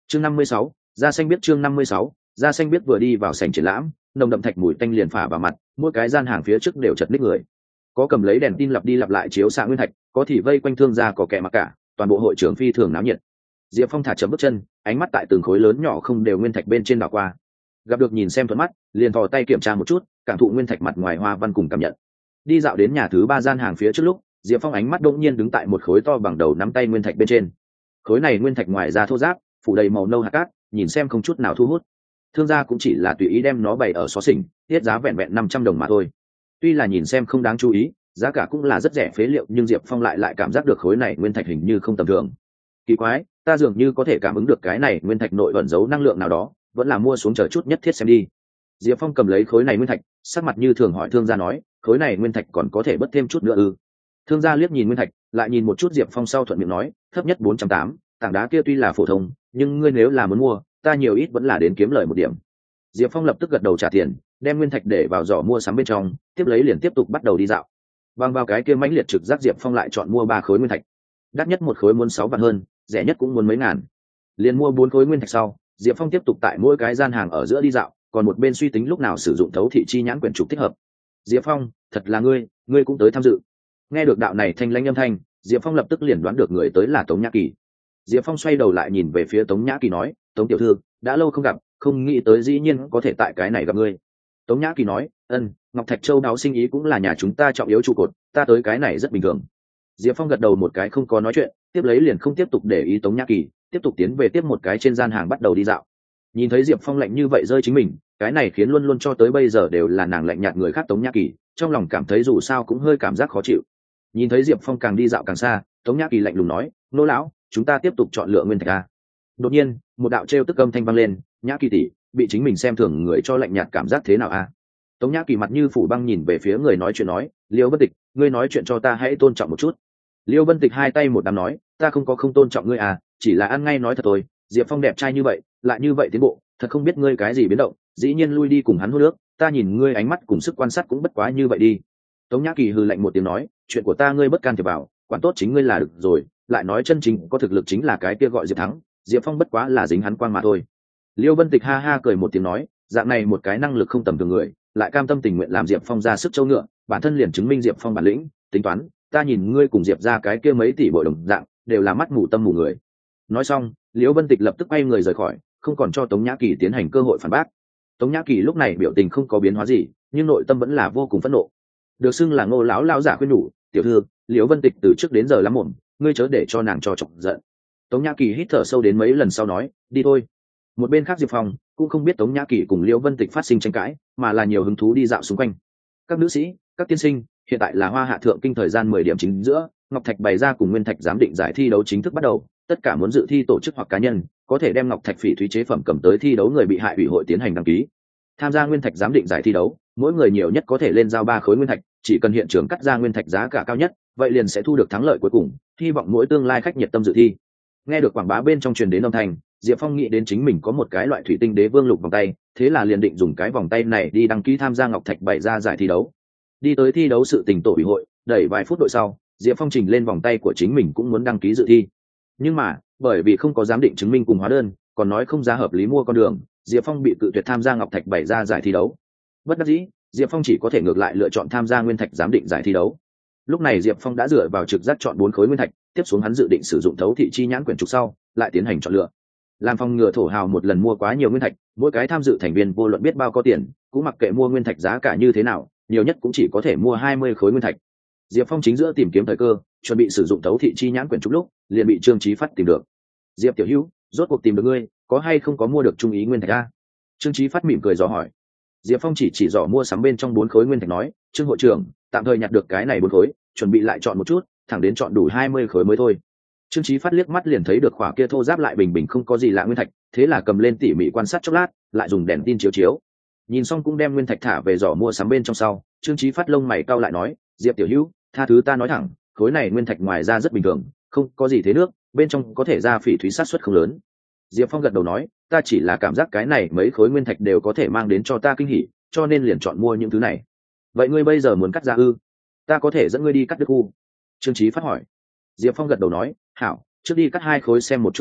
Chương 56, da xanh biết chương 56, da xanh biết vừa đi vào sảnh triển lãm, nồng đậm thạch mùi tanh liền phả vào mặt, mỗi cái gian hàng phía trước đều chật ních người. Có cầm lấy đèn tin lặp đi lặp lại chiếu xạ nguyên thạch, có thì vây quanh thương gia có kẻ mặc cả, toàn bộ hội trưởng phi thường náo nhiệt. Diệp Phong thả chậm bước chân, ánh mắt tại từng khối lớn nhỏ không đều nguyên thạch bên trên đảo qua. Gặp được nhìn xem thuận mắt, liền thò tay kiểm tra một chút, cảm thụ nguyên thạch mặt ngoài hoa văn cùng cảm nhận. Đi dạo đến nhà thứ 3 gian hàng phía trước lúc, Diệp Phong ánh mắt đột nhiên đứng tại một khối to bằng đầu nắm tay nguyên thạch bên trên. Khối này nguyên thạch ngoài ra thô ráp, phủ đầy màu nâu hạt cát, nhìn xem không chút nào thu hút. Thương gia cũng chỉ là tùy ý đem nó bày ở xó xỉnh, tiết giá vẹn vẹn 500 đồng mà thôi. Tuy là nhìn xem không đáng chú ý, giá cả cũng là rất rẻ phế liệu, nhưng Diệp Phong lại cảm giác được khối này nguyên thạch hình như không tầm thường. Kỳ quái, ta dường như có thể cảm ứng được cái này nguyên thạch nội ẩn giấu năng lượng nào đó, vẫn là mua xuống chờ chút nhất thiết xem đi. Diệp Phong cầm lấy khối này nguyên thạch, sắc mặt như thường hỏi thương gia nói, khối này nguyên thạch còn có thể bớt thêm chút nữa ư? Thương gia liếc nhìn nguyên thạch, lại nhìn một chút Diệp Phong sau thuận miệng nói, thấp nhất 480, tảng đá kia tuy là phổ thông, nhưng ngươi nếu là muốn mua, ta nhiều ít vẫn là đến kiếm lời một điểm. Diệp Phong lập tức gật đầu trả tiền, đem nguyên thạch để vào giỏ mua sắm bên trong, tiếp lấy liền tiếp tục bắt đầu đi dạo. Bằng vào cái kia mãnh liệt trực giác, Diệp Phong lại chọn mua 3 khối nguyên thạch. Đắt nhất một khối muốn 6 vạn hơn, rẻ nhất cũng muốn mấy ngàn. Liền mua 4 khối nguyên thạch sau, Diệp Phong tiếp tục tại mỗi cái gian hàng ở giữa đi dạo, còn một bên suy tính lúc nào sử dụng thấu thị chi nhãn quyển trục thích hợp. Diệp Phong, thật là ngươi cũng tới tham dự. Nghe được đạo này thanh lãnh âm thanh, Diệp Phong lập tức liền đoán được người tới là Tống Nhã Kỳ. Diệp Phong xoay đầu lại nhìn về phía Tống Nhã Kỳ nói, Tống tiểu thư, đã lâu không gặp, không nghĩ tới dĩ nhiên có thể tại cái này gặp ngươi. Tống Nhã Kỳ nói, Ngọc Thạch Châu đáo sinh ý cũng là nhà chúng ta trọng yếu trụ cột, ta tới cái này rất bình thường. Diệp Phong gật đầu một cái không có nói chuyện, tiếp lấy liền không tiếp tục để ý Tống Nhã Kỳ, tiếp tục tiến về tiếp một cái trên gian hàng bắt đầu đi dạo. Nhìn thấy Diệp Phong lạnh như vậy rơi chính mình, cái này khiến luôn luôn cho tới bây giờ đều là nàng lạnh nhạt người khác Tống Nhã Kỳ, trong lòng cảm thấy dù sao cũng hơi cảm giác khó chịu. Nhìn thấy Diệp Phong càng đi dạo càng xa, Tống Nhã Kỳ lạnh lùng nói, nô lão, chúng ta tiếp tục chọn lựa nguyên thạch a. Đột nhiên, một đạo trêu tức âm thanh vang lên, Nhã Kỳ tỷ, bị chính mình xem thường người cho lạnh nhạt cảm giác thế nào a? Tống Nhã Kỳ mặt như phủ băng nhìn về phía người nói chuyện nói, Liêu Vân Tịch, ngươi nói chuyện cho ta hãy tôn trọng một chút. Liêu Vân Tịch hai tay một đám nói, ta không có không tôn trọng ngươi à, chỉ là ăn ngay nói thật thôi. Diệp Phong đẹp trai như vậy, lại như vậy tiến bộ, thật không biết ngươi cái gì biến động, dĩ nhiên lui đi cùng hắn hút nước, ta nhìn ngươi ánh mắt cùng sức quan sát cũng bất quá như vậy đi. Tống Nhã Kỳ hừ lạnh một tiếng nói, chuyện của ta ngươi bất can thiệp vào, quản tốt chính ngươi là được rồi, lại nói chân chính có thực lực chính là cái kia gọi Diệp Thắng, Diệp Phong bất quá là dính hắn quang mà thôi. Liêu Vân Tịch ha ha cười một tiếng nói, dạng này một cái năng lực không tầm thường người, lại cam tâm tình nguyện làm Diệp Phong ra sức châu ngựa, bản thân liền chứng minh Diệp Phong bản lĩnh, tính toán, ta nhìn ngươi cùng Diệp ra cái kia mấy tỷ bội đồng dạng, đều là mắt mù tâm mù người. Nói xong, Liêu Vân Tịch lập tức quay người rời khỏi, không còn cho Tống Nhã Kỳ tiến hành cơ hội phản bác. Tống Nhã Kỳ lúc này biểu tình không có biến hóa gì, nhưng nội tâm vẫn là vô cùng phẫn nộ. Được xưng là Ngô lão lao giả khuyên nhủ, tiểu thư, Liêu Vân Tịch từ trước đến giờ lắm mồm, ngươi chớ để cho nàng cho chọc giận. Tống Nhã Kỳ hít thở sâu đến mấy lần sau nói, đi thôi. Một bên khác Diệp Phong cũng không biết Tống Nhã Kỳ cùng Liễu Vân Tịch phát sinh tranh cãi, mà là nhiều hứng thú đi dạo xung quanh. Các nữ sĩ, các tiên sinh, hiện tại là Hoa Hạ thượng kinh thời gian 10 điểm chính giữa, Ngọc Thạch bày ra cùng Nguyên Thạch giám định giải thi đấu chính thức bắt đầu, tất cả muốn dự thi tổ chức hoặc cá nhân có thể đem Ngọc Thạch phỉ thúy chế phẩm cầm tới thi đấu người bị hại ủy hội tiến hành đăng ký. Tham gia Nguyên Thạch giám định giải thi đấu, mỗi người nhiều nhất có thể lên giao 3 khối nguyên thạch, chỉ cần hiện trường cắt ra nguyên thạch giá cả cao nhất, vậy liền sẽ thu được thắng lợi cuối cùng, hy vọng mỗi tương lai khách nhiệt tâm dự thi. Nghe được quảng bá bên trong truyền đến âm thanh, Diệp Phong nghĩ đến chính mình có một cái loại thủy tinh đế vương lục vòng tay, thế là liền định dùng cái vòng tay này đi đăng ký tham gia Ngọc Thạch bày ra giải thi đấu. Đi tới thi đấu sự tình tổ ủy hội, đẩy vài phút đội sau, Diệp Phong trình lên vòng tay của chính mình cũng muốn đăng ký dự thi. Nhưng mà, bởi vì không có giám định chứng minh cùng hóa đơn, còn nói không giá hợp lý mua con đường, Diệp Phong bị cự tuyệt tham gia Ngọc Thạch bày ra giải thi đấu. Bất đắc dĩ, Diệp Phong chỉ có thể ngược lại lựa chọn tham gia Nguyên Thạch giám định giải thi đấu. Lúc này Diệp Phong đã dựa vào trực giác chọn 4 khối nguyên thạch, tiếp xuống hắn dự định sử dụng thấu thị chi nhãn quyển trục sau, lại tiến hành chọn lựa. Làm phòng ngừa thổ hào một lần mua quá nhiều nguyên thạch, mỗi cái tham dự thành viên vô luận biết bao có tiền, cũng mặc kệ mua nguyên thạch giá cả như thế nào, nhiều nhất cũng chỉ có thể mua 20 khối nguyên thạch. Diệp Phong chính giữa tìm kiếm thời cơ, chuẩn bị sử dụng thấu thị chi nhãn quyển trục lúc, liền bị Trương Chí Phát tìm được. Diệp tiểu hữu, rốt cuộc tìm được ngươi, có hay không có mua được trung ý nguyên thạch a? Trương Chí Phát mỉm cười dò hỏi. Diệp Phong chỉ dò mua sắm bên trong 4 khối nguyên thạch nói, Trương hội trưởng, tạm thời nhặt được cái này 4 khối, chuẩn bị lại chọn một chút, thẳng đến chọn đủ 20 khối mới thôi. Trương Chí Phát liếc mắt liền thấy được khỏa kia thô ráp lại bình bình không có gì lạ nguyên thạch, thế là cầm lên tỉ mỉ quan sát chốc lát, lại dùng đèn tin chiếu chiếu. Nhìn xong cũng đem nguyên thạch thả về giỏ mua sắm bên trong sau, Trương Chí Phát lông mày cau lại nói, Diệp tiểu hữu, tha thứ ta nói thẳng, khối này nguyên thạch ngoài ra rất bình thường, không có gì thế nước, bên trong có thể ra phỉ thúy sát suất không lớn. Diệp Phong gật đầu nói, ta chỉ là cảm giác cái này mấy khối nguyên thạch đều có thể mang đến cho ta kinh hỉ, cho nên liền chọn mua những thứ này. Vậy ngươi bây giờ muốn cắt ra ư? Ta có thể dẫn ngươi đi cắt đứt khu. Trương Chí Phát hỏi. Diệp Phong gật đầu nói, hảo, trước đi cắt 2 khối xem một chút đi,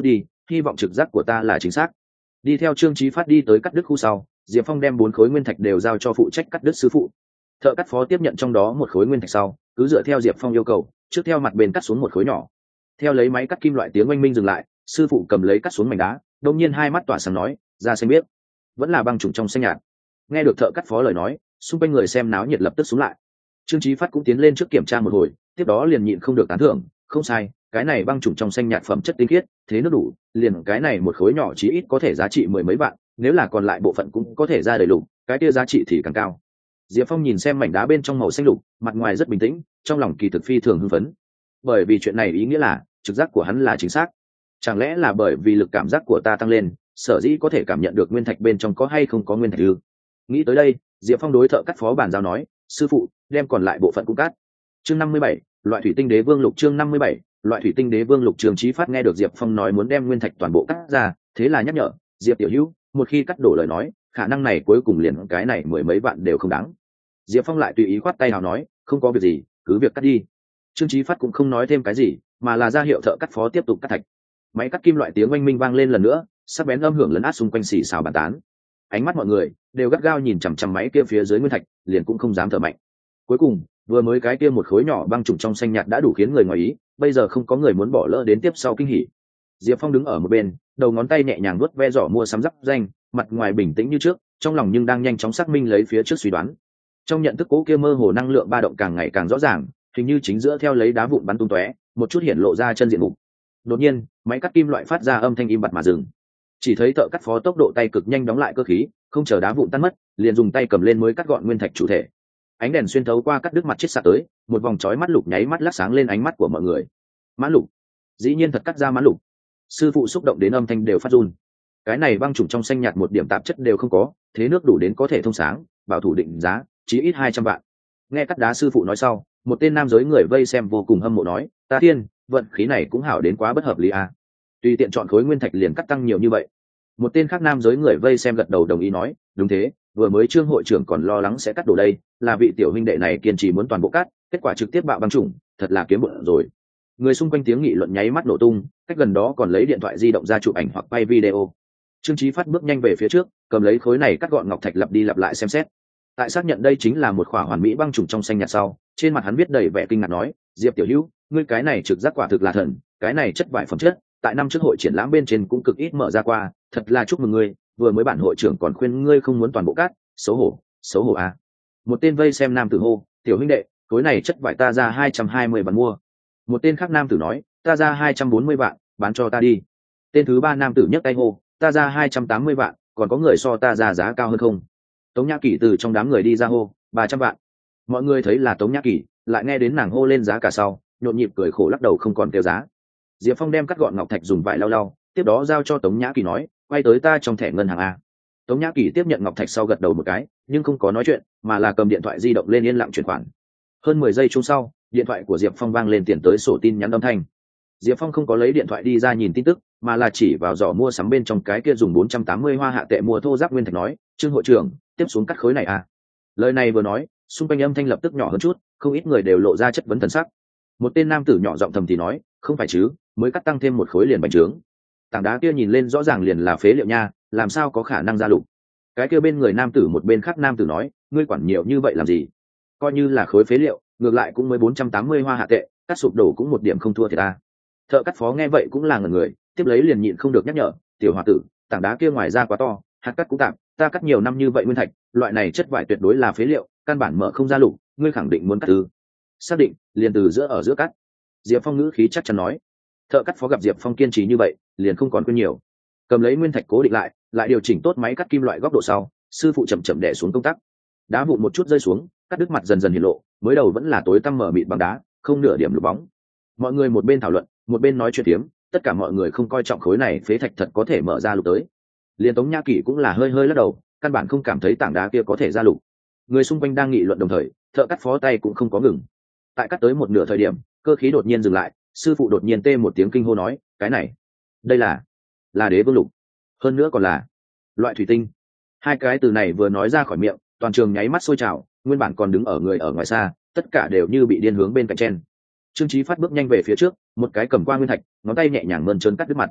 hy vọng trực giác của ta là chính xác. Đi theo Trương Chí Phát đi tới cắt đứt khu sau, Diệp Phong đem 4 khối nguyên thạch đều giao cho phụ trách cắt đứt sư phụ. Thợ cắt phó tiếp nhận trong đó một khối nguyên thạch sau, cứ dựa theo Diệp Phong yêu cầu, trước theo mặt bên cắt xuống một khối nhỏ. Theo lấy máy cắt kim loại tiếng oanh minh dừng lại, sư phụ cầm lấy cắt xuống mảnh đá, đột nhiên hai mắt tỏa sáng nói, "Ra xanh biết, vẫn là băng trùng trong xanh nhạt." Nghe được thợ cắt phó lời nói, xung quanh người xem náo nhiệt lập tức xuống lại. Trương Chí Phát cũng tiến lên trước kiểm tra một hồi, tiếp đó liền nhịn không được tán thưởng, "Không sai, cái này băng trùng trong xanh nhạt phẩm chất tinh khiết, thế nước đủ, liền cái này một khối nhỏ chí ít có thể giá trị mười mấy vạn, nếu là còn lại bộ phận cũng có thể ra đầy đủ, cái kia giá trị thì càng cao." Diệp Phong nhìn xem mảnh đá bên trong màu xanh lục, mặt ngoài rất bình tĩnh, trong lòng kỳ thực phi thường hưng phấn. Bởi vì chuyện này ý nghĩa là trực giác của hắn là chính xác. Chẳng lẽ là bởi vì lực cảm giác của ta tăng lên, sở dĩ có thể cảm nhận được nguyên thạch bên trong có hay không có nguyên thạch ư? Nghĩ tới đây, Diệp Phong đối thợ cắt phó bàn giao nói, "Sư phụ, đem còn lại bộ phận cũng cắt." Chương 57, loại thủy tinh đế vương lục. Chương 57, loại thủy tinh đế vương lục. Trương Chí Phát nghe được Diệp Phong nói muốn đem nguyên thạch toàn bộ cắt ra, thế là nhắc nhở, "Diệp tiểu hữu, một khi cắt đổ lời nói, khả năng này cuối cùng liền cái này mười mấy vạn đều không đáng." Diệp Phong lại tùy ý khoát tay nào nói, "Không có việc gì, cứ việc cắt đi." Trương Chí Phát cũng không nói thêm cái gì, mà là ra hiệu thợ cắt phó tiếp tục cắt thạch. Máy cắt kim loại tiếng oanh minh vang lên lần nữa, sắc bén âm hưởng lấn át xung quanh xì xào bàn tán. Ánh mắt mọi người đều gắt gao nhìn chằm chằm máy kia phía dưới nguyên thạch, liền cũng không dám thở mạnh. Cuối cùng, vừa mới cái kia một khối nhỏ băng trùng trong xanh nhạt đã đủ khiến người ngoài ý, bây giờ không có người muốn bỏ lỡ đến tiếp sau kinh hỉ. Diệp Phong đứng ở một bên, đầu ngón tay nhẹ nhàng vuốt ve giỏ mua sắm giáp danh, mặt ngoài bình tĩnh như trước, trong lòng nhưng đang nhanh chóng xác minh lấy phía trước suy đoán. Trong nhận thức cố kia mơ hồ năng lượng ba động càng ngày càng rõ ràng, hình như chính giữa theo lấy đá vụn bắn tung tóe, một chút hiện lộ ra chân diện mục. Đột nhiên, máy cắt kim loại phát ra âm thanh im bặt mà dừng. Chỉ thấy thợ cắt phó tốc độ tay cực nhanh đóng lại cơ khí, không chờ đá vụn tan mất, liền dùng tay cầm lên mới cắt gọn nguyên thạch chủ thể. Ánh đèn xuyên thấu qua cắt đứt mặt chết xạ tới, một vòng chói mắt lục nháy mắt lắc sáng lên ánh mắt của mọi người. Mãn lục, dĩ nhiên thật cắt ra mãn lục. Sư phụ xúc động đến âm thanh đều phát run. Cái này băng trùng trong xanh nhạt một điểm tạp chất đều không có, thế nước đủ đến có thể thông sáng, bảo thủ định giá chí ít 200 vạn. Nghe cắt đá sư phụ nói sau, một tên nam giới người vây xem vô cùng hâm mộ nói, "Ta thiên, vận khí này cũng hảo đến quá bất hợp lý à. Tùy tiện chọn khối nguyên thạch liền cắt tăng nhiều như vậy." Một tên khác nam giới người vây xem gật đầu đồng ý nói, "Đúng thế, vừa mới Trương hội trưởng còn lo lắng sẽ cắt đổ đây, là vị tiểu huynh đệ này kiên trì muốn toàn bộ cắt, kết quả trực tiếp bạo băng trùng, thật là kiếm bụng rồi." Người xung quanh tiếng nghị luận nháy mắt nổ tung, cách gần đó còn lấy điện thoại di động ra chụp ảnh hoặc quay video. Trương Chí Phát bước nhanh về phía trước, cầm lấy khối này cắt gọn ngọc thạch lặp đi lặp lại xem xét. Tại xác nhận đây chính là một khỏa hoàn mỹ băng trùng trong xanh nhạt sau, trên mặt hắn viết đầy vẻ kinh ngạc nói, "Diệp tiểu hữu, ngươi cái này trực giác quả thực là thần, cái này chất vải phẩm chất, tại năm trước hội triển lãm bên trên cũng cực ít mở ra qua, thật là chúc mừng ngươi, vừa mới bản hội trưởng còn khuyên ngươi không muốn toàn bộ cắt, xấu hổ à." Một tên vây xem nam tử hô, "Tiểu huynh đệ, khối này chất vải ta ra 220 vạn mua." Một tên khác nam tử nói, "Ta ra 240 vạn, bán cho ta đi." Tên thứ ba nam tử nhấc tay hô, "Ta ra 280 vạn, còn có người so ta ra giá cao hơn không?" Tống Nhã Kỳ từ trong đám người đi ra hô, 300 vạn. Mọi người thấy là Tống Nhã Kỳ, lại nghe đến nàng hô lên giá cả sau, nhộn nhịp cười khổ lắc đầu không còn kêu giá. Diệp Phong đem cắt gọn ngọc thạch dùng vải lau lau, tiếp đó giao cho Tống Nhã Kỳ nói, "Quay tới ta trong thẻ ngân hàng a." Tống Nhã Kỳ tiếp nhận ngọc thạch sau gật đầu một cái, nhưng không có nói chuyện, mà là cầm điện thoại di động lên yên lặng chuyển khoản. Hơn 10 giây chung sau, điện thoại của Diệp Phong vang lên tiền tới sổ tin nhắn âm thanh. Diệp Phong không có lấy điện thoại đi ra nhìn tin tức, mà là chỉ vào giỏ mua sắm bên trong cái kia dùng 480 hoa hạ tệ mua thô giáp nguyên thạch nói, "Trương hội trưởng, tiếp xuống cắt khối này à." Lời này vừa nói, xung quanh âm thanh lập tức nhỏ hơn chút, không ít người đều lộ ra chất vấn thần sắc. Một tên nam tử nhỏ giọng thầm thì nói, "Không phải chứ, mới cắt tăng thêm một khối liền bành trướng. Tảng đá kia nhìn lên rõ ràng liền là phế liệu nha, làm sao có khả năng ra lục." Cái kia bên người nam tử một bên khác nam tử nói, "Ngươi quản nhiều như vậy làm gì? Coi như là khối phế liệu, ngược lại cũng mới 480 hoa hạ tệ, cắt sụp đổ cũng một điểm không thua thì ta." Thợ cắt phó nghe vậy cũng là ngẩn người, tiếp lấy liền nhịn không được nhắc nhở, "Tiểu hòa tử, tảng đá kia ngoài ra quá to, hạt cắt cũng tạm, ta cắt nhiều năm như vậy nguyên thạch, loại này chất vải tuyệt đối là phế liệu, căn bản mở không ra lục, ngươi khẳng định muốn cắt ư?" "Xác định, liền từ giữa ở giữa cắt." Diệp Phong ngữ khí chắc chắn nói. Thợ cắt phó gặp Diệp Phong kiên trì như vậy, liền không còn quên nhiều, cầm lấy nguyên thạch cố định lại điều chỉnh tốt máy cắt kim loại góc độ sau, sư phụ chậm chậm đè xuống công tắc. Đá vụn một chút rơi xuống, cắt đứt mặt dần dần hiện lộ, mới đầu vẫn là tối tăm mở mịt bằng đá, không nửa điểm lục bóng. Mọi người một bên thảo luận, một bên nói chuyện tiếm, tất cả mọi người không coi trọng khối này phế thạch thật có thể mở ra lục tới. Liên Tống Nhã Kỳ cũng là hơi hơi lắc đầu, căn bản không cảm thấy tảng đá kia có thể ra lục. Người xung quanh đang nghị luận đồng thời, thợ cắt phó tay cũng không có ngừng. Tại cắt tới một nửa thời điểm, cơ khí đột nhiên dừng lại, sư phụ đột nhiên tê một tiếng kinh hô nói, "Cái này, đây là đế vương lục, hơn nữa còn là loại thủy tinh." Hai cái từ này vừa nói ra khỏi miệng, toàn trường nháy mắt sôi trào, nguyên bản còn đứng ở người ở ngoài xa, tất cả đều như bị điên hướng bên cạnh chen. Trương Chí Phát bước nhanh về phía trước, một cái cầm qua nguyên thạch, ngón tay nhẹ nhàng mơn trớn cắt đứt mặt.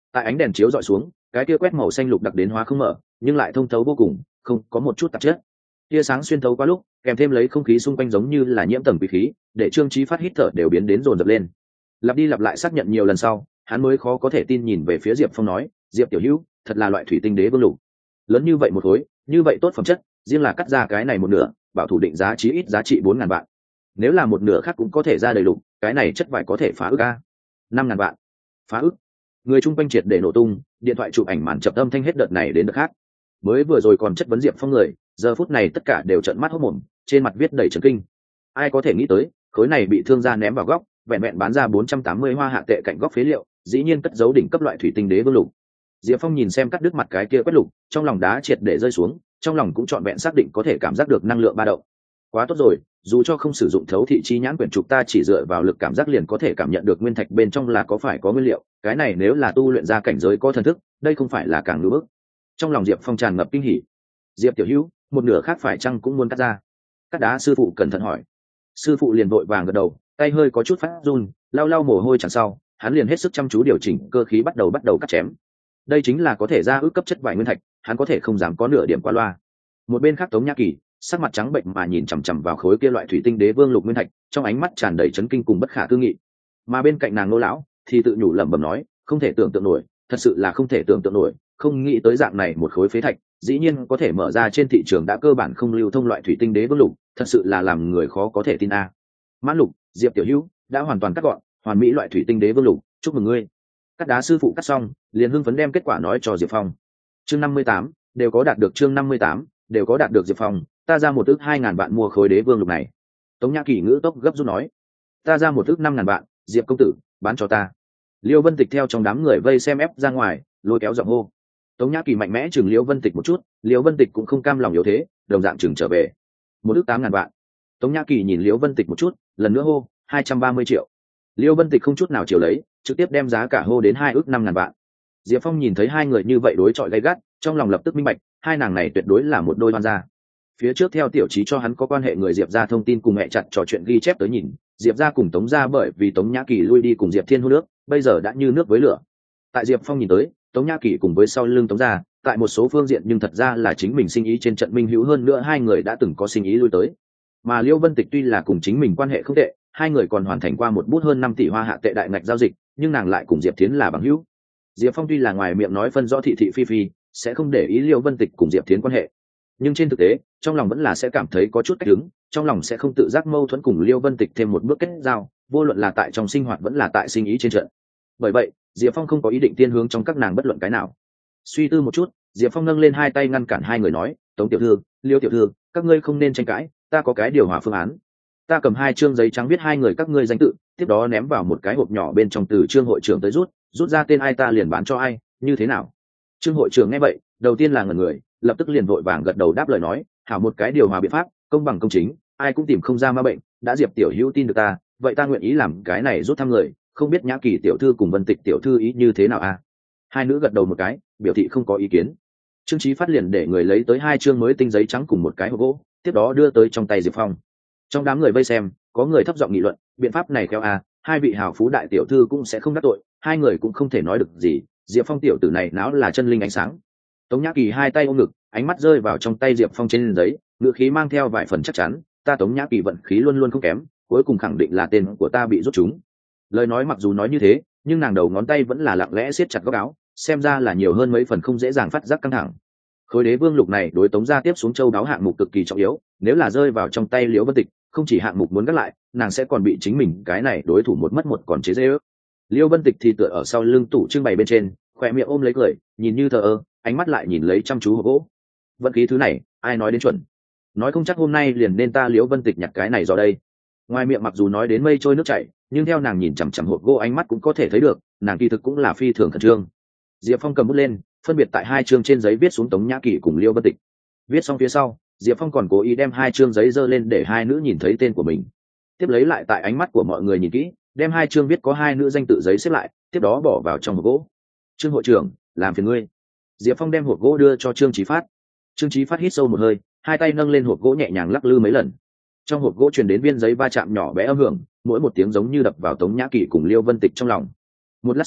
tại ánh đèn chiếu dọi xuống, cái kia quét màu xanh lục đặc đến hóa không mở, nhưng lại thông thấu vô cùng, không có một chút tạp chất. Tia sáng xuyên thấu qua lúc, kèm thêm lấy không khí xung quanh giống như là nhiễm tầng quý khí, để Trương Chí Phát hít thở đều biến đến dồn dập lên. Lặp đi lặp lại xác nhận nhiều lần sau, hắn mới khó có thể tin nhìn về phía Diệp Phong nói, Diệp tiểu hữu, thật là loại thủy tinh đế vương lục. Lớn như vậy một khối, như vậy tốt phẩm chất, riêng là cắt ra cái này một nửa, bảo thủ định giá chí ít giá trị 4.000 vạn. Nếu là một nửa khác cũng có thể ra đầy lục, cái này chất vải có thể phá ức a. 5.000 vạn. Phá ức. Người chung quanh triệt để nổ tung, điện thoại chụp ảnh màn chập âm thanh hết đợt này đến đợt khác. Mới vừa rồi còn chất vấn Diệp Phong người, giờ phút này tất cả đều trợn mắt hốt mồm, trên mặt viết đầy chấn kinh. Ai có thể nghĩ tới, khối này bị thương gia ném vào góc, vẹn vẹn bán ra 480 hoa hạ tệ cạnh góc phế liệu, dĩ nhiên cất giấu đỉnh cấp loại thủy tinh đế vương lục. Diệp Phong nhìn xem cắt đứt mặt cái kia quét lục, trong lòng đá triệt để rơi xuống, trong lòng cũng trọn vẹn xác định có thể cảm giác được năng lượng ba động. Quá tốt rồi, dù cho không sử dụng thấu thị chi nhãn quyển trục ta chỉ dựa vào lực cảm giác liền có thể cảm nhận được nguyên thạch bên trong là có phải có nguyên liệu, cái này nếu là tu luyện ra cảnh giới có thần thức, đây không phải là càng ngưỡng bức. Trong lòng Diệp Phong tràn ngập kinh hỉ. Diệp tiểu hữu, một nửa khác phải chăng cũng muốn cắt ra? Cắt đá sư phụ cẩn thận hỏi. Sư phụ liền vội vàng gật đầu, tay hơi có chút phát run, lau lau mồ hôi chẳng sau, hắn liền hết sức chăm chú điều chỉnh cơ khí bắt đầu cắt chém. Đây chính là có thể ra ước cấp chất vải nguyên thạch, hắn có thể không dám có nửa điểm qua loa. Một bên khác Tống Nhã Kỳ sắc mặt trắng bệnh mà nhìn chằm chằm vào khối kia loại thủy tinh đế vương lục nguyên thạch, trong ánh mắt tràn đầy chấn kinh cùng bất khả tư nghị. Mà bên cạnh nàng Nô lão thì tự nhủ lẩm bẩm nói, không thể tưởng tượng nổi, thật sự là không thể tưởng tượng nổi, không nghĩ tới dạng này một khối phế thạch, dĩ nhiên có thể mở ra trên thị trường đã cơ bản không lưu thông loại thủy tinh đế vương lục, thật sự là làm người khó có thể tin a. Mãn lục, Diệp tiểu hữu đã hoàn toàn cắt gọn, hoàn mỹ loại thủy tinh đế vương lục, chúc mừng ngươi. Cắt đá sư phụ cắt xong, liền hưng phấn đem kết quả nói cho Diệp Phong. Chương 58, đều có đạt được chương 58, đều có đạt được Diệp Phong, ta ra một ước 2.000 vạn mua khối đế vương lục này. Tống Nhã Kỳ ngữ tốc gấp rút nói, ta ra một ước 5.000 vạn, Diệp công tử, bán cho ta. Liêu Vân Tịch theo trong đám người vây xem ép ra ngoài, lôi kéo giọng hô. Tống Nhã Kỳ mạnh mẽ chừng Liêu Vân Tịch một chút, Liêu Vân Tịch cũng không cam lòng yếu thế, đồng dạng chừng trở về. Một ước 8.000 vạn. Tống Nhã Kỳ nhìn Liêu Vân Tịch một chút, lần nữa hô, 230 triệu. Liêu Vân Tịch không chút nào chịu lấy, trực tiếp đem giá cả hô đến 2 ước 5.000 vạn. Diệp Phong nhìn thấy hai người như vậy đối chọi gay gắt, trong lòng lập tức minh bạch, hai nàng này tuyệt đối là một đôi oan gia. Phía trước theo tiểu trí cho hắn có quan hệ người Diệp gia thông tin cùng mẹ chặt trò chuyện ghi chép tới nhìn, Diệp gia cùng Tống gia bởi vì Tống Nhã Kỳ lui đi cùng Diệp Thiên hôn nước, bây giờ đã như nước với lửa. Tại Diệp Phong nhìn tới, Tống Nhã Kỳ cùng với sau lưng Tống gia, tại một số phương diện nhưng thật ra là chính mình sinh ý trên trận minh hữu hơn nữa hai người đã từng có sinh ý lui tới. Mà Liêu Vân Tịch tuy là cùng chính mình quan hệ không tệ, hai người còn hoàn thành qua một bút hơn 5 tỷ hoa hạ tệ đại ngạch giao dịch, nhưng nàng lại cùng Diệp Thiến là bằng hữu. Diệp Phong tuy là ngoài miệng nói phân rõ thị thị phi phi, sẽ không để ý Liêu Vân Tịch cùng Diệp Thiến quan hệ, nhưng trên thực tế trong lòng vẫn là sẽ cảm thấy có chút cách đứng, trong lòng sẽ không tự giác mâu thuẫn cùng Liêu Vân Tịch thêm một bước kết giao, vô luận là tại trong sinh hoạt vẫn là tại sinh ý trên trận. Bởi vậy Diệp Phong không có ý định tiên hướng trong các nàng bất luận cái nào. Suy tư một chút, Diệp Phong nâng lên hai tay ngăn cản hai người nói, Tống tiểu thư, Liêu tiểu thư, các ngươi không nên tranh cãi, ta có cái điều hòa phương án. Ta cầm 2 chương giấy trắng viết hai người các ngươi danh tự, tiếp đó ném vào một cái hộp nhỏ bên trong, từ Trương hội trưởng tới rút ra tên ai ta liền bán cho ai, như thế nào? Trương hội trưởng nghe vậy, đầu tiên là ngẩn người, lập tức liền vội vàng gật đầu đáp lời nói, hảo, một cái điều hòa biện pháp, công bằng công chính, ai cũng tìm không ra ma bệnh, đã Diệp tiểu hữu tin được ta, vậy ta nguyện ý làm cái này rút thăm người, không biết Nhã Kỳ tiểu thư cùng Vân Tịch tiểu thư ý như thế nào a? Hai nữ gật đầu một cái, biểu thị không có ý kiến. Trương Chí Phát liền để người lấy tới 2 chương mới tinh giấy trắng cùng một cái hộp gỗ, tiếp đó đưa tới trong tay Diệp Phong. Trong đám người vây xem, có người thấp giọng nghị luận, biện pháp này theo a, hai vị hào phú đại tiểu thư cũng sẽ không đắc tội, hai người cũng không thể nói được gì, Diệp Phong tiểu tử này não là chân linh ánh sáng. Tống Nhã Kỳ hai tay ôm ngực, ánh mắt rơi vào trong tay Diệp Phong trên giấy, ngữ khí mang theo vài phần chắc chắn, ta Tống Nhã Kỳ vận khí luôn luôn không kém, cuối cùng khẳng định là tên của ta bị rút trúng. Lời nói mặc dù nói như thế, nhưng nàng đầu ngón tay vẫn là lặng lẽ siết chặt góc áo, xem ra là nhiều hơn mấy phần không dễ dàng phát giác căng thẳng. Khối đế vương lục này đối Tống gia tiếp xuống châu đáo hạng mục cực kỳ trọng yếu, nếu là rơi vào trong tay Liễu Vân Tịch, không chỉ hạng mục muốn gác lại, nàng sẽ còn bị chính mình cái này đối thủ một mất một còn chế giễu. Liễu Vân Tịch thì tựa ở sau lưng tủ trưng bày bên trên, khỏe miệng ôm lấy cười, nhìn như thờ ơ, ánh mắt lại nhìn lấy chăm chú hộp gỗ. Vận khí thứ này, ai nói đến chuẩn? Nói không chắc hôm nay liền nên ta Liễu Vân Tịch nhặt cái này do đây. Ngoài miệng mặc dù nói đến mây trôi nước chảy, nhưng theo nàng nhìn chằm chằm hộp gỗ ánh mắt cũng có thể thấy được, nàng kỳ thực cũng là phi thường khẩn trương. Diệp Phong cầm bút lên, phân biệt tại 2 chương trên giấy viết xuống Tống Nhã Kỳ cùng Liễu Vân Tịch. Viết xong phía sau, Diệp Phong còn cố ý đem 2 chương giấy giơ lên để hai nữ nhìn thấy tên của mình. Tiếp lấy lại tại ánh mắt của mọi người nhìn kỹ, đem 2 chương viết có hai nữ danh tự giấy xếp lại, tiếp đó bỏ vào trong hộp gỗ. Trương hội trưởng, làm phiền ngươi. Diệp Phong đem hộp gỗ đưa cho Trương Chí Phát. Trương Chí Phát hít sâu một hơi, hai tay nâng lên hộp gỗ nhẹ nhàng lắc lư mấy lần. Trong hộp gỗ truyền đến viên giấy va chạm nhỏ bé âm hưởng, mỗi một tiếng giống như đập vào Tống Nhã Kỳ cùng Liễu Vân Tịch trong lòng. Một lát sau,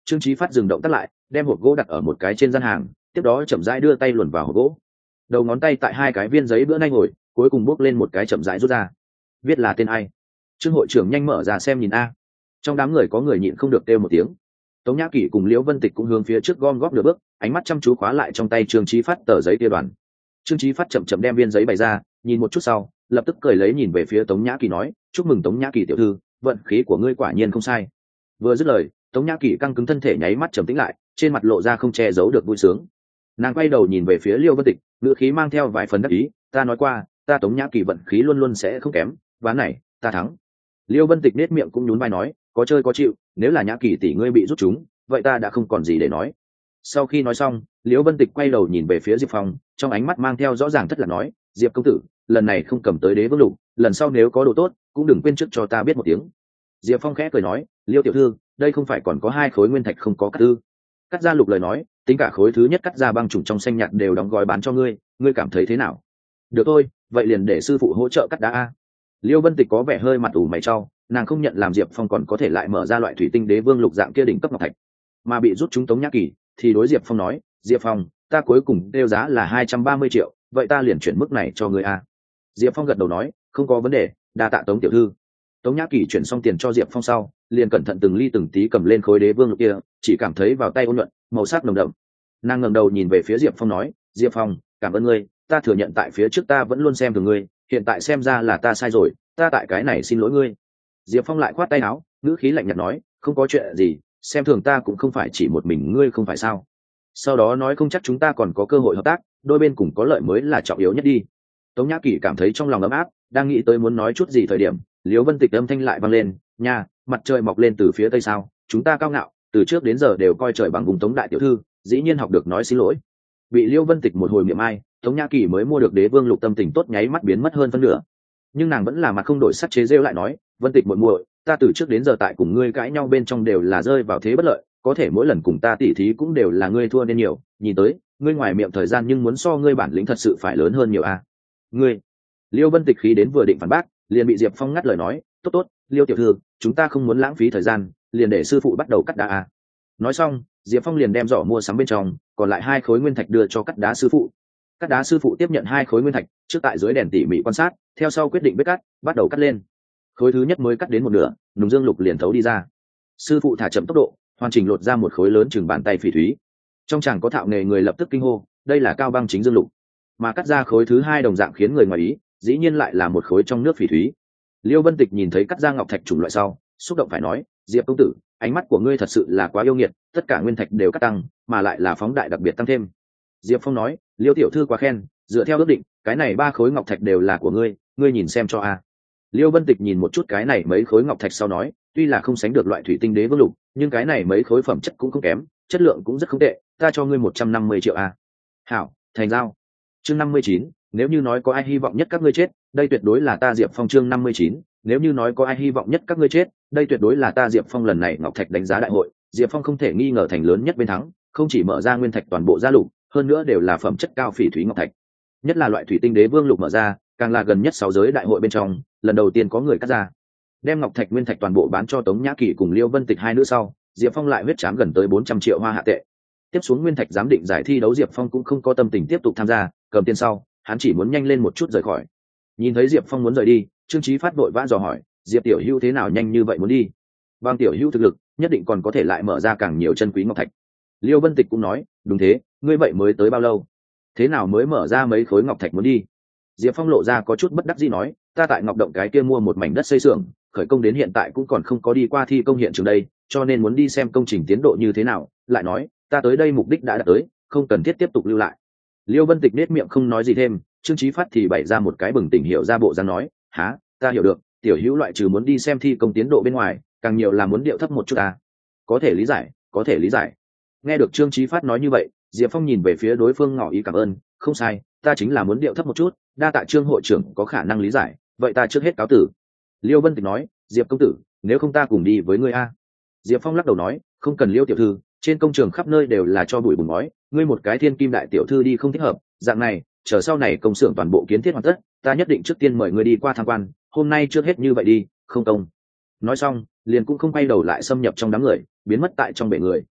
Trương Chí Phát dừng động tác lại, đem hộp gỗ đặt ở một cái trên gian hàng, tiếp đó chậm rãi đưa tay luồn vào hộp gỗ. Đầu ngón tay tại hai cái viên giấy bữa nay ngồi, cuối cùng bước lên một cái chậm rãi rút ra. Viết là tên ai? Trương hội trưởng nhanh mở ra xem nhìn a. Trong đám người có người nhịn không được kêu một tiếng. Tống Nhã Kỷ cùng Liễu Vân Tịch cũng hướng phía trước gom góp nửa bước, ánh mắt chăm chú khóa lại trong tay Trương Chí Phát tờ giấy kia đoàn. Trương Chí Phát chậm chậm đem viên giấy bày ra, nhìn một chút sau, lập tức cười lấy nhìn về phía Tống Nhã Kỷ nói, chúc mừng Tống Nhã Kỷ tiểu thư, vận khí của ngươi quả nhiên không sai. Vừa dứt lời, Tống Nhã Kỷ căng cứng thân thể nháy mắt trầm tĩnh lại, trên mặt lộ ra không che giấu được vui sướng. Nàng quay đầu nhìn về phía Liễu Vân Tịch, ngữ khí mang theo vài phần đắc ý, ta nói qua, ta Tống Nhã Kỷ vận khí luôn luôn sẽ không kém, ván này ta thắng. Liễu Vân Tịch nét miệng cũng nhún vai nói, có chơi có chịu, nếu là Nhã Kỷ tỷ ngươi bị rút chúng, vậy ta đã không còn gì để nói. Sau khi nói xong, Liễu Vân Tịch quay đầu nhìn về phía Diệp Phong, trong ánh mắt mang theo rõ ràng thất lạc nói, Diệp công tử, lần này không cầm tới đế vương lục, lần sau nếu có đồ tốt cũng đừng quên trước cho ta biết một tiếng. Diệp Phong khẽ cười nói, Liêu tiểu thư, đây không phải còn có 2 khối nguyên thạch không có cắt ư? Cắt ra lục lời nói, tính cả khối thứ nhất cắt ra băng trùng trong xanh nhạt đều đóng gói bán cho ngươi, ngươi cảm thấy thế nào? Được thôi, vậy liền để sư phụ hỗ trợ cắt đá a. Liêu Vân Tịch có vẻ hơi mặt ủ mày trao, nàng không nhận làm Diệp Phong còn có thể lại mở ra loại thủy tinh đế vương lục dạng kia đỉnh cấp ngọc thạch, mà bị rút chúng Tống Nhã Kỷ thì đối Diệp Phong nói, Diệp Phong, ta cuối cùng đeo giá là 230 triệu, vậy ta liền chuyển mức này cho ngươi a. Diệp Phong gật đầu nói, không có vấn đề, đa tạ Tống tiểu thư. Tống Nhã Kỷ chuyển xong tiền cho Diệp Phong sau, liền cẩn thận từng ly từng tí cầm lên khối đế vương lục kia, chỉ cảm thấy vào tay ôn nhuận, màu sắc nồng đậm. Nàng ngẩng đầu nhìn về phía Diệp Phong nói, Diệp Phong, cảm ơn ngươi, ta thừa nhận tại phía trước ta vẫn luôn xem thường ngươi, hiện tại xem ra là ta sai rồi, ta tại cái này xin lỗi ngươi. Diệp Phong lại khoát tay áo, ngữ khí lạnh nhạt nói, không có chuyện gì, xem thường ta cũng không phải chỉ một mình ngươi không phải sao? Sau đó nói không chắc chúng ta còn có cơ hội hợp tác, đôi bên cùng có lợi mới là trọng yếu nhất đi. Tống Nhã Kỷ cảm thấy trong lòng ấm áp, đang nghĩ tới muốn nói chút gì thời điểm, Liễu Vân Tịch âm thanh lại vang lên, nha, mặt trời mọc lên từ phía tây sao, chúng ta cao ngạo, từ trước đến giờ đều coi trời bằng vùng. Tống đại tiểu thư dĩ nhiên học được nói xin lỗi. Bị Liễu Vân Tịch một hồi miệng ai, Tống Nhã Kỷ mới mua được đế vương lục tâm tình tốt nháy mắt biến mất hơn phân nửa. Nhưng nàng vẫn là mặt không đổi sắc chế rêu lại nói, Vân Tịch muội muội, ta từ trước đến giờ tại cùng ngươi cãi nhau bên trong đều là rơi vào thế bất lợi, có thể mỗi lần cùng ta tỉ thí cũng đều là ngươi thua nên nhiều, nhìn tới ngươi ngoài miệng thời gian nhưng muốn so ngươi bản lĩnh thật sự phải lớn hơn nhiều a. Ngươi. Liêu Vân Tịch khí đến vừa định phản bác, liền bị Diệp Phong ngắt lời nói, tốt tốt, Liêu tiểu thư, chúng ta không muốn lãng phí thời gian, liền để sư phụ bắt đầu cắt đá a. Nói xong, Diệp Phong liền đem giỏ mua sắm bên trong còn lại 2 khối nguyên thạch đưa cho cắt đá sư phụ. Cắt đá sư phụ tiếp nhận 2 khối nguyên thạch, trước tại dưới đèn tỉ mỉ quan sát, theo sau quyết định biết cắt, bắt đầu cắt lên. Khối thứ nhất mới cắt đến một nửa, nùng dương lục liền thấu đi ra. Sư phụ thả chậm tốc độ, hoàn chỉnh lột ra một khối lớn chừng bàn tay phỉ thúy. Trong chàng có thạo nghề người lập tức kinh hô, đây là cao băng chính dương lục. Mà cắt ra khối thứ 2 đồng dạng khiến người ngoài ý, dĩ nhiên lại là một khối trong nước phỉ thúy. Liêu Vân Tịch nhìn thấy cắt ra ngọc thạch chủng loại sau, xúc động phải nói, Diệp công tử, ánh mắt của ngươi thật sự là quá yêu nghiệt, tất cả nguyên thạch đều cắt tăng, mà lại là phóng đại đặc biệt tăng thêm. Diệp Phong nói, Liêu tiểu thư quá khen, dựa theo ước định, cái này 3 khối ngọc thạch đều là của ngươi, ngươi nhìn xem cho a. Liêu Vân Tịch nhìn một chút cái này mấy khối ngọc thạch sau nói, tuy là không sánh được loại thủy tinh đế vương lục, nhưng cái này mấy khối phẩm chất cũng không kém, chất lượng cũng rất không tệ, ta cho ngươi 150 triệu a. Hảo, thành giao. Chương 59, nếu như nói có ai hy vọng nhất các ngươi chết, đây tuyệt đối là ta Diệp Phong. Chương 59, nếu như nói có ai hy vọng nhất các ngươi chết, đây tuyệt đối là ta Diệp Phong. Lần này ngọc thạch đánh giá đại hội, Diệp Phong không thể nghi ngờ thành lớn nhất bên thắng, không chỉ mở ra nguyên thạch toàn bộ gia lục, hơn nữa đều là phẩm chất cao phỉ thúy ngọc thạch. Nhất là loại thủy tinh đế vương lục mở ra, càng là gần nhất 6 giới đại hội bên trong, lần đầu tiên có người cắt ra. Đem ngọc thạch nguyên thạch toàn bộ bán cho Tống Nhã Kỷ cùng Liêu Vân Tịch 2 nữ sau, Diệp Phong lại huyết trám gần tới 400 triệu hoa hạ tệ. Tiếp xuống nguyên thạch giám định giải thi đấu, Diệp Phong cũng không có tâm tình tiếp tục tham gia, cầm tiền sau, hắn chỉ muốn nhanh lên một chút rời khỏi. Nhìn thấy Diệp Phong muốn rời đi, Trương Chí Phát vội vã dò hỏi, Diệp tiểu hữu thế nào nhanh như vậy muốn đi? Bằng tiểu hữu thực lực, nhất định còn có thể lại mở ra càng nhiều chân quý ngọc thạch. Liêu Vân Tịch cũng nói, đúng thế, ngươi vậy mới tới bao lâu? Thế nào mới mở ra mấy khối ngọc thạch muốn đi? Diệp Phong lộ ra có chút bất đắc dĩ nói, ta tại Ngọc Động cái kia mua một mảnh đất xây xưởng, khởi công đến hiện tại cũng còn không có đi qua thi công hiện trường đây, cho nên muốn đi xem công trình tiến độ như thế nào, lại nói, ta tới đây mục đích đã đạt tới, không cần thiết tiếp tục lưu lại. Liêu Vân Tịch nét miệng không nói gì thêm, Trương Chí Phát thì bày ra một cái bừng tỉnh hiểu ra bộ dáng nói, há, ta hiểu được, tiểu hữu loại trừ muốn đi xem thi công tiến độ bên ngoài, càng nhiều là muốn điệu thấp một chút à. Có thể lý giải, có thể lý giải. Nghe được Trương Chí Phát nói như vậy, Diệp Phong nhìn về phía đối phương ngỏ ý cảm ơn, không sai, ta chính là muốn điệu thấp một chút, đa tạ Trương hội trưởng có khả năng lý giải, vậy ta trước hết cáo tử. Liêu Vân Tịch nói, Diệp công tử, nếu không ta cùng đi với ngươi a. Diệp Phong lắc đầu nói, không cần Liêu tiểu thư, trên công trường khắp nơi đều là cho bụi bùn ngói, ngươi một cái thiên kim đại tiểu thư đi không thích hợp, dạng này, chờ sau này công xưởng toàn bộ kiến thiết hoàn tất, ta nhất định trước tiên mời ngươi đi qua tham quan, hôm nay trước hết như vậy đi, không công. Nói xong, liền cũng không quay đầu lại xâm nhập trong đám người, biến mất tại trong bể người,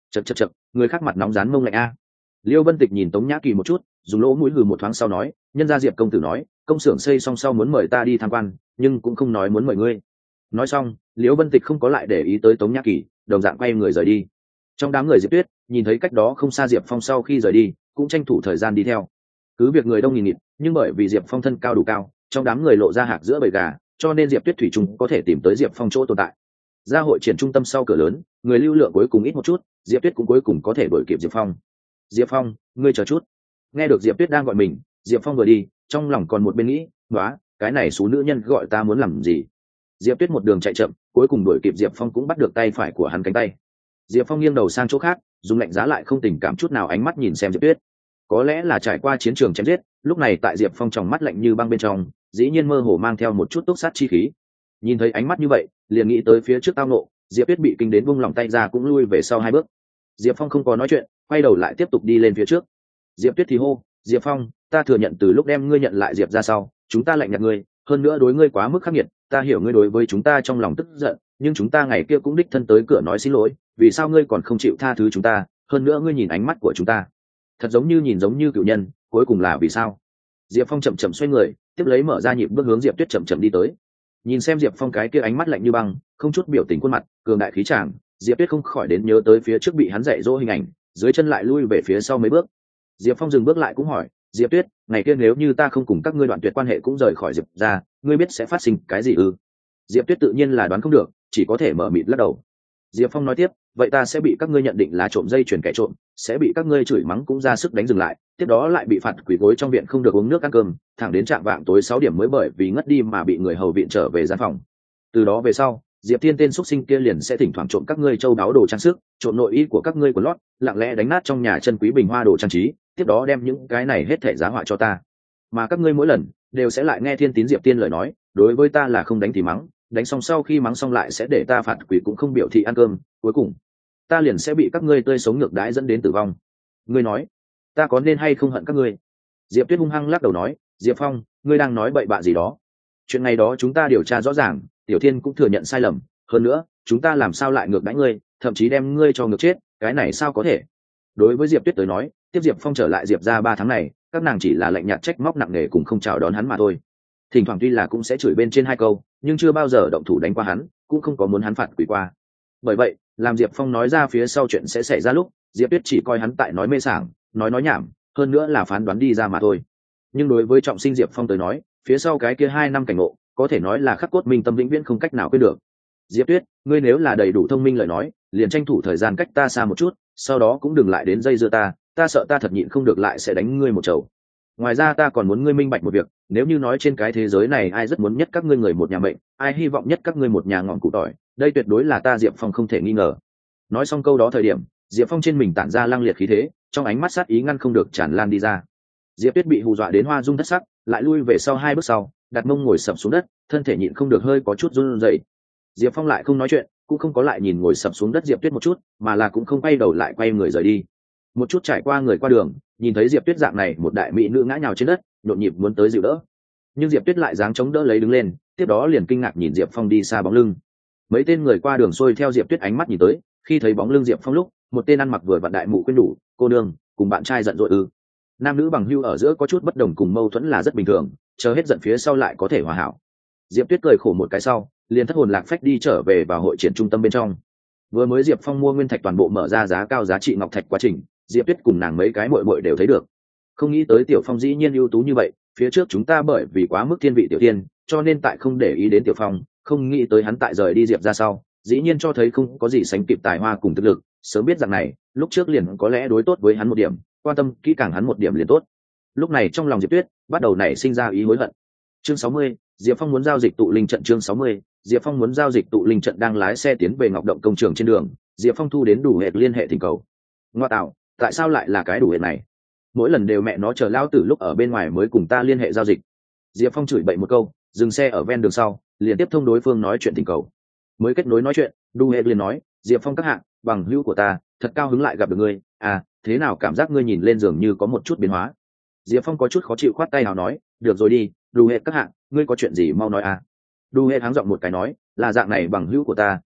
Chậc, người khác mặt nóng rán mông lạnh a. Liêu Vân Tịch nhìn Tống Nhã Kỳ một chút, dùng lỗ mũi hừ một thoáng sau nói, nhân gia Diệp công tử nói công xưởng xây xong sau muốn mời ta đi tham quan, nhưng cũng không nói muốn mời ngươi. Nói xong, Liêu Vân Tịch không có lại để ý tới Tống Nhã Kỳ, đồng dạng quay người rời đi. Trong đám người Diệp Tuyết nhìn thấy cách đó không xa Diệp Phong sau khi rời đi, cũng tranh thủ thời gian đi theo. Cứ việc người đông nghìn nghịt, nhưng bởi vì Diệp Phong thân cao đủ cao, trong đám người lộ ra hạc giữa bầy gà, cho nên Diệp Tuyết thủy chung có thể tìm tới Diệp Phong chỗ tồn tại. Ra hội triển trung tâm sau cửa lớn, người lưu lượng cuối cùng ít một chút, Diệp Tuyết cũng cuối cùng có thể đuổi kịp Diệp Phong. Diệp Phong, ngươi chờ chút. Nghe được Diệp Tuyết đang gọi mình, Diệp Phong vừa đi, trong lòng còn một bên nghĩ, "Nóa, cái này số nữ nhân gọi ta muốn làm gì?" Diệp Tuyết một đường chạy chậm, cuối cùng đuổi kịp Diệp Phong cũng bắt được tay phải của hắn cánh tay. Diệp Phong nghiêng đầu sang chỗ khác, dùng lạnh giá lại không tình cảm chút nào ánh mắt nhìn xem Diệp Tuyết. Có lẽ là trải qua chiến trường chém giết, lúc này tại Diệp Phong trong mắt lạnh như băng bên trong, dĩ nhiên mơ hồ mang theo một chút túc sát chi khí. Nhìn thấy ánh mắt như vậy, liền nghĩ tới phía trước tao nộ, Diệp Tuyết bị kinh đến buông lòng tay ra cũng lui về sau 2 bước. Diệp Phong không có nói chuyện, quay đầu lại tiếp tục đi lên phía trước. Diệp Tuyết thì hô, "Diệp Phong, ta thừa nhận từ lúc đem ngươi nhận lại Diệp ra sau, chúng ta lạnh nhạt ngươi, hơn nữa đối ngươi quá mức khắc nghiệt, ta hiểu ngươi đối với chúng ta trong lòng tức giận, nhưng chúng ta ngày kia cũng đích thân tới cửa nói xin lỗi, vì sao ngươi còn không chịu tha thứ chúng ta, hơn nữa ngươi nhìn ánh mắt của chúng ta thật giống như nhìn giống như cựu nhân, cuối cùng là vì sao?" Diệp Phong chậm chậm xoay người, tiếp lấy mở ra nhịp bước hướng Diệp Tuyết chậm chậm đi tới. Nhìn xem Diệp Phong cái kia ánh mắt lạnh như băng, không chút biểu tình khuôn mặt, cường đại khí tràng, Diệp Tuyết không khỏi đến nhớ tới phía trước bị hắn dạy dỗ hình ảnh, dưới chân lại lui về phía sau mấy bước. Diệp Phong dừng bước lại cũng hỏi, "Diệp Tuyết, ngày kia nếu như ta không cùng các ngươi đoạn tuyệt quan hệ cũng rời khỏi Diệp ra, ngươi biết sẽ phát sinh cái gì ư?" Diệp Tuyết tự nhiên là đoán không được, chỉ có thể mở mịt lắc đầu. Diệp Phong nói tiếp, "Vậy ta sẽ bị các ngươi nhận định là trộm dây chuyền kẻ trộm, sẽ bị các ngươi chửi mắng cũng ra sức đánh dừng lại, tiếp đó lại bị phạt quỳ gối trong viện không được uống nước ăn cơm, thẳng đến trạm vạng tối 6 điểm mới bởi vì ngất đi mà bị người hầu viện trở về gian phòng. Từ đó về sau, Diệp Thiên tên xuất sinh kia liền sẽ thỉnh thoảng trộm các ngươi châu đáo đồ trang sức, trộm nội y của các ngươi quần lót, lặng lẽ đánh nát trong nhà chân quý bình hoa đồ trang trí, tiếp đó đem những cái này hết thảy giá họa cho ta. Mà các ngươi mỗi lần đều sẽ lại nghe Thiên Tín Diệp Tiên lời nói, đối với ta là không đánh thì mắng, đánh xong sau khi mắng xong lại sẽ để ta phạt quỷ cũng không biểu thị ăn cơm, cuối cùng ta liền sẽ bị các ngươi tươi sống ngược đãi dẫn đến tử vong. Ngươi nói, ta có nên hay không hận các ngươi?" Diệp Tuyết hung hăng lắc đầu nói, "Diệp Phong, ngươi đang nói bậy bạ gì đó? Chuyện này đó chúng ta điều tra rõ ràng, Tiểu Thiên cũng thừa nhận sai lầm, hơn nữa, chúng ta làm sao lại ngược đãi ngươi, thậm chí đem ngươi cho ngược chết, cái này sao có thể?" Đối với Diệp Tuyết tới nói, tiếp Diệp Phong trở lại Diệp ra 3 tháng này, các nàng chỉ là lạnh nhạt trách móc nặng nề cùng không chào đón hắn mà thôi. Thỉnh thoảng tuy là cũng sẽ chửi bên trên 2 câu, nhưng chưa bao giờ động thủ đánh qua hắn, cũng không có muốn hắn phạt quỷ qua. Bởi vậy, làm Diệp Phong nói ra phía sau chuyện sẽ xảy ra lúc, Diệp Tuyết chỉ coi hắn tại nói mê sảng, nói nhảm, hơn nữa là phán đoán đi ra mà thôi. Nhưng đối với trọng sinh Diệp Phong tới nói, phía sau cái kia 2 năm cảnh ngộ, có thể nói là khắc cốt minh tâm vĩnh viễn không cách nào quên được. "Diệp Tuyết, ngươi nếu là đầy đủ thông minh lời nói, liền tranh thủ thời gian cách ta xa một chút, sau đó cũng đừng lại đến dây dưa ta sợ ta thật nhịn không được lại sẽ đánh ngươi một chầu. Ngoài ra ta còn muốn ngươi minh bạch một việc, nếu như nói trên cái thế giới này ai rất muốn nhất các ngươi người một nhà mệnh, ai hy vọng nhất các ngươi một nhà ngọn củ tỏi, đây tuyệt đối là ta Diệp Phong không thể nghi ngờ." Nói xong câu đó thời điểm, Diệp Phong trên mình tản ra lăng liệt khí thế, trong ánh mắt sát ý ngăn không được tràn lan đi ra. Diệp Tuyết bị hù dọa đến hoa rung thất sắc, lại lui về sau 2 bước sau, đặt mông ngồi sập xuống đất, thân thể nhịn không được hơi có chút run rẩy. Diệp Phong lại không nói chuyện, cũng không có lại nhìn ngồi sập xuống đất Diệp Tuyết một chút, mà là cũng không quay đầu lại quay người rời đi. Một chút trải qua người qua đường, nhìn thấy Diệp Tuyết dạng này một đại mỹ nữ ngã nhào trên đất, nhộn nhịp muốn tới dịu đỡ. Nhưng Diệp Tuyết lại dáng chống đỡ lấy đứng lên, tiếp đó liền kinh ngạc nhìn Diệp Phong đi xa bóng lưng. Mấy tên người qua đường xuôi theo Diệp Tuyết ánh mắt nhìn tới, khi thấy bóng lưng Diệp Phong lúc, một tên ăn mặc vừa vặn đại mụ khuyên đủ, "Cô nương, cùng bạn trai giận dội ư?" Nam nữ bằng hữu ở giữa có chút bất đồng cùng mâu thuẫn là rất bình thường, chờ hết giận phía sau lại có thể hòa hảo. Diệp Tuyết cười khổ một cái sau, liền thất hồn lạc phách đi trở về vào hội triển trung tâm bên trong. Vừa mới Diệp Phong mua nguyên thạch toàn bộ mở ra giá cao giá trị ngọc thạch quá trình, Diệp Tuyết cùng nàng mấy cái muội muội đều thấy được. Không nghĩ tới Tiểu Phong dĩ nhiên ưu tú như vậy, phía trước chúng ta bởi vì quá mức thiên vị tiểu tiên, cho nên tại không để ý đến Tiểu Phong, không nghĩ tới hắn tại rời đi Diệp ra sau, dĩ nhiên cho thấy không có gì sánh kịp tài hoa cùng thực lực, sớm biết rằng này, lúc trước liền có lẽ đối tốt với hắn một điểm, quan tâm kỹ càng hắn một điểm liền tốt. Lúc này trong lòng Diệp Tuyết bắt đầu nảy sinh ra ý hối hận. Chương 60, Diệp Phong muốn giao dịch tụ linh trận. Chương 60, Diệp Phong muốn giao dịch tụ linh trận. Đang lái xe tiến về Ngọc Động công trường trên đường, Diệp Phong thu đến đủ hệt liên hệ thỉnh cầu. Ngoa tạo, tại sao lại là cái đủ hệt này? Mỗi lần đều mẹ nó chờ lao tử lúc ở bên ngoài mới cùng ta liên hệ giao dịch. Diệp Phong chửi bậy một câu, dừng xe ở ven đường sau, liền tiếp thông đối phương nói chuyện thỉnh cầu. Mới kết nối nói chuyện, đủ hệt liền nói, "Diệp Phong các hạng, bằng hữu của ta, thật cao hứng lại gặp được ngươi. À, thế nào cảm giác ngươi nhìn lên giường như có một chút biến hóa?" Diệp Phong có chút khó chịu khoát tay nào nói, "Được rồi đi, đủ hệt các hạng, ngươi có chuyện gì mau nói à." Đủ hệt háng giọng một cái nói, "Là dạng này bằng hữu của ta,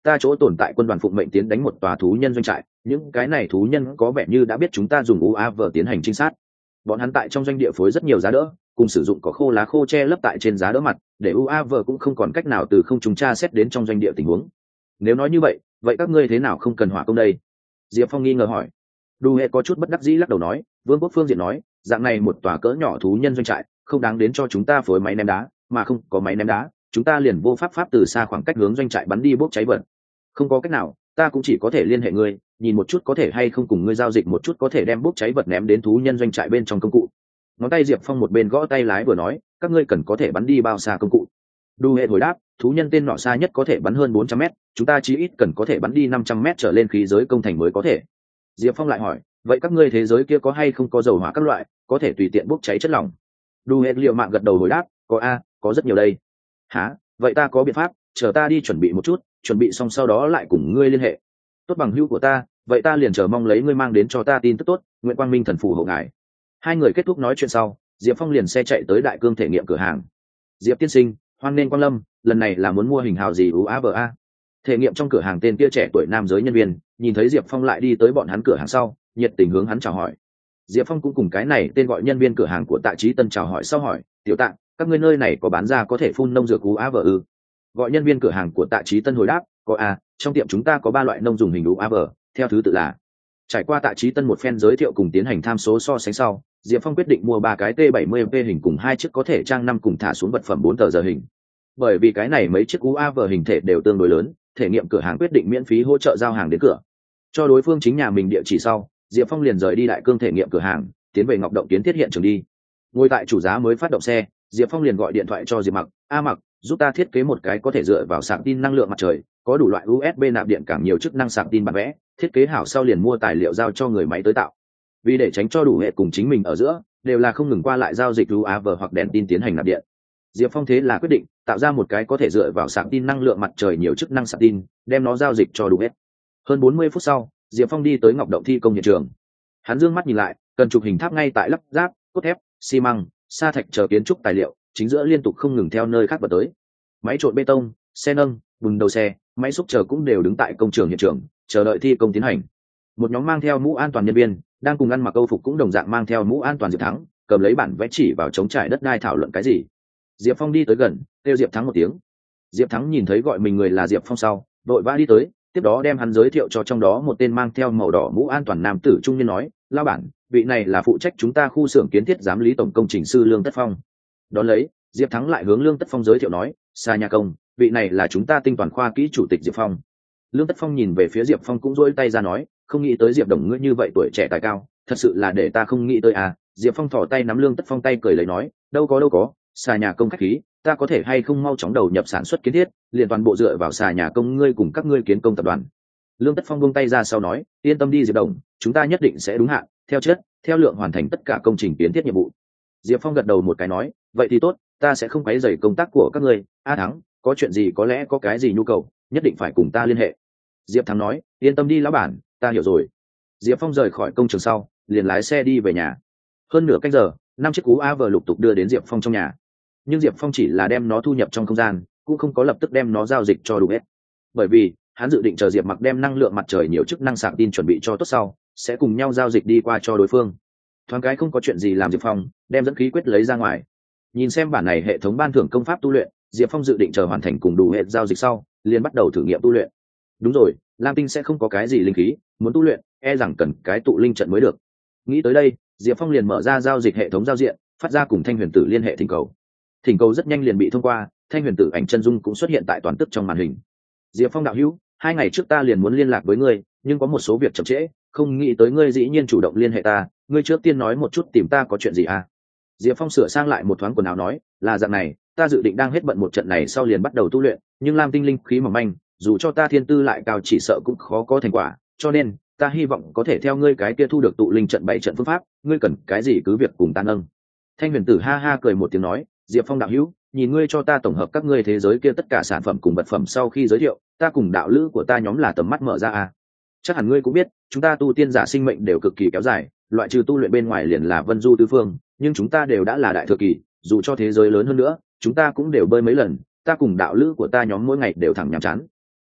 ta chỗ tồn tại quân đoàn phụng mệnh tiến đánh một tòa thú nhân doanh trại, những cái này thú nhân có vẻ như đã biết chúng ta dùng UAV tiến hành trinh sát. Bọn hắn tại trong doanh địa phối rất nhiều giá đỡ, cùng sử dụng cỏ khô lá khô che lấp tại trên giá đỡ mặt, để UAV cũng không còn cách nào từ không trung tra xét đến trong doanh địa tình huống. Nếu nói như vậy, vậy các ngươi thế nào không cần hỏa công đây? Diệp Phong nghi ngờ hỏi. Đu Hệ có chút bất đắc dĩ lắc đầu nói, Vương quốc phương diện nói, dạng này một tòa cỡ nhỏ thú nhân doanh trại, không đáng đến cho chúng ta phối máy ném đá, mà không có máy ném đá, chúng ta liền vô pháp từ xa khoảng cách hướng doanh trại bắn đi bốc cháy vật. Không có cách nào, ta cũng chỉ có thể liên hệ ngươi, nhìn một chút có thể hay không cùng ngươi giao dịch một chút có thể đem bốc cháy vật ném đến thú nhân doanh trại bên trong công cụ. Ngón tay Diệp Phong một bên gõ tay lái vừa nói, các ngươi cần có thể bắn đi bao xa công cụ? Đu Hệ hồi đáp, thú nhân tên nọ xa nhất có thể bắn hơn 400 mét, chúng ta chí ít cần có thể bắn đi 500 mét trở lên khí giới công thành mới có thể. Diệp Phong lại hỏi, vậy các ngươi thế giới kia có hay không có dầu hỏa các loại, có thể tùy tiện bốc cháy chất lỏng? Đu Hệ liều mạng gật đầu hồi đáp, có a, có rất nhiều đây. Hả? Vậy ta có biện pháp, chờ ta đi chuẩn bị một chút, chuẩn bị xong sau đó lại cùng ngươi liên hệ. Tốt bằng hữu của ta, vậy ta liền chờ mong lấy ngươi mang đến cho ta tin tức tốt, nguyện quang minh thần phù hộ ngài. Hai người kết thúc nói chuyện sau, Diệp Phong liền xe chạy tới đại cương thể nghiệm cửa hàng. Diệp tiên sinh, hoan nên quang lâm, lần này là muốn mua hình hào gì UAVA? Thể nghiệm trong cửa hàng tên kia trẻ tuổi nam giới nhân viên, nhìn thấy Diệp Phong lại đi tới bọn hắn cửa hàng sau, nhiệt tình hướng hắn chào hỏi. Diệp Phong cũng cùng cái này tên gọi nhân viên cửa hàng của Tạ Chí Tân chào hỏi sau hỏi, tiểu Tạ, các ngươi nơi này có bán ra có thể phun nông dược UAV ư? Gọi nhân viên cửa hàng của Tạ Chí Tân hồi đáp, có a, trong tiệm chúng ta có 3 loại nông dùng hình UAV, theo thứ tự là. Trải qua Tạ Chí Tân một phen giới thiệu cùng tiến hành tham số so sánh sau, Diệp Phong quyết định mua 3 cái T70P hình cùng 2 chiếc có thể trang 5 cùng thả xuống vật phẩm 4 tờ giờ hình. Bởi vì cái này mấy chiếc UAV hình thể đều tương đối lớn, thể nghiệm cửa hàng quyết định miễn phí hỗ trợ giao hàng đến cửa. Cho đối phương chính nhà mình địa chỉ sau, Diệp Phong liền rời đi đại cương thể nghiệm cửa hàng, tiến về Ngọc Động kiến thiết hiện trường đi. Ngồi tại chủ giá mới phát động xe, Diệp Phong liền gọi điện thoại cho Diệp Mặc, "A Mặc, giúp ta thiết kế một cái có thể dựa vào sạc tin năng lượng mặt trời, có đủ loại USB nạp điện càng nhiều chức năng sạc tin bản vẽ, thiết kế hảo sau liền mua tài liệu giao cho người máy tới tạo." Vì để tránh cho đủ hệ cùng chính mình ở giữa đều là không ngừng qua lại giao dịch UAV hoặc đèn tin tiến hành nạp điện. Diệp Phong thế là quyết định tạo ra một cái có thể dựa vào sạc tin năng lượng mặt trời nhiều chức năng sạc tin, đem nó giao dịch cho đủ hết. Hơn 40 phút sau, Diệp Phong đi tới Ngọc Động thi công hiện trường. Hắn dương mắt nhìn lại, cần chụp hình tháp ngay tại lắp ráp, cốt thép, xi măng, sa thạch chờ kiến trúc tài liệu, chính giữa liên tục không ngừng theo nơi khác vào tới. Máy trộn bê tông, xe nâng, bùn đầu xe, máy xúc chờ cũng đều đứng tại công trường hiện trường, chờ đợi thi công tiến hành. Một nhóm mang theo mũ an toàn nhân viên, đang cùng ăn mặc câu phục cũng đồng dạng mang theo mũ an toàn Diệp Thắng, cầm lấy bản vẽ chỉ vào trống trải đất đai thảo luận cái gì. Diệp Phong đi tới gần, kêu Diệp Thắng một tiếng. Diệp Thắng nhìn thấy gọi mình người là Diệp Phong sau, vội vã đi tới, tiếp đó đem hắn giới thiệu cho trong đó một tên mang theo màu đỏ mũ an toàn nam tử trung niên nói, "Lão bản, vị này là phụ trách chúng ta khu xưởng kiến thiết giám lý tổng công trình sư Lương Tất Phong." Đón lấy, Diệp Thắng lại hướng Lương Tất Phong giới thiệu nói, "Sa nhà công, vị này là chúng ta tinh toàn khoa kỹ chủ tịch Diệp Phong." Lương Tất Phong nhìn về phía Diệp Phong cũng duỗi tay ra nói, "Không nghĩ tới Diệp đồng ngươi như vậy tuổi trẻ tài cao, thật sự là để ta không nghĩ tới à." Diệp Phong thò tay nắm Lương Tất Phong tay cười lấy nói, đâu có, Sa nhà công khách khí, ta có thể hay không mau chóng đầu nhập sản xuất kiến thiết, liền toàn bộ dựa vào Sa nhà công ngươi cùng các ngươi kiến công tập đoàn. Lương Tất Phong buông tay ra sau nói, "Yên tâm đi Diệp đồng, chúng ta nhất định sẽ đúng hạn, theo chất, theo lượng hoàn thành tất cả công trình kiến thiết nhiệm vụ." Diệp Phong gật đầu một cái nói, "Vậy thì tốt, ta sẽ không quấy rầy công tác của các ngươi. A Thắng, có chuyện gì có lẽ có cái gì nhu cầu, nhất định phải cùng ta liên hệ." Diệp Thắng nói, "Yên tâm đi lão bản, ta hiểu rồi." Diệp Phong rời khỏi công trường sau, liền lái xe đi về nhà. Hơn nửa canh giờ, 5 chiếc UAV lục tục đưa đến Diệp Phong trong nhà. Nhưng Diệp Phong chỉ là đem nó thu nhập trong không gian, cũng không có lập tức đem nó giao dịch cho đủ hết. Bởi vì hắn dự định chờ Diệp Mặc đem năng lượng mặt trời nhiều chức năng sạc tin chuẩn bị cho tốt sau, sẽ cùng nhau giao dịch đi qua cho đối phương. Thoáng cái không có chuyện gì làm Diệp Phong, đem dẫn khí quyết lấy ra ngoài. Nhìn xem bản này hệ thống ban thưởng công pháp tu luyện, Diệp Phong dự định chờ hoàn thành cùng đủ hệ giao dịch sau, liền bắt đầu thử nghiệm tu luyện. Đúng rồi, Lam Tinh sẽ không có cái gì linh khí, muốn tu luyện, e rằng cần cái tụ linh trận mới được. Nghĩ tới đây, Diệp Phong liền mở ra giao dịch hệ thống giao diện, phát ra cùng Thanh Huyền Tử liên hệ thỉnh cầu. Thỉnh cầu rất nhanh liền bị thông qua, Thanh Huyền Tử ảnh chân dung cũng xuất hiện tại toàn tức trong màn hình. Diệp Phong đạo hữu, 2 ngày trước ta liền muốn liên lạc với ngươi, nhưng có một số việc chậm trễ, không nghĩ tới ngươi dĩ nhiên chủ động liên hệ ta, ngươi trước tiên nói một chút tìm ta có chuyện gì à? Diệp Phong sửa sang lại một thoáng quần áo nói, là dạng này, ta dự định đang hết bận một trận này sau liền bắt đầu tu luyện, nhưng Lam Tinh linh khí mỏng manh, dù cho ta thiên tư lại cao chỉ sợ cũng khó có thành quả, cho nên ta hy vọng có thể theo ngươi cái kia thu được tụ linh trận 7 trận phương pháp, ngươi cần cái gì cứ việc cùng ta nâng. Thanh Huyền Tử ha ha cười một tiếng nói, Diệp Phong đạo hữu, nhìn ngươi cho ta tổng hợp các ngươi thế giới kia tất cả sản phẩm cùng vật phẩm sau khi giới thiệu, ta cùng đạo lữ của ta nhóm là tầm mắt mở ra à. Chắc hẳn ngươi cũng biết, chúng ta tu tiên giả sinh mệnh đều cực kỳ kéo dài, loại trừ tu luyện bên ngoài liền là vân du tứ phương, nhưng chúng ta đều đã là đại thừa kỳ, dù cho thế giới lớn hơn nữa, chúng ta cũng đều bơi mấy lần, ta cùng đạo lữ của ta nhóm mỗi ngày đều thẳng nhàm chán.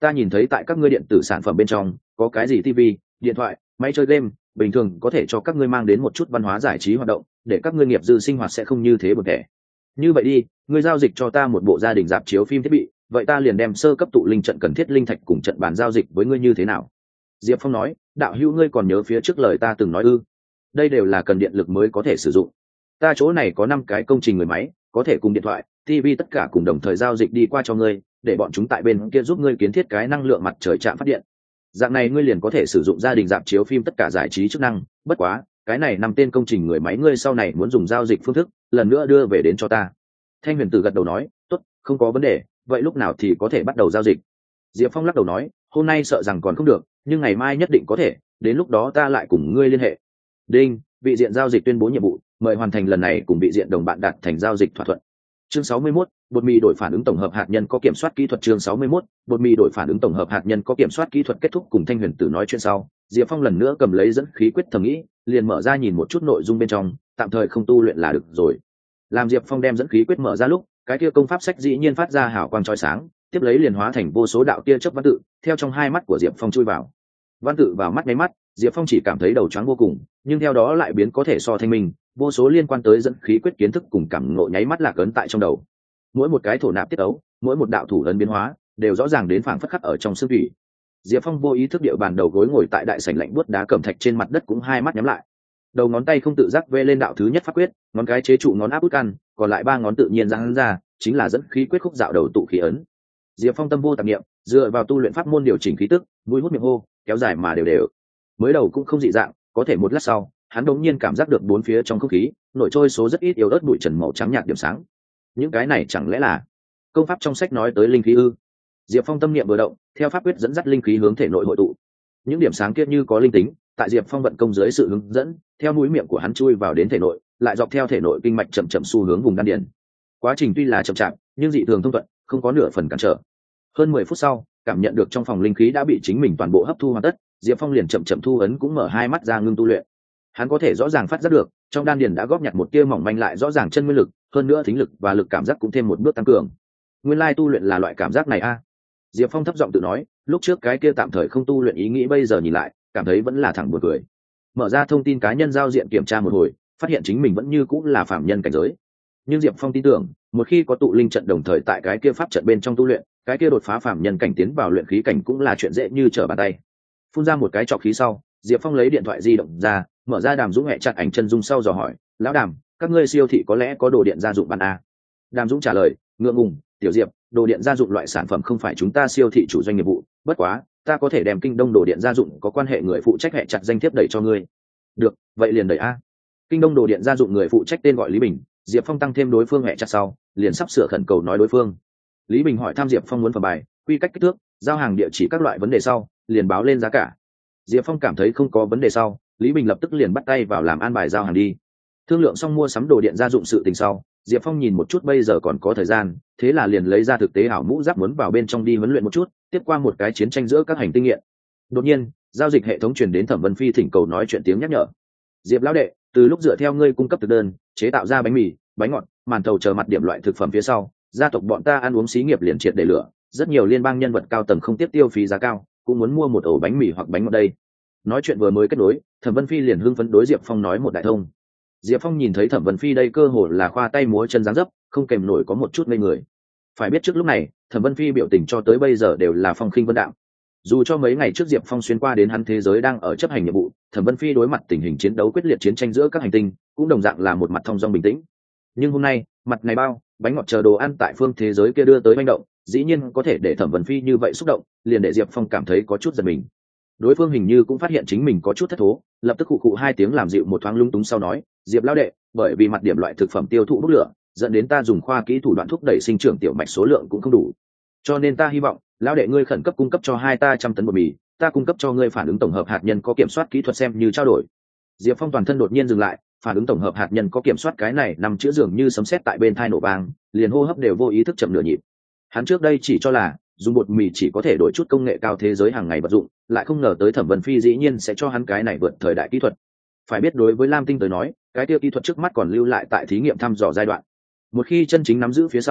ta nhìn thấy tại các ngươi điện tử sản phẩm bên trong có cái gì TV, điện thoại, máy chơi game, bình thường có thể cho các ngươi mang đến một chút văn hóa giải trí hoạt động, để các ngươi nghiệp dư sinh hoạt sẽ không như thế buồn tẻ. Như vậy đi, ngươi giao dịch cho ta một bộ gia đình rạp chiếu phim thiết bị, vậy ta liền đem sơ cấp tụ linh trận cần thiết linh thạch cùng trận bàn giao dịch với ngươi như thế nào? Diệp Phong nói, đạo hữu ngươi còn nhớ phía trước lời ta từng nói ư? Đây đều là cần điện lực mới có thể sử dụng. Ta chỗ này có 5 cái công trình người máy, có thể cùng điện thoại, TV tất cả cùng đồng thời giao dịch đi qua cho ngươi, để bọn chúng tại bên kia giúp ngươi kiến thiết cái năng lượng mặt trời trạm phát điện. Dạng này ngươi liền có thể sử dụng gia đình rạp chiếu phim tất cả giải trí chức năng, bất quá, cái này 5 tên công trình người máy ngươi sau này muốn dùng giao dịch phương thức, lần nữa đưa về đến cho ta. Thanh Huyền Tử gật đầu nói, tốt, không có vấn đề, vậy lúc nào thì có thể bắt đầu giao dịch? Diệp Phong lắc đầu nói, hôm nay sợ rằng còn không được, nhưng ngày mai nhất định có thể, đến lúc đó ta lại cùng ngươi liên hệ. Đinh, vị diện giao dịch tuyên bố nhiệm vụ, mời hoàn thành lần này cùng vị diện đồng bạn đạt thành giao dịch thỏa thuận. Chương 61, bột mì đổi phản ứng tổng hợp hạt nhân có kiểm soát kỹ thuật. Chương 61, bột mì đổi phản ứng tổng hợp hạt nhân có kiểm soát kỹ thuật. Kết thúc cùng Thanh Huyền Tử nói chuyện sau, Diệp Phong lần nữa cầm lấy dẫn khí quyết thầm nghĩ, liền mở ra nhìn một chút nội dung bên trong, tạm thời không tu luyện là được rồi. Làm Diệp Phong đem dẫn khí quyết mở ra lúc, cái kia công pháp sách dĩ nhiên phát ra hào quang chói sáng, tiếp lấy liền hóa thành vô số đạo tia chớp văn tự, theo trong hai mắt của Diệp Phong chui vào. Văn tự vào mắt mấy mắt, Diệp Phong chỉ cảm thấy đầu choáng vô cùng, nhưng theo đó lại biến có thể so thanh minh, vô số liên quan tới dẫn khí quyết kiến thức cùng cảm ngộ nháy mắt lạc ấn tại trong đầu. Mỗi một cái thổ nạp tiết ấu, mỗi một đạo thủ ấn biến hóa, đều rõ ràng đến phảng phất khắc ở trong xương thủy. Diệp Phong vô ý thức địa bàn đầu gối ngồi tại đại sảnh lạnh buốt đá cẩm thạch trên mặt đất cũng hai mắt nhắm lại. Đầu ngón tay không tự giác vê lên đạo thứ nhất pháp quyết, ngón cái chế trụ ngón áp út căn, còn lại 3 ngón tự nhiên giãn ra, chính là dẫn khí quyết khúc dạo đầu tụ khí ấn. Diệp Phong tâm vô tạp niệm, dựa vào tu luyện pháp môn điều chỉnh khí tức, mũi hút miệng hô, kéo dài mà đều đều. Mới đầu cũng không dị dạng, có thể một lát sau, hắn đột nhiên cảm giác được bốn phía trong không khí nổi trôi số rất ít yếu ớt bụi trần màu trắng nhạt điểm sáng. Những cái này chẳng lẽ là công pháp trong sách nói tới linh khí ư? Diệp Phong tâm niệm vừa động, theo pháp quyết dẫn dắt linh khí hướng thể nội hội tụ. Những điểm sáng kia như có linh tính, tại Diệp Phong vận công dưới sự hướng dẫn, theo mũi miệng của hắn chui vào đến thể nội, lại dọc theo thể nội kinh mạch chậm chậm xu hướng vùng đan điền. Quá trình tuy là chậm chạp, nhưng dị thường thông thuận, không có nửa phần cản trở. Hơn 10 phút sau, cảm nhận được trong phòng linh khí đã bị chính mình toàn bộ hấp thu hoàn tất, Diệp Phong liền chậm chậm thu ấn cũng mở hai mắt ra ngưng tu luyện. Hắn có thể rõ ràng phát giác được, trong đan điền đã góp nhặt một tia mỏng manh lại rõ ràng chân nguyên lực, hơn nữa thính lực và lực cảm giác cũng thêm một bước tăng cường. Nguyên lai tu luyện là loại cảm giác này a. Diệp Phong thấp giọng tự nói, lúc trước cái kia tạm thời không tu luyện ý nghĩ bây giờ nhìn lại, cảm thấy vẫn là thẳng buồn cười. Mở ra thông tin cá nhân giao diện kiểm tra một hồi, phát hiện chính mình vẫn như cũng là phàm nhân cảnh giới. Nhưng Diệp Phong tin tưởng, một khi có tụ linh trận đồng thời tại cái kia pháp trận bên trong tu luyện, cái kia đột phá phàm nhân cảnh tiến vào luyện khí cảnh cũng là chuyện dễ như trở bàn tay. Phun ra một cái trọc khí sau, Diệp Phong lấy điện thoại di động ra, mở ra Đàm Dũng hẹ chặt ảnh chân dung sau dò hỏi, lão Đàm, các ngươi siêu thị có lẽ có đồ điện gia dụng bán a? Đàm Dũng trả lời, ngượng ngùng, tiểu Diệp, đồ điện gia dụng loại sản phẩm không phải chúng ta siêu thị chủ doanh nghiệp vụ, bất quá ta có thể đem Kinh Đông đồ điện gia dụng có quan hệ người phụ trách hẹ chặt danh thiếp đẩy cho ngươi. Được, vậy liền đẩy a. Kinh Đông đồ điện gia dụng người phụ trách tên gọi Lý Bình, Diệp Phong tăng thêm đối phương hẹ chặt sau, liền sắp sửa khẩn cầu nói đối phương. Lý Bình hỏi thăm Diệp Phong muốn phẩm bài, quy cách kích thước, giao hàng địa chỉ các loại vấn đề sau, liền báo lên giá cả. Diệp Phong cảm thấy không có vấn đề sau, Lý Bình lập tức liền bắt tay vào làm an bài giao hàng đi. Thương lượng xong mua sắm đồ điện gia dụng sự tình sau, Diệp Phong nhìn một chút bây giờ còn có thời gian, thế là liền lấy ra thực tế ảo mũ giáp muốn vào bên trong đi huấn luyện một chút, tiếp qua một cái chiến tranh giữa các hành tinh nghiện. Đột nhiên, giao dịch hệ thống truyền đến Thẩm Vân Phi thỉnh cầu nói chuyện tiếng nhắc nhở. Diệp lão đệ, từ lúc dựa theo ngươi cung cấp thực đơn, chế tạo ra bánh mì, bánh ngọt, màn thầu chờ mặt điểm loại thực phẩm phía sau, gia tộc bọn ta ăn uống xí nghiệp liền triệt để lửa, rất nhiều liên bang nhân vật cao tầng không tiếp tiêu phí giá cao, cũng muốn mua một ổ bánh mì hoặc bánh ngọt đây. Nói chuyện vừa mới kết nối, Thẩm Vân Phi liền hưng phấn đối Diệp Phong nói một đại thông. Diệp Phong nhìn thấy Thẩm Vân Phi đây cơ hồ là khoa tay múa chân dáng dấp, không kèm nổi có một chút ngây người. Phải biết trước lúc này, Thẩm Vân Phi biểu tình cho tới bây giờ đều là phong khinh vân đạm. Dù cho mấy ngày trước Diệp Phong xuyên qua đến hắn thế giới đang ở chấp hành nhiệm vụ, Thẩm Vân Phi đối mặt tình hình chiến đấu quyết liệt chiến tranh giữa các hành tinh, cũng đồng dạng là một mặt thong dong bình tĩnh. Nhưng hôm nay, mặt này bao, bánh ngọt chờ đồ ăn tại phương thế giới kia đưa tới manh động, dĩ nhiên có thể để Thẩm Vân Phi như vậy xúc động, liền để Diệp Phong cảm thấy có chút giật mình. Đối phương hình như cũng phát hiện chính mình có chút thất thố, lập tức khụ khụ 2 tiếng làm dịu một thoáng lung túng sau nói, Diệp lão đệ, bởi vì mặt điểm loại thực phẩm tiêu thụ bốc lửa, dẫn đến ta dùng khoa kỹ thủ đoạn thúc đẩy sinh trưởng tiểu mạch số lượng cũng không đủ, cho nên ta hy vọng lão đệ ngươi khẩn cấp cung cấp cho hai ta 100 tấn bột mì, ta cung cấp cho ngươi phản ứng tổng hợp hạt nhân có kiểm soát kỹ thuật xem như trao đổi. Diệp Phong toàn thân đột nhiên dừng lại, phản ứng tổng hợp hạt nhân có kiểm soát cái này nằm chữa dường như sấm sét tại bên thai nổ vang, liền hô hấp đều vô ý thức chậm nửa nhịp. Hắn trước đây chỉ cho là dùng bột mì chỉ có thể đổi chút công nghệ cao thế giới hàng ngày vật dụng, lại không ngờ tới Thẩm Vân Phi dĩ nhiên sẽ cho hắn cái này vượt thời đại kỹ thuật. Phải biết đối với Lam Tinh tới nói, cái tiêu kỹ thuật trước mắt còn lưu lại tại thí nghiệm thăm dò giai đoạn. Một khi chân chính nắm giữ phía sau,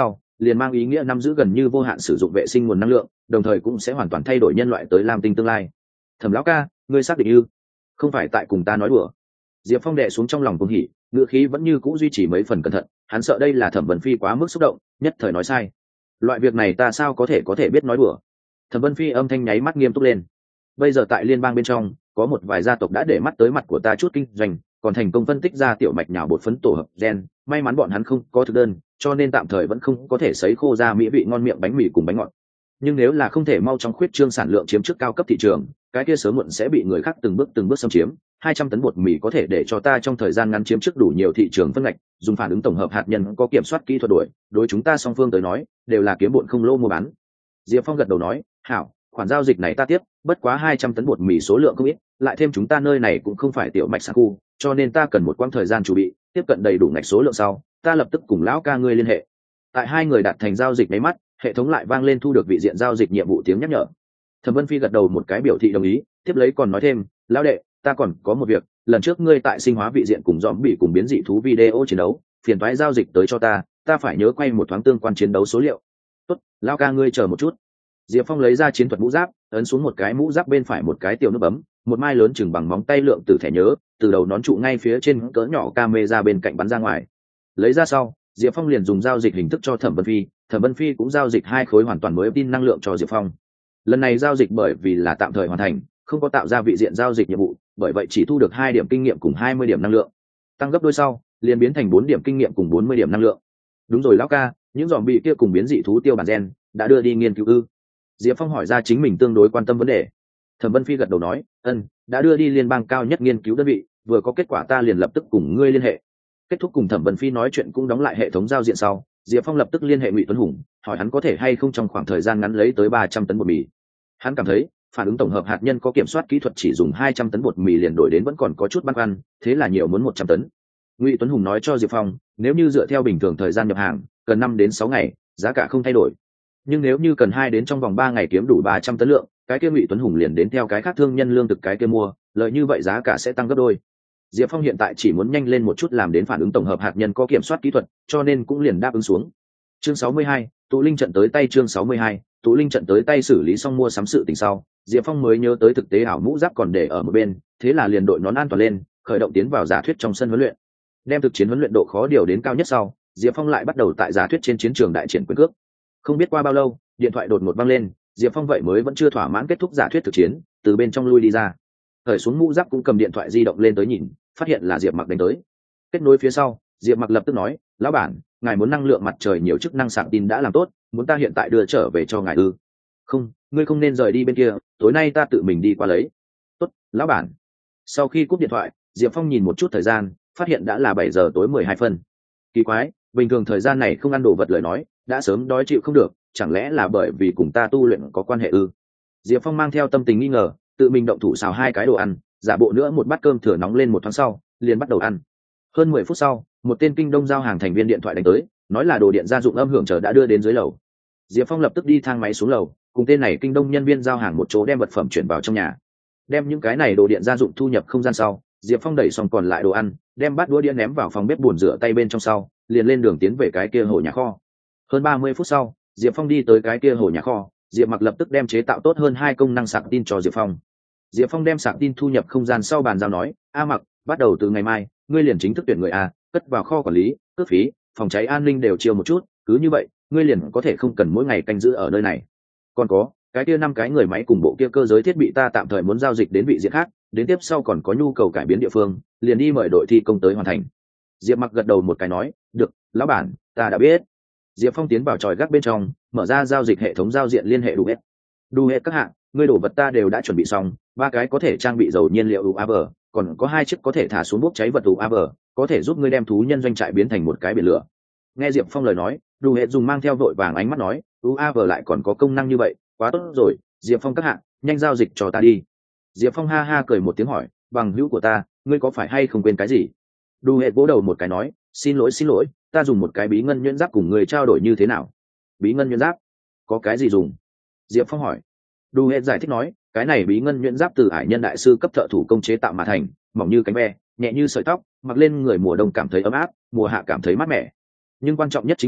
liền mang ý nghĩa nắm giữ gần như vô hạn sử dụng vệ sinh nguồn năng lượng, đồng thời cũng sẽ hoàn toàn thay đổi nhân loại tới lam tinh tương lai. Thẩm lão ca, ngươi xác định ư? Không phải tại cùng ta nói đùa? Diệp Phong đè xuống trong lòng cuồng hỉ, ngữ khí vẫn như cũ duy trì mấy phần cẩn thận, hắn sợ đây là Thẩm Vân Phi quá mức xúc động, nhất thời nói sai. Loại việc này ta sao có thể biết nói đùa? Thẩm Vân Phi âm thanh nháy mắt nghiêm túc lên. Bây giờ tại liên bang bên trong, có một vài gia tộc đã để mắt tới mặt của ta chút kinh doanh, còn thành công phân tích ra tiểu mạch nhào bột phấn tổ hợp gen, may mắn bọn hắn không có thực đơn, cho nên tạm thời vẫn không có thể sấy khô ra mỹ vị ngon miệng bánh mì cùng bánh ngọt. Nhưng nếu là không thể mau chóng khuyết trương sản lượng chiếm trước cao cấp thị trường, cái kia sớm muộn sẽ bị người khác từng bước xâm chiếm. 200 tấn bột mì có thể để cho ta trong thời gian ngắn chiếm trước đủ nhiều thị trường phân ngạch, dùng phản ứng tổng hợp hạt nhân có kiểm soát kỹ thuật đối chúng ta song phương tới nói, đều là kiếm bộn không lỗ mua bán. Diệp Phong gật đầu nói, hảo, khoản giao dịch này ta tiếp, bất quá 200 tấn bột mì số lượng không ít, lại thêm chúng ta nơi này cũng không phải tiểu mạch sản khu, cho nên ta cần một quãng thời gian chuẩn bị, tiếp cận đầy đủ ngạch số lượng sau, ta lập tức cùng lão ca ngươi liên hệ. Tại hai người đạt thành giao dịch mấy mắt, hệ thống lại vang lên thu được vị diện giao dịch nhiệm vụ tiếng nhắc nhở. Thẩm Vân Phi gật đầu một cái biểu thị đồng ý, tiếp lấy còn nói thêm, lão đệ, ta còn có một việc, lần trước ngươi tại sinh hóa vị diện cùng dòm bị cùng biến dị thú video chiến đấu, phiền toái giao dịch tới cho ta phải nhớ quay một thoáng tương quan chiến đấu số liệu. Tốt, lão ca ngươi chờ một chút. Diệp Phong lấy ra chiến thuật mũ giáp, ấn xuống một cái mũ giáp bên phải một cái tiểu nút bấm, một mai lớn chừng bằng móng tay lượng tử thẻ nhớ, từ đầu nón trụ ngay phía trên cỡ nhỏ camera bên cạnh bắn ra ngoài. Lấy ra sau, Diệp Phong liền dùng giao dịch hình thức cho Thẩm Vân Phi, Thẩm Vân Phi cũng giao dịch 2 khối hoàn toàn mới tin năng lượng cho Diệp Phong. Lần này giao dịch bởi vì là tạm thời hoàn thành, không có tạo ra vị diện giao dịch nhiệm vụ, bởi vậy chỉ thu được 2 điểm kinh nghiệm cùng 20 điểm năng lượng. Tăng gấp đôi sau, liền biến thành 4 điểm kinh nghiệm cùng 40 điểm năng lượng. Đúng rồi lão ca, những dòm bị kia cùng biến dị thú tiêu bản gen đã đưa đi nghiên cứu ư? Diệp Phong hỏi ra chính mình tương đối quan tâm vấn đề. Thẩm Vân Phi gật đầu nói, đã đưa đi liên bang cao nhất nghiên cứu đơn vị, vừa có kết quả ta liền lập tức cùng ngươi liên hệ. Kết thúc cùng Thẩm Vân Phi nói chuyện cũng đóng lại hệ thống giao diện sau, Diệp Phong lập tức liên hệ Ngụy Tuấn Hùng, hỏi hắn có thể hay không trong khoảng thời gian ngắn lấy tới 300 tấn bột mì. Hắn cảm thấy, phản ứng tổng hợp hạt nhân có kiểm soát kỹ thuật chỉ dùng 200 tấn bột mì liền đổi đến vẫn còn có chút băn khoăn, thế là nhiều muốn 100 tấn. Ngụy Tuấn Hùng nói cho Diệp Phong, nếu như dựa theo bình thường thời gian nhập hàng, cần 5 đến 6 ngày, giá cả không thay đổi. Nhưng nếu như cần 2 đến trong vòng 3 ngày kiếm đủ 300 tấn lượng, cái kia Ngụy Tuấn Hùng liền đến theo cái khác thương nhân lương thực cái kia mua, lợi như vậy giá cả sẽ tăng gấp đôi. Diệp Phong hiện tại chỉ muốn nhanh lên một chút làm đến phản ứng tổng hợp hạt nhân có kiểm soát kỹ thuật, cho nên cũng liền đáp ứng xuống. Chương 62, tụ linh trận tới tay. Chương 62, tụ linh trận tới tay. Xử lý xong mua sắm sự tình sau, Diệp Phong mới nhớ tới thực tế ảo mũ giáp còn để ở một bên, thế là liền đội nón an toàn lên, khởi động tiến vào giả thuyết trong sân huấn luyện. Đem thực chiến huấn luyện độ khó điều đến cao nhất sau, Diệp Phong lại bắt đầu tại giả thuyết trên chiến trường đại triển quyền cước. Không biết qua bao lâu, điện thoại đột ngột vang lên, Diệp Phong vậy mới vẫn chưa thỏa mãn kết thúc giả thuyết thực chiến, từ bên trong lui đi ra. Cởi xuống mũ giáp cũng cầm điện thoại di động lên tới nhìn, phát hiện là Diệp Mặc đánh tới. Kết nối phía sau, Diệp Mặc lập tức nói, lão bản, ngài muốn năng lượng mặt trời nhiều chức năng sạc tin đã làm tốt, muốn ta hiện tại đưa trở về cho ngài ư? Không, ngươi không nên rời đi bên kia, tối nay ta tự mình đi qua lấy. Tốt, lão bản. Sau khi cúp điện thoại, Diệp Phong nhìn một chút thời gian, phát hiện đã là 7 giờ tối 12 phân. Kỳ quái, bình thường thời gian này không ăn đồ vật lời nói, đã sớm đói chịu không được, chẳng lẽ là bởi vì cùng ta tu luyện có quan hệ ư? Diệp Phong mang theo tâm tình nghi ngờ, tự mình động thủ xào 2 cái đồ ăn, giả bộ nữa một bát cơm thừa nóng lên một thoáng sau, liền bắt đầu ăn. Hơn 10 phút sau, một tên Kinh Đông giao hàng thành viên điện thoại đánh tới, nói là đồ điện gia dụng âm hưởng chờ đã đưa đến dưới lầu. Diệp Phong lập tức đi thang máy xuống lầu, cùng tên này Kinh Đông nhân viên giao hàng một chỗ đem vật phẩm chuyển vào trong nhà. Đem những cái này đồ điện gia dụng thu nhập không gian sau, Diệp Phong đẩy xong còn lại đồ ăn, đem bát đũa đĩa ném vào phòng bếp bồn rửa tay bên trong sau, liền lên đường tiến về cái kia hồ nhà kho. Hơn 30 phút sau, Diệp Phong đi tới cái kia hồ nhà kho, Diệp Mặc lập tức đem chế tạo tốt hơn 2 công năng sạc tin cho Diệp Phong. Diệp Phong đem sạc tin thu nhập không gian sau bàn giao nói, A Mặc, bắt đầu từ ngày mai, ngươi liền chính thức tuyển người A, cất vào kho quản lý, cước phí, phòng cháy an ninh đều chiều một chút, cứ như vậy, ngươi liền có thể không cần mỗi ngày canh giữ ở nơi này. Còn có, cái kia 5 cái người máy cùng bộ kia cơ giới thiết bị ta tạm thời muốn giao dịch đến vị diện khác, đến tiếp sau còn có nhu cầu cải biến địa phương, liền đi mời đội thi công tới hoàn thành. Diệp Mặc gật đầu một cái nói, được, lão bản, ta đã biết. Diệp Phong tiến vào tròi gác bên trong, mở ra giao dịch hệ thống giao diện liên hệ đủ hết các hạng, ngươi đồ vật ta đều đã chuẩn bị xong, 3 cái có thể trang bị dầu nhiên liệu UAV, còn có 2 chiếc có thể thả xuống bốc cháy vật UAV, có thể giúp ngươi đem thú nhân doanh trại biến thành một cái biển lửa. Nghe Diệp Phong lời nói, đủ hết dùng mang theo vội vàng ánh mắt nói, UAV lại còn có công năng như vậy, quá tốt rồi, Diệp Phong các hạng, nhanh giao dịch cho ta đi. Diệp Phong ha ha cười một tiếng hỏi, bằng hữu của ta, ngươi có phải hay không quên cái gì? Đủ hết vỗ đầu một cái nói, xin lỗi, ta dùng một cái bí ngân nhuyễn giáp cùng người trao đổi như thế nào? Bí ngân nhuyễn giáp? Có cái gì dùng? Diệp Phong hỏi. Đủ hết giải thích nói, cái này bí ngân nhuyễn giáp từ Hải Nhân đại sư cấp thợ thủ công chế tạo mà thành, mỏng như cánh ve, nhẹ như sợi tóc, mặc lên người mùa đông cảm thấy ấm áp, mùa hạ cảm thấy mát mẻ. Nhưng quan trọng nhất chính là,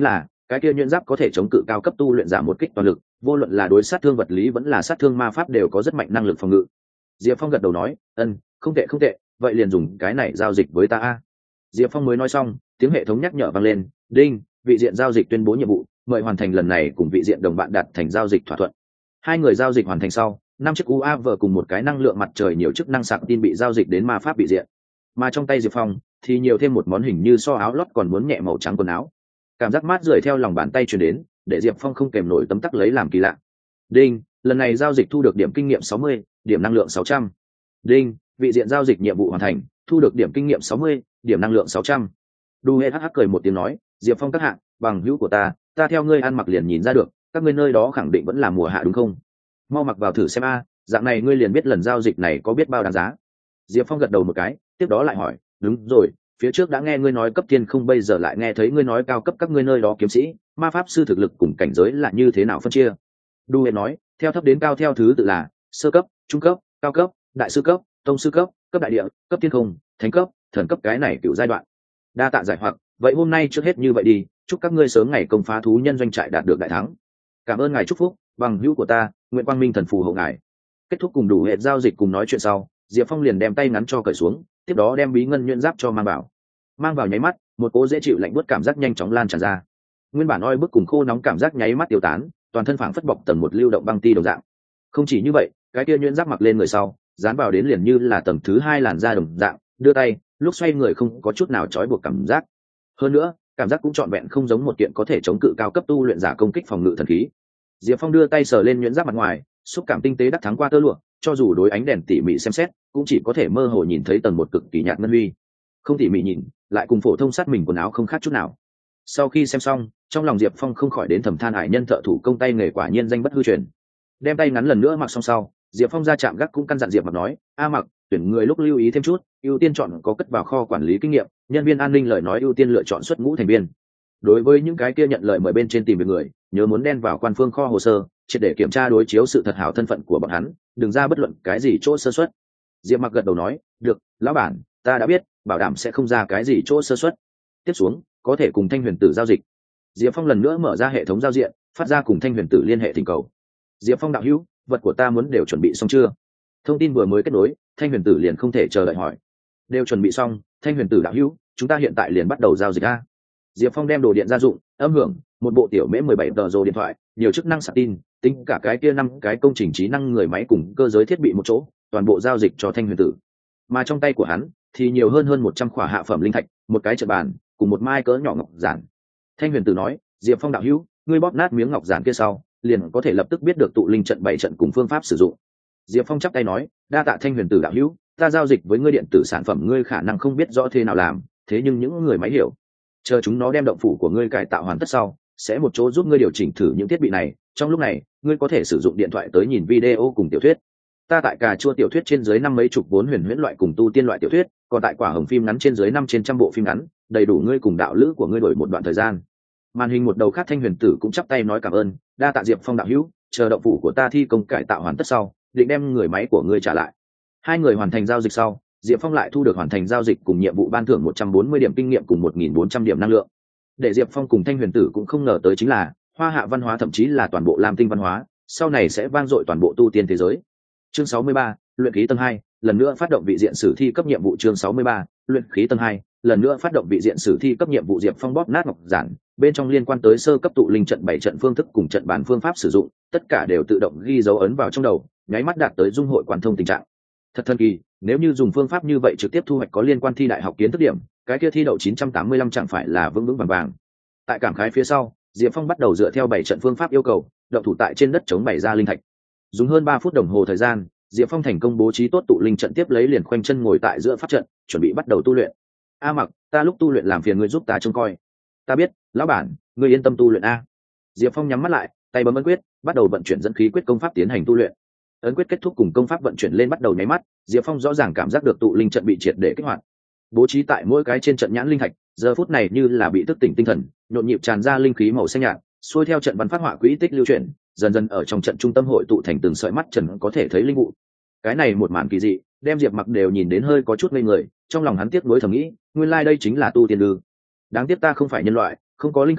cái kia nhuyễn giáp có thể chống cự cao cấp tu luyện giả một kích toàn lực, vô luận là đối sát thương vật lý vẫn là sát thương ma pháp đều có rất mạnh năng lực phòng ngự. Diệp Phong gật đầu nói, không tệ không tệ, vậy liền dùng cái này giao dịch với ta a. Diệp Phong mới nói xong, tiếng hệ thống nhắc nhở vang lên, đinh, vị diện giao dịch tuyên bố nhiệm vụ, mời hoàn thành lần này cùng vị diện đồng bạn đạt thành giao dịch thỏa thuận. Hai người giao dịch hoàn thành sau, 5 chiếc UAV cùng một cái năng lượng mặt trời nhiều chức năng sạc tin bị giao dịch đến ma pháp vị diện. Mà trong tay Diệp Phong thì nhiều thêm một món hình như so áo lót còn muốn nhẹ màu trắng quần áo. Cảm giác mát rượi theo lòng bàn tay truyền đến, để Diệp Phong không kèm nổi tấm tắc lấy làm kỳ lạ. Đinh, lần này giao dịch thu được điểm kinh nghiệm 60, điểm năng lượng 600. Đinh, vị diện giao dịch nhiệm vụ hoàn thành, thu được điểm kinh nghiệm 60, điểm năng lượng 600. Đu Hê hắc cười một tiếng nói, Diệp Phong các hạng, bằng hữu của ta theo ngươi ăn mặc liền nhìn ra được, các ngươi nơi đó khẳng định vẫn là mùa hạ đúng không? Mau mặc vào thử xem a, dạng này ngươi liền biết lần giao dịch này có biết bao đáng giá. Diệp Phong gật đầu một cái, tiếp đó lại hỏi, đúng rồi, phía trước đã nghe ngươi nói cấp thiên không, bây giờ lại nghe thấy ngươi nói cao cấp, các ngươi nơi đó kiếm sĩ, ma pháp sư thực lực cùng cảnh giới là như thế nào phân chia? Đu Hê nói, theo thấp đến cao theo thứ tự là sơ cấp, trung cấp, cao cấp, đại sư cấp, tông sư cấp, cấp đại địa, cấp thiên không, thánh cấp, thần cấp, cái này cựu giai đoạn. Đa tạ giải hoặc, vậy hôm nay trước hết như vậy đi, chúc các ngươi sớm ngày công phá thú nhân doanh trại đạt được đại thắng. Cảm ơn ngài chúc phúc, bằng hữu của ta, nguyện quang minh thần phù hộ ngài. Kết thúc cùng đủ hệ giao dịch cùng nói chuyện sau, Diệp Phong liền đem tay ngắn cho cởi xuống, tiếp đó đem bí ngân nhuyễn giáp cho mang vào nháy mắt, một cỗ dễ chịu lạnh buốt cảm giác nhanh chóng lan tràn ra. Nguyên bản oi bức cùng khô nóng cảm giác nháy mắt tiêu tán, toàn thân phảng phất bọc tầng một lưu động băng ti đồng dạng. Không chỉ như vậy, cái kia nhuyễn giáp mặc lên người sau, dán vào đến liền như là tầng thứ 2 làn da đồng dạng, đưa tay, lúc xoay người không có chút nào trói buộc cảm giác. Hơn nữa, cảm giác cũng trọn vẹn không giống một kiện có thể chống cự cao cấp tu luyện giả công kích phòng ngự thần khí. Diệp Phong đưa tay sờ lên nhuyễn giáp mặt ngoài, xúc cảm tinh tế đắc thắng qua tơ lụa, cho dù đối ánh đèn tỉ mỉ xem xét, cũng chỉ có thể mơ hồ nhìn thấy tầng một cực kỳ nhạt ngân huy. Không tỉ mỉ nhìn, lại cùng phổ thông sát mình quần áo không khác chút nào. Sau khi xem xong, trong lòng Diệp Phong không khỏi đến thầm than hải nhân thợ thủ công tay nghề quả nhiên danh bất hư truyền. Đem tay ngắn lần nữa mặc xong sau, Diệp Phong ra chạm gác cũng căn dặn Diệp Mặc nói, a Mặc, tuyển người lúc lưu ý thêm chút, ưu tiên chọn có cất vào kho quản lý kinh nghiệm, nhân viên an ninh lời nói ưu tiên lựa chọn xuất ngũ thành viên. Đối với những cái kia nhận lời mời bên trên tìm việc người, nhớ muốn đen vào quan phương kho hồ sơ, triệt để kiểm tra đối chiếu sự thật hảo thân phận của bọn hắn, đừng ra bất luận cái gì chỗ sơ suất. Diệp Mặc gật đầu nói, được, lão bản, ta đã biết, bảo đảm sẽ không ra cái gì chỗ sơ suất. Tiếp xuống, có thể cùng Thanh Huyền Tử giao dịch. Diệp Phong lần nữa mở ra hệ thống giao diện, phát ra cùng Thanh Huyền Tử liên hệ thỉnh cầu. Diệp Phong đạo hữu, vật của ta muốn đều chuẩn bị xong chưa? Thông tin vừa mới kết nối, Thanh Huyền Tử liền không thể chờ đợi hỏi. Đều chuẩn bị xong, Thanh Huyền Tử đạo hữu, chúng ta hiện tại liền bắt đầu giao dịch a. Diệp Phong đem đồ điện gia dụng, âm hưởng, một bộ tiểu mễ 17 tờ rồ điện thoại, nhiều chức năng sạc tin, tính cả cái kia 5 cái công trình trí năng người máy cùng cơ giới thiết bị một chỗ, toàn bộ giao dịch cho Thanh Huyền Tử. Mà trong tay của hắn thì nhiều hơn 100 khỏa hạ phẩm linh thạch, một cái trận bàn, cùng một mai cỡ nhỏ ngọc giản. Thanh Huyền Tử nói, Diệp Phong đạo hữu, ngươi bóp nát miếng ngọc giản kia sau, liền có thể lập tức biết được tụ linh trận 7 trận cùng phương pháp sử dụng. Diệp Phong chắp tay nói, đa tạ Thanh Huyền Tử đạo hữu, ta giao dịch với ngươi điện tử sản phẩm ngươi khả năng không biết rõ thế nào làm, thế nhưng những người máy hiểu. Chờ chúng nó đem động phủ của ngươi cải tạo hoàn tất sau, sẽ một chỗ giúp ngươi điều chỉnh thử những thiết bị này, trong lúc này, ngươi có thể sử dụng điện thoại tới nhìn video cùng tiểu thuyết. Ta tại cà chua tiểu thuyết trên dưới 5 mấy chục vốn huyền huyễn loại cùng tu tiên loại tiểu thuyết, còn tại quả hồng phim ngắn trên dưới 5 trên trăm bộ phim ngắn, đầy đủ ngươi cùng đạo lữ của ngươi đổi một đoạn thời gian. Màn hình một đầu khác Thanh Huyền Tử cũng chắp tay nói cảm ơn, đa tạ Diệp Phong đạo hữu, chờ động phủ của ta thi công cải tạo hoàn tất sau, định đem người máy của ngươi trả lại. Hai người hoàn thành giao dịch sau, Diệp Phong lại thu được hoàn thành giao dịch cùng nhiệm vụ ban thưởng 140 điểm kinh nghiệm cùng 1.400 điểm năng lượng. Để Diệp Phong cùng Thanh Huyền Tử cũng không ngờ tới chính là, Hoa Hạ văn hóa thậm chí là toàn bộ Lam Tinh văn hóa, sau này sẽ vang dội toàn bộ tu tiên thế giới. Chương 63, luyện khí tầng 2, lần nữa phát động vị diện sử thi cấp nhiệm vụ. Chương 63, luyện khí tầng 2, lần nữa phát động vị diện sử thi cấp nhiệm vụ. Diệp Phong bóp nát ngọc giản, bên trong liên quan tới sơ cấp tụ linh trận 7 trận phương thức cùng trận bản phương pháp sử dụng, tất cả đều tự động ghi dấu ấn vào trong đầu, nháy mắt đạt tới dung hội quan thông tình trạng. Thật thần kỳ, nếu như dùng phương pháp như vậy trực tiếp thu hoạch có liên quan thi đại học kiến thức điểm, cái kia thi đậu 985 chẳng phải là vững vững vàng vàng. Tại cảm khái phía sau, Diệp Phong bắt đầu dựa theo 7 trận phương pháp yêu cầu, động thủ tại trên đất chống bày ra linh thạch. Dùng hơn 3 phút đồng hồ thời gian, Diệp Phong thành công bố trí tốt tụ linh trận, tiếp lấy liền khoanh chân ngồi tại giữa pháp trận, chuẩn bị bắt đầu tu luyện. A Mặc, ta lúc tu luyện làm phiền ngươi giúp ta trông coi. Ta biết, lão bản, ngươi yên tâm tu luyện a. Diệp Phong nhắm mắt lại, tay bấm ấn quyết, bắt đầu vận chuyển dẫn khí quyết công pháp tiến hành tu luyện. Ấn quyết kết thúc cùng công pháp vận chuyển lên bắt đầu nháy mắt, Diệp Phong rõ ràng cảm giác được tụ linh trận bị triệt để kích hoạt. Bố trí tại mỗi cái trên trận nhãn linh thạch, giờ phút này như là bị thức tỉnh tinh thần, nhộn nhịp tràn ra linh khí màu xanh nhạt, xuôi theo trận văn phát họa quỹ tích lưu chuyển, dần dần ở trong trận trung tâm hội tụ thành từng sợi mắt trần có thể thấy linh vụ. Cái này một màn kỳ dị, đem Diệp Mặc đều nhìn đến hơi có chút ngây người, trong lòng hắn tiếc nuối thầm nghĩ, nguyên lai đây chính là tu tiên lư. Đáng tiếc ta không phải nhân loại, không có linh căn,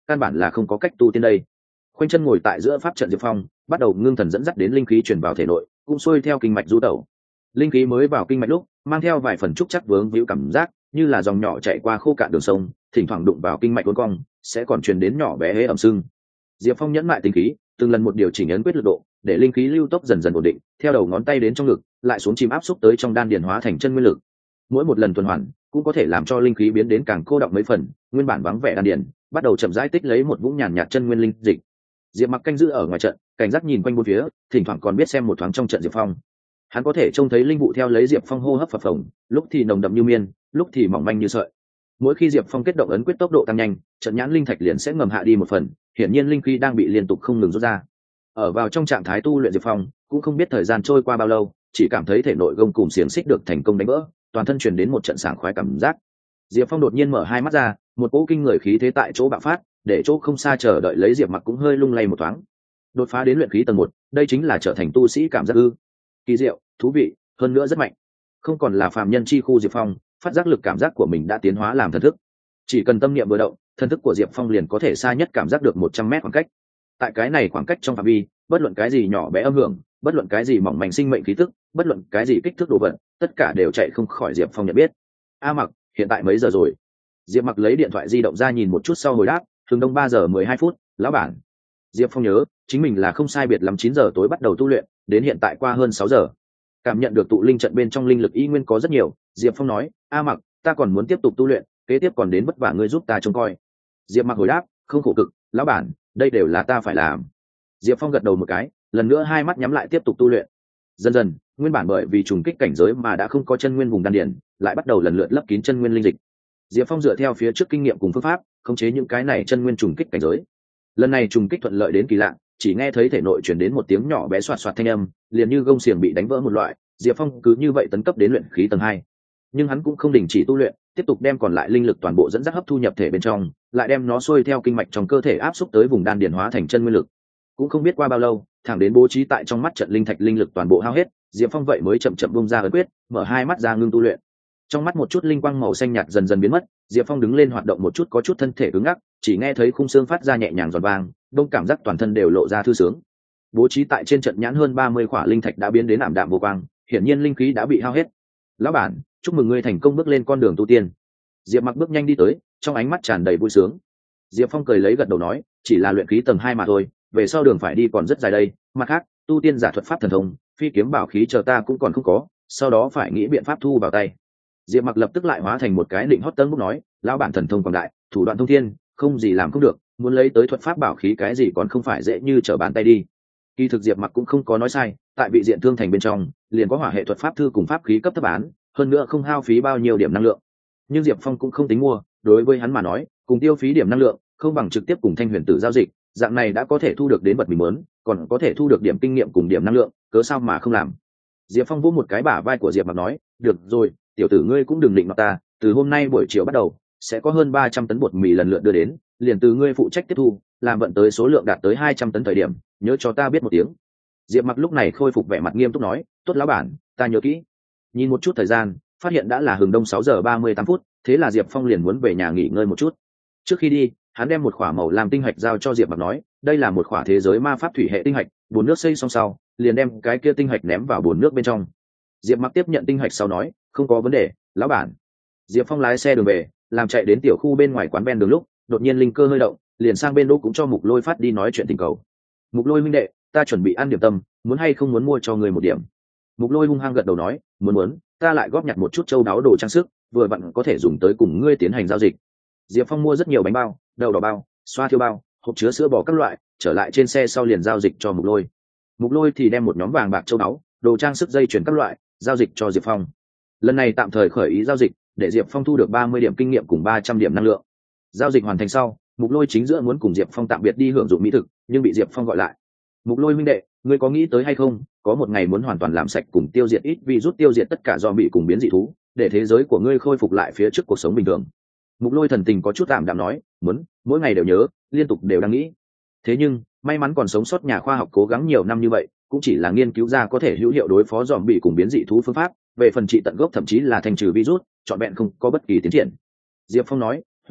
căn bản là không có cách tu tiên đây. Khoanh chân ngồi tại giữa pháp trận Diệp Phong bắt đầu ngưng thần dẫn dắt đến linh khí truyền vào thể nội, cũng xuôi theo kinh mạch du tẩu. Linh khí mới vào kinh mạch lúc mang theo vài phần trúc chắc vướng víu cảm giác, như là dòng nhỏ chạy qua khô cạn đường sông, thỉnh thoảng đụng vào kinh mạch uốn cong sẽ còn truyền đến nhỏ bé hế ẩm sưng. Diệp Phong nhẫn mại tinh khí, từng lần một điều chỉnh ấn quyết lực độ, để linh khí lưu tốc dần dần ổn định, theo đầu ngón tay đến trong ngực, lại xuống chìm áp xúc tới trong đan điền hóa thành chân nguyên lực. Mỗi một lần tuần hoàn cũng có thể làm cho linh khí biến đến càng cô đọng mấy phần, nguyên bản vắng vẻ đan điền bắt đầu chậm rãi tích lấy một vũng nhàn nhạt chân nguyên linh dịch. Diệp Mặc canh giữ ở ngoài trận, cảnh giác nhìn quanh bốn phía, thỉnh thoảng còn biết xem một thoáng trong trận Diệp Phong. Hắn có thể trông thấy linh vụ theo lấy Diệp Phong hô hấp phập phồng, lúc thì nồng đậm như miên, lúc thì mỏng manh như sợi. Mỗi khi Diệp Phong kết động ấn quyết tốc độ tăng nhanh, trận nhãn linh thạch liền sẽ ngầm hạ đi một phần, hiển nhiên linh khí đang bị liên tục không ngừng rút ra. Ở vào trong trạng thái tu luyện Diệp Phong cũng không biết thời gian trôi qua bao lâu, chỉ cảm thấy thể nội gông cùm xiềng xích được thành công đánh vỡ, toàn thân truyền đến một trận sảng khoái cảm giác. Diệp Phong đột nhiên mở hai mắt ra, một cỗ kinh người khí thế tại chỗ bạo phát, để chỗ không xa chờ đợi lấy Diệp Mặc cũng hơi lung lay một thoáng. Đột phá đến luyện khí tầng 1, đây chính là trở thành tu sĩ cảm giác ư? Kỳ diệu, thú vị, hơn nữa rất mạnh. Không còn là phàm nhân chi khu Diệp Phong, phát giác lực cảm giác của mình đã tiến hóa làm thần thức. Chỉ cần tâm niệm vừa động, thần thức của Diệp Phong liền có thể xa nhất cảm giác được 100 mét khoảng cách. Tại cái này khoảng cách trong phạm vi, bất luận cái gì nhỏ bé âm hưởng, bất luận cái gì mỏng manh sinh mệnh khí tức, bất luận cái gì kích thước đồ vật, tất cả đều chạy không khỏi Diệp Phong nhận biết. A Mặc, hiện tại mấy giờ rồi? Diệp Mặc lấy điện thoại di động ra nhìn một chút sau hồi đáp, thường đông 3 giờ 12 phút, lão bản. Diệp Phong nhớ chính mình là không sai biệt lắm 9 giờ tối bắt đầu tu luyện, đến hiện tại qua hơn 6 giờ. Cảm nhận được tụ linh trận bên trong linh lực y nguyên có rất nhiều, Diệp Phong nói, A Mặc, ta còn muốn tiếp tục tu luyện, kế tiếp còn đến vất vả ngươi giúp ta trông coi. Diệp Mặc hồi đáp, không khổ cực, lão bản, đây đều là ta phải làm. Diệp Phong gật đầu một cái, lần nữa hai mắt nhắm lại tiếp tục tu luyện. Dần dần, nguyên bản bởi vì trùng kích cảnh giới mà đã không có chân nguyên vùng đan điền, lại bắt đầu lần lượt lấp kín chân nguyên linh dịch. Diệp Phong dựa theo phía trước kinh nghiệm cùng phương pháp, khống chế những cái này chân nguyên trùng kích cảnh giới. Lần này trùng kích thuận lợi đến kỳ lạ, chỉ nghe thấy thể nội truyền đến một tiếng nhỏ bé xoạt xoạt thanh âm, liền như gông xiềng bị đánh vỡ một loại. Diệp Phong cứ như vậy tấn cấp đến luyện khí tầng 2. Nhưng hắn cũng không đình chỉ tu luyện, tiếp tục đem còn lại linh lực toàn bộ dẫn dắt hấp thu nhập thể bên trong, lại đem nó xuôi theo kinh mạch trong cơ thể áp xúc tới vùng đan điền hóa thành chân nguyên lực. Cũng không biết qua bao lâu, thẳng đến bố trí tại trong mắt trận linh thạch linh lực toàn bộ hao hết, Diệp Phong vậy mới chậm chậm bung ra ấn quyết, mở hai mắt ra ngưng tu luyện. Trong mắt một chút linh quang màu xanh nhạt dần dần biến mất, Diệp Phong đứng lên hoạt động một chút có chút thân thể cứng ngắc, chỉ nghe thấy khung xương phát ra nhẹ nhàng giòn vang, đông cảm giác toàn thân đều lộ ra thư sướng. Bố trí tại trên trận nhãn hơn 30 khỏa linh thạch đã biến đến ảm đạm vô quang, hiển nhiên linh khí đã bị hao hết. Lão bản, chúc mừng ngươi thành công bước lên con đường tu tiên. Diệp Mặc bước nhanh đi tới, trong ánh mắt tràn đầy vui sướng. Diệp Phong cười lấy gật đầu nói, chỉ là luyện khí tầng 2 mà thôi, về sau đường phải đi còn rất dài đây. Mặt khác, tu tiên giả thuật pháp thần thông, phi kiếm bảo khí chờ ta cũng còn không có, sau đó phải nghĩ biện pháp thu vào tay. Diệp Mặc lập tức lại hóa thành một cái định hót tân bút nói, lão bản thần thông quảng đại, thủ đoạn thông thiên, không gì làm không được, muốn lấy tới thuật pháp bảo khí cái gì còn không phải dễ như trở bàn tay đi. Kỳ thực Diệp Mặc cũng không có nói sai, tại vị diện thương thành bên trong, liền có hỏa hệ thuật pháp thư cùng pháp khí cấp thấp bán, hơn nữa không hao phí bao nhiêu điểm năng lượng. Nhưng Diệp Phong cũng không tính mua, đối với hắn mà nói, cùng tiêu phí điểm năng lượng, không bằng trực tiếp cùng Thanh Huyền Tử giao dịch, dạng này đã có thể thu được đến vật mình muốn, còn có thể thu được điểm kinh nghiệm cùng điểm năng lượng, cớ sao mà không làm. Diệp Phong vỗ một cái bả vai của Diệp Mặc nói, được rồi, tiểu tử ngươi cũng đừng định nọ ta, từ hôm nay buổi chiều bắt đầu, sẽ có hơn 300 tấn bột mì lần lượt đưa đến, liền từ ngươi phụ trách tiếp thu, làm vận tới số lượng đạt tới 200 tấn thời điểm, nhớ cho ta biết một tiếng. Diệp Mặc lúc này khôi phục vẻ mặt nghiêm túc nói, tốt lão bản, ta nhớ kỹ. Nhìn một chút thời gian, phát hiện đã là hừng đông 6 giờ 38 phút, thế là Diệp Phong liền muốn về nhà nghỉ ngơi một chút. Trước khi đi, hắn đem một khỏa màu làm tinh hạch giao cho Diệp Mặc nói, đây là một khỏa thế giới ma pháp thủy hệ tinh hạch, bồn nước xây xong sau, liền đem cái kia tinh hạch ném vào bồn nước bên trong. Diệp Mặc tiếp nhận tinh hạch sau nói, không có vấn đề, lão bản. Diệp Phong lái xe đường về, làm chạy đến tiểu khu bên ngoài quán ven đường lúc, đột nhiên linh cơ hơi động, liền sang bên đỗ cũng cho Mục Lôi phát đi nói chuyện tình cầu. Mục Lôi huynh đệ, ta chuẩn bị ăn điểm tâm, muốn hay không muốn mua cho người một điểm? Mục Lôi hung hăng gật đầu nói, muốn, ta lại góp nhặt một chút châu đáo đồ trang sức, vừa vặn có thể dùng tới cùng ngươi tiến hành giao dịch. Diệp Phong mua rất nhiều bánh bao, đậu đỏ bao, xoa thiêu bao, hộp chứa sữa bò các loại, trở lại trên xe sau liền giao dịch cho Mục Lôi. Mục Lôi thì đem một nhóm vàng bạc châu đáo, đồ trang sức dây chuyền các loại, giao dịch cho Diệp Phong. Lần này tạm thời khởi ý giao dịch, để Diệp Phong thu được 30 điểm kinh nghiệm cùng 300 điểm năng lượng. Giao dịch hoàn thành sau, Mục Lôi chính giữa muốn cùng Diệp Phong tạm biệt đi hưởng dụng mỹ thực, nhưng bị Diệp Phong gọi lại. Mục Lôi huynh đệ, ngươi có nghĩ tới hay không, có một ngày muốn hoàn toàn làm sạch cùng tiêu diệt ít virus, tiêu diệt tất cả zombie cùng biến dị thú, để thế giới của ngươi khôi phục lại phía trước cuộc sống bình thường. Mục Lôi thần tình có chút tạm đạm nói, muốn, mỗi ngày đều nhớ, liên tục đều đang nghĩ. Thế nhưng, may mắn còn sống sót nhà khoa học cố gắng nhiều năm như vậy, cũng chỉ là nghiên cứu ra có thể hữu hiệu đối phó zombie cùng biến dị thú phương pháp, về phần trị tận gốc thậm chí là thanh trừ virus, trọn vẹn không có bất kỳ tiến triển. Diệp Phong nói, huynh đệ,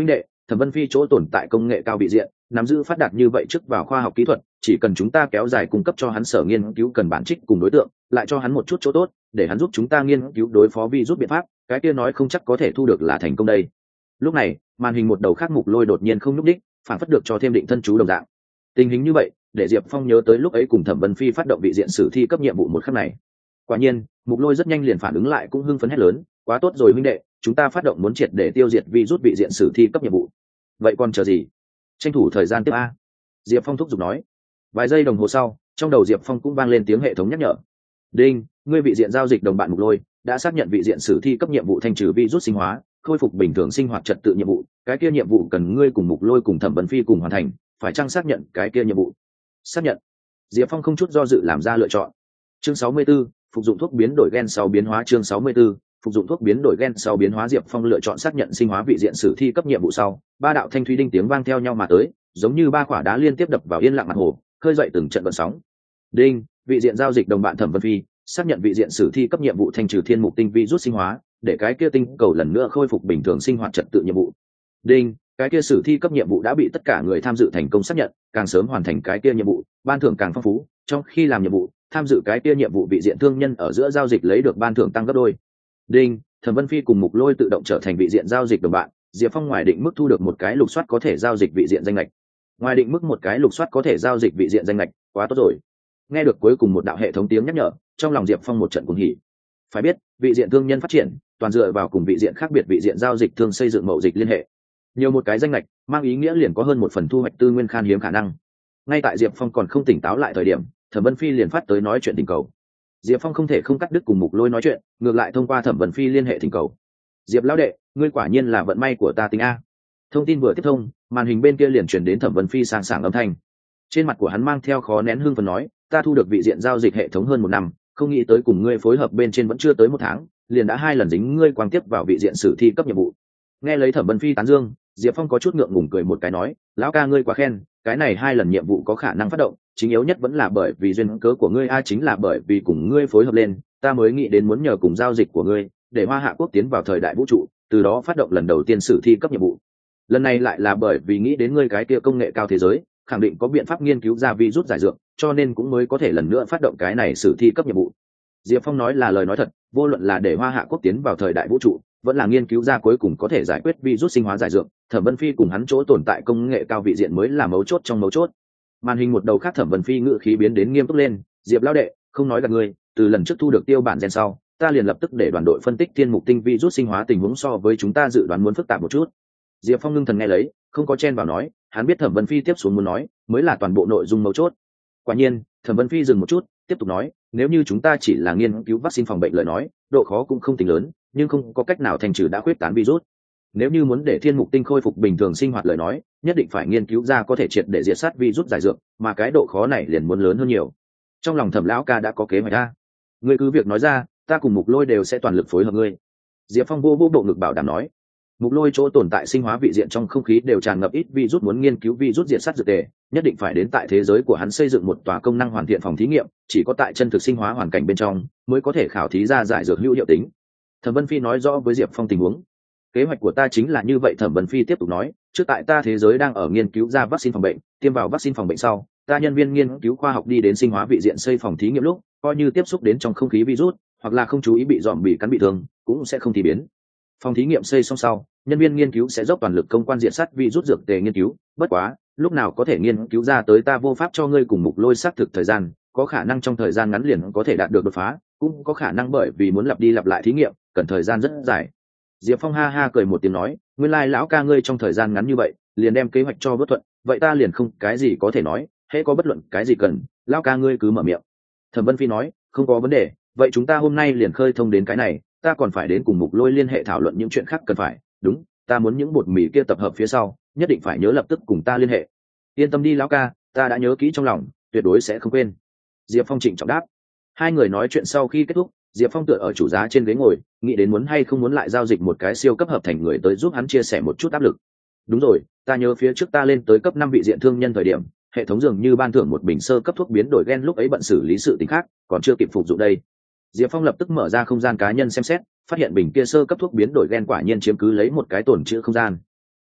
Thẩm Vân Phi chỗ tồn tại công nghệ cao vị diện nắm giữ phát đạt như vậy trước vào khoa học kỹ thuật, chỉ cần chúng ta kéo dài cung cấp cho hắn sở nghiên cứu cần bản trích cùng đối tượng, lại cho hắn một chút chỗ tốt để hắn giúp chúng ta nghiên cứu đối phó virus biện pháp, cái kia nói không chắc có thể thu được là thành công đây. Lúc này màn hình một đầu khác Mục Lôi đột nhiên không nhúc đích, phản phất được cho thêm định thân chú đồng dạng. Tình hình như vậy để Diệp Phong nhớ tới lúc ấy cùng Thẩm Vân Phi phát động vị diện sử thi cấp nhiệm vụ một khắc này. Quả nhiên Mục Lôi rất nhanh liền phản ứng lại, cũng hưng phấn hét lớn, quá tốt rồi huynh đệ, chúng ta phát động muốn triệt để tiêu diệt virus vị diện sử thi cấp nhiệm vụ. Vậy còn chờ gì, tranh thủ thời gian tiếp a. Diệp Phong thúc giục nói. Vài giây đồng hồ sau, trong đầu Diệp Phong cũng vang lên tiếng hệ thống nhắc nhở. Đinh, ngươi vị diện giao dịch đồng bạn Mục Lôi đã xác nhận vị diện sử thi cấp nhiệm vụ thanh trừ virus sinh hóa, khôi phục bình thường sinh hoạt trật tự nhiệm vụ, cái kia nhiệm vụ cần ngươi cùng Mục Lôi cùng Thẩm Vân Phi cùng hoàn thành, phải chăng xác nhận cái kia nhiệm vụ? Xác nhận. Diệp Phong không chút do dự làm ra lựa chọn. Chương 64, phục dụng thuốc biến đổi gen sau biến hóa. Chương 64, phục dụng thuốc biến đổi gen sau biến hóa. Diệp Phong lựa chọn xác nhận sinh hóa vị diện sử thi cấp nhiệm vụ sau, ba đạo thanh thúy đinh tiếng vang theo nhau mà tới, giống như ba quả đá liên tiếp đập vào yên lặng mặt hồ, khơi dậy từng trận vận sóng. Đinh, vị diện giao dịch đồng bạn Thẩm Vân Phi xác nhận vị diện sử thi cấp nhiệm vụ thanh trừ thiên mục tinh virus sinh hóa, để cái kia tinh cầu lần nữa khôi phục bình thường sinh hoạt trật tự nhiệm vụ. Đinh, cái kia sử thi cấp nhiệm vụ đã bị tất cả người tham dự thành công xác nhận, càng sớm hoàn thành cái kia nhiệm vụ ban thưởng càng phong phú, trong khi làm nhiệm vụ tham dự cái kia nhiệm vụ vị diện thương nhân ở giữa giao dịch lấy được ban thưởng tăng gấp đôi. Đinh, Thẩm Vân Phi cùng Mục Lôi tự động trở thành vị diện giao dịch đồng bạn, Diệp Phong ngoài định mức thu được một cái lục soát có thể giao dịch vị diện danh lệch. Ngoài định mức một cái lục soát có thể giao dịch vị diện danh lệch, quá tốt rồi. Nghe được cuối cùng một đạo hệ thống tiếng nhắc nhở, trong lòng Diệp Phong một trận cuồng hỉ. Phải biết, vị diện thương nhân phát triển toàn dựa vào cùng vị diện khác biệt vị diện giao dịch thương xây dựng mậu dịch liên hệ. Nhiều một cái danh lệch mang ý nghĩa liền có hơn một phần thu hoạch tư nguyên khan hiếm khả năng. Ngay tại Diệp Phong còn không tỉnh táo lại thời điểm, Thẩm Vân Phi liền phát tới nói chuyện tình cầu. Diệp Phong không thể không cắt đứt cùng Mục Lôi nói chuyện, ngược lại thông qua Thẩm Vân Phi liên hệ thỉnh cầu. Diệp lão đệ, ngươi quả nhiên là vận may của ta tính a. Thông tin vừa tiếp thông, màn hình bên kia liền truyền đến Thẩm Vân Phi sảng sảng âm thanh. Trên mặt của hắn mang theo khó nén hưng phấn nói, ta thu được vị diện giao dịch hệ thống hơn 1 năm, không nghĩ tới cùng ngươi phối hợp bên trên vẫn chưa tới 1 tháng, liền đã 2 lần dính ngươi quang tiếp vào vị diện sử thi cấp nhiệm vụ. Nghe lấy Thẩm Vân Phi tán dương, Diệp Phong có chút ngượng ngùng cười một cái nói, lão ca ngươi quá khen, cái này 2 lần nhiệm vụ có khả năng phát động, chính yếu nhất vẫn là bởi vì duyên cớ của ngươi, chính là bởi vì cùng ngươi phối hợp lên, ta mới nghĩ đến muốn nhờ cùng giao dịch của ngươi, để Hoa Hạ quốc tiến vào thời đại vũ trụ, từ đó phát động lần đầu tiên sử thi cấp nhiệm vụ. Lần này lại là bởi vì nghĩ đến ngươi cái kia công nghệ cao thế giới, khẳng định có biện pháp nghiên cứu ra virus giải dược, cho nên cũng mới có thể lần nữa phát động cái này sử thi cấp nhiệm vụ. Diệp Phong nói là lời nói thật, vô luận là để Hoa Hạ quốc tiến vào thời đại vũ trụ, vẫn là nghiên cứu ra cuối cùng có thể giải quyết virus sinh hóa giải dược, Thẩm Vân Phi cùng hắn chỗ tồn tại công nghệ cao vị diện mới là mấu chốt trong mấu chốt. Màn hình một đầu khác Thẩm Vân Phi ngữ khí biến đến nghiêm túc lên, Diệp lão đệ, không nói gạt ngươi, từ lần trước thu được tiêu bản gen sau, ta liền lập tức để đoàn đội phân tích thiên mục tinh virus sinh hóa tình huống so với chúng ta dự đoán muốn phức tạp một chút. Diệp Phong ngưng thần nghe lấy, không có chen vào nói, hắn biết Thẩm Vân Phi tiếp xuống muốn nói mới là toàn bộ nội dung mấu chốt. Quả nhiên, Thẩm Vân Phi dừng một chút, tiếp tục nói, nếu như chúng ta chỉ là nghiên cứu vaccine phòng bệnh lời nói, độ khó cũng không tính lớn, nhưng không có cách nào thành trừ đã khuyết tán virus. Nếu như muốn để thiên mục tinh khôi phục bình thường sinh hoạt lời nói, nhất định phải nghiên cứu ra có thể triệt để diệt sát virus giải dược, mà cái độ khó này liền muốn lớn hơn nhiều. Trong lòng Thẩm lão ca đã có kế hoạch ra, ngươi cứ việc nói ra, ta cùng Mục Lôi đều sẽ toàn lực phối hợp ngươi. Diệp Phong vô bộ ngực bảo đảm nói. Mục Lôi chỗ tồn tại sinh hóa vị diện trong không khí đều tràn ngập ít virus, muốn nghiên cứu virus diệt sát dược tề, nhất định phải đến tại thế giới của hắn xây dựng một tòa công năng hoàn thiện phòng thí nghiệm, chỉ có tại chân thực sinh hóa hoàn cảnh bên trong mới có thể khảo thí ra giải dược hữu hiệu tính. Thẩm Vân Phi nói rõ với Diệp Phong tình huống. Kế hoạch của ta chính là như vậy. Thẩm Vân Phi tiếp tục nói, trước tại ta thế giới đang ở nghiên cứu ra vaccine phòng bệnh, tiêm vào vaccine phòng bệnh sau, ta nhân viên nghiên cứu khoa học đi đến sinh hóa vị diện xây phòng thí nghiệm lúc, coi như tiếp xúc đến trong không khí virus, hoặc là không chú ý bị dòm bị cắn bị thương, cũng sẽ không thì biến. Phòng thí nghiệm xây xong sau, nhân viên nghiên cứu sẽ dốc toàn lực công quan diện sát virus dược tề nghiên cứu, bất quá, lúc nào có thể nghiên cứu ra tới ta vô pháp cho ngươi cùng Mục Lôi xác thực thời gian, có khả năng trong thời gian ngắn liền có thể đạt được đột phá, cũng có khả năng bởi vì muốn lặp đi lặp lại thí nghiệm, cần thời gian rất dài. Diệp Phong ha ha cười một tiếng nói, nguyên lai lão ca ngươi trong thời gian ngắn như vậy, liền đem kế hoạch cho bất thuận, vậy ta liền không cái gì có thể nói, hễ có bất luận cái gì cần, lão ca ngươi cứ mở miệng. Thẩm Vân Phi nói, không có vấn đề, vậy chúng ta hôm nay liền khơi thông đến cái này, ta còn phải đến cùng Mục Lôi liên hệ thảo luận những chuyện khác cần phải, đúng, ta muốn những bột mì kia tập hợp phía sau, nhất định phải nhớ lập tức cùng ta liên hệ. Yên tâm đi lão ca, ta đã nhớ kỹ trong lòng, tuyệt đối sẽ không quên. Diệp Phong trịnh trọng đáp. Hai người nói chuyện sau khi kết thúc, Diệp Phong tựa ở chủ giá trên ghế ngồi, nghĩ đến muốn hay không muốn lại giao dịch một cái siêu cấp hợp thành người tới giúp hắn chia sẻ một chút áp lực. Đúng rồi, ta nhớ phía trước ta lên tới cấp 5 vị diện thương nhân thời điểm, hệ thống dường như ban thưởng một bình sơ cấp thuốc biến đổi gen, lúc ấy bận xử lý sự tình khác, còn chưa kịp phục dụng đây. Diệp Phong lập tức mở ra không gian cá nhân xem xét, phát hiện bình kia sơ cấp thuốc biến đổi gen quả nhiên chiếm cứ lấy một cái tổn trữ không gian.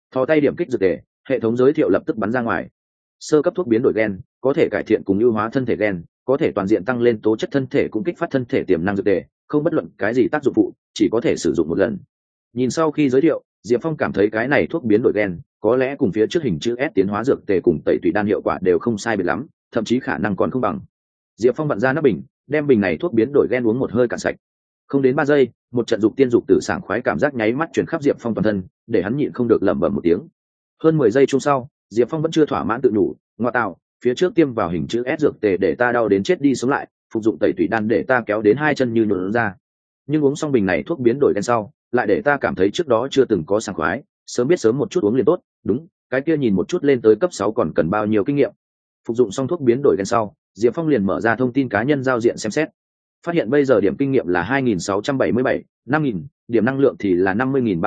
thò tay điểm kích dược tề, hệ thống giới thiệu lập tức bắn ra ngoài. Sơ cấp thuốc biến đổi gen, có thể cải thiện cùng ưu hóa thân thể gen, có thể toàn diện tăng lên tố chất thân thể cũng kích phát thân thể tiềm năng dược tề, không bất luận cái gì tác dụng phụ, chỉ có thể sử dụng một lần. Nhìn sau khi giới thiệu, Diệp Phong cảm thấy cái này thuốc biến đổi gen có lẽ cùng phía trước hình chữ S tiến hóa dược tề cùng tẩy tủy đan hiệu quả đều không sai biệt lắm, thậm chí khả năng còn không bằng. Diệp Phong vặn ra nắp bình, đem bình này thuốc biến đổi gen uống một hơi cạn sạch. Không đến 3 giây, một trận dục tiên dục tử sảng khoái cảm giác nháy mắt truyền khắp Diệp Phong toàn thân, để hắn nhịn không được lẩm bẩm một tiếng. Hơn 10 giây chung sau, Diệp Phong vẫn chưa thỏa mãn tự nhủ, ngoa tạo, phía trước tiêm vào hình chữ S dược tề để ta đau đến chết đi sống lại, phục dụng tẩy tủy đan để ta kéo đến 2 chân như nhũn ra. Nhưng uống xong bình này thuốc biến đổi gen sau, lại để ta cảm thấy trước đó chưa từng có sảng khoái, sớm biết sớm một chút uống liền tốt, đúng, cái kia nhìn một chút lên tới cấp 6 còn cần bao nhiêu kinh nghiệm. Phục dụng xong thuốc biến đổi gen sau, Diệp Phong liền mở ra thông tin cá nhân giao diện xem xét. Phát hiện bây giờ điểm kinh nghiệm là 2677, 5000, điểm năng lượng thì là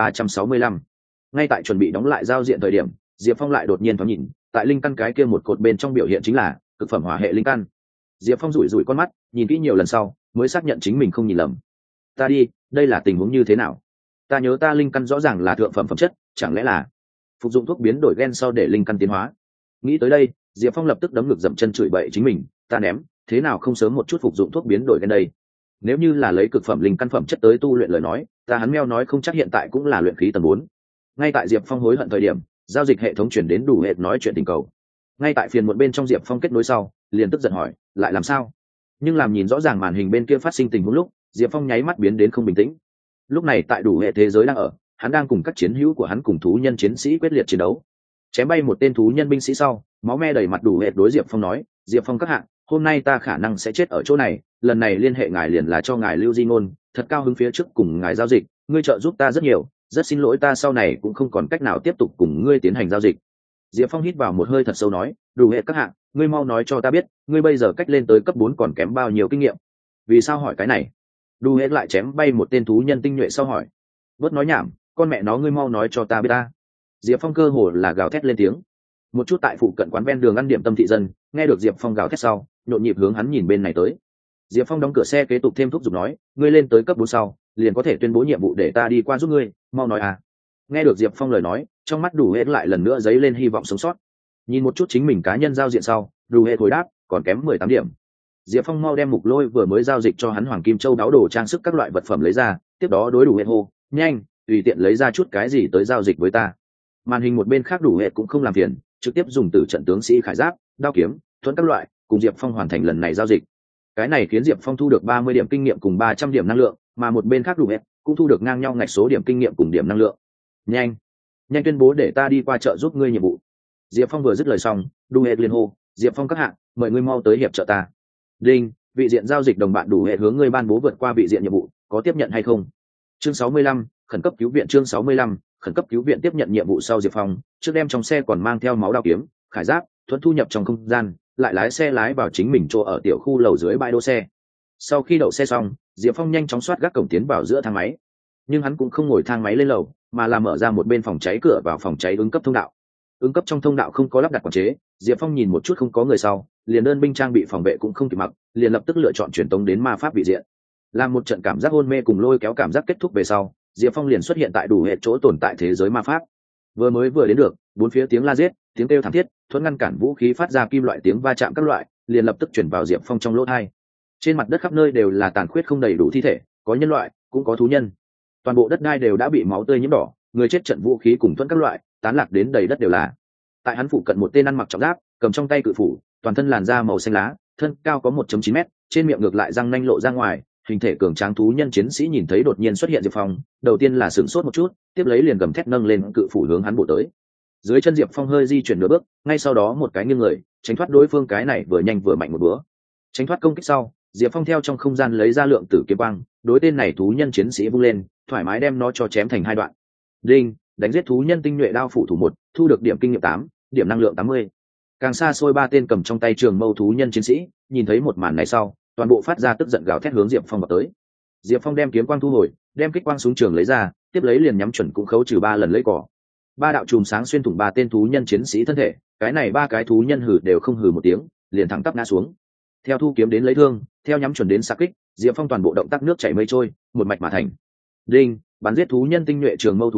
50365. Ngay tại chuẩn bị đóng lại giao diện thời điểm, Diệp Phong lại đột nhiên thoáng nhìn, tại linh căn cái kia một cột bên trong biểu hiện chính là cực phẩm hỏa hệ linh căn. Diệp Phong rủi rủi con mắt, nhìn kỹ nhiều lần sau, mới xác nhận chính mình không nhìn lầm. Ta đi, đây là tình huống như thế nào? Ta nhớ ta linh căn rõ ràng là thượng phẩm phẩm chất, chẳng lẽ là phục dụng thuốc biến đổi gen sau để linh căn tiến hóa? Nghĩ tới đây, Diệp Phong lập tức đấm ngực dậm chân chửi bậy chính mình, ta ném, thế nào không sớm một chút phục dụng thuốc biến đổi gen đây? Nếu như là lấy cực phẩm linh căn phẩm chất tới tu luyện lời nói, ta hắn meo nói không chắc hiện tại cũng là luyện khí tầng 4. Ngay tại Diệp Phong hối hận thời điểm, giao dịch hệ thống chuyển đến đủ hệt nói chuyện tình cầu. Ngay tại phiền muộn bên trong, Diệp Phong kết nối sau, liền tức giận hỏi, lại làm sao? Nhưng làm nhìn rõ ràng màn hình bên kia phát sinh tình huống lúc, Diệp Phong nháy mắt biến đến không bình tĩnh. Lúc này tại đủ hệ thế giới đang ở, hắn đang cùng các chiến hữu của hắn cùng thú nhân chiến sĩ quyết liệt chiến đấu. Chém bay một tên thú nhân binh sĩ sau, máu me đầy mặt đủ hệ đối Diệp Phong nói, Diệp Phong các hạng, hôm nay ta khả năng sẽ chết ở chỗ này, lần này liên hệ ngài liền là cho ngài lưu di ngôn, thật cao hứng phía trước cùng ngài giao dịch, ngươi trợ giúp ta rất nhiều, rất xin lỗi ta sau này cũng không còn cách nào tiếp tục cùng ngươi tiến hành giao dịch. Diệp Phong hít vào một hơi thật sâu nói, đủ hệ các hạng, ngươi mau nói cho ta biết, ngươi bây giờ cách lên tới cấp 4 còn kém bao nhiêu kinh nghiệm? Vì sao hỏi cái này? Đủ hệ lại chém bay một tên thú nhân tinh nhuệ sau hỏi, bớt nói nhảm, con mẹ nó ngươi mau nói cho ta biết ta. Diệp Phong cơ hồ là gào thét lên tiếng. Một chút tại phụ cận quán ven đường ăn điểm tâm thị dân nghe được Diệp Phong gào thét sau, nhộn nhịp hướng hắn nhìn bên này tới. Diệp Phong đóng cửa xe kế tục thêm thúc giục nói, ngươi lên tới cấp 4 sau liền có thể tuyên bố nhiệm vụ để ta đi qua giúp ngươi, mau nói à. Nghe được Diệp Phong lời nói, trong mắt đủ hệ lại lần nữa dấy lên hy vọng sống sót. Nhìn một chút chính mình cá nhân giao diện sau, đủ hệ hồi đáp, còn kém 18 điểm. Diệp Phong mau đem mục lôi vừa mới giao dịch cho hắn hoàng kim châu đáo đồ trang sức các loại vật phẩm lấy ra, tiếp đó đối đủ hệ hô, nhanh, tùy tiện lấy ra chút cái gì tới giao dịch với ta. Màn hình một bên khác đủ hệ cũng không làm phiền, trực tiếp dùng từ trận tướng sĩ khải giáp, đao kiếm, thuẫn các loại, cùng Diệp Phong hoàn thành lần này giao dịch. Cái này khiến Diệp Phong thu được 30 điểm kinh nghiệm cùng 300 điểm năng lượng, mà một bên khác đủ hệ cũng thu được ngang nhau ngạch số điểm kinh nghiệm cùng điểm năng lượng. Nhanh, nhanh tuyên bố để ta đi qua chợ giúp ngươi nhiệm vụ. Diệp Phong vừa dứt lời xong, đủ hệ liền hô, Diệp Phong các hạng, mời ngươi mau tới hiệp trợ ta. Đinh, vị diện giao dịch đồng bạn đủ hệ hướng ngươi ban bố vượt qua vị diện nhiệm vụ, có tiếp nhận hay không? Chương 65, khẩn cấp cứu viện. Chương 65, khẩn cấp cứu viện. Tiếp nhận nhiệm vụ sau, Diệp Phong trước đem trong xe còn mang theo máu đao kiếm, khải giáp, thuẫn thu nhập trong không gian, lại lái xe lái vào chính mình chỗ ở tiểu khu lầu dưới bãi đỗ xe. Sau khi đậu xe xong, Diệp Phong nhanh chóng soát gác cổng tiến vào giữa thang máy. Nhưng hắn cũng không ngồi thang máy lên lầu, mà là mở ra một bên phòng cháy cửa vào phòng cháy ứng cấp thông đạo. Ứng cấp trong thông đạo không có lắp đặt quản chế, Diệp Phong nhìn một chút không có người sau, liền đơn binh trang bị phòng vệ cũng không kịp mặc, liền lập tức lựa chọn truyền tống đến ma pháp vị diện. Làm một trận cảm giác hôn mê cùng lôi kéo cảm giác kết thúc về sau, Diệp Phong liền xuất hiện tại đủ hệ chỗ tồn tại thế giới ma pháp. Vừa đến được, bốn phía tiếng la giết, tiếng kêu thảm thiết, thuẫn ngăn cản vũ khí phát ra kim loại tiếng va chạm các loại, liền lập tức chuyển vào Diệp Phong trong lỗ tai. Trên mặt đất khắp nơi đều là tàn khuyết không đầy đủ thi thể, có nhân loại, cũng có thú nhân. Toàn bộ đất đai đều đã bị máu tươi nhuộm đỏ, người chết trận vũ khí cùng thuẫn các loại, tán lạc đến đầy đất đều là. Tại hắn phụ cận một tên ăn mặc trọng giáp, cầm trong tay cự phủ, toàn thân làn da màu xanh lá, thân cao có 1.9 mét, trên miệng ngược lại răng nanh lộ ra ngoài, hình thể cường tráng thú nhân chiến sĩ nhìn thấy đột nhiên xuất hiện Diệp Phong, đầu tiên là sửng sốt một chút, tiếp lấy liền gầm thét nâng lên cự phủ hướng hắn bổ tới. Dưới chân Diệp Phong hơi di chuyển nửa bước, ngay sau đó một cái nghiêng người, tránh thoát đối phương cái này vừa nhanh vừa mạnh một búa. Tránh thoát công kích sau, Diệp Phong theo trong không gian lấy ra lượng tử kiếm quang, đối tên này thú nhân chiến sĩ vung lên, thoải mái đem nó cho chém thành 2 đoạn. Đinh, đánh giết thú nhân tinh nhuệ đao phủ thủ 1, thu được điểm kinh nghiệm 8, điểm năng lượng 80. Càng xa xôi 3 tên cầm trong tay trường mâu thú nhân chiến sĩ, nhìn thấy một màn này sau, toàn bộ phát ra tức giận gào thét hướng Diệp Phong vào tới. Diệp Phong đem kiếm quang thu hồi, đem kích quang súng trường lấy ra, tiếp lấy liền nhắm chuẩn cũng khấu trừ 3 lần lấy cỏ. 3 đạo chùm sáng xuyên thủng 3 tên thú nhân chiến sĩ thân thể, cái này 3 cái thú nhân hừ đều không hừ một tiếng, liền thẳng tắp ngã xuống. Theo thu kiếm đến lấy thương, theo nhắm chuẩn đến xạ kích, Diệp Phong toàn bộ động tác nước chảy mây trôi, một mạch mà thành. Đinh, bắn giết thú nhân tinh nhuệ trường mâu thủ 3,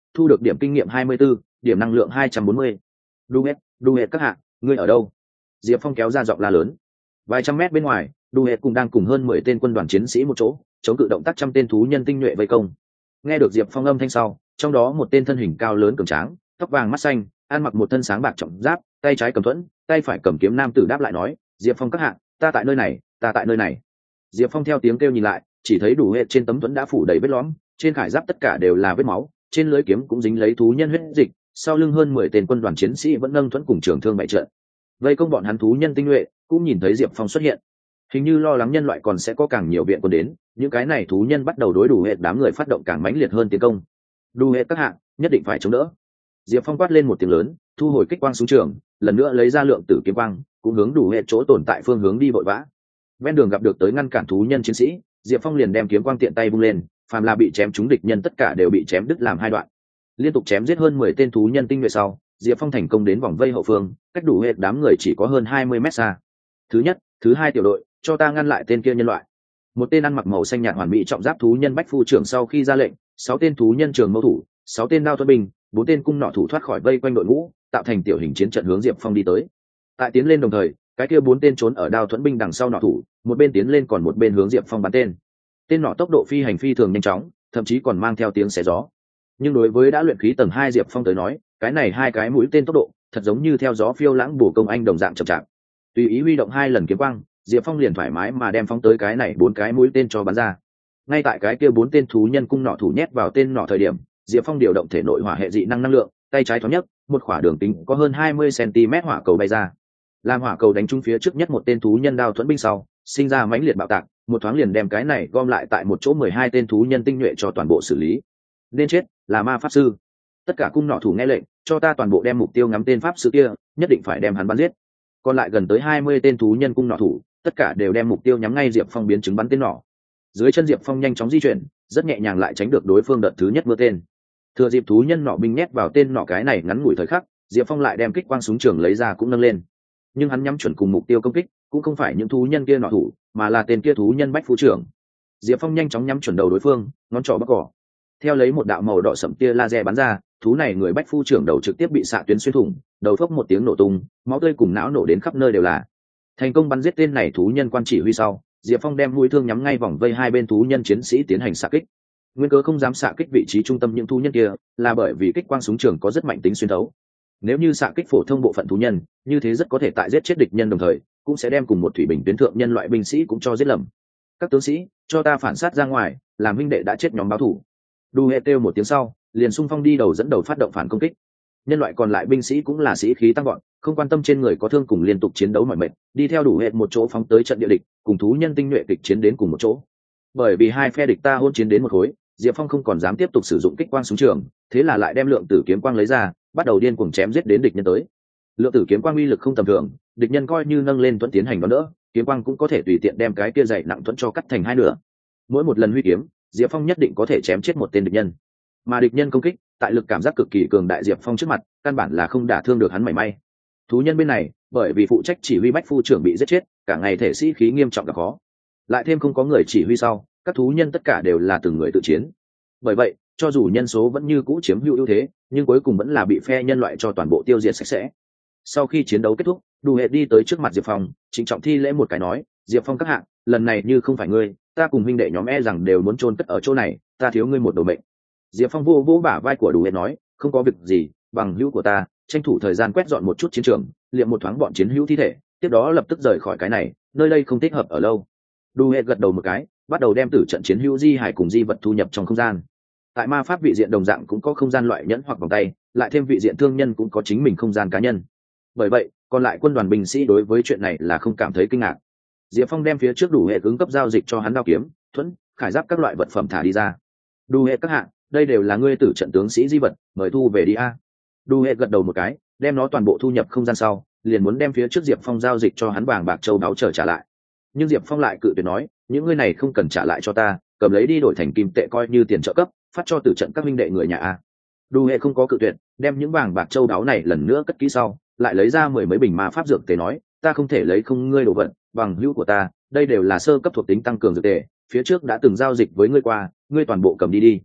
thu được điểm kinh nghiệm 24, điểm năng lượng 240. Đu hết các hạ, ngươi ở đâu? Diệp Phong kéo ra giọng la lớn. Vài trăm mét bên ngoài, Đu hết cũng đang cùng hơn 10 tên quân đoàn chiến sĩ một chỗ chống cự động tác trăm tên thú nhân tinh nhuệ vây công. Nghe được Diệp Phong âm thanh sau, trong đó một tên thân hình cao lớn cường tráng, tóc vàng mắt xanh, ăn mặc một thân sáng bạc trọng giáp, tay trái cầm thuẫn, tay phải cầm kiếm nam tử đáp lại nói, Diệp Phong các hạ, ta tại nơi này, ta tại nơi này. Diệp Phong theo tiếng kêu nhìn lại, chỉ thấy đủ hệ trên tấm thuẫn đã phủ đầy vết lõm, trên khải giáp tất cả đều là vết máu, trên lưỡi kiếm cũng dính lấy thú nhân huyết dịch, sau lưng hơn 10 tên quân đoàn chiến sĩ vẫn nâng thuẫn cùng trường thương bại trận. Vây công bọn hắn thú nhân tinh nhuệ, cũng nhìn thấy Diệp Phong xuất hiện. Hình như lo lắng nhân loại còn sẽ có càng nhiều viện quân đến, những cái này thú nhân bắt đầu đối đủ hệ đám người phát động càng mãnh liệt hơn tiến công. Đủ hệ các hạng, nhất định phải chống đỡ. Diệp Phong quát lên một tiếng lớn, thu hồi kích quang xuống trường, lần nữa lấy ra lượng tử kiếm quang, cũng hướng đủ hệ chỗ tồn tại phương hướng đi vội vã. Ven đường gặp được tới ngăn cản thú nhân chiến sĩ, Diệp Phong liền đem kiếm quang tiện tay vung lên, phàm là bị chém trúng địch nhân tất cả đều bị chém đứt làm hai đoạn. Liên tục chém giết hơn 10 tên thú nhân tinh nhuệ sau, Diệp Phong thành công đến vòng vây hậu phương, cách đủ hệ đám người chỉ có hơn 20 mét xa. Thứ nhất, thứ hai tiểu đội, cho ta ngăn lại tên kia nhân loại. Một tên ăn mặc màu xanh nhạt hoàn mỹ trọng giáp thú nhân bách phu trưởng sau khi ra lệnh, 6 tên thú nhân trường mâu thủ, 6 tên đao thuẫn binh, 4 tên cung nỏ thủ thoát khỏi vây quanh đội ngũ, tạo thành tiểu hình chiến trận hướng Diệp Phong đi tới. Tại tiến lên đồng thời, cái kia 4 tên trốn ở đao thuẫn binh đằng sau nỏ thủ, một bên tiến lên còn một bên hướng Diệp Phong bắn tên. Tên nỏ tốc độ phi hành phi thường nhanh chóng, thậm chí còn mang theo tiếng xé gió. Nhưng đối với đã luyện khí tầng 2 Diệp Phong tới nói, cái này hai cái mũi tên tốc độ, thật giống như theo gió phiêu lãng bổ công anh đồng dạng chậm chạp. Tùy ý huy động 2 lần kiếm quang, Diệp Phong liền thoải mái mà đem phóng tới cái này 4 cái mũi tên cho bắn ra. Ngay tại cái kia 4 tên thú nhân cung nỏ thủ nhét vào tên nỏ thời điểm, Diệp Phong điều động thể nội hỏa hệ dị năng năng lượng, tay trái thoáng nhấc, một khỏa đường kính có hơn 20 cm hỏa cầu bay ra. Làm hỏa cầu đánh trúng phía trước nhất một tên thú nhân đao thuẫn binh sau, sinh ra mãnh liệt bạo tạc, một thoáng liền đem cái này gom lại tại một chỗ 12 tên thú nhân tinh nhuệ cho toàn bộ xử lý. Nên chết là ma pháp sư. Tất cả cung nỏ thủ nghe lệnh, cho ta toàn bộ đem mục tiêu ngắm tên pháp sư kia, nhất định phải đem hắn bắn giết. Còn lại gần tới 20 tên thú nhân cung nỏ thủ, tất cả đều đem mục tiêu nhắm ngay Diệp Phong biến chứng bắn tên nỏ. Dưới chân Diệp Phong nhanh chóng di chuyển, rất nhẹ nhàng lại tránh được đối phương đợt thứ nhất mưa tên. Thừa dịp thú nhân nỏ binh nhét vào tên nỏ cái này ngắn ngủi thời khắc, Diệp Phong lại đem kích quang súng trường lấy ra cũng nâng lên. Nhưng hắn nhắm chuẩn cùng mục tiêu công kích, cũng không phải những thú nhân kia nỏ thủ, mà là tên kia thú nhân bách phu trưởng. Diệp Phong nhanh chóng nhắm chuẩn đầu đối phương, ngón trỏ bắc cỏ. Theo lấy một đạo màu đỏ sẫm tia laser bắn ra, thú này người bách phu trưởng đầu trực tiếp bị xạ tuyến xuyên thủng, đầu phốc một tiếng nổ tung, máu tươi cùng não nổ đến khắp nơi đều là. Thành công bắn giết tên này thú nhân quan chỉ huy sau, Diệp Phong đem mũi thương nhắm ngay vòng vây hai bên thú nhân chiến sĩ tiến hành xạ kích. Nguyên cớ không dám xạ kích vị trí trung tâm những thú nhân kia, là bởi vì kích quang súng trường có rất mạnh tính xuyên thấu. Nếu như xạ kích phổ thông bộ phận thú nhân, như thế rất có thể tại giết chết địch nhân đồng thời, cũng sẽ đem cùng một thủy bình tuyến thượng nhân loại binh sĩ cũng cho giết lầm. Các tướng sĩ, cho ta phản sát ra ngoài, làm huynh đệ đã chết nhóm báo thủ. Đu hệ kêu một tiếng sau, liền xung phong đi đầu dẫn đầu phát động phản công kích. Nhân loại còn lại binh sĩ cũng là sĩ khí tăng vọt, không quan tâm trên người có thương cùng liên tục chiến đấu mỏi mệt, đi theo đủ hệ một chỗ phóng tới trận địa địch, cùng thú nhân tinh nhuệ kịch chiến đến cùng một chỗ. Bởi vì hai phe địch ta hôn chiến đến một khối, Diệp Phong không còn dám tiếp tục sử dụng kích quang súng trường, thế là lại đem lượng tử kiếm quang lấy ra, bắt đầu điên cuồng chém giết đến địch nhân tới. Lượng tử kiếm quang uy lực không tầm thường, địch nhân coi như nâng lên thuẫn tiến hành đó nữa, kiếm quang cũng có thể tùy tiện đem cái kia dày nặng thuẫn cho cắt thành hai nửa. Mỗi một lần huy kiếm, Diệp Phong nhất định có thể chém chết một tên địch nhân. Mà địch nhân công kích, tại lực cảm giác cực kỳ cường đại Diệp Phong trước mặt, căn bản là không đả thương được hắn mảy may. Thú nhân bên này, bởi vì phụ trách chỉ huy bách phu trưởng bị giết chết, cả ngày thể sĩ khí nghiêm trọng gặp khó. Lại thêm không có người chỉ huy sau, các thú nhân tất cả đều là từng người tự chiến. Bởi vậy, cho dù nhân số vẫn như cũ chiếm hữu ưu thế, nhưng cuối cùng vẫn là bị phe nhân loại cho toàn bộ tiêu diệt sạch sẽ. Sau khi chiến đấu kết thúc, Đủ hệ đi tới trước mặt Diệp Phong, trịnh trọng thi lễ một cái nói, Diệp Phong các hạng, lần này như không phải ngươi, ta cùng huynh đệ nhóm rằng đều muốn chôn cất ở chỗ này, ta thiếu ngươi một đồ mệnh. Diệp Phong vô vỗ bả vai của Đủ hệ nói, không có việc gì, bằng hữu của ta, tranh thủ thời gian quét dọn một chút chiến trường, liệm một thoáng bọn chiến hữu thi thể, tiếp đó lập tức rời khỏi cái này, nơi đây không thích hợp ở lâu. Đủ hệ gật đầu một cái, bắt đầu đem tử trận chiến hữu di hải cùng di vật thu nhập trong không gian. Tại ma pháp vị diện đồng dạng cũng có không gian loại nhẫn hoặc vòng tay, lại thêm vị diện thương nhân cũng có chính mình không gian cá nhân. Bởi vậy, còn lại quân đoàn binh sĩ đối với chuyện này là không cảm thấy kinh ngạc. Diệp Phong đem phía trước Đủ hệ ứng cấp giao dịch cho hắn đao kiếm, thuẫn, khải giáp các loại vật phẩm thả đi ra. Đủ hệ các hạng, đây đều là ngươi tử trận tướng sĩ di vật, mời thu về đi a. Đủ hệ gật đầu một cái, đem nó toàn bộ thu nhập không gian sau, liền muốn đem phía trước Diệp Phong giao dịch cho hắn vàng bạc châu báu trở trả lại. Nhưng Diệp Phong lại cự tuyệt nói, những ngươi này không cần trả lại cho ta, cầm lấy đi đổi thành kim tệ coi như tiền trợ cấp, phát cho tử trận các minh đệ người nhà a. Đủ hệ không có cự tuyệt, đem những vàng bạc châu báu này lần nữa cất kỹ sau, lại lấy ra 10 mấy bình ma pháp dược tề nói, ta không thể lấy không ngươi đồ vật, bằng hữu của ta, đây đều là sơ cấp thuộc tính tăng cường dược tề, phía trước đã từng giao dịch với ngươi qua, ngươi toàn bộ cầm đi đi.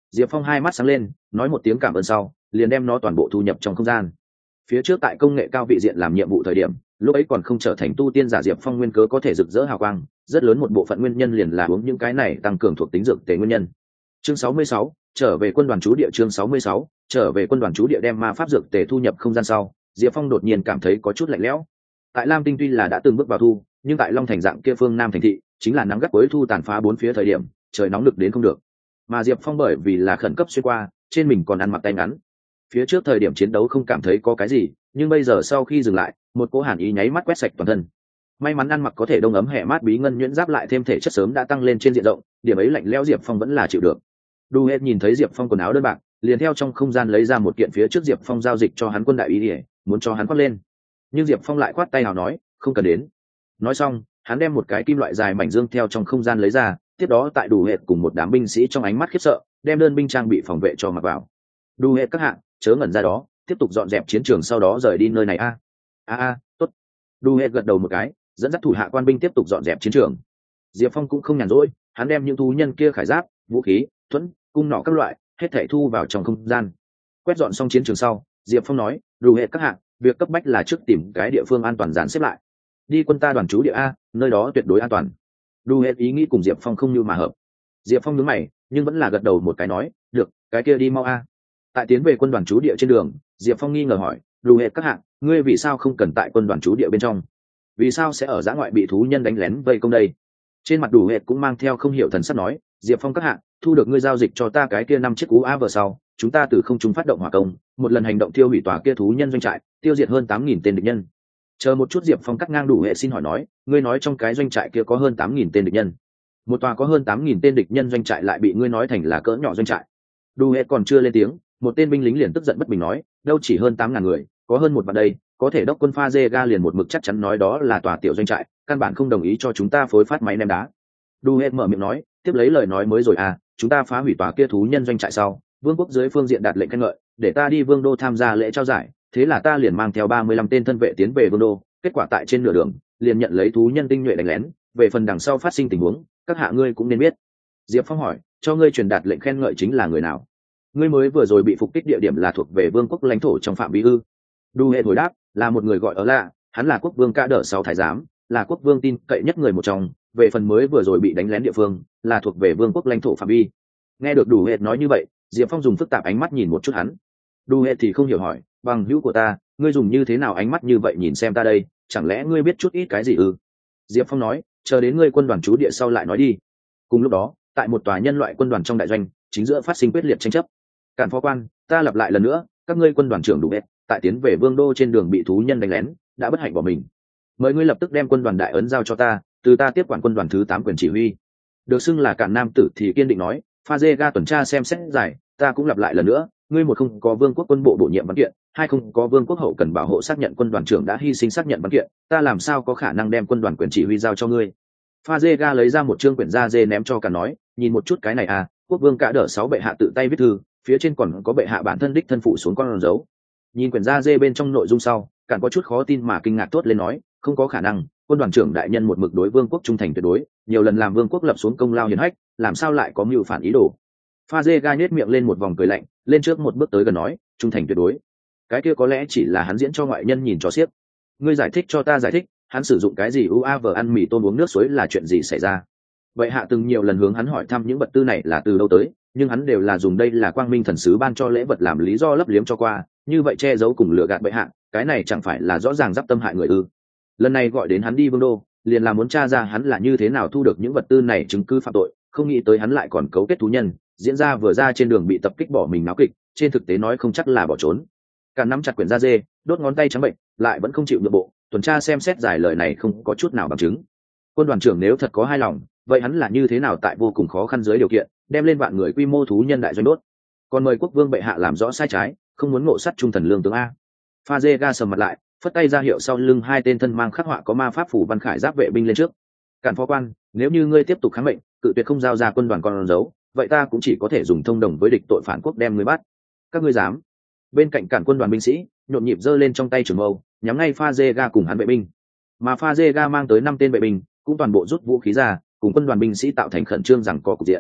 Diệp Phong hai mắt sáng lên, nói một tiếng cảm ơn sau, liền đem nó toàn bộ thu nhập trong không gian. Phía trước tại công nghệ cao vị diện làm nhiệm vụ thời điểm, lúc ấy còn không trở thành tu tiên giả, Diệp Phong nguyên cớ có thể rực rỡ hào quang, rất lớn một bộ phận nguyên nhân liền là uống những cái này tăng cường thuộc tính dược tề nguyên nhân. Chương 66, trở về quân đoàn trú địa. Chương 66, trở về quân đoàn trú địa. Đem ma pháp dược tề thu nhập không gian sau, Diệp Phong đột nhiên cảm thấy có chút lạnh lẽo. Tại Lam Tinh tuy là đã từng bước vào thu, nhưng tại Long Thành dạng kia phương Nam thành thị, chính là nắng gắt cuối thu tàn phá bốn phía thời điểm, trời nóng lực đến không được. Mà Diệp Phong bởi vì là khẩn cấp xuyên qua, trên mình còn ăn mặc tay ngắn. Phía trước thời điểm chiến đấu không cảm thấy có cái gì, nhưng bây giờ sau khi dừng lại, một cỗ hàn ý nháy mắt quét sạch toàn thân. May mắn ăn mặc có thể đông ấm hè mát bí ngân nhuyễn giáp lại thêm thể chất sớm đã tăng lên trên diện rộng, điểm ấy lạnh lẽo Diệp Phong vẫn là chịu được. Đu Hết nhìn thấy Diệp Phong quần áo đơn bạc, liền theo trong không gian lấy ra một kiện phía trước Diệp Phong giao dịch cho hắn quân đại ý, muốn cho hắn khoác lên. Nhưng Diệp Phong lại khoát tay nào nói, không cần đến. Nói xong, hắn đem một cái kim loại dài mảnh dương theo trong không gian lấy ra, tiếp đó tại Đu Hết cùng một đám binh sĩ trong ánh mắt khiếp sợ, đem đơn binh trang bị phòng vệ cho mặc vào. Đu Hết các hạng, chớ ngẩn ra đó, tiếp tục dọn dẹp chiến trường, sau đó rời đi nơi này a. Tốt. Đu Hết gật đầu một cái, dẫn dắt thủ hạ quan binh tiếp tục dọn dẹp chiến trường. Diệp Phong cũng không nhàn rỗi, hắn đem những thú nhân kia khải giáp, vũ khí, thuẫn, cung nỏ các loại hết thảy thu vào trong không gian. Quét dọn xong chiến trường sau, Diệp Phong nói, Đu Hết các hạng, việc cấp bách là trước tìm cái địa phương an toàn dàn xếp lại. Đi quân ta đoàn trú địa a, nơi đó tuyệt đối an toàn. Đu Hết ý nghĩ cùng Diệp Phong không như mà hợp. Diệp Phong nhướng mày, nhưng vẫn là gật đầu một cái nói, được, cái kia đi mau a. Tại tiến về quân đoàn trú địa trên đường, Diệp Phong nghi ngờ hỏi, Đu Hết các hạng, ngươi vì sao không cần tại quân đoàn trú địa bên trong? Vì sao sẽ ở dã ngoại bị thú nhân đánh lén vây công đây? Trên mặt Đu Hết cũng mang theo không hiểu thần sắc nói, Diệp Phong các hạng, thu được ngươi giao dịch cho ta cái kia 5 chiếc cú a vờ sau, chúng ta từ không trung phát động hỏa công, một lần hành động tiêu hủy tòa kia thú nhân doanh trại, tiêu diệt hơn 8.000 tên địch nhân. Chờ một chút, Diệp Phong cắt ngang Đu Hết xin hỏi nói, ngươi nói trong cái doanh trại kia có hơn 8.000 tên địch nhân? Một tòa có hơn 8.000 tên địch nhân doanh trại lại bị ngươi nói thành là cỡ nhỏ doanh trại? Đu Hết còn chưa lên tiếng, một tên binh lính liền tức giận bất bình nói, đâu chỉ hơn 8.000 người, có hơn một vạn đây, có thể đốc quân pha dê ga liền một mực chắc chắn nói đó là tòa tiểu doanh trại, căn bản không đồng ý cho chúng ta phối phát máy ném đá. Đu Hết mở miệng nói, tiếp lấy lời nói mới rồi chúng ta phá hủy tòa kia thú nhân doanh trại sau, vương quốc dưới phương diện đạt lệnh khen ngợi, để ta đi vương đô tham gia lễ trao giải, thế là ta liền mang theo 35 tên thân vệ tiến về vương đô, kết quả tại trên nửa đường, liền nhận lấy thú nhân tinh nhuệ đánh lén, về phần đằng sau phát sinh tình huống, các hạ ngươi cũng nên biết. Diệp Phong hỏi, cho ngươi truyền đạt lệnh khen ngợi chính là người nào? Ngươi mới vừa rồi bị phục kích địa điểm là thuộc về vương quốc lãnh thổ trong phạm vi ư? Đu Hết hồi đáp, là một người gọi ở lạ, hắn là quốc vương Ca Đỡ 6 thái giám, là quốc vương tin cậy nhất người một trong, về phần mới vừa rồi bị đánh lén địa phương, là thuộc về vương quốc lãnh thổ phạm vi. Nghe được Đu Hết nói như vậy, Diệp Phong dùng phức tạp ánh mắt nhìn một chút hắn. Đu Hết thì không hiểu hỏi, bằng hữu của ta, ngươi dùng như thế nào ánh mắt như vậy nhìn xem ta đây, chẳng lẽ ngươi biết chút ít cái gì ư? Diệp Phong nói, chờ đến ngươi quân đoàn trú địa sau lại nói đi. Cùng lúc đó, tại một tòa nhân loại quân đoàn trong đại doanh, chính giữa phát sinh quyết liệt tranh chấp. Cản phó quan, ta lặp lại lần nữa, các ngươi quân đoàn trưởng Đu Hết, tại tiến về vương đô trên đường bị thú nhân đánh lén, đã bất hạnh bỏ mình. Mời ngươi lập tức đem quân đoàn đại ấn giao cho ta, từ ta tiếp quản quân đoàn thứ 8 quyền chỉ huy. Được xưng là Cản nam tử thì kiên định nói, pha dê ga tuần tra xem xét giải, ta cũng lặp lại lần nữa, ngươi một không có vương quốc quân bộ bổ nhiệm văn kiện, hai không có vương quốc hậu cần bảo hộ xác nhận quân đoàn trưởng đã hy sinh xác nhận văn kiện, ta làm sao có khả năng đem quân đoàn quyền chỉ huy giao cho ngươi? Pha dê ga lấy ra một chương quyển da dê ném cho Cản nói, nhìn một chút cái này quốc vương Ca Đỡ 6 bệ hạ tự tay viết thư, phía trên còn có bệ hạ bản thân đích thân phụ xuống con dấu. Nhìn quyển da dê bên trong nội dung sau, Cản có chút khó tin mà kinh ngạc thốt lên nói, không có khả năng, quân đoàn trưởng đại nhân một mực đối vương quốc trung thành tuyệt đối, nhiều lần làm vương quốc lập xuống công lao hiển hách, làm sao lại có mưu phản ý đồ? Pha dê ga nhếch miệng lên một vòng cười lạnh, lên trước một bước tới gần nói, trung thành tuyệt đối, cái kia có lẽ chỉ là hắn diễn cho ngoại nhân nhìn cho xiếc. Ngươi giải thích cho ta giải thích, hắn sử dụng cái gì uav ăn mì tôm uống nước suối là chuyện gì xảy ra? Vậy hạ từng nhiều lần hướng hắn hỏi thăm những vật tư này là từ đâu tới, nhưng hắn đều là dùng đây là quang minh thần sứ ban cho lễ vật làm lý do lấp liếm cho qua, như vậy che giấu cùng lừa gạt bệ hạ, cái này chẳng phải là rõ ràng giáp tâm hại người ư? Lần này gọi đến hắn đi vương đô, liền là muốn tra ra hắn là như thế nào thu được những vật tư này chứng cứ phạm tội, không nghĩ tới hắn lại còn cấu kết thú nhân, diễn ra vừa ra trên đường bị tập kích bỏ mình náo kịch, trên thực tế nói không chắc là bỏ trốn. Cả nắm chặt quyển da dê, đốt ngón tay trắng bệnh, lại vẫn không chịu nhượng bộ, tuần tra xem xét giải lời này không có chút nào bằng chứng. Quân đoàn trưởng nếu thật có hai lòng, vậy hắn là như thế nào tại vô cùng khó khăn dưới điều kiện, đem lên vạn người quy mô thú nhân đại doanh đốt? Còn mời quốc vương bệ hạ làm rõ sai trái, không muốn ngộ sát trung thần lương tướng a. Pha dê ga sầm mặt lại, phất tay ra hiệu sau lưng hai tên thân mang khắc họa có ma pháp phủ văn khải giáp vệ binh lên trước. Cản phó quan, nếu như ngươi tiếp tục kháng mệnh, cự tuyệt không giao ra quân đoàn con dấu, vậy ta cũng chỉ có thể dùng thông đồng với địch tội phản quốc đem ngươi bắt. Các ngươi dám? Bên cạnh Cản quân đoàn binh sĩ nhộn nhịp giơ lên trong tay trường mâu, nhắm ngay Pha dê ga cùng hắn vệ binh. Mà Pha dê ga mang tới 5 tên vệ binh cũng toàn bộ rút vũ khí ra, cùng quân đoàn binh sĩ tạo thành khẩn trương rằng có cục diện.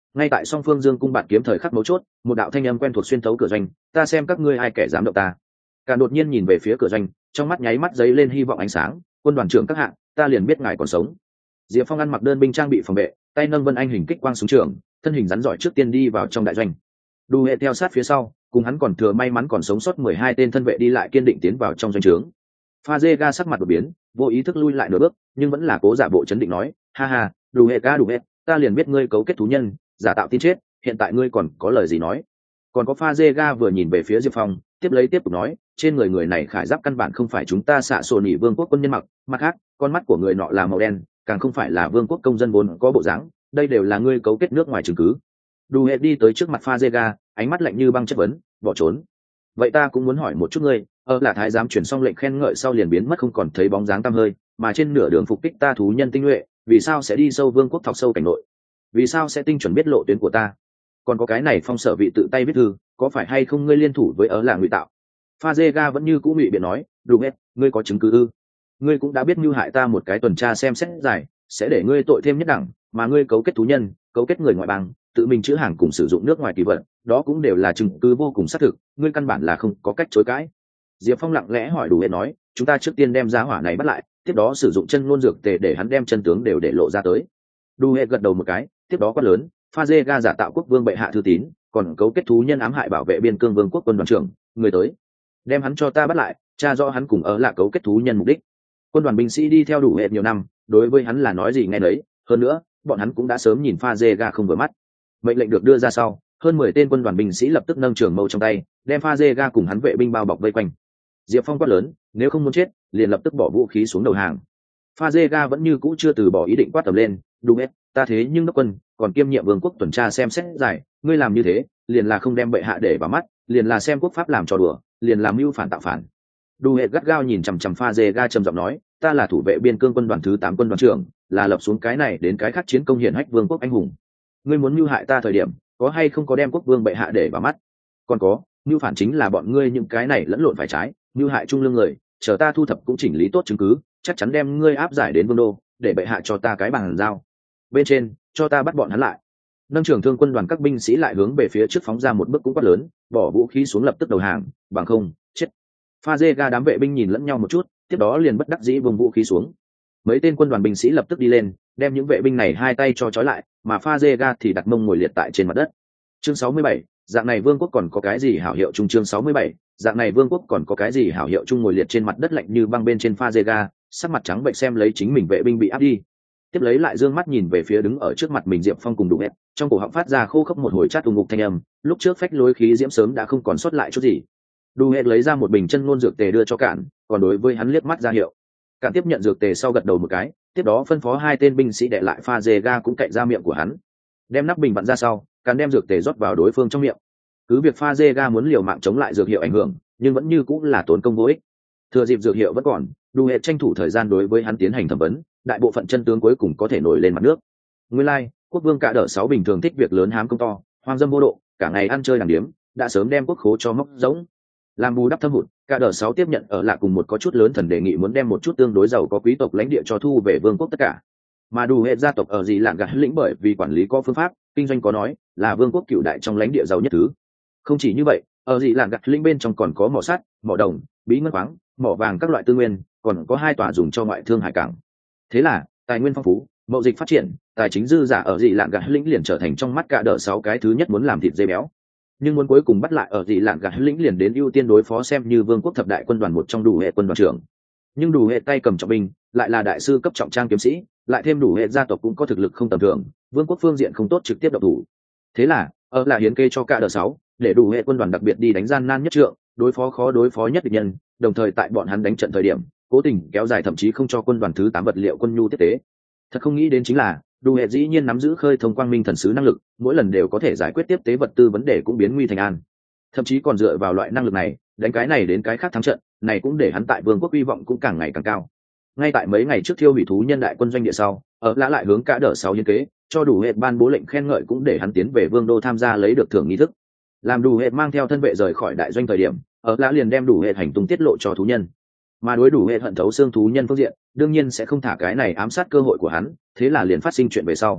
Ngay tại song phương dương cung bạt kiếm thời khắc mấu chốt, một đạo thanh âm quen thuộc xuyên thấu cửa doanh, ta xem các ngươi ai kẻ dám động ta. Cả đột nhiên nhìn về phía cửa doanh, trong mắt nháy mắt giấy lên hy vọng ánh sáng, quân đoàn trưởng các hạng, ta liền biết ngài còn sống. Diệp Phong ăn mặc đơn binh trang bị phòng vệ, tay nâng vân anh hình kích quang súng trường, thân hình rắn giỏi trước tiên đi vào trong đại doanh. Đu hệ theo sát phía sau, cùng hắn còn thừa may mắn còn sống sót 12 tên thân vệ đi lại kiên định tiến vào trong doanh trướng. Fazega sắc mặt đột biến, vô ý thức lui lại nửa bước, nhưng vẫn là cố giả bộ chấn định nói, ha ha, Đu hệ ca Đu hệ, ta liền biết ngươi cấu kết thú nhân, giả tạo tin chết, hiện tại ngươi còn có lời gì nói? Còn có Fazega vừa nhìn về phía Diệp Phong, tiếp tục nói, trên người người này khải giáp căn bản không phải chúng ta xạ sổ nỉ vương quốc quân nhân mặc, mặt khác, con mắt của người nọ là màu đen, càng không phải là vương quốc công dân vốn có bộ dáng, đây đều là ngươi cấu kết nước ngoài chứng cứ. Đu hệ đi tới trước mặt Fazega, ánh mắt lạnh như băng chất vấn, bỏ trốn. Vậy ta cũng muốn hỏi một chút ngươi, là thái giám chuyển xong lệnh khen ngợi sau liền biến mất không còn thấy bóng dáng tăm hơi, mà trên nửa đường phục kích ta thú nhân tinh nhuệ, vì sao sẽ đi sâu vương quốc thọc sâu cảnh nội? Vì sao sẽ tinh chuẩn biết lộ tuyến của ta? Còn có cái này Phong sở vị tự tay viết thư, có phải hay không ngươi liên thủ với là ngụy tạo? Fazega vẫn như cũ ngụy biện nói, đúng hết, ngươi có chứng cứ ư? Ngươi cũng đã biết mưu hại ta một cái tuần tra xem xét giải, sẽ để ngươi tội thêm nhất đẳng, mà ngươi cấu kết thú nhân, cấu kết người ngoại bang, tự mình chữ hàng cùng sử dụng nước ngoài kỳ vật, đó cũng đều là chứng cứ vô cùng xác thực, ngươi căn bản là không có cách chối cãi. Diệp Phong lặng lẽ hỏi đủ hết nói, chúng ta trước tiên đem giá hỏa này bắt lại, tiếp đó sử dụng chân ngôn dược tề để hắn đem chân tướng đều để lộ ra tới. Đủ hết gật đầu một cái, tiếp đó quát lớn, Fazega giả tạo quốc vương bệ hạ thư tín, còn cấu kết thú nhân ám hại bảo vệ biên cương vương quốc quân đoàn trưởng, người tới, đem hắn cho ta bắt lại, tra rõ hắn cùng là cấu kết thú nhân mục đích. Quân đoàn binh sĩ đi theo đủ hệ nhiều năm, đối với hắn là nói gì nghe nấy, hơn nữa, bọn hắn cũng đã sớm nhìn Fazega không vừa mắt. Mệnh lệnh được đưa ra sau, hơn 10 tên quân đoàn binh sĩ lập tức nâng trường mâu trong tay, đem Fazega cùng hắn vệ binh bao bọc vây quanh. Diệp Phong quát lớn, nếu không muốn chết, liền lập tức bỏ vũ khí xuống đầu hàng. Fazega vẫn như cũ chưa từ bỏ ý định quát tầm lên, đúng hết, ta thế nhưng đốc quân, còn kiêm nhiệm vương quốc tuần tra xem xét giải, ngươi làm như thế, liền là không đem bệ hạ để vào mắt, liền là xem quốc pháp làm trò đùa, liền làm mưu phản tạo phản. Đu hệ gắt gao nhìn chằm chằm Fazega trầm giọng nói, ta là thủ vệ biên cương quân đoàn thứ 8 quân đoàn trưởng, là lập xuống cái này đến cái khác chiến công hiển hách vương quốc anh hùng. Ngươi muốn mưu hại ta thời điểm, có hay không có đem quốc vương bệ hạ để vào mắt? Còn có, mưu phản chính là bọn ngươi những cái này lẫn lộn phải trái, mưu hại trung lương người, chờ ta thu thập cũng chỉnh lý tốt chứng cứ, chắc chắn đem ngươi áp giải đến vương đô, để bệ hạ cho ta cái bàn giao. Bên trên, cho ta bắt bọn hắn lại. Nâng trưởng thương quân đoàn các binh sĩ lại hướng về phía trước phóng ra một bước cũng quát lớn, bỏ vũ khí xuống lập tức đầu hàng, bằng không, chết. Fazega đám vệ binh nhìn lẫn nhau một chút, tiếp đó liền bất đắc dĩ vùng vũ khí xuống. Mấy tên quân đoàn binh sĩ lập tức đi lên, đem những vệ binh này hai tay cho trói lại, mà Fazega thì đặt mông ngồi liệt tại trên mặt đất. Chương 67, dạng này vương quốc còn có cái gì hảo hiệu chung? Chương 67, dạng này vương quốc còn có cái gì hảo hiệu chung? Ngồi liệt trên mặt đất lạnh như băng bên trên Fazega, sắc mặt trắng bệch xem lấy chính mình vệ binh bị áp đi. Tiếp lấy lại dương mắt nhìn về phía đứng ở trước mặt mình Diệp Phong cùng Đủ Hét, trong cổ họng phát ra khô khốc một hồi chát ù ngục thanh âm, lúc trước phách lối khí diễm sớm đã không còn sót lại chút gì. Đủ Hét lấy ra một bình chân ngôn dược tề đưa cho Cản, còn đối với hắn liếc mắt ra hiệu. Cản tiếp nhận dược tề sau gật đầu một cái, tiếp đó phân phó hai tên binh sĩ đệ lại Fazega cũng cậy ra miệng của hắn. Đem nắp bình vặn ra sau, Cản đem dược tề rót vào đối phương trong miệng. Cứ việc Fazega muốn liều mạng chống lại dược hiệu ảnh hưởng, nhưng vẫn như cũng là tốn công vô ích. Thừa dịp dược hiệu vẫn còn, Đủ Hét tranh thủ thời gian đối với hắn tiến hành thẩm vấn, đại bộ phận chân tướng cuối cùng có thể nổi lên mặt nước. Nguyên lai, quốc vương cả đỡ 6 bình thường thích việc lớn hám công to, hoang dâm vô độ, cả ngày ăn chơi đàng điếm, đã sớm đem quốc khố cho móc rỗng. Làm bù đắp thâm hụt, cả đỡ 6 tiếp nhận ở lại cùng một có chút lớn thần đề nghị muốn đem một chút tương đối giàu có quý tộc lãnh địa cho thu về vương quốc tất cả. Mà Đủ Hét gia tộc ở gì lạng gạt lĩnh bởi vì quản lý có phương pháp, kinh doanh có nói, là vương quốc cựu đại trong lãnh địa giàu nhất thứ. Không chỉ như vậy, ở gì lạng gạt lĩnh bên trong còn có mỏ sắt, mỏ đồng, bí ngân khoáng, mỏ vàng các loại tư nguyên, còn có 2 tòa dùng cho ngoại thương hải cảng. Thế là tài nguyên phong phú, mậu dịch phát triển, tài chính dư giả ở dị lạng gạt lĩnh liền trở thành trong mắt cả đỡ 6 cái thứ nhất muốn làm thịt dê béo. Nhưng muốn cuối cùng bắt lại ở dị lạng gạt lĩnh liền đến ưu tiên đối phó xem như vương quốc thập đại quân đoàn một trong Đủ Hệ quân đoàn trưởng. Nhưng Đủ Hệ tay cầm trọng binh, lại là đại sư cấp trọng trang kiếm sĩ, lại thêm Đủ Hệ gia tộc cũng có thực lực không tầm thường, vương quốc phương diện không tốt trực tiếp động thủ. Thế là là hiến kê cho cả đỡ 6, để Đủ Hệ quân đoàn đặc biệt đi đánh gian nan nhất trượng, đối phó khó đối phó nhất địch nhân, đồng thời tại bọn hắn đánh trận thời điểm cố tình kéo dài thậm chí không cho quân đoàn thứ 8 vật liệu quân nhu tiếp tế. Thật không nghĩ đến chính là Đủ Hệ dĩ nhiên nắm giữ khơi thông quang minh thần sứ năng lực, mỗi lần đều có thể giải quyết tiếp tế vật tư vấn đề cũng biến nguy thành an. Thậm chí còn dựa vào loại năng lực này, đánh cái này đến cái khác thắng trận, này cũng để hắn tại vương quốc hy vọng cũng càng ngày càng cao. Ngay tại mấy ngày trước thiêu hủy thú nhân đại quân doanh địa sau, lã lại hướng cả đỡ 6 hiến kế, cho Đủ Hệ ban bố lệnh khen ngợi cũng để hắn tiến về vương đô tham gia lấy được thưởng nghi thức. Làm Đủ Hệ mang theo thân vệ rời khỏi đại doanh thời điểm, lã liền đem Đủ Hệ hành tung tiết lộ cho thú nhân. Mà đối Đủ Hệ hận thấu xương thú nhân phương diện đương nhiên sẽ không thả cái này ám sát cơ hội của hắn, thế là liền phát sinh chuyện về sau.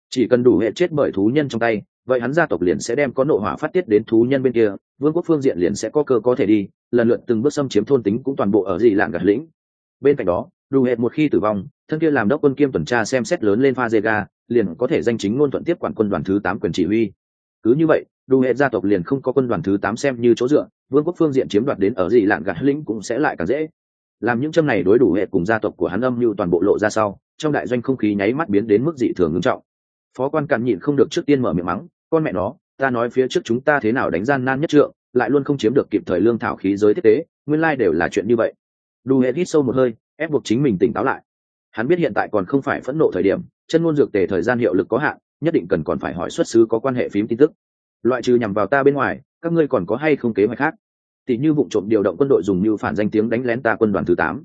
chỉ cần đủ hệ chết bởi thú nhân trong tay, vậy hắn gia tộc liền sẽ đem có nộ hỏa phát tiết đến thú nhân bên kia, vương quốc phương diện liền sẽ có cơ có thể đi lần lượt từng bước xâm chiếm thôn tính cũng toàn bộ ở dị lạng gạt lĩnh. Bên cạnh đó đủ hệ một khi tử vong, thân kia làm đốc quân kiêm tuần tra xem xét lớn lên Fazega, liền có thể danh chính ngôn thuận tiếp quản quân đoàn thứ 8 quyền chỉ huy. Cứ như vậy đủ hệ gia tộc liền không có quân đoàn thứ 8 xem như chỗ dựa, vương quốc phương diện chiếm đoạt đến ở dị lạng gạt lĩnh cũng sẽ lại càng dễ. Làm những châm này đối đủ hệ cùng gia tộc của hắn âm mưu toàn bộ lộ ra sau, trong đại doanh không khí nháy mắt biến đến mức dị thường nghiêm trọng. Phó quan càn nhịn không được trước tiên mở miệng mắng, con mẹ nó, ta nói phía trước chúng ta thế nào đánh gian nan nhất trượng, lại luôn không chiếm được kịp thời lương thảo khí giới tiếp tế, nguyên lai đều là chuyện như vậy. Đủ hệ hít sâu một hơi, ép buộc chính mình tỉnh táo lại. Hắn biết hiện tại còn không phải phẫn nộ thời điểm, chân ngôn dược tề thời gian hiệu lực có hạn, nhất định cần còn phải hỏi xuất xứ có quan hệ phím tin tức. Loại trừ nhằm vào ta bên ngoài, các ngươi còn có hay không kế hoạch khác? Tỷ như vụ trộm điều động quân đội dùng như phản danh tiếng đánh lén ta quân đoàn thứ 8.